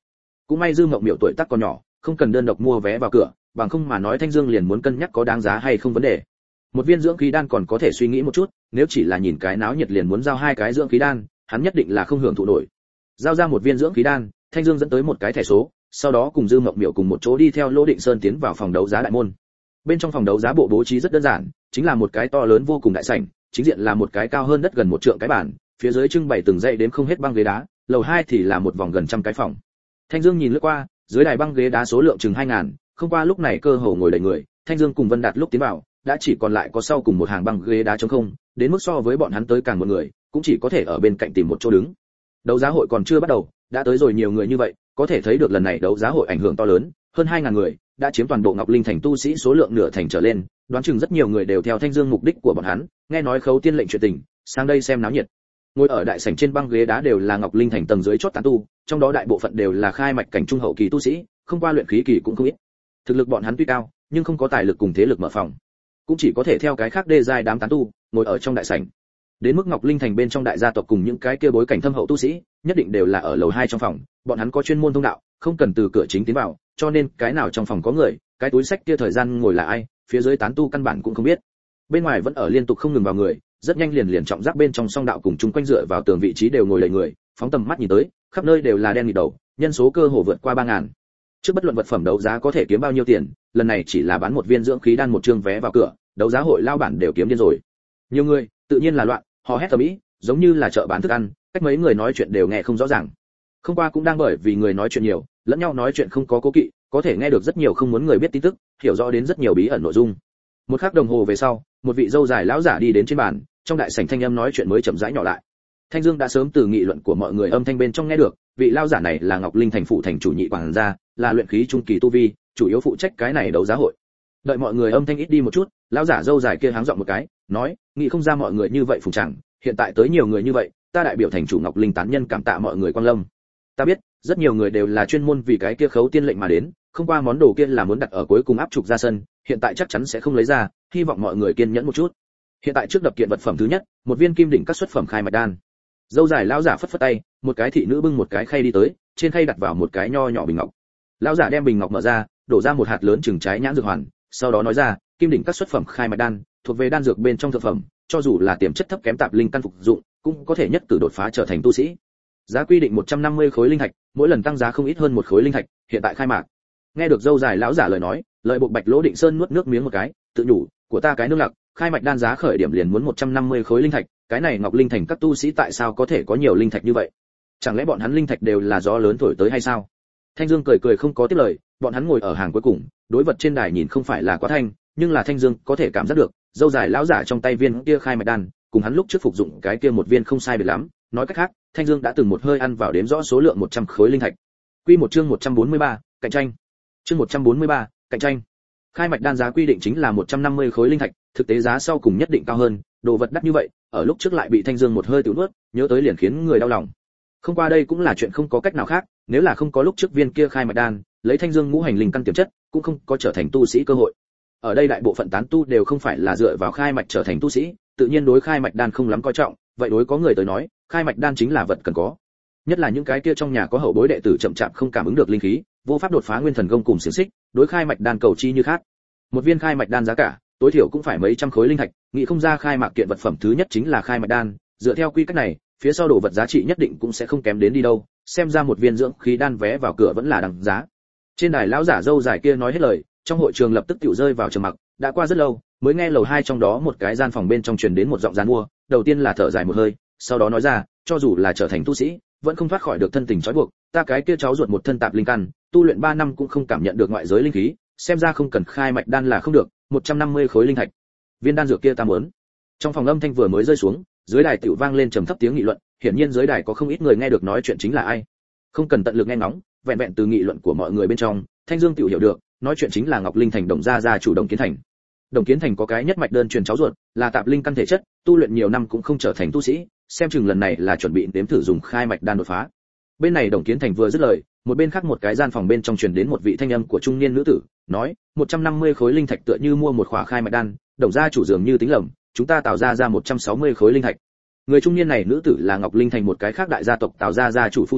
[SPEAKER 1] Cũng may Dư Mộng Miểu tuổi tác còn nhỏ, không cần đơn độc mua vé vào cửa, bằng không mà nói Thanh Dương liền muốn cân nhắc có đáng giá hay không vấn đề. Một viên dưỡng khí đan còn có thể suy nghĩ một chút, nếu chỉ là nhìn cái náo nhiệt liền muốn giao 2 cái dưỡng khí đan, hắn nhất định là không hưởng thụ nổi. Giao ra một viên dưỡng khí đan, Thanh Dương dẫn tới một cái thẻ số, sau đó cùng Dư Mộng Miểu cùng một chỗ đi theo Lỗ Định Sơn tiến vào phòng đấu giá đại môn. Bên trong phòng đấu giá bộ bố trí rất đơn giản, chính là một cái to lớn vô cùng đại sảnh, chính diện là một cái cao hơn đất gần 1 trượng cái bàn, phía dưới trưng bày từng dãy đếm không hết băng ghế đá, lầu 2 thì là một vòng gần trăm cái phòng. Thanh Dương nhìn lướt qua, dưới đài băng ghế đá số lượng chừng 2000, không qua lúc này cơ hồ ngồi đầy người, Thanh Dương cùng Vân Đạt lúc tiến vào, đã chỉ còn lại có sau cùng một hàng băng ghế đá trống không, đến mức so với bọn hắn tới càng một người, cũng chỉ có thể ở bên cạnh tìm một chỗ đứng. Đấu giá hội còn chưa bắt đầu, đã tới rồi nhiều người như vậy, có thể thấy được lần này đấu giá hội ảnh hưởng to lớn, hơn 2000 người, đã chiếm toàn bộ Ngọc Linh thành tu sĩ số lượng nửa thành trở lên, đoán chừng rất nhiều người đều theo Thanh Dương mục đích của bọn hắn, nghe nói Khấu Tiên lệnh chuyện tình, sang đây xem náo nhiệt. Ngồi ở đại sảnh trên băng ghế đá đều là Ngọc Linh thành tầng dưới chót tán tu, trong đó đại bộ phận đều là khai mạch cảnh trung hậu kỳ tu sĩ, không qua luyện khí kỳ cũng không ít. Thực lực bọn hắn tuy cao, nhưng không có tài lực cùng thế lực mở phòng, cũng chỉ có thể theo cái khác đê giai đám tán tu, ngồi ở trong đại sảnh. Đến mức Ngọc Linh thành bên trong đại gia tộc cùng những cái kia bối cảnh thâm hậu tu sĩ, nhất định đều là ở lầu 2 trong phòng, bọn hắn có chuyên môn thông đạo, không cần từ cửa chính tiến vào, cho nên cái nào trong phòng có người, cái túi sách kia thời gian ngồi là ai, phía dưới tán tu căn bản cũng không biết. Bên ngoài vẫn ở liên tục không ngừng vào người, rất nhanh liền trọng giác bên trong song đạo cùng chung quanh dựa vào tường vị trí đều ngồi đầy người, phóng tầm mắt nhìn tới, khắp nơi đều là đen nghịt đầu, nhân số cơ hồ vượt qua 3000. Trước bất luận vật phẩm đấu giá có thể kiếm bao nhiêu tiền, lần này chỉ là bán một viên dưỡng khí đan một trương vé vào cửa, đấu giá hội lao bản đều kiếm điên rồi. Nhiều người, tự nhiên là loạn, họ hét ầm ĩ, giống như là chợ bán thức ăn, cách mấy người nói chuyện đều nghe không rõ ràng. Không qua cũng đang bởi vì người nói chuyện nhiều, lẫn nhau nói chuyện không có cố kỵ, có thể nghe được rất nhiều không muốn người biết tin tức, hiểu rõ đến rất nhiều bí ẩn nội dung. Một khắc đồng hồ về sau, một vị dâu dài lão giả đi đến trên bàn, trong đại sảnh thanh âm nói chuyện mới chậm rãi nhỏ lại. Thanh Dương đã sớm từ nghị luận của mọi người âm thanh bên trong nghe được, vị lão giả này là Ngọc Linh thành phủ thành chủ nhị quản gia, là luyện khí trung kỳ tu vi, chủ yếu phụ trách cái này đấu giá hội. Đợi mọi người âm thanh ít đi một chút, lão giả dâu dài kia háng giọng một cái, nói, nghĩ không ra mọi người như vậy phùng chẳng, hiện tại tới nhiều người như vậy, ta đại biểu thành chủ Ngọc Linh tán nhân cảm tạ mọi người quan lâm. Ta biết, rất nhiều người đều là chuyên môn vì cái kia Khấu Tiên lệnh mà đến, không qua món đồ kia là muốn đặt ở cuối cùng áp trục ra sân, hiện tại chắc chắn sẽ không lấy ra, hy vọng mọi người kiên nhẫn một chút. Hiện tại trước đập kiện vật phẩm thứ nhất, một viên kim đỉnh các xuất phẩm khai mạch đan. Dâu dài lão giả phất phất tay, một cái thị nữ bưng một cái khay đi tới, trên khay đặt vào một cái nho nhỏ bình ngọc. Lão giả đem bình ngọc mở ra, đổ ra một hạt lớn chừng trái nhãn dược hoàn, sau đó nói ra, kim đỉnh các xuất phẩm khai mạch đan, thuộc về đan dược bên trong thực phẩm, cho dù là tiềm chất thấp kém tạp linh căn phục dụng, cũng có thể nhất cử đột phá trở thành tu sĩ. Giá quy định 150 khối linh thạch, mỗi lần tăng giá không ít hơn một khối linh thạch, hiện tại khai mạc. Nghe được dâu dài lão giả lời nói, lợi bộ Bạch Lỗ Định Sơn nuốt nước miếng một cái, tự nhủ, của ta cái nương lặc, khai mạch đan giá khởi điểm liền muốn 150 khối linh thạch, cái này Ngọc Linh thành các tu sĩ tại sao có thể có nhiều linh thạch như vậy? Chẳng lẽ bọn hắn linh thạch đều là gió lớn thổi tới hay sao? Thanh Dương cười cười không có tiếp lời, bọn hắn ngồi ở hàng cuối cùng, đối vật trên đài nhìn không phải là quá thanh, nhưng là Thanh Dương có thể cảm giác được, dâu dài lão giả trong tay viên kia khai mạch đan, cùng hắn lúc trước phục dụng cái kia một viên không sai biệt lắm, nói cách khác, Thanh Dương đã từng một hơi ăn vào đếm rõ số lượng 100 khối linh thạch. Quy một chương 143, cạnh tranh. Chương 143, cạnh tranh. Khai mạch đan giá quy định chính là 150 khối linh thạch, thực tế giá sau cùng nhất định cao hơn, đồ vật đắt như vậy, ở lúc trước lại bị Thanh Dương một hơi tiêu nuốt, nhớ tới liền khiến người đau lòng. Không qua đây cũng là chuyện không có cách nào khác, nếu là không có lúc trước viên kia khai mạch đan, lấy Thanh Dương ngũ hành linh căn tiềm chất, cũng không có trở thành tu sĩ cơ hội. Ở đây đại bộ phận tán tu đều không phải là dựa vào khai mạch trở thành tu sĩ, tự nhiên đối khai mạch đan không lắm coi trọng, vậy đối có người tới nói, khai mạch đan chính là vật cần có. Nhất là những cái kia trong nhà có hậu bối đệ tử chậm chạp không cảm ứng được linh khí, vô pháp đột phá nguyên thần công cùng xiển xích, đối khai mạch đan cầu chi như khác. Một viên khai mạch đan giá cả, tối thiểu cũng phải mấy trăm khối linh thạch, nghĩ không ra khai mạc kiện vật phẩm thứ nhất chính là khai mạch đan, dựa theo quy cách này, phía sau đồ vật giá trị nhất định cũng sẽ không kém đến đi đâu, xem ra một viên dưỡng khí đan vé vào cửa vẫn là đằng giá. Trên đài lão giả dâu dài kia nói hết lời, trong hội trường lập tức tiểu rơi vào trầm mặc, đã qua rất lâu, mới nghe lầu 2 trong đó một cái gian phòng bên trong truyền đến một giọng giàn mua, đầu tiên là thở dài một hơi, sau đó nói ra, cho dù là trở thành tu sĩ, vẫn không thoát khỏi được thân tình trói buộc, ta cái kia cháu ruột một thân tạp linh căn, tu luyện 3 năm cũng không cảm nhận được ngoại giới linh khí, xem ra không cần khai mạch đan là không được, 150 khối linh thạch. Viên đan dược kia ta muốn. Trong phòng âm thanh vừa mới rơi xuống, dưới đài tiểu vang lên trầm thấp tiếng nghị luận, hiển nhiên dưới đài có không ít người nghe được nói chuyện chính là ai. Không cần tận lực nghe ngóng, vẹn vẹn từ nghị luận của mọi người bên trong, Thanh Dương tiểu hiểu được, nói chuyện chính là Ngọc Linh thành Đồng gia chủ Đồng Kiến Thành. Đồng Kiến Thành có cái nhất mạch đơn truyền cháu ruột, là tạp linh căn thể chất, tu luyện nhiều năm cũng không trở thành tu sĩ, xem chừng lần này là chuẩn bị nếm thử dùng khai mạch đan đột phá. Bên này Đồng Kiến Thành vừa dứt lời, một bên khác một cái gian phòng bên trong truyền đến một vị thanh âm của trung niên nữ tử, nói, 150 khối linh thạch tựa như mua một khỏa khai mạch đan, Đồng gia chủ dường như tính lầm, chúng ta tạo ra 160 khối linh thạch. Người trung niên này nữ tử là Ngọc Linh thành một cái khác đại gia tộc Tào gia gia chủ phu nhân,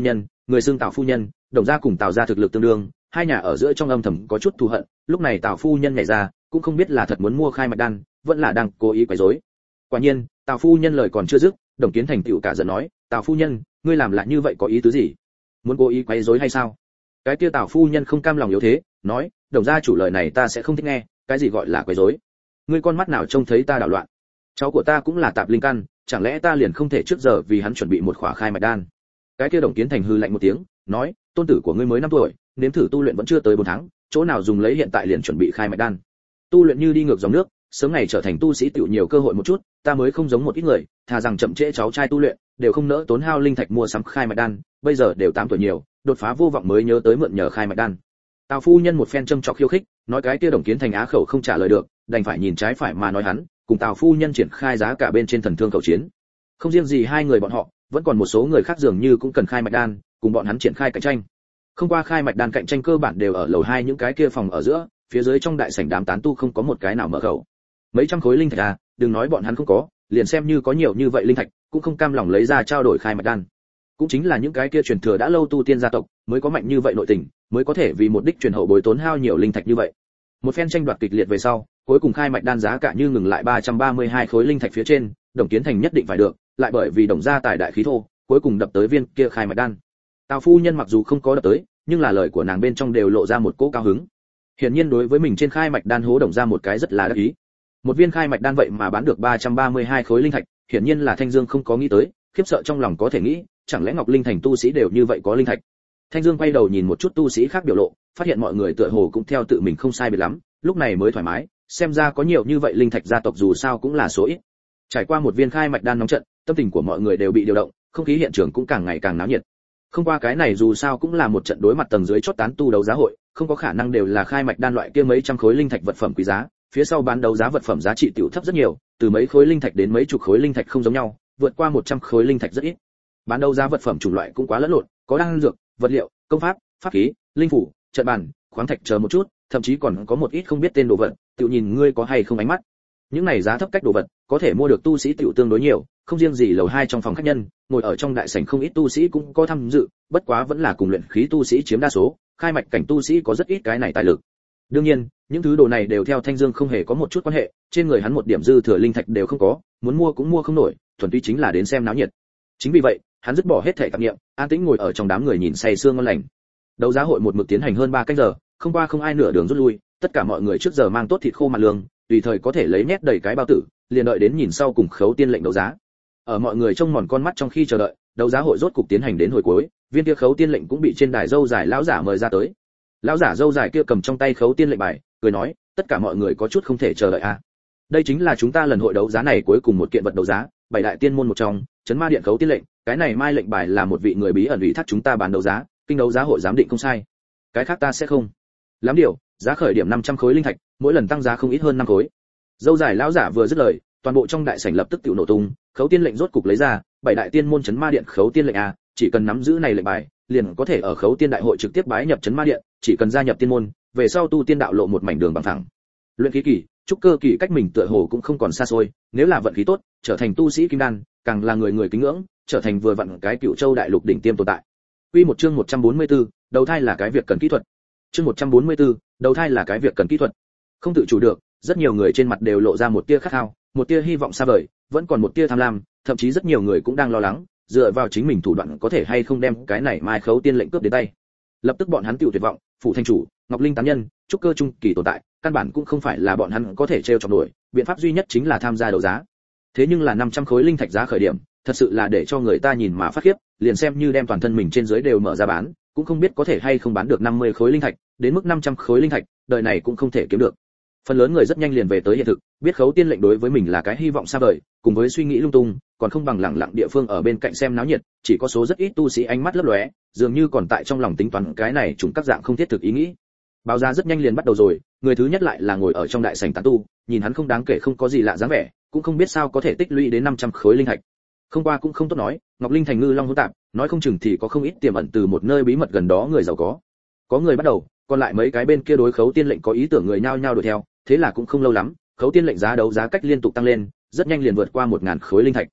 [SPEAKER 1] người xưng Tào phu nhân, Đồng gia cùng Tào gia thực lực tương đương, hai nhà ở giữa trong âm thầm có chút thù hận, lúc này Tào phu nhân nhảy ra, cũng không biết là thật muốn mua khai mạch đan, vẫn là đang cố ý quấy rối. Quả nhiên, Tào phu nhân lời còn chưa dứt, Đồng Kiến Thành tựu cả giận nói, "Tào phu nhân, ngươi làm lại như vậy có ý tứ gì? Muốn cố ý quấy rối hay sao?" Cái kia Tào phu nhân không cam lòng yếu thế, nói, "Đồng gia chủ lời này ta sẽ không thích nghe, cái gì gọi là quấy rối? Ngươi con mắt nào trông thấy ta đảo loạn? Cháu của ta cũng là tạp linh căn, chẳng lẽ ta liền không thể trước giờ vì hắn chuẩn bị một khỏa khai mạch đan?" Cái kia Đồng Kiến Thành hừ lạnh một tiếng, nói, "Tôn tử của ngươi mới 5 tuổi, nếm thử tu luyện vẫn chưa tới 4 tháng, chỗ nào dùng lấy hiện tại liền chuẩn bị khai mạch đan? Tu luyện như đi ngược dòng nước, sớm ngày trở thành tu sĩ tiểu nhiều cơ hội một chút, ta mới không giống một ít người, thà rằng chậm trễ cháu trai tu luyện, đều không nỡ tốn hao linh thạch mua sắm khai mạch đan, bây giờ đều 8 tuổi nhiều, đột phá vô vọng mới nhớ tới mượn nhờ khai mạch đan." Tào phu nhân một phen châm chọc khiêu khích, nói cái kia Đồng Kiến Thành á khẩu không trả lời được, đành phải nhìn trái phải mà nói hắn, cùng Tào phu nhân triển khai giá cả bên trên thần thương cầu chiến. Không riêng gì hai người bọn họ, vẫn còn một số người khác dường như cũng cần khai mạch đan, cùng bọn hắn triển khai cạnh tranh. Không qua khai mạch đan cạnh tranh cơ bản đều ở lầu 2 những cái kia phòng ở giữa, phía dưới trong đại sảnh đám tán tu không có một cái nào mở khẩu. Mấy trăm khối linh thạch à, đừng nói bọn hắn không có, liền xem như có nhiều như vậy linh thạch, cũng không cam lòng lấy ra trao đổi khai mạch đan. Cũng chính là những cái kia truyền thừa đã lâu tu tiên gia tộc, mới có mạnh như vậy nội tình, mới có thể vì một đích truyền hậu bồi tốn hao nhiều linh thạch như vậy. Một phen tranh đoạt kịch liệt về sau, cuối cùng khai mạch đan giá cả như ngừng lại 332 khối linh thạch phía trên, Đồng Kiến Thành nhất định phải được, lại bởi vì Đồng gia tài đại khí thô, cuối cùng đập tới viên kia khai mạch đan. Tào phu nhân mặc dù không có đập tới, nhưng là lời của nàng bên trong đều lộ ra một cỗ cao hứng. Hiển nhiên đối với mình trên khai mạch đan hố Đồng gia một cái rất là đắc ý. Một viên khai mạch đan vậy mà bán được 332 khối linh thạch, hiển nhiên là Thanh Dương không có nghĩ tới, khiếp sợ trong lòng có thể nghĩ, chẳng lẽ Ngọc Linh thành tu sĩ đều như vậy có linh thạch. Thanh Dương quay đầu nhìn một chút tu sĩ khác biểu lộ, phát hiện mọi người tựa hồ cũng theo tự mình không sai biệt lắm, lúc này mới thoải mái, xem ra có nhiều như vậy linh thạch gia tộc dù sao cũng là số ít. Trải qua một viên khai mạch đan nóng trận, tâm tình của mọi người đều bị điều động, không khí hiện trường cũng càng ngày càng náo nhiệt. Không qua cái này dù sao cũng là một trận đối mặt tầng dưới chót tán tu đấu giá hội, không có khả năng đều là khai mạch đan loại kia mấy trăm khối linh thạch vật phẩm quý giá, phía sau bán đấu giá vật phẩm giá trị tiểu thấp rất nhiều, từ mấy khối linh thạch đến mấy chục khối linh thạch không giống nhau, vượt qua 100 khối linh thạch rất ít. Bán đấu giá vật phẩm chủng loại cũng quá lẫn lộn, có đan dược, vật liệu, công pháp, pháp khí, linh phủ, trận bàn, khoáng thạch chờ một chút, thậm chí còn có một ít không biết tên đồ vật, tự nhìn ngươi có hay không ánh mắt. Những này giá thấp cách đồ vật, có thể mua được tu sĩ tiểu tương đối nhiều, không riêng gì lầu 2 trong phòng khách nhân, ngồi ở trong đại sảnh không ít tu sĩ cũng có tham dự, bất quá vẫn là cùng luyện khí tu sĩ chiếm đa số, khai mạch cảnh tu sĩ có rất ít cái này tài lực. Đương nhiên, những thứ đồ này đều theo Thanh Dương không hề có một chút quan hệ, trên người hắn một điểm dư thừa linh thạch đều không có, muốn mua cũng mua không nổi, thuần túy chính là đến xem náo nhiệt. Chính vì vậy, hắn dứt bỏ hết thể tạp niệm, an tĩnh ngồi ở trong đám người nhìn say sưa ngon lành. Đấu giá hội một mực tiến hành hơn 3 canh giờ, không qua không ai nửa đường rút lui, tất cả mọi người trước giờ mang tốt thịt khô mặt lương, tùy thời có thể lấy nhét đầy cái bao tử, liền đợi đến nhìn sau cùng khấu tiên lệnh đấu giá. Ở mọi người trông mòn con mắt trong khi chờ đợi, đấu giá hội rốt cục tiến hành đến hồi cuối, viên kia khấu tiên lệnh cũng bị trên đài dâu dài lão giả mời ra tới. Lão giả dâu dài kia cầm trong tay khấu tiên lệnh bài, cười nói, tất cả mọi người có chút không thể chờ đợi à. Đây chính là chúng ta lần hội đấu giá này cuối cùng một kiện vật đấu giá, 7 đại tiên môn một trong, Trấn Ma Điện khấu tiên lệnh, cái này mai lệnh bài là một vị người bí ẩn ủy thác chúng ta bán đấu giá, kinh đấu giá hội giám định không sai. Cái khác ta sẽ không. Lắm điều, giá khởi điểm 500 khối linh thạch, mỗi lần tăng giá không ít hơn 5 khối. Dâu dài lão giả vừa dứt lời, toàn bộ trong đại sảnh lập tức tiểu nổ tung, khấu tiên lệnh rốt cục lấy ra, 7 đại tiên môn Trấn Ma Điện khấu tiên lệnh a, chỉ cần nắm giữ này lệnh bài, liền có thể ở khấu tiên đại hội trực tiếp bái nhập Trấn Ma Điện, chỉ cần gia nhập tiên môn, về sau tu tiên đạo lộ một mảnh đường bằng phẳng. Luyện khí kỳ, trúc cơ kỳ cách mình tựa hồ cũng không còn xa xôi, nếu là vận khí tốt, trở thành tu sĩ kim đan, càng là người người kính ngưỡng, trở thành vừa vặn cái Cửu Châu đại lục đỉnh tiêm tồn tại. Quy một chương 144, đầu thai là cái việc cần kỹ thuật. Chương 144, đầu thai là cái việc cần kỹ thuật. Không tự chủ được, rất nhiều người trên mặt đều lộ ra một tia khát khao, một tia hy vọng xa vời, vẫn còn một tia tham lam, thậm chí rất nhiều người cũng đang lo lắng, dựa vào chính mình thủ đoạn có thể hay không đem cái này mai khấu tiên lệnh cướp đến tay. Lập tức bọn hắn tiêu tuyệt vọng, phủ thành chủ, Ngọc Linh tán nhân, trúc cơ trung kỳ tồn tại, căn bản cũng không phải là bọn hắn có thể treo chọc nổi, biện pháp duy nhất chính là tham gia đấu giá. Thế nhưng là 500 khối linh thạch giá khởi điểm, thật sự là để cho người ta nhìn mà phát khiếp, liền xem như đem toàn thân mình trên dưới đều mở ra bán, cũng không biết có thể hay không bán được 50 khối linh thạch, đến mức 500 khối linh thạch, đời này cũng không thể kiếm được. Phần lớn người rất nhanh liền về tới hiện thực, biết khấu tiên lệnh đối với mình là cái hy vọng xa vời, cùng với suy nghĩ lung tung, còn không bằng lẳng lặng địa phương ở bên cạnh xem náo nhiệt, chỉ có số rất ít tu sĩ ánh mắt lấp lóe, dường như còn tại trong lòng tính toán cái này chúng các dạng không thiết thực ý nghĩ. Báo giá rất nhanh liền bắt đầu rồi, người thứ nhất lại là ngồi ở trong đại sảnh tán tu, nhìn hắn không đáng kể không có gì lạ dáng vẻ, cũng không biết sao có thể tích lũy đến 500 khối linh thạch. Không qua cũng không tốt nói, Ngọc Linh thành ngư long hỗn tạp, nói không chừng thì có không ít tiềm ẩn từ một nơi bí mật gần đó người giàu có. Có người bắt đầu, còn lại mấy cái bên kia đối khấu tiên lệnh có ý tưởng người nhao nhao đuổi theo, thế là cũng không lâu lắm, khấu tiên lệnh giá đấu giá cách liên tục tăng lên, rất nhanh liền vượt qua 1000 khối linh thạch.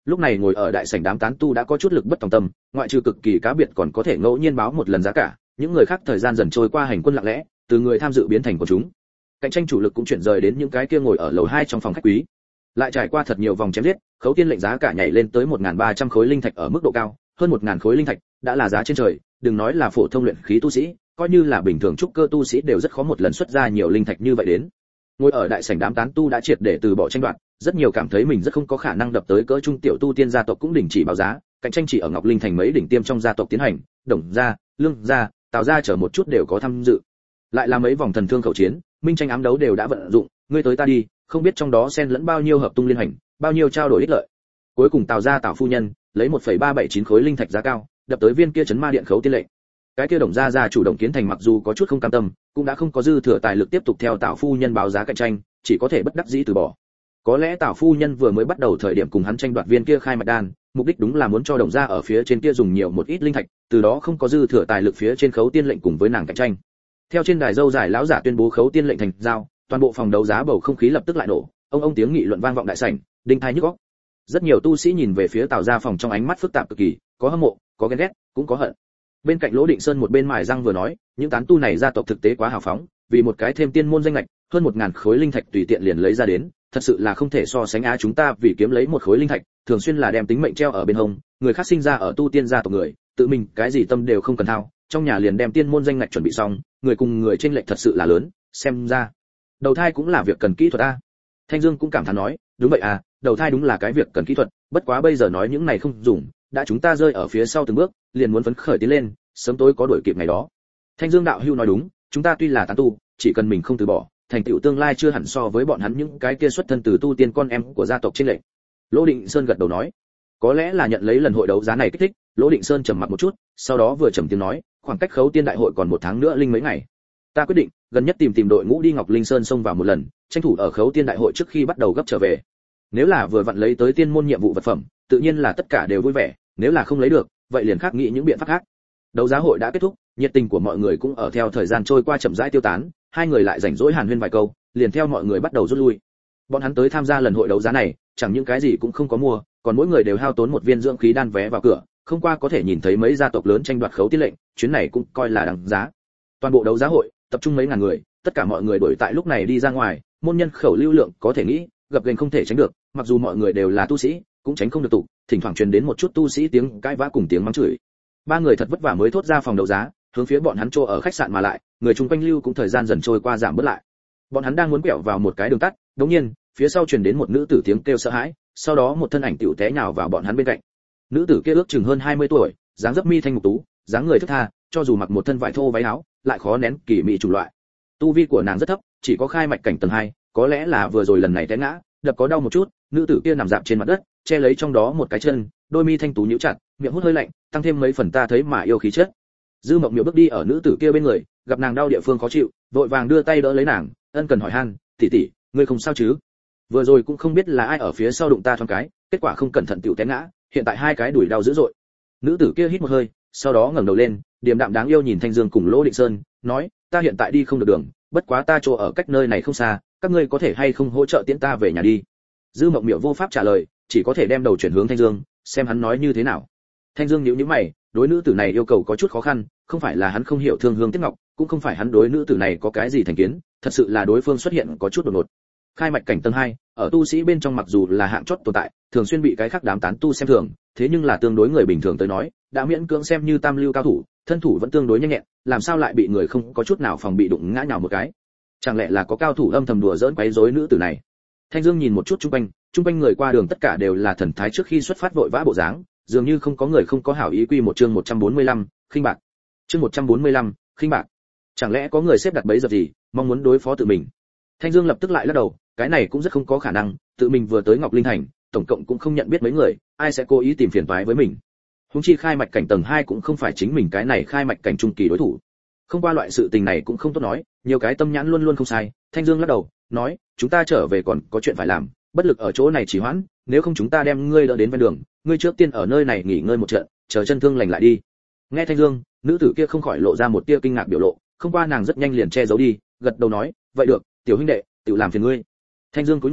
[SPEAKER 1] Lúc này ngồi ở đại sảnh đám tán tu đã có chút lực bất tòng tâm, ngoại trừ cực kỳ cá biệt còn có thể ngẫu nhiên báo một lần giá cả, những người khác thời gian dần trôi qua hành quân lặng lẽ, từ người tham dự biến thành của chúng. Cạnh tranh chủ lực cũng chuyển rời đến những cái kia ngồi ở lầu 2 trong phòng khách quý. Lại trải qua thật nhiều vòng chém giết, Khấu Tiên lệnh giá cả nhảy lên tới 1300 khối linh thạch ở mức độ cao, hơn 1000 khối linh thạch đã là giá trên trời, đừng nói là phổ thông luyện khí tu sĩ, coi như là bình thường trúc cơ tu sĩ đều rất khó một lần xuất ra nhiều linh thạch như vậy đến. Ngồi ở đại sảnh đám tán tu đã triệt để từ bỏ tranh đoạt, rất nhiều cảm thấy mình rất không có khả năng đập tới cỡ trung tiểu tu tiên gia tộc cũng đình chỉ báo giá, cạnh tranh chỉ ở Ngọc Linh thành mấy đỉnh tiêm trong gia tộc tiến hành, Đồng gia, Lương gia, Tào gia chờ một chút đều có tham dự. Lại là mấy vòng thần thương khẩu chiến, minh tranh ám đấu đều đã vận dụng, ngươi tới ta đi, không biết trong đó xen lẫn bao nhiêu hợp tung liên hành, bao nhiêu trao đổi ích lợi. Cuối cùng Tào gia Tào phu nhân lấy 1,379 khối linh thạch giá cao, đập tới viên kia chấn ma điện Khấu Tiên lệnh. Cái kia Đồng gia gia chủ Đồng Kiến Thành mặc dù có chút không cam tâm, cũng đã không có dư thừa tài lực tiếp tục theo Tào phu nhân báo giá cạnh tranh, chỉ có thể bất đắc dĩ từ bỏ. Có lẽ Tào phu nhân vừa mới bắt đầu thời điểm cùng hắn tranh đoạt viên kia khai mạch đan, mục đích đúng là muốn cho Đồng gia ở phía trên kia dùng nhiều một ít linh thạch, từ đó không có dư thừa tài lực phía trên Khấu Tiên lệnh cùng với nàng cạnh tranh. Theo trên đài dâu dài lão giả tuyên bố Khấu Tiên lệnh thành giao, toàn bộ phòng đấu giá bầu không khí lập tức lại nổ, ông tiếng nghị luận vang vọng đại sảnh, đinh tai nhức óc. Rất nhiều tu sĩ nhìn về phía Tào gia phòng trong ánh mắt phức tạp cực kỳ, có hâm mộ, có ghen ghét, cũng có hận. Bên cạnh Lỗ Định Sơn một bên mài răng vừa nói, những tán tu này gia tộc thực tế quá hào phóng, vì một cái thêm tiên môn danh lệch, hơn 1000 khối linh thạch tùy tiện liền lấy ra đến, thật sự là không thể so sánh á chúng ta vì kiếm lấy một khối linh thạch, thường xuyên là đem tính mệnh treo ở bên hông, người khác sinh ra ở tu tiên gia tộc người, tự mình cái gì tâm đều không cần thao, trong nhà liền đem tiên môn danh ngạch chuẩn bị xong, người cùng người chênh lệch thật sự là lớn, xem ra đầu thai cũng là việc cần kỹ thuật a. Thanh Dương cũng cảm thán nói, đúng vậy à, đầu thai đúng là cái việc cần kỹ thuật, bất quá bây giờ nói những này không dùng, đã chúng ta rơi ở phía sau từng bước, liền muốn phấn khởi tiến lên, sớm tối có đuổi kịp ngày đó. Thanh Dương đạo hữu nói đúng, chúng ta tuy là tán tu, chỉ cần mình không từ bỏ, thành tựu tương lai chưa hẳn so với bọn hắn những cái kia xuất thân từ tu tiên con em của gia tộc trên lệnh. Lỗ Định Sơn gật đầu nói, có lẽ là nhận lấy lần hội đấu giá này kích thích, Lỗ Định Sơn trầm mặc một chút, sau đó vừa trầm tiếng nói, khoảng cách Khấu Tiên đại hội còn 1 tháng nữa linh mấy ngày. Ta quyết định, gần nhất tìm đội ngũ đi Ngọc Linh Sơn xông vào một lần, tranh thủ ở Khấu Tiên đại hội trước khi bắt đầu gấp trở về. Nếu là vừa vặn lấy tới tiên môn nhiệm vụ vật phẩm, tự nhiên là tất cả đều vui vẻ, nếu là không lấy được, vậy liền khác nghĩ những biện pháp khác. Đấu giá hội đã kết thúc, nhiệt tình của mọi người cũng ở theo thời gian trôi qua chậm rãi tiêu tán, hai người lại rảnh rỗi hàn huyên vài câu, liền theo mọi người bắt đầu rút lui. Bọn hắn tới tham gia lần hội đấu giá này, chẳng những cái gì cũng không có mua, còn mỗi người đều hao tốn một viên dưỡng khí đan vé vào cửa, không qua có thể nhìn thấy mấy gia tộc lớn tranh đoạt Khấu Tiên lệnh, chuyến này cũng coi là đáng giá. Toàn bộ đấu giá hội tập trung mấy ngàn người, tất cả mọi người đuổi tại lúc này đi ra ngoài, môn nhân khẩu lưu lượng có thể nghĩ, gặp gành không thể tránh được, mặc dù mọi người đều là tu sĩ, cũng tránh không được tụ, thỉnh thoảng truyền đến một chút tu sĩ tiếng cãi vã cùng tiếng mắng chửi. Ba người thật vất vả mới thốt ra phòng đấu giá, hướng phía bọn hắn chỗ ở khách sạn mà lại, người chung quanh lưu cũng thời gian dần trôi qua giảm bớt lại. Bọn hắn đang muốn quẹo vào một cái đường tắt, đột nhiên, phía sau truyền đến một nữ tử tiếng kêu sợ hãi, sau đó một thân ảnh tiểu té nhào vào bọn hắn bên cạnh. Nữ tử kia ước chừng hơn 20 tuổi, dáng dấp mi thanh mục tú, dáng người thướt tha, cho dù mặc một thân vải thô váy áo, lại khó nén kỳ mỹ chủng loại. Tu vi của nàng rất thấp, chỉ có khai mạch cảnh tầng 2, có lẽ là vừa rồi lần này té ngã, đập có đau một chút, nữ tử kia nằm dạp trên mặt đất, che lấy trong đó một cái chân, đôi mi thanh tú nhíu chặt, miệng hút hơi lạnh, tăng thêm mấy phần ta thấy mà yêu khí chất. Dư Mộng Miệu bước đi ở nữ tử kia bên người, gặp nàng đau địa phương khó chịu, vội vàng đưa tay đỡ lấy nàng, ân cần hỏi han, tỷ tỷ, ngươi không sao chứ? Vừa rồi cũng không biết là ai ở phía sau đụng ta thoáng cái, kết quả không cẩn thận tiểu té ngã, hiện tại hai cái đùi đau dữ dội. Nữ tử kia hít một hơi, sau đó ngẩng đầu lên, điềm đạm đáng yêu nhìn Thanh Dương cùng Lỗ Định Sơn, nói, ta hiện tại đi không được đường, bất quá ta chỗ ở cách nơi này không xa, các ngươi có thể hay không hỗ trợ tiễn ta về nhà đi? Dư Mộng Miệu vô pháp trả lời, chỉ có thể đem đầu chuyển hướng Thanh Dương, xem hắn nói như thế nào. Thanh Dương nhíu nhíu mày, đối nữ tử này yêu cầu có chút khó khăn, không phải là hắn không hiểu thương hương tiếc ngọc, cũng không phải hắn đối nữ tử này có cái gì thành kiến, thật sự là đối phương xuất hiện có chút đột ngột. Khai mạch cảnh tầng 2, ở tu sĩ bên trong mặc dù là hạng chót tồn tại, thường xuyên bị cái khác đám tán tu xem thường, thế nhưng là tương đối người bình thường tới nói, đã miễn cưỡng xem như tam lưu cao thủ, thân thủ vẫn tương đối nhanh nhẹn, làm sao lại bị người không có chút nào phòng bị đụng ngã nhào một cái? Chẳng lẽ là có cao thủ âm thầm đùa giỡn quấy rối nữ tử này? Thanh Dương nhìn một chút chung quanh người qua đường tất cả đều là thần thái trước khi xuất phát vội vã bộ dáng, dường như không có người không có hảo ý. Quy một chương 145, khinh bạc. Chương 145, khinh bạc. Chẳng lẽ có người xếp đặt bẫy dập gì, mong muốn đối phó tự mình? Thanh Dương lập tức lại lắc đầu, cái này cũng rất không có khả năng, tự mình vừa tới Ngọc Linh thành, tổng cộng cũng không nhận biết mấy người, ai sẽ cố ý tìm phiền toái với mình. Huống chi khai mạch cảnh tầng 2 cũng không phải chính mình cái này khai mạch cảnh trung kỳ đối thủ. Không qua loại sự tình này cũng không tốt nói, nhiều cái tâm nhãn luôn luôn không sai. Thanh Dương lắc đầu, nói, chúng ta trở về còn có chuyện phải làm, bất lực ở chỗ này trì hoãn, nếu không chúng ta đem ngươi đỡ đến ven đường, ngươi trước tiên ở nơi này nghỉ ngơi một trận, chờ chân thương lành lại đi. Nghe Thanh Dương, nữ tử kia không khỏi lộ ra một tia kinh ngạc biểu lộ, không qua nàng rất nhanh liền che giấu đi, gật đầu nói, vậy được, tiểu huynh đệ, tiểu làm phiền ngươi. Thanh Dương cúi người,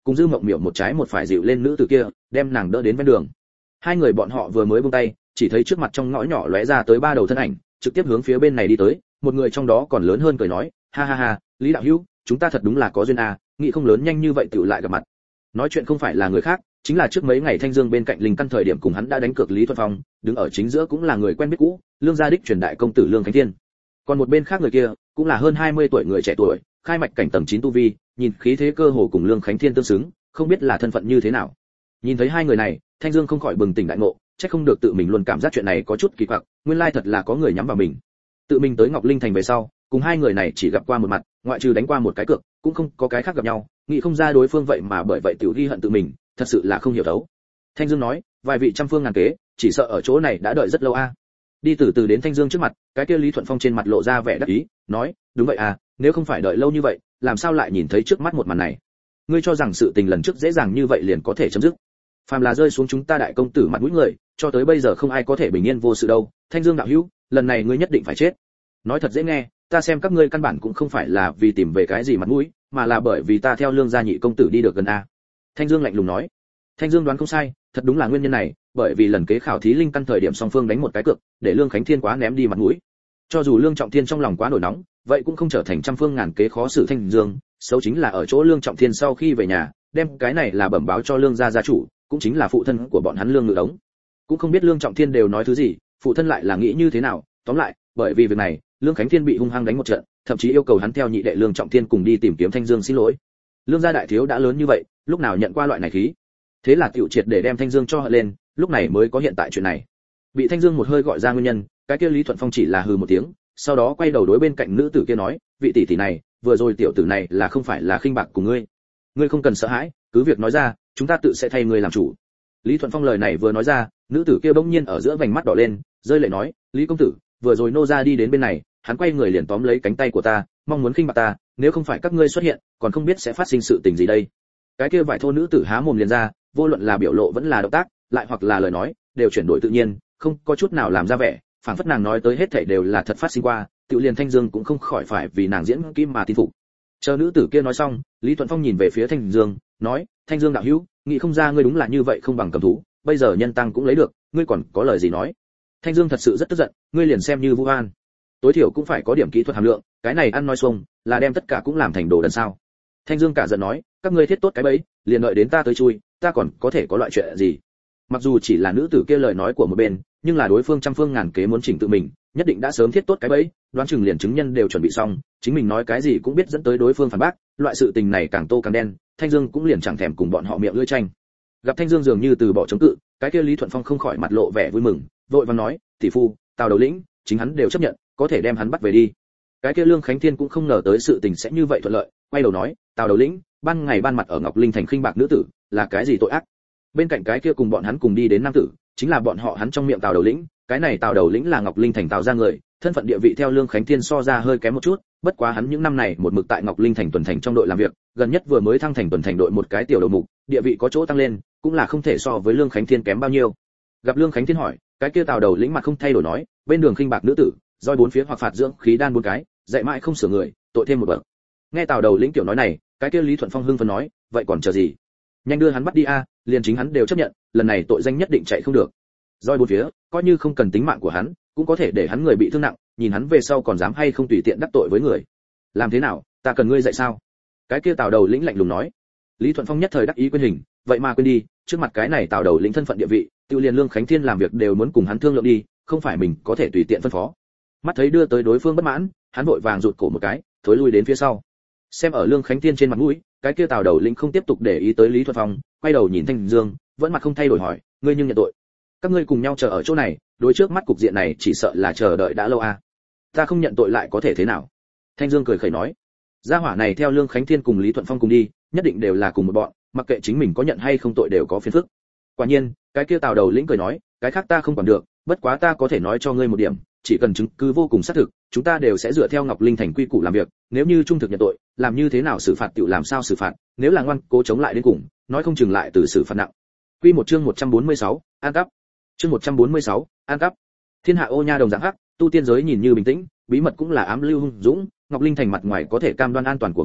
[SPEAKER 1] cùng Dư Mộng Miểu một trái một phải dịu lên nữ tử kia, đem nàng đỡ đến ven đường. Hai người bọn họ vừa mới buông tay, chỉ thấy trước mặt trong ngõ nhỏ lóe ra tới ba đầu thân ảnh, trực tiếp hướng phía bên này đi tới, một người trong đó còn lớn hơn cười nói, ha ha ha, Lý đạo hữu, chúng ta thật đúng là có duyên à, nghĩ không lớn nhanh như vậy tựu lại gặp mặt. Nói chuyện không phải là người khác, chính là trước mấy ngày Thanh Dương bên cạnh Linh Căn thời điểm cùng hắn đã đánh cược Lý Thuần Phong, đứng ở chính giữa cũng là người quen biết cũ, Lương gia đích truyền đại công tử Lương Khánh Thiên. Còn một bên khác người kia, cũng là hơn 20 tuổi người trẻ tuổi, khai mạch cảnh tầng 9 tu vi, nhìn khí thế cơ hồ cùng Lương Khánh Thiên tương xứng, không biết là thân phận như thế nào. Nhìn thấy hai người này, Thanh Dương không khỏi bừng tỉnh đại ngộ, chắc không được tự mình luôn cảm giác chuyện này có chút kỳ quặc, nguyên lai thật là có người nhắm vào mình. Tự mình tới Ngọc Linh thành về sau, cùng hai người này chỉ gặp qua một mặt, ngoại trừ đánh qua một cái cược, cũng không có cái khác gặp nhau, nghĩ không ra đối phương vậy mà bởi vậy tiểu ghi hận tự mình, thật sự là không hiểu đấu. Thanh Dương nói, vài vị trăm phương ngàn kế, chỉ sợ ở chỗ này đã đợi rất lâu a. Đi từ từ đến Thanh Dương trước mặt, cái kia Lý Thuận Phong trên mặt lộ ra vẻ đắc ý, nói, đúng vậy à, nếu không phải đợi lâu như vậy, làm sao lại nhìn thấy trước mắt một màn này? Ngươi cho rằng sự tình lần trước dễ dàng như vậy liền có thể chấm dứt? Phàm là rơi xuống chúng ta đại công tử mặt mũi người, cho tới bây giờ không ai có thể bình yên vô sự đâu. Thanh Dương đạo hữu, lần này ngươi nhất định phải chết. Nói thật dễ nghe, ta xem các ngươi căn bản cũng không phải là vì tìm về cái gì mặt mũi, mà là bởi vì ta theo Lương gia nhị công tử đi được gần a. Thanh Dương lạnh lùng nói. Thanh Dương đoán không sai, thật đúng là nguyên nhân này, bởi vì lần kế khảo thí linh căn thời điểm song phương đánh một cái cược, để Lương Khánh Thiên quá ném đi mặt mũi. Cho dù Lương Trọng Thiên trong lòng quá nổi nóng, vậy cũng không trở thành trăm phương ngàn kế khó xử Thanh Dương, xấu chính là ở chỗ Lương Trọng Thiên sau khi về nhà, đem cái này là bẩm báo cho Lương gia gia chủ, cũng chính là phụ thân của bọn hắn Lương Ngự Đống. Cũng không biết Lương Trọng Thiên đều nói thứ gì, phụ thân lại là nghĩ như thế nào, tóm lại, bởi vì việc này, Lương Khánh Thiên bị hung hăng đánh một trận, thậm chí yêu cầu hắn theo nhị đệ Lương Trọng Thiên cùng đi tìm kiếm Thanh Dương xin lỗi. Lương gia đại thiếu đã lớn như vậy, lúc nào nhận qua loại này khí? Thế là tiểu triệt để đem Thanh Dương cho hận lên, lúc này mới có hiện tại chuyện này. Bị Thanh Dương một hơi gọi ra nguyên nhân, cái kia Lý Thuận Phong chỉ là hừ một tiếng, sau đó quay đầu đối bên cạnh nữ tử kia nói, vị tỷ tỷ này, vừa rồi tiểu tử này là không phải là khinh bạc của ngươi? Ngươi không cần sợ hãi, cứ việc nói ra, chúng ta tự sẽ thay ngươi làm chủ. Lý Thuận Phong lời này vừa nói ra, nữ tử kia bỗng nhiên ở giữa vành mắt đỏ lên, rơi lệ nói, Lý công tử, vừa rồi nô gia đi đến bên này, hắn quay người liền tóm lấy cánh tay của ta, mong muốn khinh bạc ta, nếu không phải các ngươi xuất hiện, còn không biết sẽ phát sinh sự tình gì đây. Cái kia vải thô nữ tử há mồm liền ra, vô luận là biểu lộ vẫn là động tác, lại hoặc là lời nói, đều chuyển đổi tự nhiên, không có chút nào làm ra vẻ, phảng phất nàng nói tới hết thảy đều là thật phát sinh qua, tự liền Thanh Dương cũng không khỏi phải vì nàng diễn kỹ mà tin phục. Chờ nữ tử kia nói xong, Lý Thuận Phong nhìn về phía Thanh Dương, nói, Thanh Dương đạo hữu, nghĩ không ra ngươi đúng là như vậy không bằng cầm thú, bây giờ nhân tăng cũng lấy được, ngươi còn có lời gì nói? Thanh Dương thật sự rất tức giận, ngươi liền xem như vu oan, tối thiểu cũng phải có điểm kỹ thuật hàm lượng, cái này ăn nói xuông, là đem tất cả cũng làm thành đồ đần sao? Thanh Dương cả giận nói, các ngươi thiết tốt cái bẫy, liền đợi đến ta tới chui, ta còn có thể có loại chuyện gì? Mặc dù chỉ là nữ tử kia lời nói của một bên, nhưng là đối phương trăm phương ngàn kế muốn chỉnh tự mình, nhất định đã sớm thiết tốt cái bẫy, đoán chừng liền chứng nhân đều chuẩn bị xong, chính mình nói cái gì cũng biết dẫn tới đối phương phản bác, loại sự tình này càng tô càng đen, Thanh Dương cũng liền chẳng thèm cùng bọn họ miệng lưỡi tranh. Gặp Thanh Dương dường như từ bỏ chống cự, cái kia Lý Thuận Phong không khỏi mặt lộ vẻ vui mừng, vội vàng nói, tỷ phu, Tào đầu lĩnh, chính hắn đều chấp nhận, có thể đem hắn bắt về đi. Cái kia Lương Khánh Thiên cũng không ngờ tới sự tình sẽ như vậy thuận lợi, quay đầu nói, Tào đầu lĩnh, ban ngày ban mặt ở Ngọc Linh thành khinh bạc nữ tử, là cái gì tội ác? Bên cạnh cái kia cùng bọn hắn cùng đi đến nam tử, chính là bọn họ hắn trong miệng Tào đầu lĩnh, cái này Tào đầu lĩnh là Ngọc Linh thành Tào gia người, thân phận địa vị theo Lương Khánh Thiên so ra hơi kém một chút, bất quá hắn những năm này một mực tại Ngọc Linh thành tuần thành trong đội làm việc, gần nhất vừa mới thăng thành tuần thành đội một cái tiểu đầu mục, địa vị có chỗ tăng lên, cũng là không thể so với Lương Khánh Thiên kém bao nhiêu. Gặp Lương Khánh Thiên hỏi, cái kia Tào đầu lĩnh mặt không thay đổi nói, bên đường khinh bạc nữ tử, roi bốn phía hoặc phạt dưỡng khí đan bốn cái, dạy mãi không sửa người, tội thêm một bậc. Nghe Tào đầu lĩnh tiểu nói này, cái kia Lý Thuận Phong hưng phấn nói, vậy còn chờ gì? Nhanh đưa hắn bắt đi a, liền chính hắn đều chấp nhận, lần này tội danh nhất định chạy không được. Roi bốn phía, coi như không cần tính mạng của hắn, cũng có thể để hắn người bị thương nặng, nhìn hắn về sau còn dám hay không tùy tiện đắc tội với người. Làm thế nào, ta cần ngươi dạy sao? Cái kia Tào đầu lĩnh lạnh lùng nói. Lý Thuận Phong nhất thời đắc ý quên hình, vậy mà quên đi, trước mặt cái này Tào đầu lĩnh thân phận địa vị, tiêu liền Lương Khánh Thiên làm việc đều muốn cùng hắn thương lượng đi, không phải mình có thể tùy tiện phân phó. Mắt thấy đưa tới đối phương bất mãn, hắn vội vàng rụt cổ một cái, thối lui đến phía sau. Xem ở Lương Khánh Thiên trên mặt mũi, cái kia Tào đầu lĩnh không tiếp tục để ý tới Lý Thuận Phong, quay đầu nhìn Thanh Dương, vẫn mặt không thay đổi hỏi, ngươi nhưng nhận tội? Các ngươi cùng nhau chờ ở chỗ này, đối trước mắt cục diện này chỉ sợ là chờ đợi đã lâu a. Ta không nhận tội lại có thể thế nào? Thanh Dương cười khẩy nói, gia hỏa này theo Lương Khánh Thiên cùng Lý Thuận Phong cùng đi, nhất định đều là cùng một bọn, mặc kệ chính mình có nhận hay không tội đều có phiền phức. Quả nhiên, cái kia Tào đầu lĩnh cười nói, cái khác ta không quản được, bất quá ta có thể nói cho ngươi một điểm, chỉ cần chứng cứ vô cùng xác thực, chúng ta đều sẽ dựa theo Ngọc Linh thành quy củ làm việc, nếu như trung thực nhận tội, làm như thế nào xử phạt tiểu làm sao xử phạt, nếu là ngoan cố chống lại đến cùng, nói không chừng lại từ xử phạt nặng. Quy một chương 146, an cắp. Chương 146, an cắp. Thiên hạ ô nha đồng dạng hắc, tu tiên giới nhìn như bình tĩnh, bí mật cũng là ám lưu hung dũng, Ngọc Linh thành mặt ngoài có thể cam đoan an toàn của ngươi,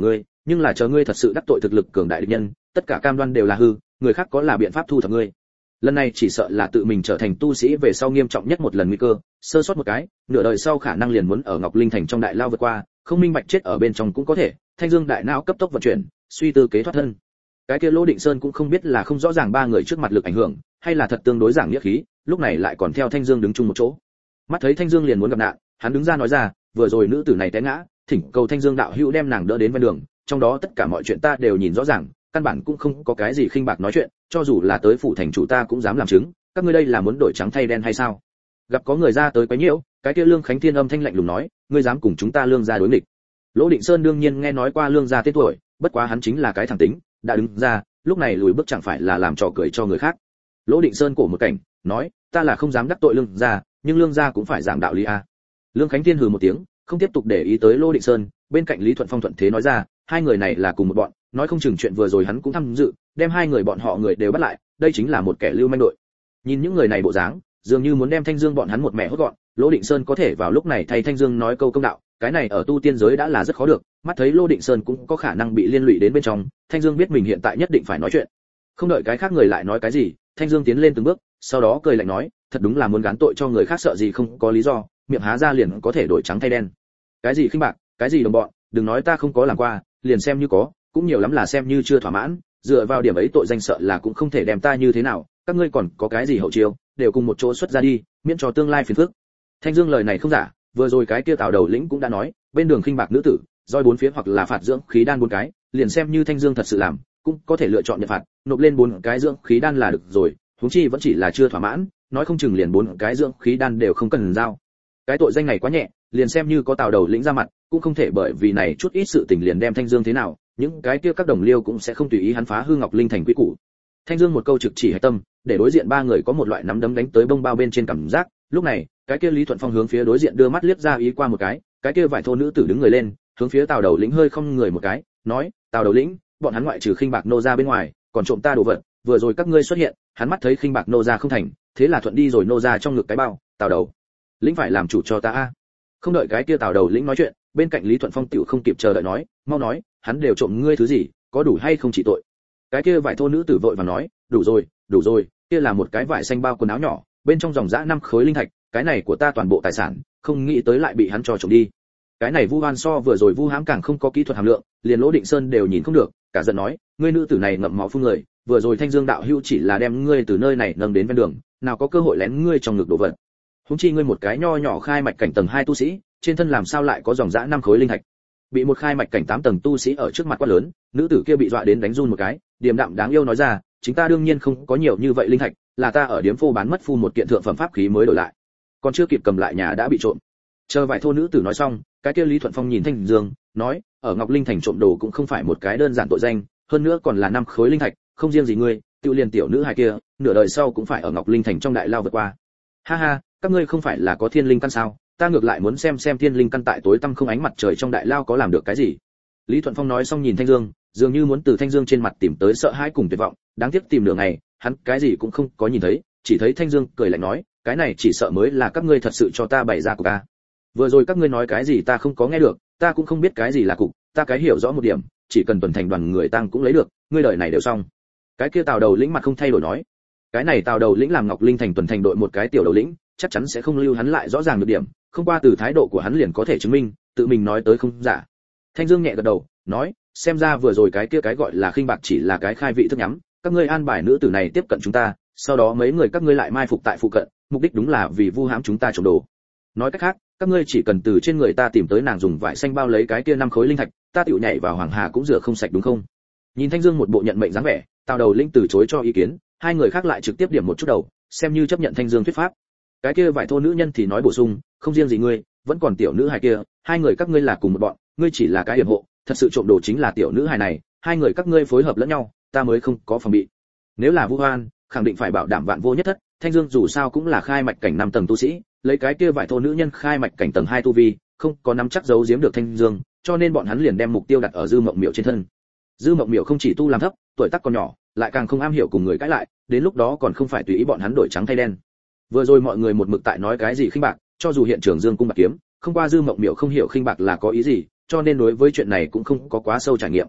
[SPEAKER 1] nhưng là chờ ngươi thật sự đắc tội thực lực cường đại địch nhân, tất cả cam đoan đều là hư, người khác có là biện pháp thu thập ngươi. Lần này chỉ sợ là tự mình trở thành tu sĩ về sau nghiêm trọng nhất một lần nguy cơ, sơ sót một cái, nửa đời sau khả năng liền muốn ở Ngọc Linh thành trong đại lao vượt qua, không minh bạch chết ở bên trong cũng có thể. Thanh Dương đại não cấp tốc vận chuyển, suy tư kế thoát thân. Cái kia Lỗ Định Sơn cũng không biết là không rõ ràng ba người trước mặt lực ảnh hưởng, hay là thật tương đối giảng nghĩa khí, lúc này lại còn theo Thanh Dương đứng chung một chỗ. Mắt thấy Thanh Dương liền muốn gặp nạn, hắn đứng ra nói ra, vừa rồi nữ tử này té ngã, thỉnh cầu Thanh Dương đạo hữu đem nàng đỡ đến ven đường, trong đó tất cả mọi chuyện ta đều nhìn rõ ràng, căn bản cũng không có cái gì khinh bạc nói chuyện, cho dù là tới phủ thành chủ ta cũng dám làm chứng, các ngươi đây là muốn đổi trắng thay đen hay sao? Gặp có người ra tới quấy nhiễu, cái kia Lương Khánh Thiên âm thanh lạnh lùng nói, ngươi dám cùng chúng ta Lương gia đối nghịch? Lỗ Định Sơn đương nhiên nghe nói qua Lương gia tên tuổi, bất quá hắn chính là cái thẳng tính, đã đứng ra, lúc này lùi bước chẳng phải là làm trò cười cho người khác. Lỗ Định Sơn cổ một cảnh, nói, ta là không dám đắc tội Lương gia, nhưng Lương gia cũng phải giảng đạo lý a. Lương Khánh Thiên hừ một tiếng, không tiếp tục để ý tới Lỗ Định Sơn, bên cạnh Lý Thuận Phong thuận thế nói ra, hai người này là cùng một bọn, nói không chừng chuyện vừa rồi hắn cũng tham dự, đem hai người bọn họ người đều bắt lại, đây chính là một kẻ lưu manh đội. Nhìn những người này bộ dáng, dường như muốn đem Thanh Dương bọn hắn một mẹ hốt gọn, Lỗ Định Sơn có thể vào lúc này thay Thanh Dương nói câu công đạo, cái này ở tu tiên giới đã là rất khó được, mắt thấy Lỗ Định Sơn cũng có khả năng bị liên lụy đến bên trong, Thanh Dương biết mình hiện tại nhất định phải nói chuyện. Không đợi cái khác người lại nói cái gì, Thanh Dương tiến lên từng bước, sau đó cười lạnh nói, thật đúng là muốn gán tội cho người khác sợ gì không có lý do, miệng há ra liền có thể đổi trắng thay đen. Cái gì khinh bạc, cái gì đồng bọn, đừng nói ta không có làm qua, liền xem như có, cũng nhiều lắm là xem như chưa thỏa mãn, dựa vào điểm ấy tội danh sợ là cũng không thể đem ta như thế nào, các ngươi còn có cái gì hậu chiêu, đều cùng một chỗ xuất ra đi, miễn cho tương lai phiền phức. Thanh Dương lời này không giả, vừa rồi cái kia Tào đầu lĩnh cũng đã nói, bên đường khinh bạc nữ tử, roi bốn phía hoặc là phạt dưỡng khí đan bốn cái, liền xem như Thanh Dương thật sự làm, cũng có thể lựa chọn nhận phạt, nộp lên bốn cái dưỡng khí đan là được rồi, huống chi vẫn chỉ là chưa thỏa mãn, nói không chừng liền bốn cái dưỡng khí đan đều không cần giao. Cái tội danh này quá nhẹ, liền xem như có Tào đầu lĩnh ra mặt, cũng không thể bởi vì này chút ít sự tình liền đem Thanh Dương thế nào, những cái kia các đồng liêu cũng sẽ không tùy ý hắn phá hư Ngọc Linh thành quy củ. Thanh Dương một câu trực chỉ hệ tâm, để đối diện ba người có một loại nắm đấm đánh tới bông bao bên trên cảm giác. Lúc này, cái kia Lý Thuận Phong hướng phía đối diện đưa mắt liếc ra ý qua một cái kia vải thô nữ tử đứng người lên, hướng phía Tào đầu lĩnh hơi không người một cái, nói, Tào đầu lĩnh, bọn hắn ngoại trừ khinh bạc nô ra bên ngoài, còn trộm ta đồ vật, vừa rồi các ngươi xuất hiện, hắn mắt thấy khinh bạc nô ra không thành, thế là thuận đi rồi nô ra trong ngực cái bao, Tào đầu lĩnh phải làm chủ cho ta a. Không đợi cái kia Tào đầu lĩnh nói chuyện, bên cạnh Lý Thuận Phong tiểu không kịp chờ đợi nói, mau nói, hắn đều trộm ngươi thứ gì, có đủ hay không chỉ tội? Cái kia vải thô nữ tử vội vàng nói, đủ rồi, kia là một cái vải xanh bao quần áo nhỏ, bên trong dòng dã 5 khối linh thạch, cái này của ta toàn bộ tài sản, không nghĩ tới lại bị hắn cho trộm đi. Cái này vu oan so vừa rồi vu hãm càng không có kỹ thuật hàm lượng, liền Lỗ Định Sơn đều nhìn không được, cả giận nói, ngươi nữ tử này ngậm máu phun người, vừa rồi Thanh Dương đạo hữu chỉ là đem ngươi từ nơi này nâng đến ven đường, nào có cơ hội lén ngươi trong ngực đồ vật. Huống chi ngươi một cái nho nhỏ khai mạch cảnh tầng 2 tu sĩ, trên thân làm sao lại có dòng dã 5 khối linh thạch? Bị một khai mạch cảnh 8 tầng tu sĩ ở trước mặt quát lớn, nữ tử kia bị dọa đến đánh run một cái, điềm đạm đáng yêu nói ra, chính ta đương nhiên không có nhiều như vậy linh thạch, là ta ở điếm phô bán mất phu một kiện thượng phẩm pháp khí mới đổi lại, còn chưa kịp cầm lại nhà đã bị trộm. Chờ vài thô nữ tử nói xong, cái kia Lý Thuận Phong nhìn Thanh Dương, nói, ở Ngọc Linh thành trộm đồ cũng không phải một cái đơn giản tội danh, hơn nữa còn là 5 khối linh thạch, không riêng gì ngươi, tiêu liền tiểu nữ hài kia, nửa đời sau cũng phải ở Ngọc Linh thành trong đại lao vượt qua. Ha ha, các ngươi không phải là có thiên linh căn sao? Ta ngược lại muốn xem thiên linh căn tại tối tăm không ánh mặt trời trong đại lao có làm được cái gì. Lý Thuận Phong nói xong nhìn Thanh Dương, dường như muốn từ Thanh Dương trên mặt tìm tới sợ hãi cùng tuyệt vọng, đáng tiếc tìm nửa ngày, hắn cái gì cũng không có nhìn thấy, chỉ thấy Thanh Dương cười lạnh nói, cái này chỉ sợ mới là các ngươi thật sự cho ta bày ra của ta. Vừa rồi các ngươi nói cái gì ta không có nghe được, ta cũng không biết cái gì là cục, ta cái hiểu rõ một điểm, chỉ cần tuần thành đoàn người tăng cũng lấy được, ngươi đời này đều xong. Cái kia Tào đầu lĩnh mặt không thay đổi nói, cái này Tào đầu lĩnh làm Ngọc Linh thành tuần thành đội một cái tiểu đầu lĩnh, chắc chắn sẽ không lưu hắn lại rõ ràng được điểm, không qua từ thái độ của hắn liền có thể chứng minh, tự mình nói tới không giả. Thanh Dương nhẹ gật đầu, nói, xem ra vừa rồi cái kia cái gọi là khinh bạc chỉ là cái khai vị thức nhắm, các ngươi an bài nữ tử này tiếp cận chúng ta, sau đó mấy người các ngươi lại mai phục tại phụ cận, mục đích đúng là vì vu hãm chúng ta trộm đồ. Nói cách khác, các ngươi chỉ cần từ trên người ta tìm tới nàng dùng vải xanh bao lấy cái kia 5 khối linh thạch, ta tiểu nhảy vào hoàng hà cũng rửa không sạch đúng không? Nhìn Thanh Dương một bộ nhận mệnh dáng vẻ, Tào đầu lĩnh từ chối cho ý kiến, hai người khác lại trực tiếp điểm một chút đầu, xem như chấp nhận Thanh Dương thuyết pháp. Cái kia vải thô nữ nhân thì nói bổ sung, không riêng gì ngươi, vẫn còn tiểu nữ hài kia, hai người các ngươi là cùng một bọn, ngươi chỉ là cái yểm hộ, thật sự trộm đồ chính là tiểu nữ hài này, hai người các ngươi phối hợp lẫn nhau, ta mới không có phòng bị. Nếu là vu oan, khẳng định phải bảo đảm vạn vô nhất thất, Thanh Dương dù sao cũng là khai mạch cảnh 5 tầng tu sĩ, lấy cái kia vải thô nữ nhân khai mạch cảnh tầng 2 tu vi, không có nắm chắc giấu giếm được Thanh Dương, cho nên bọn hắn liền đem mục tiêu đặt ở Dư Mộng Miểu trên thân. Dư Mộng Miểu không chỉ tu làm thấp, tuổi tác còn nhỏ, lại càng không am hiểu cùng người cãi lại, đến lúc đó còn không phải tùy ý bọn hắn đổi trắng thay đen. Vừa rồi mọi người một mực tại nói cái gì khinh bạc, cho dù hiện trường Dương cung bạc kiếm, không qua Dư Mộng Miểu không hiểu khinh bạc là có ý gì, cho nên đối với chuyện này cũng không có quá sâu trải nghiệm.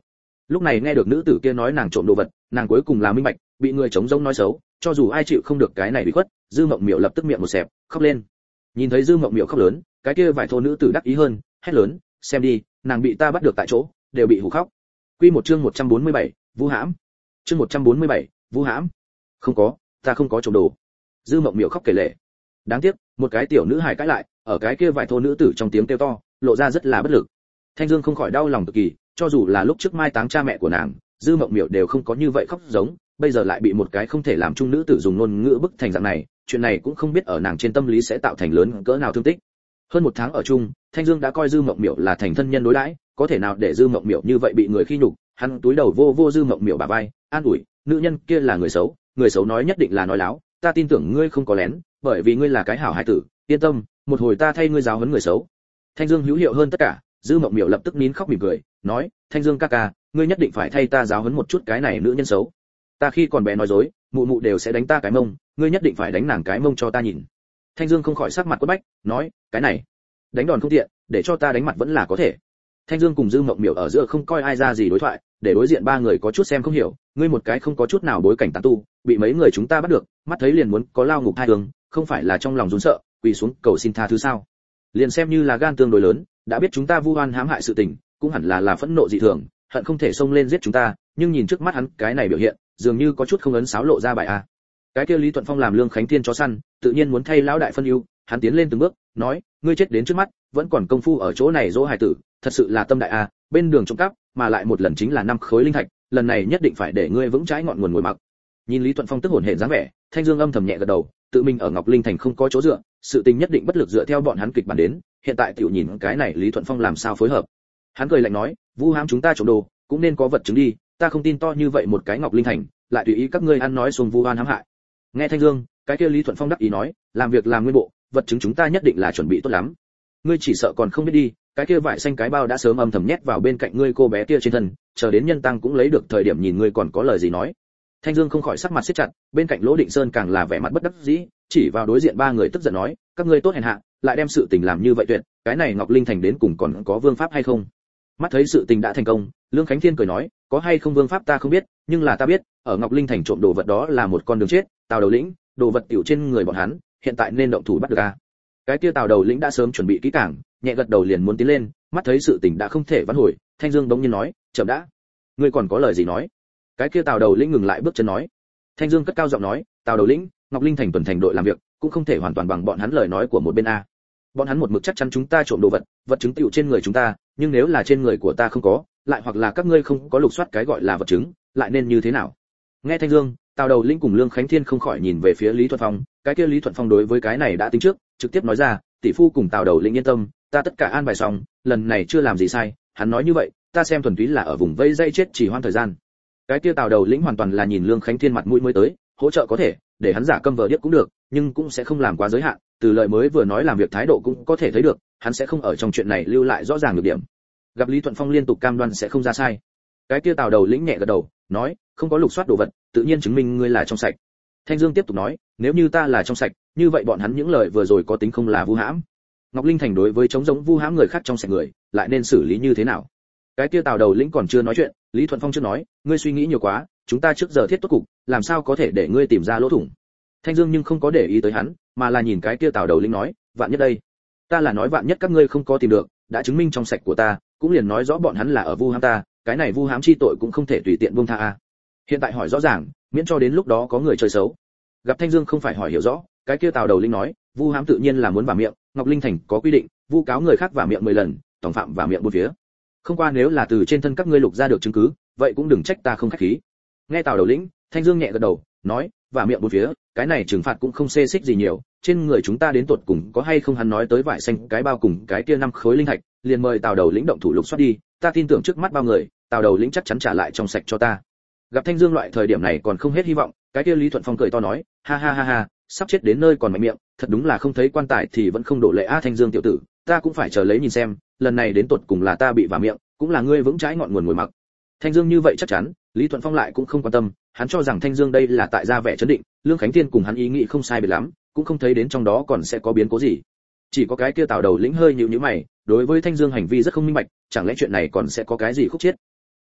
[SPEAKER 1] Lúc này nghe được nữ tử kia nói nàng trộm đồ vật, nàng cuối cùng là minh bạch, bị người chống rông nói xấu, cho dù ai chịu không được cái này bị khuất, Dư Mộng Miểu lập tức miệng một xẹp, khóc lên. Nhìn thấy Dư Mộng Miểu khóc lớn, cái kia vài thô nữ tử đắc ý hơn, hét lớn, xem đi, nàng bị ta bắt được tại chỗ, đều bị hù khóc. Quy một chương 147, Vu hãm. Chương 147, Vu hãm. Không có, ta không có trộm đồ. Dư Mộng Miểu khóc kể lể. Đáng tiếc, một cái tiểu nữ hài cãi lại, ở cái kia vài thô nữ tử trong tiếng kêu to, lộ ra rất là bất lực. Thanh Dương không khỏi đau lòng cực kỳ, cho dù là lúc trước mai táng cha mẹ của nàng, Dư Mộng Miểu đều không có như vậy khóc giống, bây giờ lại bị một cái không thể làm chung nữ tử dùng ngôn ngữ bức thành dạng này, chuyện này cũng không biết ở nàng trên tâm lý sẽ tạo thành lớn cỡ nào thương tích. Hơn một tháng ở chung, Thanh Dương đã coi Dư Mộng Miểu là thành thân nhân đối đãi, có thể nào để Dư Mộng Miểu như vậy bị người khi nhục, hắn túi đầu vô vô Dư Mộng Miểu bả vai, an ủi, nữ nhân kia là người xấu nói nhất định là nói láo, ta tin tưởng ngươi không có lén, bởi vì ngươi là cái hảo hải tử, yên tâm, một hồi ta thay ngươi giáo huấn người xấu. Thanh Dương hữu hiệu hơn tất cả, Dư Mộng Miểu lập tức nín khóc mỉm cười, nói, Thanh Dương ca ca, ngươi nhất định phải thay ta giáo huấn một chút cái này nữ nhân xấu. Ta khi còn bé nói dối, mụ mụ đều sẽ đánh ta cái mông, ngươi nhất định phải đánh nàng cái mông cho ta nhìn. Thanh Dương không khỏi sắc mặt quất bách, nói, cái này, đánh đòn không tiện, để cho ta đánh mặt vẫn là có thể. Thanh Dương cùng Dư Mộng Miểu ở giữa không coi ai ra gì đối thoại, để đối diện ba người có chút xem không hiểu, ngươi một cái không có chút nào bối cảnh tán tu, bị mấy người chúng ta bắt được, mắt thấy liền muốn có lao ngục hai hướng, không phải là trong lòng run sợ, quỳ xuống cầu xin tha thứ sao? Liền xem như là gan tương đối lớn, đã biết chúng ta vu oan hãm hại sự tình, cũng hẳn là phẫn nộ dị thường, hận không thể xông lên giết chúng ta, nhưng nhìn trước mắt hắn cái này biểu hiện, dường như có chút không ấn sáo lộ ra bài a. Cái kia Lý Thuận Phong làm Lương Khánh Thiên chó săn, tự nhiên muốn thay lão đại phân ưu, hắn tiến lên từng bước, nói, ngươi chết đến trước mắt, vẫn còn công phu ở chỗ này dỗ hài tử, thật sự là tâm đại a, bên đường trộm cắp, mà lại một lần chính là 5 khối linh thạch, lần này nhất định phải để ngươi vững trái ngọn nguồn ngồi mặc. Nhìn Lý Thuận Phong tức hổn hển dáng vẻ, Thanh Dương âm thầm nhẹ gật đầu, tự mình ở Ngọc Linh Thành không có chỗ dựa, sự tình nhất định bất lực dựa theo bọn hắn kịch bản đến, hiện tại tiểu nhìn cái này Lý Thuận Phong làm sao phối hợp. Hắn cười lạnh nói, vu hãm chúng ta trộm đồ, cũng nên có vật chứng đi, ta không tin to như vậy một cái Ngọc Linh Thành, lại tùy ý các ngươi ăn nói xuông vu oan hãm hại. Nghe Thanh Dương, cái kia Lý Thuận Phong đắc ý nói, làm việc làm nguyên bộ, vật chứng chúng ta nhất định là chuẩn bị tốt lắm. Ngươi chỉ sợ còn không biết đi, cái kia vải xanh cái bao đã sớm âm thầm nhét vào bên cạnh ngươi cô bé kia trên thân, chờ đến nhân tăng cũng lấy được thời điểm nhìn ngươi còn có lời gì nói. Thanh Dương không khỏi sắc mặt siết chặt, bên cạnh Lỗ Định Sơn càng là vẻ mặt bất đắc dĩ, chỉ vào đối diện ba người tức giận nói, các ngươi tốt hèn hạ, lại đem sự tình làm như vậy tuyệt, cái này Ngọc Linh Thành đến cùng còn có vương pháp hay không? Mắt thấy sự tình đã thành công, Lương Khánh Thiên cười nói, có hay không vương pháp ta không biết, nhưng là ta biết, ở Ngọc Linh Thành trộm đồ vật đó là một con đường chết, Tào Đầu lĩnh, đồ vật tiểu trên người bọn hắn, hiện tại nên động thủ bắt được a. Cái kia Tào Đầu lĩnh đã sớm chuẩn bị kỹ càng, nhẹ gật đầu liền muốn tiến lên, mắt thấy sự tình đã không thể vãn hồi, Thanh Dương bỗng nhiên nói, chậm đã, ngươi còn có lời gì nói? Cái kia Tào Đầu lĩnh ngừng lại bước chân nói. Thanh Dương cất cao giọng nói, Tào Đầu lĩnh, Ngọc Linh Thành tuần thành đội làm việc, cũng không thể hoàn toàn bằng bọn hắn lời nói của một bên a. Bọn hắn một mực chắc chắn chúng ta trộm đồ vật, vật chứng tựu trên người chúng ta, nhưng nếu là trên người của ta không có, lại hoặc là các ngươi không có lục soát cái gọi là vật chứng, lại nên như thế nào? Nghe Thanh Dương, Tào Đầu lĩnh cùng Lương Khánh Thiên không khỏi nhìn về phía Lý Thuận Phong, cái kia Lý Thuận Phong đối với cái này đã tính trước, trực tiếp nói ra, tỷ phu cùng Tào Đầu lĩnh yên tâm, ta tất cả an bài xong, lần này chưa làm gì sai, hắn nói như vậy, ta xem thuần túy là ở vùng vây dây chết chỉ hoãn thời gian. Cái kia Tào Đầu lĩnh hoàn toàn là nhìn Lương Khánh Thiên mặt mũi mới tới, hỗ trợ có thể, để hắn giả câm vờ điếc cũng được, nhưng cũng sẽ không làm quá giới hạn, từ lời mới vừa nói làm việc thái độ cũng có thể thấy được, hắn sẽ không ở trong chuyện này lưu lại rõ ràng được điểm. Gặp Lý Thuận Phong liên tục cam đoan sẽ không ra sai. Cái kia Tào Đầu lĩnh nhẹ gật đầu, nói, không có lục soát đồ vật, tự nhiên chứng minh ngươi là trong sạch. Thanh Dương tiếp tục nói, nếu như ta là trong sạch, như vậy bọn hắn những lời vừa rồi có tính không là vu hãm. Ngọc Linh Thành đối với chống giống vu hãm người khác trong sạch người, lại nên xử lý như thế nào? Cái kia Tào Đầu lĩnh còn chưa nói chuyện, Lý Thuận Phong chưa nói, ngươi suy nghĩ nhiều quá, chúng ta trước giờ thiết tốt cục, làm sao có thể để ngươi tìm ra lỗ thủng. Thanh Dương nhưng không có để ý tới hắn, mà là nhìn cái kia Tào Đầu lĩnh nói, vạn nhất đây, ta là nói vạn nhất các ngươi không có tìm được, đã chứng minh trong sạch của ta, cũng liền nói rõ bọn hắn là ở vu hãm ta, cái này vu hãm chi tội cũng không thể tùy tiện buông tha a. Hiện tại hỏi rõ ràng, miễn cho đến lúc đó có người chơi xấu. Gặp Thanh Dương không phải hỏi hiểu rõ, cái kia Tào Đầu lĩnh nói, vu hãm tự nhiên là muốn vả miệng, Ngọc Linh Thành có quy định, vu cáo người khác vả miệng 10 lần, tổng phạm vả miệng 4 phía. Không qua nếu là từ trên thân các ngươi lục ra được chứng cứ, vậy cũng đừng trách ta không khách khí. Nghe Tào Đầu lĩnh, Thanh Dương nhẹ gật đầu, nói, vả miệng 4 phía, cái này trừng phạt cũng không xê xích gì nhiều, trên người chúng ta đến tột cùng có hay không hắn nói tới vải xanh cái bao cùng cái kia 5 khối linh thạch, liền mời Tào Đầu lĩnh động thủ lục soát đi, ta tin tưởng trước mắt bao người, Tào Đầu lĩnh chắc chắn trả lại trong sạch cho ta. Gặp Thanh Dương loại thời điểm này còn không hết hy vọng, cái kia Lý Thuận Phong cười to nói, ha ha ha ha, sắp chết đến nơi còn mạnh miệng, thật đúng là không thấy quan tài thì vẫn không đổ lệ a. Thanh Dương tiểu tử, ta cũng phải chờ lấy nhìn xem, lần này đến tột cùng là ta bị vả miệng, cũng là ngươi vững trái ngọn nguồn ngồi mặc. Thanh Dương như vậy chắc chắn, Lý Thuận Phong lại cũng không quan tâm, hắn cho rằng Thanh Dương đây là tại gia vẻ chấn định, Lương Khánh Thiên cùng hắn ý nghĩ không sai biệt lắm, cũng không thấy đến trong đó còn sẽ có biến cố gì. Chỉ có cái kia Tào Đầu lĩnh hơi nhíu nhíu mày, đối với Thanh Dương hành vi rất không minh bạch, chẳng lẽ chuyện này còn sẽ có cái gì khúc chiết.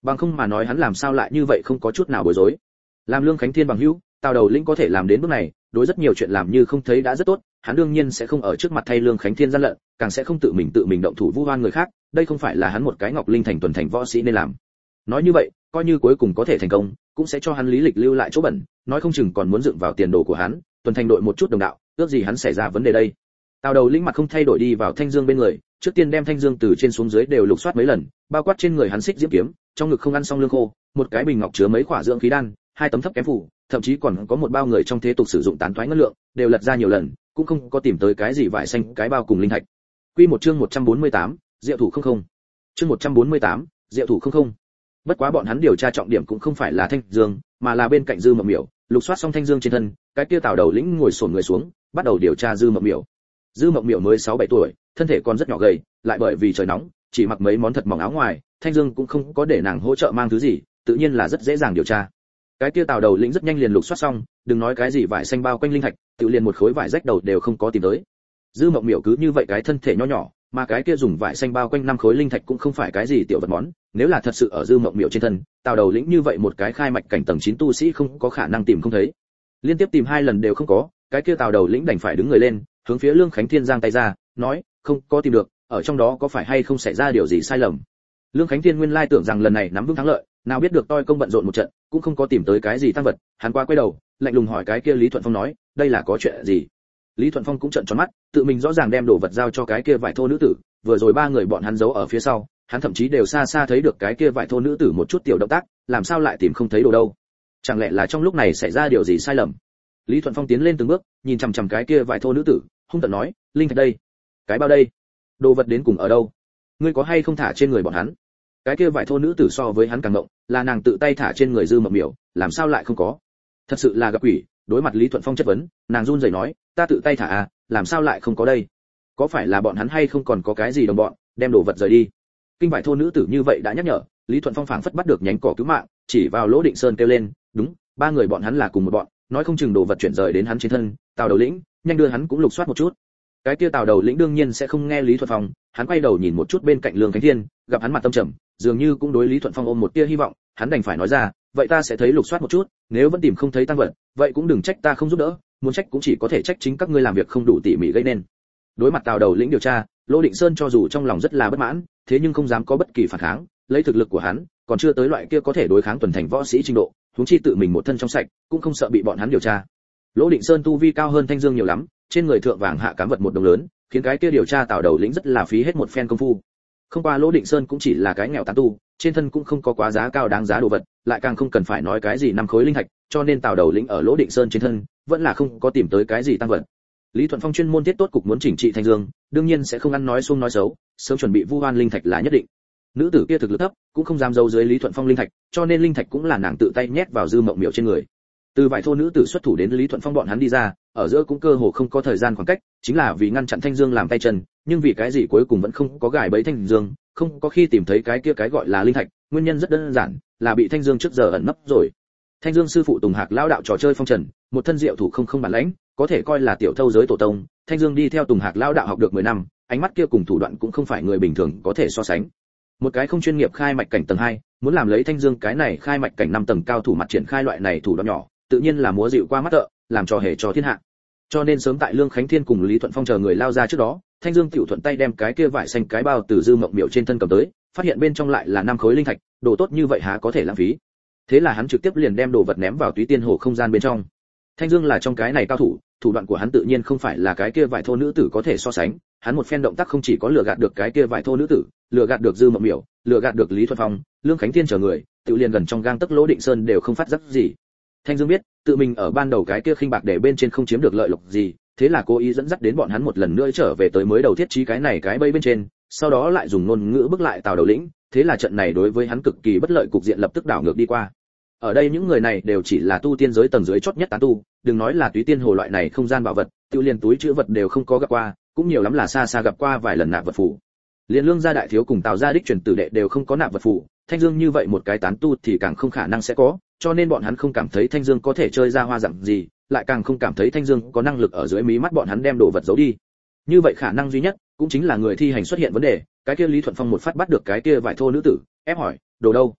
[SPEAKER 1] bằng không mà nói hắn làm sao lại như vậy không có chút nào bối rối. Làm Lương Khánh Thiên bằng hữu, Tào Đầu Lĩnh có thể làm đến bước này, đối rất nhiều chuyện làm như không thấy đã rất tốt, hắn đương nhiên sẽ không ở trước mặt thay Lương Khánh Thiên gian lận, càng sẽ không tự mình động thủ vu oan người khác, đây không phải là hắn một cái Ngọc Linh thành tuần thành võ sĩ nên làm. Nói như vậy, coi như cuối cùng có thể thành công, cũng sẽ cho hắn lý lịch lưu lại chỗ bẩn, nói không chừng còn muốn dựng vào tiền đồ của hắn, tuần thành đội một chút đồng đạo, ước gì hắn xảy ra vấn đề đây. Tào Đầu Lĩnh mặt không thay đổi đi vào Thanh Dương bên người, trước tiên đem Thanh Dương từ trên xuống dưới đều lục soát mấy lần, bao quát trên người hắn xích diễm kiếm, trong ngực không ăn xong lương khô, một cái bình ngọc chứa mấy quả dưỡng khí đan, hai tấm thấp kém phủ, thậm chí còn có một bao người trong thế tục sử dụng tán thoái ngân lượng, đều lật ra nhiều lần, cũng không có tìm tới cái gì vải xanh cái bao cùng linh thạch. Quy một chương 148, Diệu thủ không không. Chương 148, Diệu thủ không không. Bất quá bọn hắn điều tra trọng điểm cũng không phải là Thanh Dương, mà là bên cạnh Dư Mộng Miểu, lục soát xong Thanh Dương trên thân, cái kia Tào Đầu Lĩnh ngồi xổm người xuống, bắt đầu điều tra Dư Mộng Miểu. Dư Mộng Miểu mới 6-7 tuổi, thân thể còn rất nhỏ gầy, lại bởi vì trời nóng, chỉ mặc mấy món thật mỏng áo ngoài, Thanh Dương cũng không có để nàng hỗ trợ mang thứ gì, tự nhiên là rất dễ dàng điều tra. Cái kia Tào Đầu Lĩnh rất nhanh liền lục soát xong, đừng nói cái gì vải xanh bao quanh linh thạch, tự liền một khối vải rách đầu đều không có tìm tới. Dư Mộng Miểu cứ như vậy cái thân thể nho nhỏ, mà cái kia dùng vải xanh bao quanh 5 khối linh thạch cũng không phải cái gì tiểu vật món, nếu là thật sự ở Dư Mộng Miểu trên thân, Tào Đầu Lĩnh như vậy một cái khai mạch cảnh tầng 9 tu sĩ không có khả năng tìm không thấy. Liên tiếp tìm 2 lần đều không có, cái kia Tào Đầu Lĩnh đành phải đứng người lên, hướng phía Lương Khánh Thiên giang tay ra, nói, không có tìm được, ở trong đó có phải hay không xảy ra điều gì sai lầm. Lương Khánh Thiên nguyên lai tưởng rằng lần này nắm vững thắng lợi, nào biết được toi công bận rộn một trận, cũng không có tìm tới cái gì tăng vật, hắn qua quay đầu, lạnh lùng hỏi cái kia Lý Thuận Phong nói, đây là có chuyện gì? Lý Thuận Phong cũng trợn tròn mắt, tự mình rõ ràng đem đồ vật giao cho cái kia vải thô nữ tử, vừa rồi 3 người bọn hắn giấu ở phía sau, hắn thậm chí đều xa xa thấy được cái kia vải thô nữ tử một chút tiểu động tác, làm sao lại tìm không thấy đồ đâu? Chẳng lẽ là trong lúc này xảy ra điều gì sai lầm? Lý Thuận Phong tiến lên từng bước, nhìn chằm chằm cái kia vải thô nữ tử, hung tợn nói, linh thạch đây, cái bao đây, đồ vật đến cùng ở đâu? Ngươi có hay không thả trên người bọn hắn? Cái kia vải thô nữ tử so với hắn càng ngộng, là nàng tự tay thả trên người Dư Mộng Miểu, làm sao lại không có? Thật sự là gặp quỷ. Đối mặt Lý Thuận Phong chất vấn, nàng run rẩy nói, ta tự tay thả à, làm sao lại không có đây? Có phải là bọn hắn hay không còn có cái gì đồng bọn, đem đồ vật rời đi? Kinh vải thô nữ tử như vậy đã nhắc nhở, Lý Thuận Phong phảng phất bắt được nhánh cỏ cứu mạng, chỉ vào Lỗ Định Sơn kêu lên, đúng, 3 người bọn hắn là cùng một bọn, nói không chừng đồ vật chuyển rời đến hắn trên thân, Tào Đầu Lĩnh, nhanh đưa hắn cũng lục soát một chút. Cái kia Tào Đầu Lĩnh đương nhiên sẽ không nghe Lý Thuận Phong, hắn quay đầu nhìn một chút bên cạnh Lương Khánh Thiên, gặp hắn mặt tâm trầm, dường như cũng đối Lý Thuận Phong ôm một tia hy vọng, hắn đành phải nói ra, vậy ta sẽ thấy lục soát một chút, nếu vẫn tìm không thấy tăng vật, vậy cũng đừng trách ta không giúp đỡ, muốn trách cũng chỉ có thể trách chính các ngươi làm việc không đủ tỉ mỉ gây nên. Đối mặt Tào Đầu Lĩnh điều tra, Lỗ Định Sơn cho dù trong lòng rất là bất mãn, thế nhưng không dám có bất kỳ phản kháng, lấy thực lực của hắn, còn chưa tới loại kia có thể đối kháng tuần thành võ sĩ trình độ, huống chi tự mình một thân trong sạch, cũng không sợ bị bọn hắn điều tra. Lỗ Định Sơn tu vi cao hơn Thanh Dương nhiều lắm, trên người thượng vàng hạ cám vật một đồng lớn, khiến cái kia điều tra Tào Đầu Lĩnh rất là phí hết một phen công phu. Không qua Lỗ Định Sơn cũng chỉ là cái nghèo tán tu, trên thân cũng không có quá giá cao đáng giá đồ vật, lại càng không cần phải nói cái gì 5 khối linh thạch, cho nên Tào Đầu Lĩnh ở Lỗ Định Sơn trên thân, vẫn là không có tìm tới cái gì tăng vật. Lý Thuận Phong chuyên môn thiết tốt cục muốn chỉnh trị Thanh Dương, đương nhiên sẽ không ăn nói xuông nói xấu, sớm chuẩn bị vu oan linh thạch là nhất định. Nữ tử kia thực lực thấp, cũng không dám giấu dưới Lý Thuận Phong linh thạch, cho nên linh thạch cũng là nàng tự tay nhét vào Dư Mộng Miểu trên người. Từ vài thô nữ tử xuất thủ đến Lý Thuận Phong bọn hắn đi ra, ở giữa cũng cơ hồ không có thời gian khoảng cách, chính là vì ngăn chặn Thanh Dương làm tay chân, nhưng vì cái gì cuối cùng vẫn không có gài bẫy Thanh Dương, không có khi tìm thấy cái kia cái gọi là linh thạch, nguyên nhân rất đơn giản, là bị Thanh Dương trước giờ ẩn nấp rồi. Thanh Dương sư phụ Tùng Hạc lão đạo trò chơi phong trần, một thân diệu thủ không bản lãnh, có thể coi là tiểu thâu giới tổ tông, Thanh Dương đi theo Tùng Hạc lão đạo học được 10 năm, ánh mắt kia cùng thủ đoạn cũng không phải người bình thường có thể so sánh. Một cái không chuyên nghiệp khai mạch cảnh tầng 2, muốn làm lấy Thanh Dương cái này khai mạch cảnh 5 tầng cao thủ mặt triển khai loại này thủ đoạn nhỏ, tự nhiên là múa dịu qua mắt thợ, làm trò hề cho thiên hạ. Cho nên sớm tại Lương Khánh Thiên cùng Lý Thuận Phong chờ người lao ra trước đó, Thanh Dương tiểu thuận tay đem cái kia vải xanh cái bao từ Dư Mộng Miểu trên thân cầm tới, phát hiện bên trong lại là 5 khối linh thạch, đồ tốt như vậy há có thể lãng phí. Thế là hắn trực tiếp liền đem đồ vật ném vào túy tiên hồ không gian bên trong. Thanh Dương là trong cái này cao thủ, thủ đoạn của hắn tự nhiên không phải là cái kia vải thô nữ tử có thể so sánh, hắn một phen động tác không chỉ có lừa gạt được cái kia vải thô nữ tử, lừa gạt được Dư Mộng Miểu, lừa gạt được Lý Thuận Phong, Lương Khánh Thiên chờ người, tự liền gần trong gang tấc Lỗ Định Sơn đều không phát giác gì. Thanh Dương biết, tự mình ở ban đầu cái kia khinh bạc để bên trên không chiếm được lợi lộc gì, thế là cố ý dẫn dắt đến bọn hắn một lần nữa trở về tới mới đầu thiết trí cái này cái bẫy bên trên, sau đó lại dùng ngôn ngữ bức lại Tào Đầu Lĩnh, thế là trận này đối với hắn cực kỳ bất lợi cục diện lập tức đảo ngược đi qua. Ở đây những người này đều chỉ là tu tiên giới tầng dưới chót nhất tán tu, đừng nói là túy tiên hồ loại này không gian bảo vật, tiêu liền túi chứa vật đều không có gặp qua, cũng nhiều lắm là xa xa gặp qua vài lần nạp vật phù. Liên Lương gia đại thiếu cùng Tào gia đích truyền tử đệ đều không có nạp vật phù, Thanh Dương như vậy một cái tán tu thì càng không khả năng sẽ có, cho nên bọn hắn không cảm thấy Thanh Dương có thể chơi ra hoa dạng gì, lại càng không cảm thấy Thanh Dương có năng lực ở dưới mí mắt bọn hắn đem đồ vật giấu đi. Như vậy khả năng duy nhất cũng chính là người thi hành xuất hiện vấn đề, cái kia Lý Thuận Phong một phát bắt được cái kia vải thô nữ tử, ép hỏi, đồ đâu?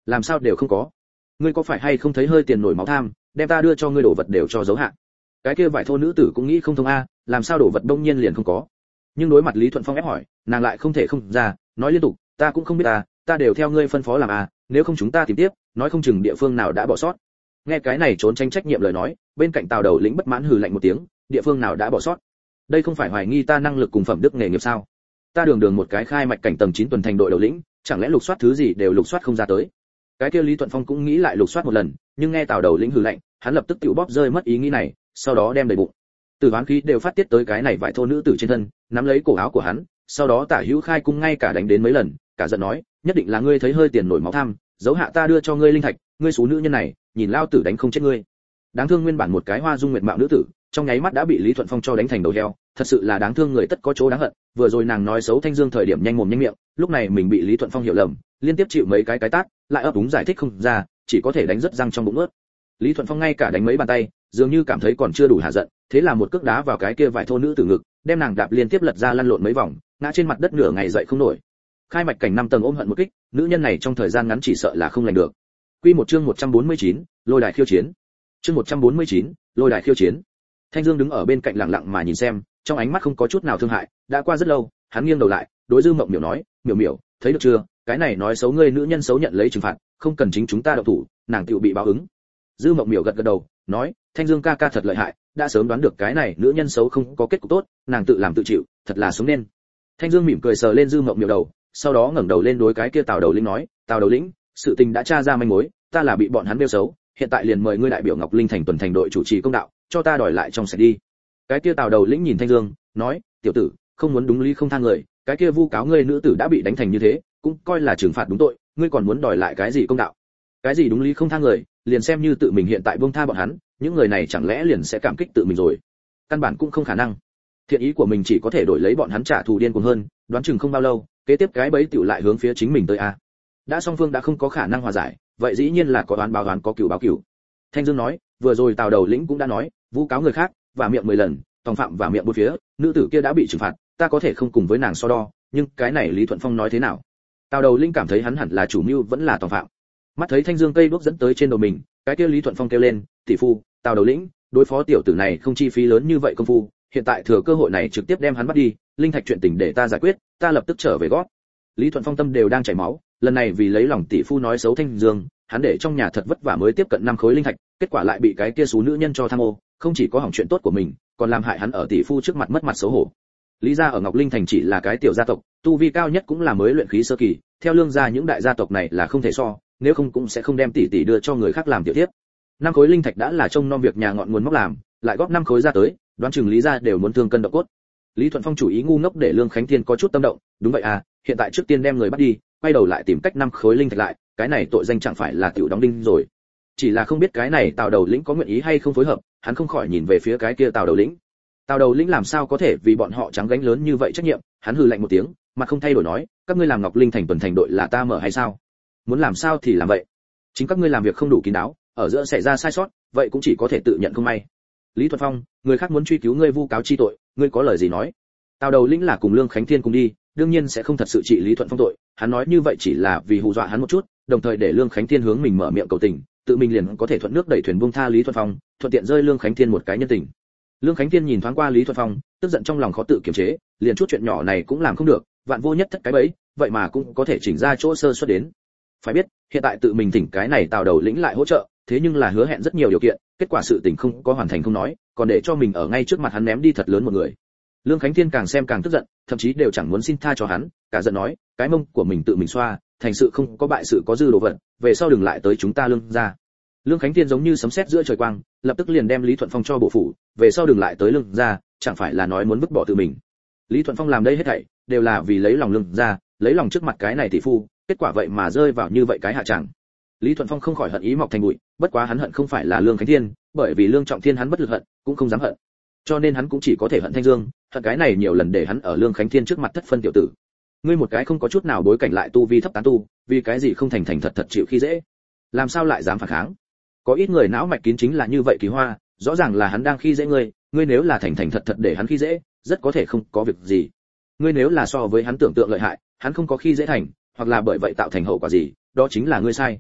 [SPEAKER 1] làm sao đều không có. Ngươi có phải hay không thấy hơi tiền nổi máu tham, đem ta đưa cho ngươi đồ vật đều cho giấu hạ. Cái kia vải thô nữ tử cũng nghĩ không thông a, làm sao đồ vật đông nhiên liền không có. Nhưng đối mặt Lý Thuận Phong ép hỏi, nàng lại không thể không ra, nói liên tục, ta cũng không biết ta đều theo ngươi phân phó làm nếu không chúng ta tìm tiếp, nói không chừng địa phương nào đã bỏ sót. Nghe cái này trốn tránh trách nhiệm lời nói, bên cạnh Tào Đầu lĩnh bất mãn hừ lạnh một tiếng, địa phương nào đã bỏ sót? Đây không phải hoài nghi ta năng lực cùng phẩm đức nghề nghiệp sao? Ta đường đường một cái khai mạch cảnh tầng 9 tuần thành đội đầu lĩnh, chẳng lẽ lục soát thứ gì đều lục soát không ra tới? Cái kia Lý Thuận Phong cũng nghĩ lại lục soát một lần, nhưng nghe Tào Đầu lĩnh hừ lạnh, hắn lập tức tự bóp rơi mất ý nghĩ này, sau đó đem đầy bụng tử oán khí đều phát tiết tới cái này vải thô nữ tử trên thân, nắm lấy cổ áo của hắn, sau đó Tả Hữu Khai cung ngay cả đánh đến mấy lần, cả giận nói, nhất định là ngươi thấy hơi tiền nổi máu tham, giấu hạ ta đưa cho ngươi linh thạch, ngươi số nữ nhân này, nhìn lao tử đánh không chết ngươi. Đáng thương nguyên bản một cái hoa dung nguyệt mạo nữ tử, trong nháy mắt đã bị Lý Thuận Phong cho đánh thành đầu heo, thật sự là đáng thương người tất có chỗ đáng hận, vừa rồi nàng nói xấu Thanh Dương thời điểm nhanh mồm nhanh miệng, lúc này mình bị Lý Thuận Phong hiểu lầm, liên tiếp chịu mấy cái tát, lại ấp úng giải thích không ra, chỉ có thể đánh rất răng trong bụng ướt. Lý Thuận Phong ngay cả đánh mấy bàn tay, dường như cảm thấy còn chưa đủ hạ giận, thế là một cước đá vào cái kia vải thô nữ tử ngực, đem nàng đạp liên tiếp lật ra lăn lộn mấy vòng, ngã trên mặt đất nửa ngày dậy không nổi. Khai mạch cảnh 5 tầng ôm hận một kích, nữ nhân này trong thời gian ngắn chỉ sợ là không lành được. Quy một chương 149, lôi đài khiêu chiến. Chương 149, lôi đài khiêu chiến. Thanh Dương đứng ở bên cạnh lặng lặng mà nhìn xem, trong ánh mắt không có chút nào thương hại, đã qua rất lâu, hắn nghiêng đầu lại, đối Dư Mộng Miểu nói, "Miểu Miểu, thấy được chưa, cái này nói xấu ngươi nữ nhân xấu nhận lấy trừng phạt, không cần chính chúng ta động thủ, nàng tiểu bị báo ứng." Dư Mộng Miểu gật gật đầu, nói, "Thanh Dương ca ca thật lợi hại, đã sớm đoán được cái này nữ nhân xấu không có kết cục tốt, nàng tự làm tự chịu, thật là sống nên." Thanh Dương mỉm cười sờ lên Dư Mộng Miểu đầu, sau đó ngẩng đầu lên đối cái kia Tào Đầu lĩnh nói, "Tào Đầu lĩnh, sự tình đã tra ra manh mối, ta là bị bọn hắn bêu xấu, hiện tại liền mời ngươi đại biểu Ngọc Linh thành tuần thành đội chủ trì công đạo, cho ta đòi lại trong sạch đi." Cái kia Tào Đầu lĩnh nhìn Thanh Dương, nói, "Tiểu tử, không muốn đúng lý không tha người, cái kia vu cáo ngươi nữ tử đã bị đánh thành như thế, cũng coi là trừng phạt đúng tội, ngươi còn muốn đòi lại cái gì công đạo? Cái gì đúng lý không tha người, liền xem như tự mình hiện tại buông tha bọn hắn, những người này chẳng lẽ liền sẽ cảm kích tự mình rồi? Căn bản cũng không khả năng. Thiện ý của mình chỉ có thể đổi lấy bọn hắn trả thù điên cuồng hơn, đoán chừng không bao lâu, kế tiếp cái bẫy tiểu lại hướng phía chính mình tới Đã song phương đã không có khả năng hòa giải, vậy dĩ nhiên là có oán báo oán, có cừu báo cừu. Thanh Dương nói, vừa rồi Tào Đầu lĩnh cũng đã nói, vu cáo người khác, và miệng 10 lần, tòng phạm và miệng bốn phía, nữ tử kia đã bị trừng phạt, ta có thể không cùng với nàng so đo, nhưng cái này Lý Thuận Phong nói thế nào? Tào Đầu lĩnh cảm thấy hắn hẳn là chủ mưu vẫn là tòng phạm. Mắt thấy Thanh Dương cây đuốc dẫn tới trên đầu mình, cái kia Lý Thuận Phong kêu lên, "Tỷ phu, Tào Đầu lĩnh, đối phó tiểu tử này không chi phí lớn như vậy công phu, hiện tại thừa cơ hội này trực tiếp đem hắn bắt đi, linh thạch chuyện tình để ta giải quyết, ta lập tức trở về gót." Lý Thuận Phong tâm đều đang chảy máu, lần này vì lấy lòng tỷ phu nói xấu Thanh Dương, hắn để trong nhà thật vất vả mới tiếp cận 5 khối linh thạch, kết quả lại bị cái kia xú nữ nhân cho tham ô, không chỉ có hỏng chuyện tốt của mình, còn làm hại hắn ở tỷ phu trước mặt mất mặt xấu hổ. Lý gia ở Ngọc Linh thành chỉ là cái tiểu gia tộc, tu vi cao nhất cũng là mới luyện khí sơ kỳ, theo Lương gia những đại gia tộc này là không thể so, nếu không cũng sẽ không đem tỷ tỷ đưa cho người khác làm tiểu thiếp. 5 khối linh thạch đã là trông nom việc nhà ngọn nguồn móc làm, lại góp 5 khối ra tới, đoán chừng Lý gia đều muốn thương cân động cốt. Lý Thuận Phong chủ ý ngu ngốc để Lương Khánh Thiên có chút tâm động, đúng vậy hiện tại trước tiên đem người bắt đi, quay đầu lại tìm cách 5 khối linh thạch lại, cái này tội danh chẳng phải là tiểu đóng đinh rồi. Chỉ là không biết cái này Tào Đầu lĩnh có nguyện ý hay không phối hợp, hắn không khỏi nhìn về phía cái kia Tào Đầu lĩnh. Tào Đầu lĩnh làm sao có thể vì bọn họ trắng gánh lớn như vậy trách nhiệm, hắn hừ lạnh một tiếng, mặt không thay đổi nói, các ngươi làm Ngọc Linh thành tuần thành đội là ta mở hay sao? Muốn làm sao thì làm vậy. Chính các ngươi làm việc không đủ kín đáo, ở giữa xảy ra sai sót, vậy cũng chỉ có thể tự nhận không may. Lý Thuận Phong, người khác muốn truy cứu ngươi vu cáo chi tội, ngươi có lời gì nói? Tào Đầu lĩnh là cùng Lương Khánh Thiên cùng đi, đương nhiên sẽ không thật sự trị Lý Thuận Phong tội, hắn nói như vậy chỉ là vì hù dọa hắn một chút, đồng thời để Lương Khánh Thiên hướng mình mở miệng cầu tình, tự mình liền có thể thuận nước đẩy thuyền buông tha Lý Thuận Phong, thuận tiện rơi Lương Khánh Thiên một cái nhân tình. Lương Khánh Thiên nhìn thoáng qua Lý Thuận Phong, tức giận trong lòng khó tự kiềm chế, liền chút chuyện nhỏ này cũng làm không được, vạn vô nhất thất cái bẫy, vậy mà cũng có thể chỉnh ra chỗ sơ suất đến. Phải biết, hiện tại tự mình thỉnh cái này Tào Đầu lĩnh lại hỗ trợ, thế nhưng là hứa hẹn rất nhiều điều kiện, kết quả sự tình không có hoàn thành không nói, còn để cho mình ở ngay trước mặt hắn ném đi thật lớn một người. Lương Khánh Thiên càng xem càng tức giận, thậm chí đều chẳng muốn xin tha cho hắn, cả giận nói, cái mông của mình tự mình xoa, thành sự không có bại sự có dư đồ vật, về sau đừng lại tới chúng ta Lương gia. Lương Khánh Thiên giống như sấm sét giữa trời quang, lập tức liền đem Lý Thuận Phong cho bổ phủ, về sau đừng lại tới Lương gia, chẳng phải là nói muốn vứt bỏ tự mình. Lý Thuận Phong làm đây hết thảy đều là vì lấy lòng Lương gia, lấy lòng trước mặt cái này tỷ phu, kết quả vậy mà rơi vào như vậy cái hạ trạng. Lý Thuận Phong không khỏi hận ý mọc thành bụi, bất quá hắn hận không phải là Lương Khánh Thiên, bởi vì Lương Trọng Thiên hắn bất lực hận, cũng không dám hận. Cho nên hắn cũng chỉ có thể hận Thanh Dương, hận cái này nhiều lần để hắn ở Lương Khánh Thiên trước mặt thất phân tiểu tử. Ngươi một cái không có chút nào bối cảnh lại tu vi thấp tán tu, vì cái gì không thành thành thật thật chịu khi dễ? Làm sao lại dám phản kháng? Có ít người não mạch kín chính là như vậy Kỳ Hoa, rõ ràng là hắn đang khi dễ ngươi, ngươi nếu là thành thành thật thật để hắn khi dễ, rất có thể không có việc gì. Ngươi nếu là so với hắn tưởng tượng lợi hại, hắn không có khi dễ thành, hoặc là bởi vậy tạo thành hậu quả gì, đó chính là ngươi sai.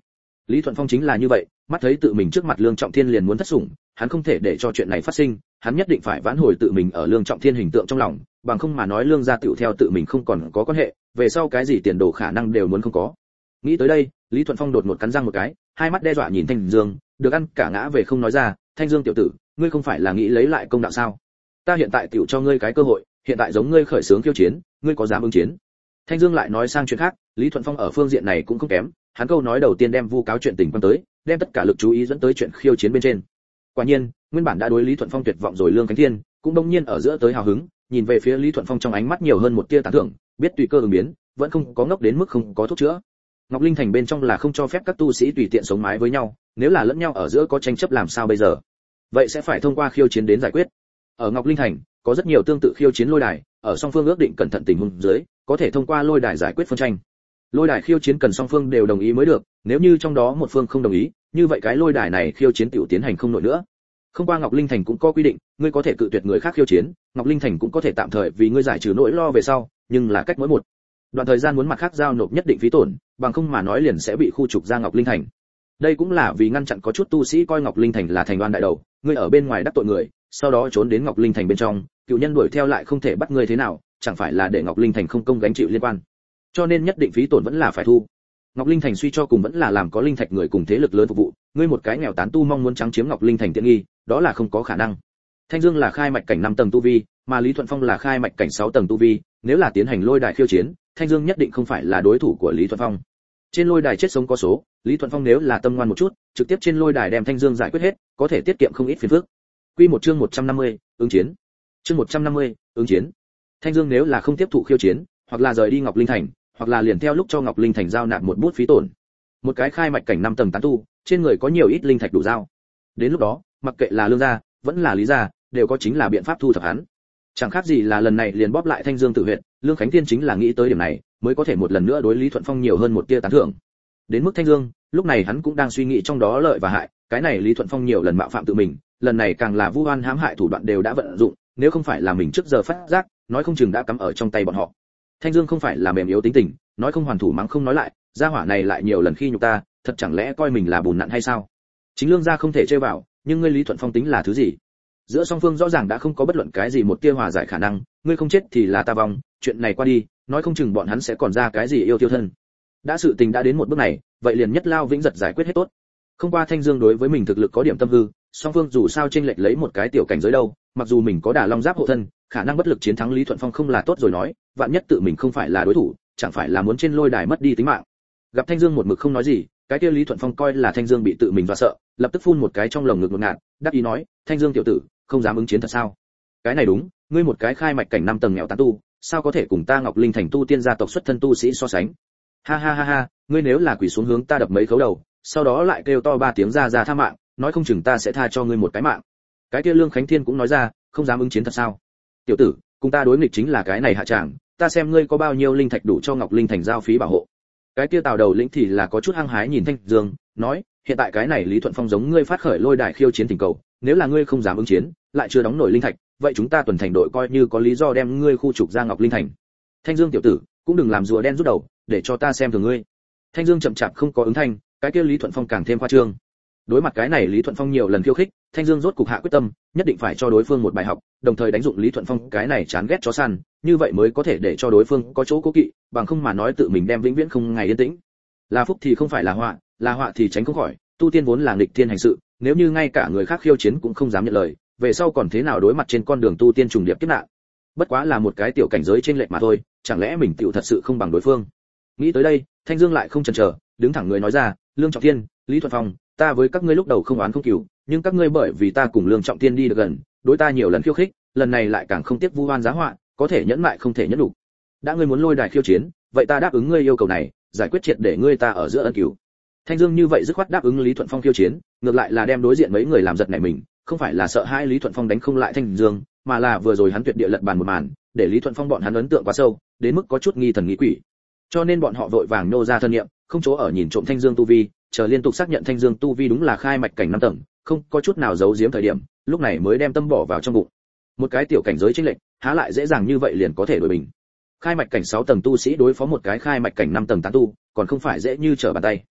[SPEAKER 1] Lý Thuận Phong chính là như vậy, mắt thấy tự mình trước mặt Lương Trọng Thiên liền muốn thất sủng, hắn không thể để cho chuyện này phát sinh, hắn nhất định phải vãn hồi tự mình ở Lương Trọng Thiên hình tượng trong lòng, bằng không mà nói Lương gia tiểu theo tự mình không còn có quan hệ, về sau cái gì tiền đồ khả năng đều muốn không có. Nghĩ tới đây, Lý Thuận Phong đột ngột cắn răng một cái, hai mắt đe dọa nhìn Thanh Dương, được ăn cả ngã về không nói ra, Thanh Dương tiểu tử, ngươi không phải là nghĩ lấy lại công đạo sao? Ta hiện tại tiểu cho ngươi cái cơ hội, hiện tại giống ngươi khởi xướng khiêu chiến, ngươi có dám ứng chiến? Thanh Dương lại nói sang chuyện khác, Lý Thuận Phong ở phương diện này cũng không kém, hắn câu nói đầu tiên đem vu cáo chuyện tình quan tới, đem tất cả lực chú ý dẫn tới chuyện khiêu chiến bên trên. Quả nhiên, nguyên bản đã đối Lý Thuận Phong tuyệt vọng rồi Lương Khánh Thiên, cũng đông nhiên ở giữa tới hào hứng, nhìn về phía Lý Thuận Phong trong ánh mắt nhiều hơn một tia tán thưởng, biết tùy cơ ứng biến, vẫn không có ngốc đến mức không có thuốc chữa. Ngọc Linh Thành bên trong là không cho phép các tu sĩ tùy tiện sống mái với nhau, nếu là lẫn nhau ở giữa có tranh chấp làm sao bây giờ? Vậy sẽ phải thông qua khiêu chiến đến giải quyết. Ở Ngọc Linh Thành, có rất nhiều tương tự khiêu chiến lôi đài, ở song phương ước định cẩn thận tình huống dưới, có thể thông qua lôi đài giải quyết phân tranh. Lôi đài khiêu chiến cần song phương đều đồng ý mới được, nếu như trong đó một phương không đồng ý, như vậy cái lôi đài này khiêu chiến tiểu tiến hành không nổi nữa. Không qua Ngọc Linh Thành cũng có quy định, ngươi có thể cự tuyệt người khác khiêu chiến, Ngọc Linh Thành cũng có thể tạm thời vì ngươi giải trừ nỗi lo về sau, nhưng là cách mỗi một đoạn thời gian muốn mặt khác giao nộp nhất định phí tổn, bằng không mà nói liền sẽ bị khu trục ra Ngọc Linh Thành. Đây cũng là vì ngăn chặn có chút tu sĩ coi Ngọc Linh Thành là thành oan đại đầu, ngươi ở bên ngoài đắc tội người, sau đó trốn đến Ngọc Linh Thành bên trong, cựu nhân đuổi theo lại không thể bắt ngươi thế nào, chẳng phải là để Ngọc Linh Thành không công gánh chịu liên quan. Cho nên nhất định phí tổn vẫn là phải thu. Ngọc Linh Thành suy cho cùng vẫn là làm có linh thạch người cùng thế lực lớn phục vụ, ngươi một cái nghèo tán tu mong muốn trắng chiếm Ngọc Linh Thành tiện nghi, đó là không có khả năng. Thanh Dương là khai mạch cảnh 5 tầng tu vi, mà Lý Thuận Phong là khai mạch cảnh 6 tầng tu vi, nếu là tiến hành lôi đài khiêu chiến, Thanh Dương nhất định không phải là đối thủ của Lý Thuận Phong. Trên lôi đài chết sống có số, Lý Thuận Phong nếu là tâm ngoan một chút, trực tiếp trên lôi đài đem Thanh Dương giải quyết hết, có thể tiết kiệm không ít phiền phức. Quy một chương 150, ứng chiến. Chương 150, ứng chiến. Thanh Dương nếu là không tiếp thụ khiêu chiến, hoặc là rời đi Ngọc Linh Thành, hoặc là liền theo lúc cho Ngọc Linh Thành giao nạp một bút phí tổn. Một cái khai mạch cảnh 5 tầng tán tu, trên người có nhiều ít linh thạch đủ giao. Đến lúc đó, mặc kệ là Lương gia, vẫn là Lý gia, đều có chính là biện pháp thu thập hắn. Chẳng khác gì là lần này liền bóp lại Thanh Dương tự huyện, Lương Khánh Thiên chính là nghĩ tới điểm này, mới có thể một lần nữa đối Lý Thuận Phong nhiều hơn một tia tán thưởng. Đến mức Thanh Dương, lúc này hắn cũng đang suy nghĩ trong đó lợi và hại, cái này Lý Thuận Phong nhiều lần mạo phạm tự mình, lần này càng là vu oan hãm hại thủ đoạn đều đã vận dụng, nếu không phải là mình trước giờ phát giác, nói không chừng đã cắm ở trong tay bọn họ. Thanh Dương không phải là mềm yếu tính tình, nói không hoàn thủ mắng không nói lại, gia hỏa này lại nhiều lần khi nhục ta, thật chẳng lẽ coi mình là bùn nặn hay sao? Chính Lương gia không thể chơi vào, nhưng ngươi Lý Thuận Phong tính là thứ gì? Giữa song phương rõ ràng đã không có bất luận cái gì một tia hòa giải khả năng, ngươi không chết thì là ta vong, chuyện này qua đi, nói không chừng bọn hắn sẽ còn ra cái gì yêu tiêu thân. Đã sự tình đã đến một bước này, vậy liền nhất lao vĩnh giật giải quyết hết tốt. Không qua Thanh Dương đối với mình thực lực có điểm tâm hư, song phương dù sao chênh lệch lấy một cái tiểu cảnh giới đâu, mặc dù mình có Đả Long Giáp hộ thân, khả năng bất lực chiến thắng Lý Thuận Phong không là tốt rồi nói, vạn nhất tự mình không phải là đối thủ, chẳng phải là muốn trên lôi đài mất đi tính mạng. Gặp Thanh Dương một mực không nói gì, cái kia Lý Thuận Phong coi là Thanh Dương bị tự mình dọa sợ, lập tức phun một cái trong lồng ngực ngột ngạt, đáp ý nói, Thanh Dương tiểu tử, không dám ứng chiến thật sao? Cái này đúng, ngươi một cái khai mạch cảnh 5 tầng nghèo tán tu, sao có thể cùng ta Ngọc Linh Thành tu tiên gia tộc xuất thân tu sĩ so sánh? Ha ha ha ha, ngươi nếu là quỳ xuống hướng ta đập mấy khấu đầu, sau đó lại kêu to 3 tiếng ra tha mạng, nói không chừng ta sẽ tha cho ngươi một cái mạng. Cái kia Lương Khánh Thiên cũng nói ra, không dám ứng chiến thật sao? Tiểu tử, cùng ta đối nghịch chính là cái này hạ trạng, ta xem ngươi có bao nhiêu linh thạch đủ cho Ngọc Linh Thành giao phí bảo hộ. Cái kia Tào đầu lĩnh thì là có chút hăng hái nhìn Thanh Dương, nói, hiện tại cái này Lý Thuận Phong giống ngươi phát khởi lôi đài khiêu chiến tình cầu, nếu là ngươi không dám ứng chiến, lại chưa đóng nổi linh thạch, vậy chúng ta tuần thành đội coi như có lý do đem ngươi khu trục ra Ngọc Linh Thành. Thanh Dương tiểu tử, cũng đừng làm rùa đen rút đầu, để cho ta xem thường ngươi. Thanh Dương chậm chạp không có ứng thanh, cái kia Lý Thuận Phong càng thêm khoa trương. Đối mặt cái này Lý Thuận Phong nhiều lần khiêu khích, Thanh Dương rốt cục hạ quyết tâm, nhất định phải cho đối phương một bài học, đồng thời đánh dụng Lý Thuận Phong cái này chán ghét chó săn, như vậy mới có thể để cho đối phương có chỗ cố kỵ, bằng không mà nói tự mình đem vĩnh viễn không ngày yên tĩnh. Là phúc thì không phải là họa thì tránh không khỏi, tu tiên vốn là nghịch thiên hành sự, nếu như ngay cả người khác khiêu chiến cũng không dám nhận lời, về sau còn thế nào đối mặt trên con đường tu tiên trùng điệp kiếp nạn. Bất quá là một cái tiểu cảnh giới trên lệch mà thôi, chẳng lẽ mình tiểu thật sự không bằng đối phương? Nghĩ tới đây, Thanh Dương lại không chần chờ, đứng thẳng người nói ra, Lương Trọng Thiên, Lý Thuận Phong, ta với các ngươi lúc đầu không oán không cừu, nhưng các ngươi bởi vì ta cùng Lương Trọng Thiên đi được gần, đối ta nhiều lần khiêu khích, lần này lại càng không tiếc vu oan giá họa, có thể nhẫn mại không thể nhẫn đủ. Đã ngươi muốn lôi đài khiêu chiến, vậy ta đáp ứng ngươi yêu cầu này, giải quyết triệt để ngươi ta ở giữa ân cừu. Thanh Dương như vậy dứt khoát đáp ứng Lý Thuận Phong khiêu chiến, ngược lại là đem đối diện mấy người làm giật nảy mình, không phải là sợ hai Lý Thuận Phong đánh không lại Thanh Dương, mà là vừa rồi hắn tuyệt địa lật bàn một màn, để Lý Thuận Phong bọn hắn ấn tượng quá sâu, đến mức có chút nghi thần nghi quỷ. Cho nên bọn họ vội vàng nô ra thân niệm, không chỗ ở nhìn trộm Thanh Dương tu vi, chờ liên tục xác nhận Thanh Dương tu vi đúng là khai mạch cảnh 5 tầng, không có chút nào giấu giếm thời điểm, lúc này mới đem tâm bỏ vào trong bụng. Một cái tiểu cảnh giới chênh lệch, há lại dễ dàng như vậy liền có thể đổi bình. Khai mạch cảnh 6 tầng tu sĩ đối phó một cái khai mạch cảnh 5 tầng tán tu, còn không phải dễ như trở bàn tay.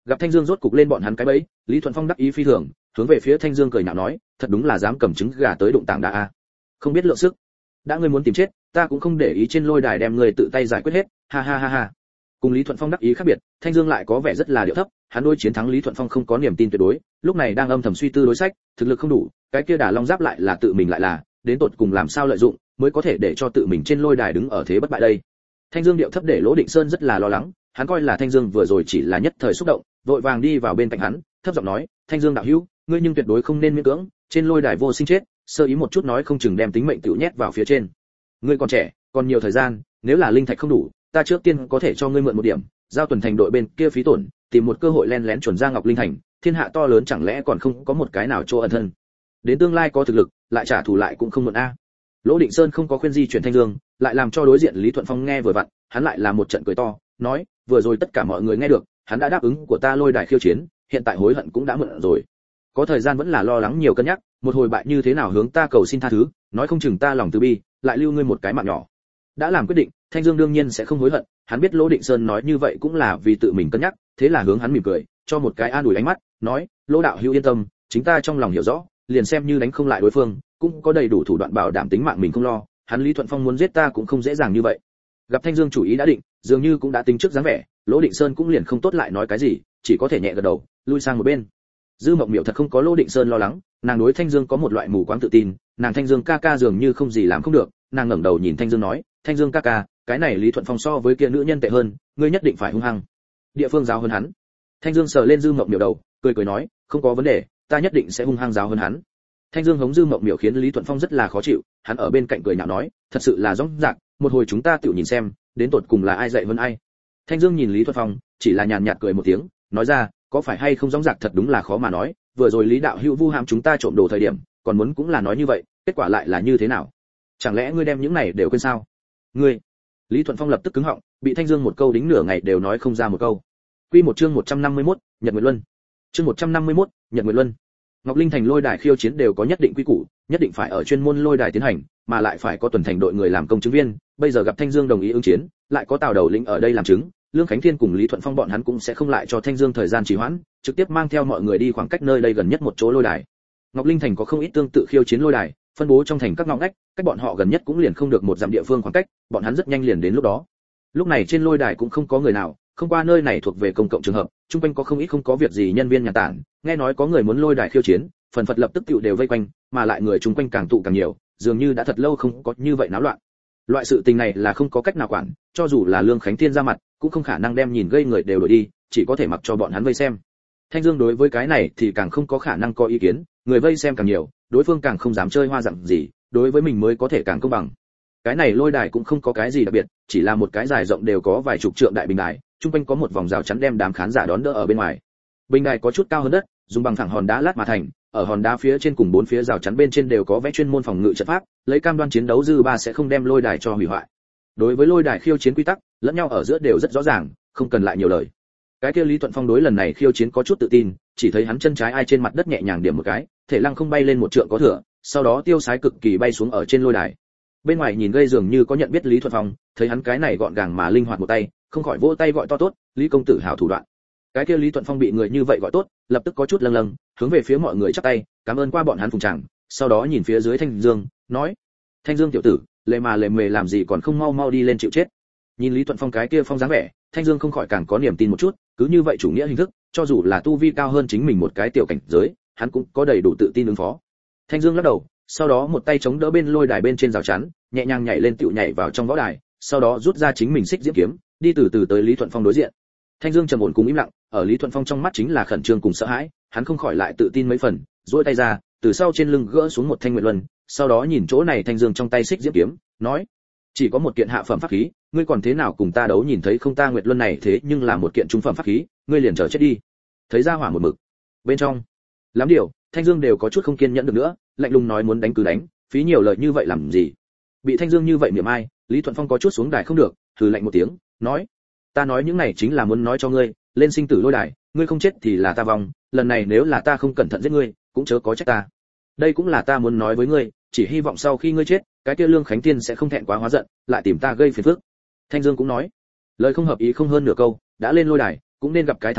[SPEAKER 1] Gặp Thanh Dương rốt cục lên bọn hắn cái bẫy, Lý Thuận Phong đắc ý phi thường, hướng về phía Thanh Dương cười nhạo nói, thật đúng là dám cầm trứng gà tới đụng tảng đá a. Không biết lượng sức. Đã ngươi muốn tìm chết, ta cũng không để ý trên lôi đài đem ngươi tự tay giải quyết hết, ha ha ha ha. Cùng Lý Thuận Phong đắc ý khác biệt, Thanh Dương lại có vẻ rất là điệu thấp, hắn đối chiến thắng Lý Thuận Phong không có niềm tin tuyệt đối, lúc này đang âm thầm suy tư đối sách, thực lực không đủ, cái kia Đả Long Giáp lại là tự mình lại là, đến tột cùng làm sao lợi dụng, mới có thể để cho tự mình trên lôi đài đứng ở thế bất bại đây. Thanh Dương điệu thấp để Lỗ Định Sơn rất là lo lắng, hắn coi là Thanh Dương vừa rồi chỉ là nhất thời xúc động, vội vàng đi vào bên cạnh hắn, thấp giọng nói, Thanh Dương đạo hữu, ngươi nhưng tuyệt đối không nên miễn cưỡng, trên lôi đài vô sinh chết, sơ ý một chút nói không chừng đem tính mệnh tiểu nhét vào phía trên. Ngươi còn trẻ, còn nhiều thời gian, nếu là linh thạch không đủ, ta trước tiên có thể cho ngươi mượn một điểm, giao tuần thành đội bên kia phí tổn, tìm một cơ hội len lén chuẩn ra Ngọc Linh thành, thiên hạ to lớn chẳng lẽ còn không có một cái nào chỗ ẩn thân. Đến tương lai có thực lực, lại trả thù lại cũng không muộn a. Lỗ Định Sơn không có khuyên di chuyển Thanh Dương, lại làm cho đối diện Lý Thuận Phong nghe vừa vặn, hắn lại là một trận cười to, nói, vừa rồi tất cả mọi người nghe được, hắn đã đáp ứng của ta lôi đài khiêu chiến, hiện tại hối hận cũng đã muộn rồi. Có thời gian vẫn là lo lắng nhiều cân nhắc, một hồi bại như thế nào hướng ta cầu xin tha thứ, nói không chừng ta lòng từ bi, lại lưu ngươi một cái mạng nhỏ. Đã làm quyết định, Thanh Dương đương nhiên sẽ không hối hận, hắn biết Lỗ Định Sơn nói như vậy cũng là vì tự mình cân nhắc, thế là hướng hắn mỉm cười, cho một cái an ủi ánh mắt, nói, Lỗ đạo hữu yên tâm, chính ta trong lòng hiểu rõ, liền xem như đánh không lại đối phương, cũng có đầy đủ thủ đoạn bảo đảm tính mạng mình không lo, hắn Lý Thuận Phong muốn giết ta cũng không dễ dàng như vậy. Gặp Thanh Dương chủ ý đã định, dường như cũng đã tính trước dáng vẻ, Lỗ Định Sơn cũng liền không tốt lại nói cái gì, chỉ có thể nhẹ gật đầu, lui sang một bên. Dư Mộng Miểu thật không có Lỗ Định Sơn lo lắng, nàng đối Thanh Dương có một loại mù quáng tự tin, nàng Thanh Dương ca ca dường như không gì làm không được, nàng ngẩng đầu nhìn Thanh Dương nói, Thanh Dương ca ca, cái này Lý Thuận Phong so với kia nữ nhân tệ hơn, ngươi nhất định phải hung hăng. Địa phương giáo hơn hắn. Thanh Dương sờ lên Dư Mộng Miểu đầu, cười cười nói, không có vấn đề, ta nhất định sẽ hung hăng giáo hơn hắn. Thanh Dương hống Dư Mộng Miểu khiến Lý Thuận Phong rất là khó chịu, hắn ở bên cạnh cười nhạo nói, thật sự là rõ ràng, một hồi chúng ta tự nhìn xem, đến tột cùng là ai dạy hơn ai. Thanh Dương nhìn Lý Thuận Phong, chỉ là nhàn nhạt cười một tiếng, nói ra, có phải hay không rõ ràng thật đúng là khó mà nói, vừa rồi Lý đạo hữu vu hãm chúng ta trộm đồ thời điểm, còn muốn cũng là nói như vậy, kết quả lại là như thế nào? Chẳng lẽ ngươi đem những này đều quên sao? Ngươi? Lý Thuận Phong lập tức cứng họng, bị Thanh Dương một câu đính nửa ngày đều nói không ra một câu. Quy một chương 151, Nhật Nguyệt Luân. Chương 151, Nhật Nguyệt Luân. Ngọc Linh thành lôi đài khiêu chiến đều có nhất định quy củ, nhất định phải ở chuyên môn lôi đài tiến hành, mà lại phải có tuần thành đội người làm công chứng viên, bây giờ gặp Thanh Dương đồng ý ứng chiến, lại có Tào Đầu lĩnh ở đây làm chứng, Lương Khánh Thiên cùng Lý Thuận Phong bọn hắn cũng sẽ không lại cho Thanh Dương thời gian trì hoãn, trực tiếp mang theo mọi người đi khoảng cách nơi đây gần nhất một chỗ lôi đài. Ngọc Linh thành có không ít tương tự khiêu chiến lôi đài, phân bố trong thành các ngõ ngách, cách bọn họ gần nhất cũng liền không được một dặm địa phương khoảng cách, bọn hắn rất nhanh liền đến lúc đó. Lúc này trên lôi đài cũng không có người nào, không qua nơi này thuộc về công cộng trường hợp, trung quanh có không ít không có việc gì nhân viên nhà tản, nghe nói có người muốn lôi đài khiêu chiến, phần phật lập tức tụ đều vây quanh, mà lại người chung quanh càng tụ càng nhiều, dường như đã thật lâu không có như vậy náo loạn. Loại sự tình này là không có cách nào quản, cho dù là Lương Khánh Thiên ra mặt, cũng không khả năng đem nhìn gây người đều đuổi đi, chỉ có thể mặc cho bọn hắn vây xem. Thanh Dương đối với cái này thì càng không có khả năng có ý kiến, người vây xem càng nhiều, đối phương càng không dám chơi hoa dạng gì, đối với mình mới có thể càng công bằng. Cái này lôi đài cũng không có cái gì đặc biệt, chỉ là một cái dài rộng đều có vài chục trượng đại bình đài, trung quanh có một vòng rào chắn đem đám khán giả đón đỡ ở bên ngoài. Bình đài có chút cao hơn đất, dùng bằng thẳng hòn đá lát mà thành, ở hòn đá phía trên cùng bốn phía rào chắn bên trên đều có vẽ chuyên môn phòng ngự trận pháp, lấy cam đoan chiến đấu dư ba sẽ không đem lôi đài cho hủy hoại. Đối với lôi đài khiêu chiến quy tắc, lẫn nhau ở giữa đều rất rõ ràng, không cần lại nhiều lời. Cái kia Lý Thuận Phong đối lần này khiêu chiến có chút tự tin, chỉ thấy hắn chân trái ai trên mặt đất nhẹ nhàng điểm một cái, thể lăng không bay lên một trượng có thừa, sau đó tiêu sái cực kỳ bay xuống ở trên lôi đài. Bên ngoài nhìn gây dường như có nhận biết Lý Thuận Phong, thấy hắn cái này gọn gàng mà linh hoạt một tay, không khỏi vỗ tay gọi to tốt, Lý công tử hảo thủ đoạn. Cái kia Lý Thuận Phong bị người như vậy gọi tốt, lập tức có chút lâng lâng, hướng về phía mọi người chắp tay, cảm ơn qua bọn hắn phụng tràng, sau đó nhìn phía dưới Thanh Dương, nói: "Thanh Dương tiểu tử, lề mề làm gì còn không mau mau đi lên chịu chết." Nhìn Lý Thuận Phong cái kia phong dáng vẻ, Thanh Dương không khỏi càng có niềm tin một chút, cứ như vậy chủ nghĩa hình thức, cho dù là tu vi cao hơn chính mình một cái tiểu cảnh giới, hắn cũng có đầy đủ tự tin ứng phó. Thanh Dương lắc đầu, sau đó một tay chống đỡ bên lôi đài bên trên rào chắn, nhẹ nhàng nhảy lên tựu nhảy vào trong võ đài, sau đó rút ra chính mình xích diễm kiếm, đi từ từ tới Lý Thuận Phong đối diện. Thanh Dương trầm ổn cùng im lặng, ở Lý Thuận Phong trong mắt chính là khẩn trương cùng sợ hãi, hắn không khỏi lại tự tin mấy phần, duỗi tay ra, từ sau trên lưng gỡ xuống một thanh nguyệt luân, sau đó nhìn chỗ này Thanh Dương trong tay xích diễm kiếm, nói: "Chỉ có một kiện hạ phẩm pháp khí, ngươi còn thế nào cùng ta đấu, nhìn thấy không, ta nguyệt luân này thế nhưng là một kiện trung phẩm pháp khí, ngươi liền chờ chết đi." Thấy ra hỏa một mực. Bên trong, lắm điều, Thanh Dương đều có chút không kiên nhẫn được nữa, lạnh lùng nói muốn đánh cứ đánh, phí nhiều lời như vậy làm gì? Bị Thanh Dương như vậy miệng ai, Lý Thuận Phong có chút xuống đài không được, hừ lạnh một tiếng, nói: "Ta nói những này chính là muốn nói cho ngươi, lên sinh tử lôi đài, ngươi không chết thì là ta vong, lần này nếu là ta không cẩn thận giết ngươi, cũng chớ có trách ta. Đây cũng là ta muốn nói với ngươi, chỉ hy vọng sau khi ngươi chết, cái kia Lương Khánh Tiên sẽ không thẹn quá hóa giận, lại tìm ta gây phiền phức." Thanh Dương cũng nói, lời không hợp ý không hơn nửa câu, đã lên lôi đài, cũng nên gặp cái thắng thua,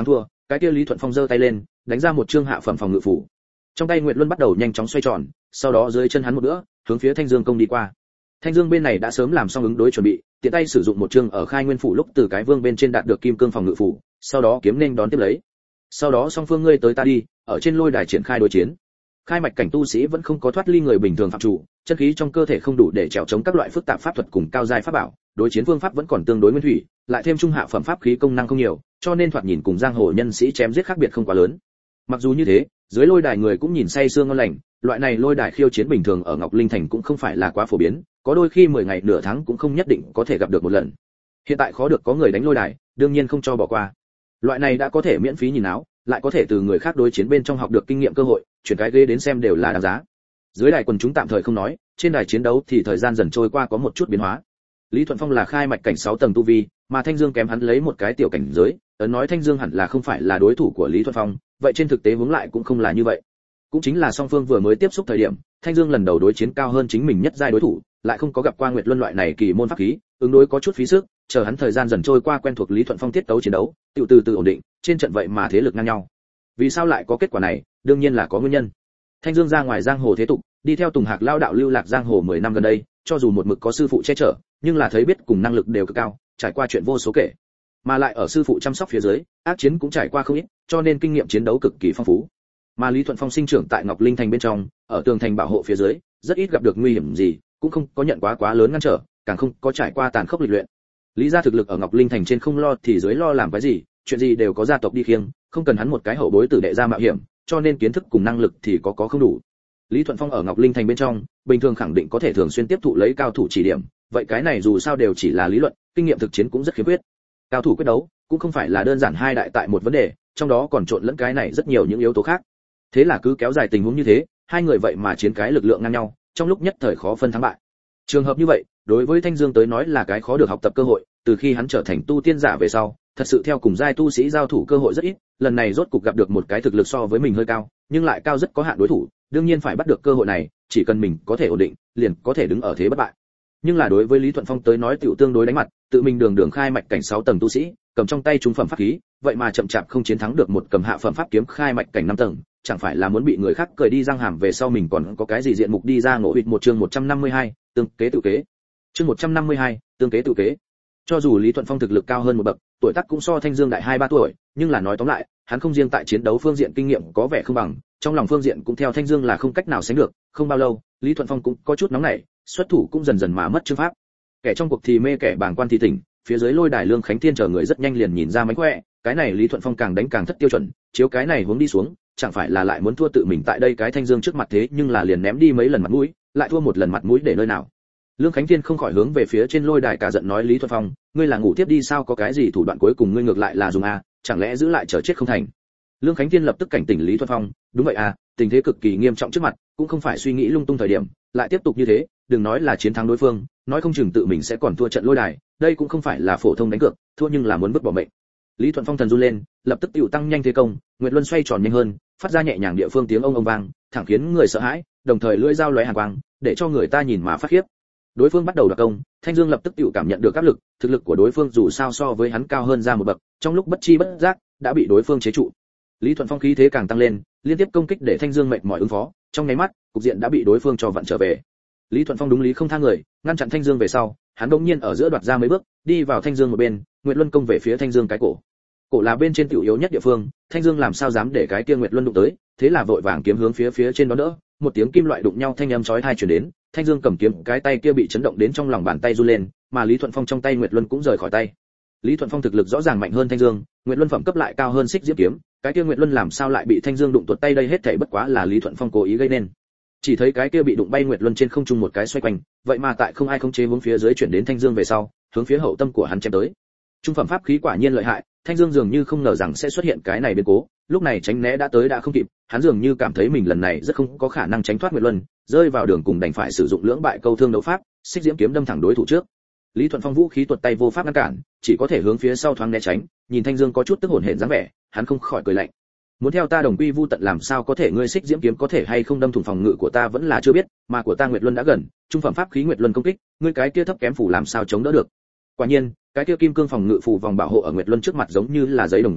[SPEAKER 1] cái kia Lý Thuận Phong giơ tay lên, đánh ra một chương hạ phẩm phòng ngự phủ. Trong tay Nguyệt Luân bắt đầu nhanh chóng xoay tròn, sau đó dưới chân hắn một bữa, hướng phía Thanh Dương công đi qua. Thanh Dương bên này đã sớm làm xong ứng đối chuẩn bị, tiện tay sử dụng một chương ở Khai Nguyên phủ lúc từ cái vương bên trên đạt được kim cương phòng ngự phủ, sau đó kiếm nên đón tiếp lấy. Sau đó song phương ngươi tới ta đi, ở trên lôi đài triển khai đối chiến. Khai mạch cảnh tu sĩ vẫn không có thoát ly người bình thường phạm chủ, chân khí trong cơ thể không đủ để chèo chống các loại phức tạp pháp thuật cùng cao giai pháp bảo, đối chiến phương pháp vẫn còn tương đối nguyên thủy, lại thêm trung hạ phẩm pháp khí công năng không nhiều, cho nên thoạt nhìn cùng giang hồ nhân sĩ chém giết khác biệt không quá lớn. Mặc dù như thế, dưới lôi đài người cũng nhìn say sưa ngon lành, loại này lôi đài khiêu chiến bình thường ở Ngọc Linh Thành cũng không phải là quá phổ biến, có đôi khi 10 ngày nửa tháng cũng không nhất định có thể gặp được một lần. Hiện tại khó được có người đánh lôi đài, đương nhiên không cho bỏ qua. Loại này đã có thể miễn phí nhìn áo, lại có thể từ người khác đối chiến bên trong học được kinh nghiệm cơ hội, chuyển cái ghế đến xem đều là đáng giá. Dưới đài quần chúng tạm thời không nói, trên đài chiến đấu thì thời gian dần trôi qua có một chút biến hóa. Lý Thuận Phong là khai mạch cảnh 6 tầng tu vi, mà Thanh Dương kém hắn lấy một cái tiểu cảnh giới, ấn nói Thanh Dương hẳn là không phải là đối thủ của Lý Thuận Phong, vậy trên thực tế hướng lại cũng không là như vậy. Cũng chính là song phương vừa mới tiếp xúc thời điểm, Thanh Dương lần đầu đối chiến cao hơn chính mình nhất giai đối thủ, lại không có gặp qua Nguyệt Luân loại này kỳ môn pháp khí, ứng đối có chút phí sức, chờ hắn thời gian dần trôi qua quen thuộc Lý Thuận Phong tiết tấu chiến đấu, từ từ ổn định, trên trận vậy mà thế lực ngang nhau. Vì sao lại có kết quả này? Đương nhiên là có nguyên nhân. Thanh Dương ra ngoài giang hồ thế tục, đi theo Tùng Hạc lao đạo lưu lạc giang hồ 10 năm gần đây, cho dù một mực có sư phụ che chở, nhưng là thấy biết cùng năng lực đều cực cao, trải qua chuyện vô số kể. Mà lại ở sư phụ chăm sóc phía dưới, ác chiến cũng trải qua không ít, cho nên kinh nghiệm chiến đấu cực kỳ phong phú. Mà Lý Thuận Phong sinh trưởng tại Ngọc Linh Thành bên trong, ở tường thành bảo hộ phía dưới, rất ít gặp được nguy hiểm gì, cũng không có nhận quá lớn ngăn trở, càng không có trải qua tàn khốc lịch luyện. Lý gia thực lực ở Ngọc Linh Thành trên không lo thì dưới lo làm cái gì, chuyện gì đều có gia tộc đi khiêng, không cần hắn một cái hậu bối tử đệ ra mạo hiểm, cho nên kiến thức cùng năng lực thì có không đủ. Lý Thuận Phong ở Ngọc Linh Thành bên trong, bình thường khẳng định có thể thường xuyên tiếp thụ lấy cao thủ chỉ điểm, vậy cái này dù sao đều chỉ là lý luận, kinh nghiệm thực chiến cũng rất khiếm khuyết. Cao thủ quyết đấu cũng không phải là đơn giản hai đại tại một vấn đề, trong đó còn trộn lẫn cái này rất nhiều những yếu tố khác. Thế là cứ kéo dài tình huống như thế, hai người vậy mà chiến cái lực lượng ngang nhau, trong lúc nhất thời khó phân thắng bại. Trường hợp như vậy, đối với Thanh Dương tới nói là cái khó được học tập cơ hội, từ khi hắn trở thành tu tiên giả về sau, thật sự theo cùng giai tu sĩ giao thủ cơ hội rất ít, lần này rốt cục gặp được một cái thực lực so với mình hơi cao, nhưng lại cao rất có hạn đối thủ, đương nhiên phải bắt được cơ hội này, chỉ cần mình có thể ổn định, liền có thể đứng ở thế bất bại. Nhưng là đối với Lý Thuận Phong tới nói tiểu tương đối đánh mặt, tự mình đường khai mạch cảnh 6 tầng tu sĩ, cầm trong tay trung phẩm pháp khí, vậy mà chậm chạp không chiến thắng được một cầm hạ phẩm pháp kiếm khai mạch cảnh 5 tầng, chẳng phải là muốn bị người khác cười đi răng hàm về sau mình còn có cái gì diện mục đi ra ngộ hụt. Một chương 152, tương kế tự kế. Chương 152, tương kế tự kế. Cho dù Lý Thuận Phong thực lực cao hơn một bậc, tuổi tác cũng so Thanh Dương đại 2-3 tuổi, nhưng là nói tóm lại, hắn không riêng tại chiến đấu phương diện kinh nghiệm có vẻ không bằng, trong lòng phương diện cũng theo Thanh Dương là không cách nào sánh được, không bao lâu, Lý Thuận Phong cũng có chút nóng nảy, xuất thủ cũng dần dần mà mất chương pháp. Kẻ trong cuộc thì mê kẻ bàng quan thì tỉnh, phía dưới lôi đài Lương Khánh Thiên chờ người rất nhanh liền nhìn ra mánh khỏe, cái này Lý Thuận Phong càng đánh càng thất tiêu chuẩn, chiếu cái này hướng đi xuống, chẳng phải là lại muốn thua tự mình tại đây cái Thanh Dương trước mặt thế nhưng là liền ném đi mấy lần mặt mũi, lại thua một lần mặt mũi để nơi nào. Lương Khánh Thiên không khỏi hướng về phía trên lôi đài cả giận nói Lý Thuận Phong, ngươi là ngủ tiếp đi sao, có cái gì thủ đoạn cuối cùng ngươi ngược lại là dùng a, chẳng lẽ giữ lại chờ chết không thành. Lương Khánh Thiên lập tức cảnh tỉnh Lý Thuận Phong, đúng vậy à, tình thế cực kỳ nghiêm trọng trước mặt, cũng không phải suy nghĩ lung tung thời điểm, lại tiếp tục như thế, đừng nói là chiến thắng đối phương, nói không chừng tự mình sẽ còn thua trận lôi đài, đây cũng không phải là phổ thông đánh cược, thua nhưng là muốn vứt bỏ mệnh. Lý Thuận Phong thần run lên, lập tức tiểu tăng nhanh thế công, Nguyệt Luân xoay tròn nhanh hơn, phát ra nhẹ nhàng địa phương tiếng ông vang, thẳng khiến người sợ hãi, đồng thời lưỡi dao lóe hàn quang, để cho người ta nhìn mà phát khiếp. Đối phương bắt đầu đoạt công, Thanh Dương lập tức tiểu cảm nhận được áp lực, thực lực của đối phương dù sao so với hắn cao hơn ra một bậc, trong lúc bất chi bất giác đã bị đối phương chế trụ. Lý Thuận Phong khí thế càng tăng lên, liên tiếp công kích để Thanh Dương mệt mỏi ứng phó, trong nháy mắt, cục diện đã bị đối phương cho vặn trở về. Lý Thuận Phong đúng lý không tha người, ngăn chặn Thanh Dương về sau, hắn đột nhiên ở giữa đoạt ra mấy bước, đi vào Thanh Dương một bên, Nguyệt Luân công về phía Thanh Dương cái cổ. Cổ là bên trên tiểu yếu nhất địa phương, Thanh Dương làm sao dám để cái kia Nguyệt Luân đụng tới, thế là vội vàng kiếm hướng phía trên đó đỡ, một tiếng kim loại đụng nhau thanh âm chói tai truyền đến, Thanh Dương cầm kiếm, cái tay kia bị chấn động đến trong lòng bàn tay run lên, mà Lý Thuận Phong trong tay Nguyệt Luân cũng rời khỏi tay. Lý Thuận Phong thực lực rõ ràng mạnh hơn Thanh Dương, Nguyệt Luân phẩm cấp lại cao hơn Xích Diễm kiếm, cái kia Nguyệt Luân làm sao lại bị Thanh Dương đụng tuột tay, đây hết thảy bất quá là Lý Thuận Phong cố ý gây nên. Chỉ thấy cái kia bị đụng bay Nguyệt Luân trên không trung một cái xoay quanh, vậy mà tại không ai khống chế hướng phía dưới chuyển đến Thanh Dương về sau, hướng phía hậu tâm của hắn chém tới. Trung phẩm pháp khí quả nhiên lợi hại, Thanh Dương dường như không ngờ rằng sẽ xuất hiện cái này biến cố, lúc này tránh né đã tới đã không kịp, hắn dường như cảm thấy mình lần này rất không có khả năng tránh thoát Nguyệt Luân, rơi vào đường cùng đành phải sử dụng lưỡng bại câu thương đấu pháp, Xích Diễm kiếm đâm thẳng đối thủ trước. Lý Thuận Phong vũ khí tuột tay vô pháp ngăn cản, chỉ có thể hướng phía sau thoáng né tránh, nhìn Thanh Dương có chút tức hổn hển dáng vẻ, hắn không khỏi cười lạnh. Muốn theo ta đồng quy vu tận làm sao có thể, ngươi Xích Diễm kiếm có thể hay không đâm thủng phòng ngự của ta vẫn là chưa biết, mà của ta Nguyệt Luân đã gần, trung phẩm pháp khí Nguyệt Luân công kích, ngươi cái kia thấp kém phủ làm sao chống đỡ được. Quả nhiên, cái kia kim cương phòng ngự phủ vòng bảo hộ ở Nguyệt Luân trước mặt giống như là giấy đồng dạng,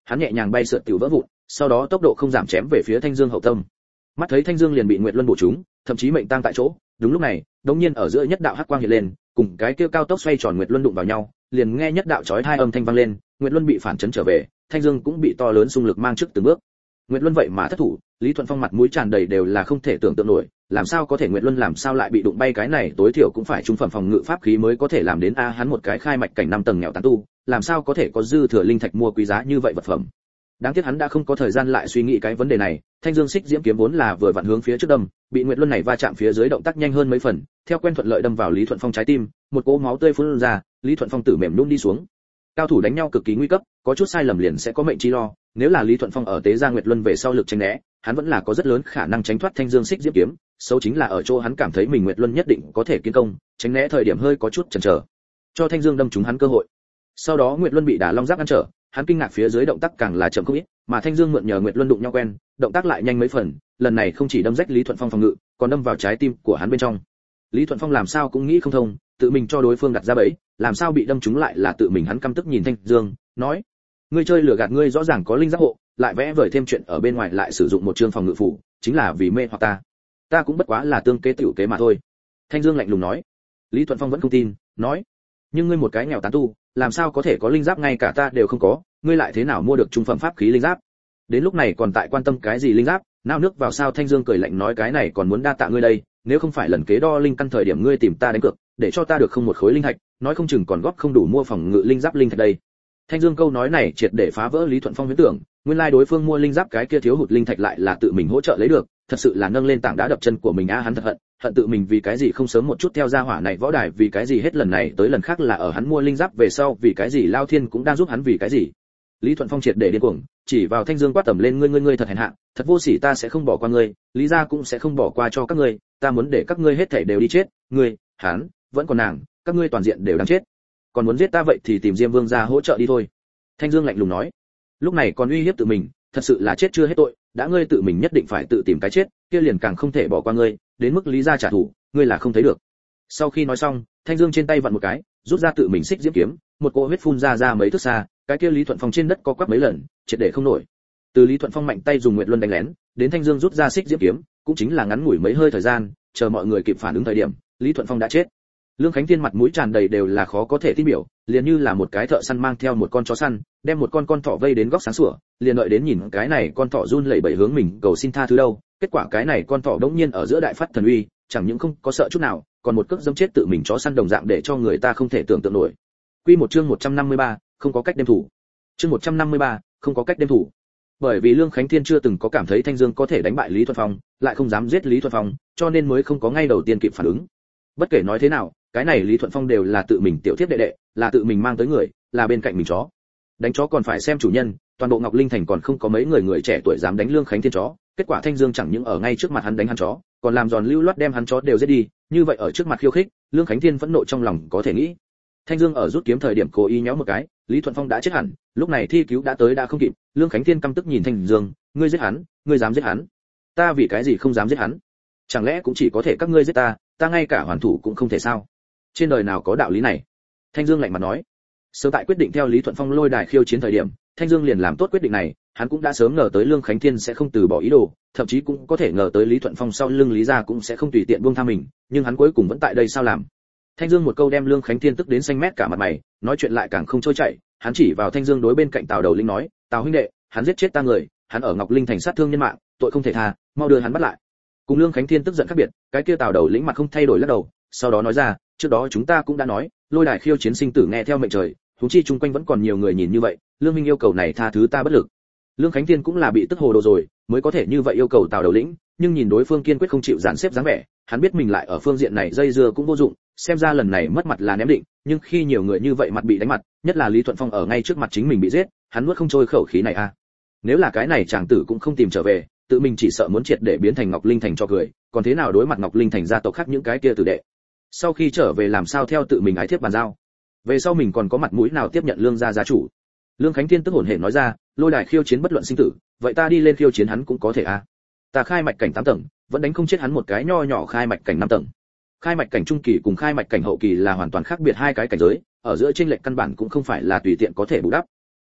[SPEAKER 1] hắn nhẹ nhàng bay sượt tiểu vỡ vụn, sau đó tốc độ không giảm chém về phía Thanh Dương hậu tâm. Mắt thấy Thanh Dương liền bị Nguyệt Luân bổ trúng, thậm chí mệnh tang tại chỗ. Đúng lúc này, đột nhiên ở giữa nhất đạo hắc quang hiện lên, cùng cái kia cao tốc xoay tròn Nguyệt Luân đụng vào nhau, liền nghe nhất đạo chói tai âm thanh vang lên, Nguyệt Luân bị phản chấn trở về, Thanh Dương cũng bị to lớn xung lực mang trước từng bước. Nguyệt Luân vậy mà thất thủ, Lý Thuận Phong mặt mũi tràn đầy đều là không thể tưởng tượng nổi, làm sao có thể Nguyệt Luân làm sao lại bị đụng bay, cái này tối thiểu cũng phải trung phẩm phòng ngự pháp khí mới có thể làm đến a, hắn một cái khai mạch cảnh 5 tầng nghèo tán tu, làm sao có thể có dư thừa linh thạch mua quý giá như vậy vật phẩm. Đáng tiếc hắn đã không có thời gian lại suy nghĩ cái vấn đề này, Thanh Dương xích diễm kiếm vốn là vừa vặn hướng phía trước đâm, bị Nguyệt Luân này va chạm phía dưới động tác nhanh hơn mấy phần, theo quen thuận lợi đâm vào Lý Thuận Phong trái tim, một cỗ máu tươi phun ra, Lý Thuận Phong tử mềm nhũn đi xuống. Cao thủ đánh nhau cực kỳ nguy cấp, có chút sai lầm liền sẽ có mệnh chi lo, nếu là Lý Thuận Phong ở tế gia Nguyệt Luân về sau lực tránh né, hắn vẫn là có rất lớn khả năng tránh thoát Thanh Dương xích diễm kiếm, xấu chính là ở chỗ hắn cảm thấy mình Nguyệt Luân nhất định có thể kiến công, tránh né thời điểm hơi có chút chần chờ, cho Thanh Dương đâm trúng hắn cơ hội. Sau đó Nguyệt Luân bị đả long giáp ngăn trở, hắn kinh ngạc phía dưới động tác càng là chậm không ít, mà Thanh Dương mượn nhờ Nguyệt Luân đụng nhau quen, động tác lại nhanh mấy phần, lần này không chỉ đâm rách Lý Thuận Phong phòng ngự, còn đâm vào trái tim của hắn bên trong. Lý Thuận Phong làm sao cũng nghĩ không thông, tự mình cho đối phương đặt ra bẫy, làm sao bị đâm trúng lại là tự mình, hắn căm tức nhìn Thanh Dương, nói: "Ngươi chơi lừa gạt, ngươi rõ ràng có linh giác hộ, lại vẽ vời thêm chuyện ở bên ngoài, lại sử dụng một chương phòng ngự phủ, chính là vì mê hoặc ta. Ta cũng bất quá là tương kế tiểu kế mà thôi." Thanh Dương lạnh lùng nói. Lý Thuận Phong vẫn không tin, nói: "Nhưng ngươi một cái nghèo tán tu, làm sao có thể có linh giáp, ngay cả ta đều không có, ngươi lại thế nào mua được trung phẩm pháp khí linh giáp? Đến lúc này còn tại quan tâm cái gì linh giáp, nao nước vào sao?" Thanh Dương cười lạnh nói: "Cái này còn muốn đa tạ ngươi đây, nếu không phải lần kế đo linh căn thời điểm ngươi tìm ta đánh cược, để cho ta được không một khối linh thạch, nói không chừng còn góp không đủ mua phòng ngự linh giáp linh thạch đây." Thanh Dương câu nói này triệt để phá vỡ Lý Thuận Phong huyễn tưởng, nguyên lai đối phương mua linh giáp cái kia thiếu hụt linh thạch lại là tự mình hỗ trợ lấy được, thật sự là nâng lên tảng đá đập chân của mình a, hắn thật hận tự mình vì cái gì không sớm một chút theo gia hỏa này võ đài, vì cái gì hết lần này tới lần khác là ở hắn mua linh giáp về sau, vì cái gì Lao Thiên cũng đang giúp hắn, vì cái gì. Lý Thuận Phong triệt để điên cuồng, chỉ vào Thanh Dương quát tầm lên: ngươi thật hèn hạ, thật vô sỉ, ta sẽ không bỏ qua ngươi, Lý gia cũng sẽ không bỏ qua cho các ngươi, ta muốn để các ngươi hết thảy đều đi chết, ngươi, hắn, vẫn còn nàng, các ngươi toàn diện đều đáng chết. Còn muốn giết ta vậy thì tìm Diêm Vương gia hỗ trợ đi thôi." Thanh Dương lạnh lùng nói. Lúc này còn uy hiếp tự mình, thật sự là chết chưa hết tội, đã ngươi tự mình nhất định phải tự tìm cái chết, kia liền càng không thể bỏ qua ngươi, đến mức Lý gia trả thù, ngươi là không thấy được. Sau khi nói xong, Thanh Dương trên tay vặn một cái, rút ra tự mình xích diễm kiếm, một cỗ huyết phun ra mấy thước xa, cái kia Lý Thuận Phong trên đất co quắp mấy lần, triệt để không nổi. Từ Lý Thuận Phong mạnh tay dùng Nguyệt Luân đánh lén, đến Thanh Dương rút ra xích diễm kiếm, cũng chính là ngắn ngủi mấy hơi thời gian, chờ mọi người kịp phản ứng thời điểm, Lý Thuận Phong đã chết. Lương Khánh Thiên mặt mũi tràn đầy đều là khó có thể tin biểu, liền như là một cái thợ săn mang theo một con chó săn, đem một con thỏ vây đến góc sáng sủa, liền đợi đến nhìn cái này con thỏ run lẩy bẩy hướng mình cầu xin tha thứ đâu. Kết quả cái này con thỏ đống nhiên ở giữa đại phát thần uy, chẳng những không có sợ chút nào, còn một cước dẫm chết tự mình chó săn đồng dạng, để cho người ta không thể tưởng tượng nổi. Quy một chương 153, không có cách đem thủ. Chương 153, không có cách đem thủ. Bởi vì Lương Khánh Thiên chưa từng có cảm thấy Thanh Dương có thể đánh bại Lý Thuận Phong, lại không dám giết Lý Thuận Phong, cho nên mới không có ngay đầu tiên kịp phản ứng. Bất kể nói thế nào, cái này Lý Thuận Phong đều là tự mình tiểu thiết đệ đệ, là tự mình mang tới người, là bên cạnh mình chó. Đánh chó còn phải xem chủ nhân, toàn bộ Ngọc Linh Thành còn không có mấy người trẻ tuổi dám đánh Lương Khánh Thiên chó, kết quả Thanh Dương chẳng những ở ngay trước mặt hắn đánh hắn chó, còn làm giòn lưu loát đem hắn chó đều giết đi, như vậy ở trước mặt khiêu khích, Lương Khánh Thiên phẫn nộ trong lòng có thể nghĩ. Thanh Dương ở rút kiếm thời điểm cố ý nhéo một cái, Lý Thuận Phong đã chết hẳn, lúc này thi cứu đã tới đã không kịp, Lương Khánh Thiên căm tức nhìn Thanh Dương: "Ngươi giết hắn, ngươi dám giết hắn? Ta vì cái gì không dám giết hắn? Chẳng lẽ cũng chỉ có thể các ngươi giết ta, ta ngay cả hoàn thủ cũng không thể sao? Trên đời nào có đạo lý này?" Thanh Dương lạnh mặt nói. Sớm tại quyết định theo Lý Thuận Phong lôi đài khiêu chiến thời điểm, Thanh Dương liền làm tốt quyết định này, hắn cũng đã sớm ngờ tới Lương Khánh Thiên sẽ không từ bỏ ý đồ, thậm chí cũng có thể ngờ tới Lý Thuận Phong sau lưng Lý gia cũng sẽ không tùy tiện buông tha mình, nhưng hắn cuối cùng vẫn tại đây sao làm. Thanh Dương một câu đem Lương Khánh Thiên tức đến xanh mét cả mặt mày, nói chuyện lại càng không trôi chảy, hắn chỉ vào Thanh Dương đối bên cạnh Tào Đầu Lĩnh nói: "Tào huynh đệ, hắn giết chết ta người, hắn ở Ngọc Linh Thành sát thương nhân mạng, tội không thể tha, mau đưa hắn bắt lại." Cùng Lương Khánh Thiên tức giận khác biệt, cái kia Tào Đầu Lĩnh mặt không thay đổi lắc đầu, sau đó nói ra: "Trước đó chúng ta cũng đã nói, lôi đài khiêu chiến sinh tử nghe theo mệnh trời, huống chi chung quanh vẫn còn nhiều người nhìn như vậy, Lương minh yêu cầu này tha thứ ta bất lực." Lương Khánh Thiên cũng là bị tức hồ đồ rồi, mới có thể như vậy yêu cầu Tào Đầu Lĩnh, nhưng nhìn đối phương kiên quyết không chịu giàn xếp dáng vẻ, hắn biết mình lại ở phương diện này dây dưa cũng vô dụng, xem ra lần này mất mặt là ném định, nhưng khi nhiều người như vậy mặt bị đánh mặt, nhất là Lý Thuận Phong ở ngay trước mặt chính mình bị giết, hắn nuốt không trôi khẩu khí này a. Nếu là cái này chàng tử cũng không tìm trở về, tự mình chỉ sợ muốn triệt để biến thành Ngọc Linh Thành cho cười, còn thế nào đối mặt Ngọc Linh Thành gia tộc khác những cái kia tử đệ. Sau khi trở về làm sao theo tự mình ái thiếp bàn giao, về sau mình còn có mặt mũi nào tiếp nhận Lương gia gia chủ. Lương Khánh Thiên tức hổn hển nói ra: "Lôi đài khiêu chiến bất luận sinh tử, vậy ta đi lên khiêu chiến hắn cũng có thể a. Ta khai mạch cảnh 8 tầng, vẫn đánh không chết hắn một cái nho nhỏ khai mạch cảnh 5 tầng. Khai mạch cảnh trung kỳ cùng khai mạch cảnh hậu kỳ là hoàn toàn khác biệt hai cái cảnh giới, ở giữa chênh lệch căn bản cũng không phải là tùy tiện có thể bù đắp."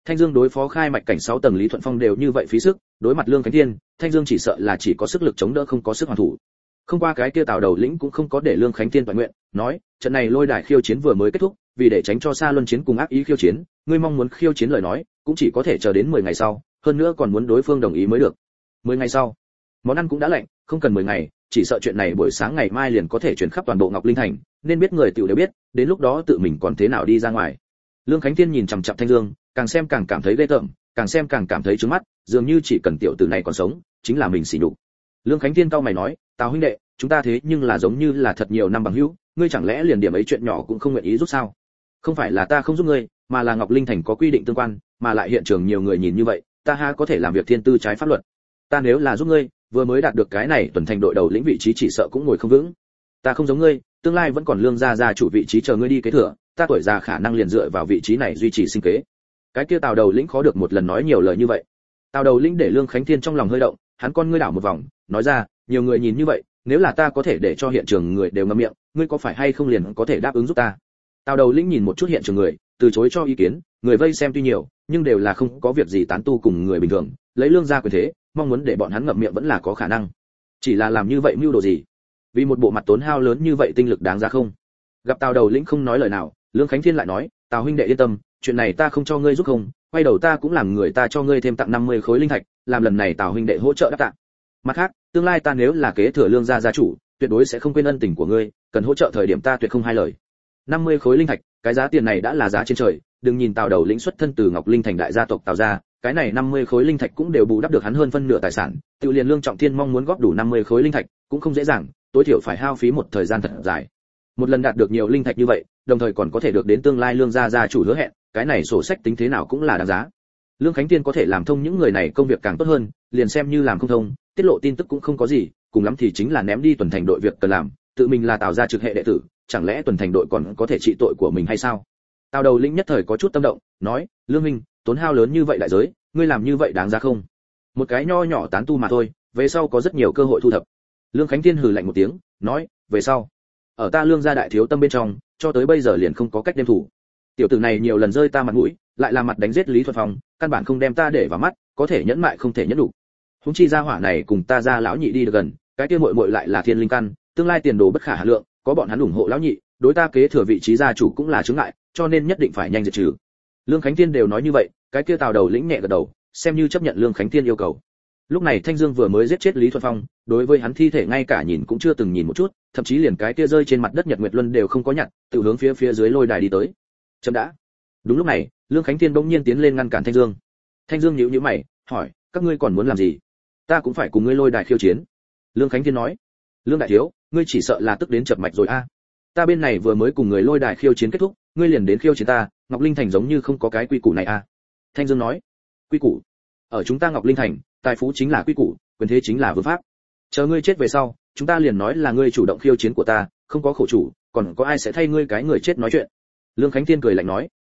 [SPEAKER 1] Thanh Dương đối phó khai mạch cảnh 6 tầng Lý Thuận Phong đều như vậy phí sức, đối mặt Lương Khánh Thiên, Thanh Dương chỉ sợ là chỉ có sức lực chống đỡ không có sức hoàn thủ. Không qua cái kia Tào đầu lĩnh cũng không có để Lương Khánh Thiên toàn nguyện, nói, trận này lôi đài khiêu chiến vừa mới kết thúc, vì để tránh cho xa luân chiến cùng ác ý khiêu chiến, ngươi mong muốn khiêu chiến lời nói, cũng chỉ có thể chờ đến 10 ngày sau, hơn nữa còn muốn đối phương đồng ý mới được. 10 ngày sau, món ăn cũng đã lạnh, không cần 10 ngày, chỉ sợ chuyện này buổi sáng ngày mai liền có thể truyền khắp toàn bộ Ngọc Linh thành, nên biết người tiểu đều biết, đến lúc đó tự mình còn thế nào đi ra ngoài. Lương Khánh Thiên nhìn chằm chằm Thanh Dương, càng xem càng cảm thấy ghê tởm, càng xem càng cảm thấy trướng mắt, dường như chỉ cần tiểu tử này còn sống, chính là mình xỉ nhục. Lương Khánh Thiên cau mày nói, Tào huynh đệ, chúng ta thế nhưng là giống như là thật nhiều năm bằng hữu, ngươi chẳng lẽ liền điểm ấy chuyện nhỏ cũng không nguyện ý giúp sao? Không phải là ta không giúp ngươi, mà là Ngọc Linh thành có quy định tương quan, mà lại hiện trường nhiều người nhìn như vậy, ta ha có thể làm việc thiên tư trái pháp luật. Ta nếu là giúp ngươi, vừa mới đạt được cái này tuần thành đội đầu lĩnh vị trí chỉ sợ cũng ngồi không vững. Ta không giống ngươi, tương lai vẫn còn Lương gia chủ vị trí chờ ngươi đi kế thừa, ta tuổi già khả năng liền dựa vào vị trí này duy trì sinh kế. Cái kia Tào đầu lĩnh khó được một lần nói nhiều lời như vậy. Tào đầu lĩnh để Lương Khánh Thiên trong lòng hơi động, hắn con ngươi đảo một vòng, nói ra, nhiều người nhìn như vậy, nếu là ta có thể để cho hiện trường người đều ngậm miệng, ngươi có phải hay không liền có thể đáp ứng giúp ta? Tào đầu lĩnh nhìn một chút hiện trường người, từ chối cho ý kiến, người vây xem tuy nhiều, nhưng đều là không có việc gì tán tu cùng người bình thường, lấy Lương gia quyền thế, mong muốn để bọn hắn ngậm miệng vẫn là có khả năng. Chỉ là làm như vậy mưu đồ gì? Vì một bộ mặt tốn hao lớn như vậy tinh lực đáng giá không? Gặp Tào đầu lĩnh không nói lời nào, Lương Khánh Thiên lại nói, Tào huynh đệ yên tâm, chuyện này ta không cho ngươi giúp không, quay đầu ta cũng làm người ta cho ngươi thêm tặng 50 khối linh thạch, làm lần này Tào huynh đệ hỗ trợ đáp tạ. Mặt khác, tương lai ta nếu là kế thừa Lương gia chủ, tuyệt đối sẽ không quên ân tình của ngươi, cần hỗ trợ thời điểm ta tuyệt không hai lời. 50 khối linh thạch, cái giá tiền này đã là giá trên trời, đừng nhìn Tào đầu lĩnh xuất thân từ Ngọc Linh thành đại gia tộc Tào gia, cái này 50 khối linh thạch cũng đều bù đắp được hắn hơn phân nửa tài sản, tự liền Lương Trọng Thiên mong muốn góp đủ 50 khối linh thạch, cũng không dễ dàng, tối thiểu phải hao phí một thời gian thật dài. Một lần đạt được nhiều linh thạch như vậy, đồng thời còn có thể được đến tương lai Lương gia chủ hứa hẹn, cái này sổ sách tính thế nào cũng là đáng giá. Lương Khánh Thiên có thể làm thông những người này công việc càng tốt hơn, liền xem như làm không thông, tiết lộ tin tức cũng không có gì, cùng lắm thì chính là ném đi tuần thành đội việc cần làm, tự mình là Tào gia trực hệ đệ tử, chẳng lẽ tuần thành đội còn có thể trị tội của mình hay sao? Tào đầu lĩnh nhất thời có chút tâm động, nói, Lương minh, tốn hao lớn như vậy đại giới, ngươi làm như vậy đáng giá không? Một cái nho nhỏ tán tu mà thôi, về sau có rất nhiều cơ hội thu thập. Lương Khánh Thiên hừ lạnh một tiếng, nói, về sau, ở ta Lương gia đại thiếu tâm bên trong, cho tới bây giờ liền không có cách đem thủ. Tiểu tử này nhiều lần rơi ta mặt mũi, lại làm mặt đánh giết Lý Thuận Phong, căn bản không đem ta để vào mắt, có thể nhẫn mại không thể nhẫn đủ. Huống chi gia hỏa này cùng ta gia lão nhị đi được gần, cái kia muội muội lại là thiên linh căn, tương lai tiền đồ bất khả hà lượng, có bọn hắn ủng hộ lão nhị, đối ta kế thừa vị trí gia chủ cũng là chướng ngại, cho nên nhất định phải nhanh diệt trừ. Lương Khánh Thiên đều nói như vậy, cái kia Tào đầu lĩnh nhẹ gật đầu, xem như chấp nhận Lương Khánh Thiên yêu cầu. Lúc này Thanh Dương vừa mới giết chết Lý Thuận Phong, đối với hắn thi thể ngay cả nhìn cũng chưa từng nhìn một chút, thậm chí liền cái kia rơi trên mặt đất Nhật Nguyệt Luân đều không có nhặt, tự hướng phía dưới lôi đài đi tới. Chậm đã. Đúng lúc này, Lương Khánh Thiên bỗng nhiên tiến lên ngăn cản Thanh Dương. Thanh Dương nhíu nhíu mày, hỏi, các ngươi còn muốn làm gì? Ta cũng phải cùng ngươi lôi đài khiêu chiến. Lương Khánh Thiên nói, Lương đại thiếu, ngươi chỉ sợ là tức đến chập mạch rồi a. Ta bên này vừa mới cùng người lôi đài khiêu chiến kết thúc, ngươi liền đến khiêu chiến ta, Ngọc Linh thành giống như không có cái quy củ này a. Thanh Dương nói, quy củ? Ở chúng ta Ngọc Linh thành, tài phú chính là quy củ, quyền thế chính là vương pháp. Chờ ngươi chết về sau, chúng ta liền nói là ngươi chủ động khiêu chiến của ta, không có khổ chủ, còn có ai sẽ thay ngươi cái người chết nói chuyện? Lương Khánh Thiên cười lạnh nói,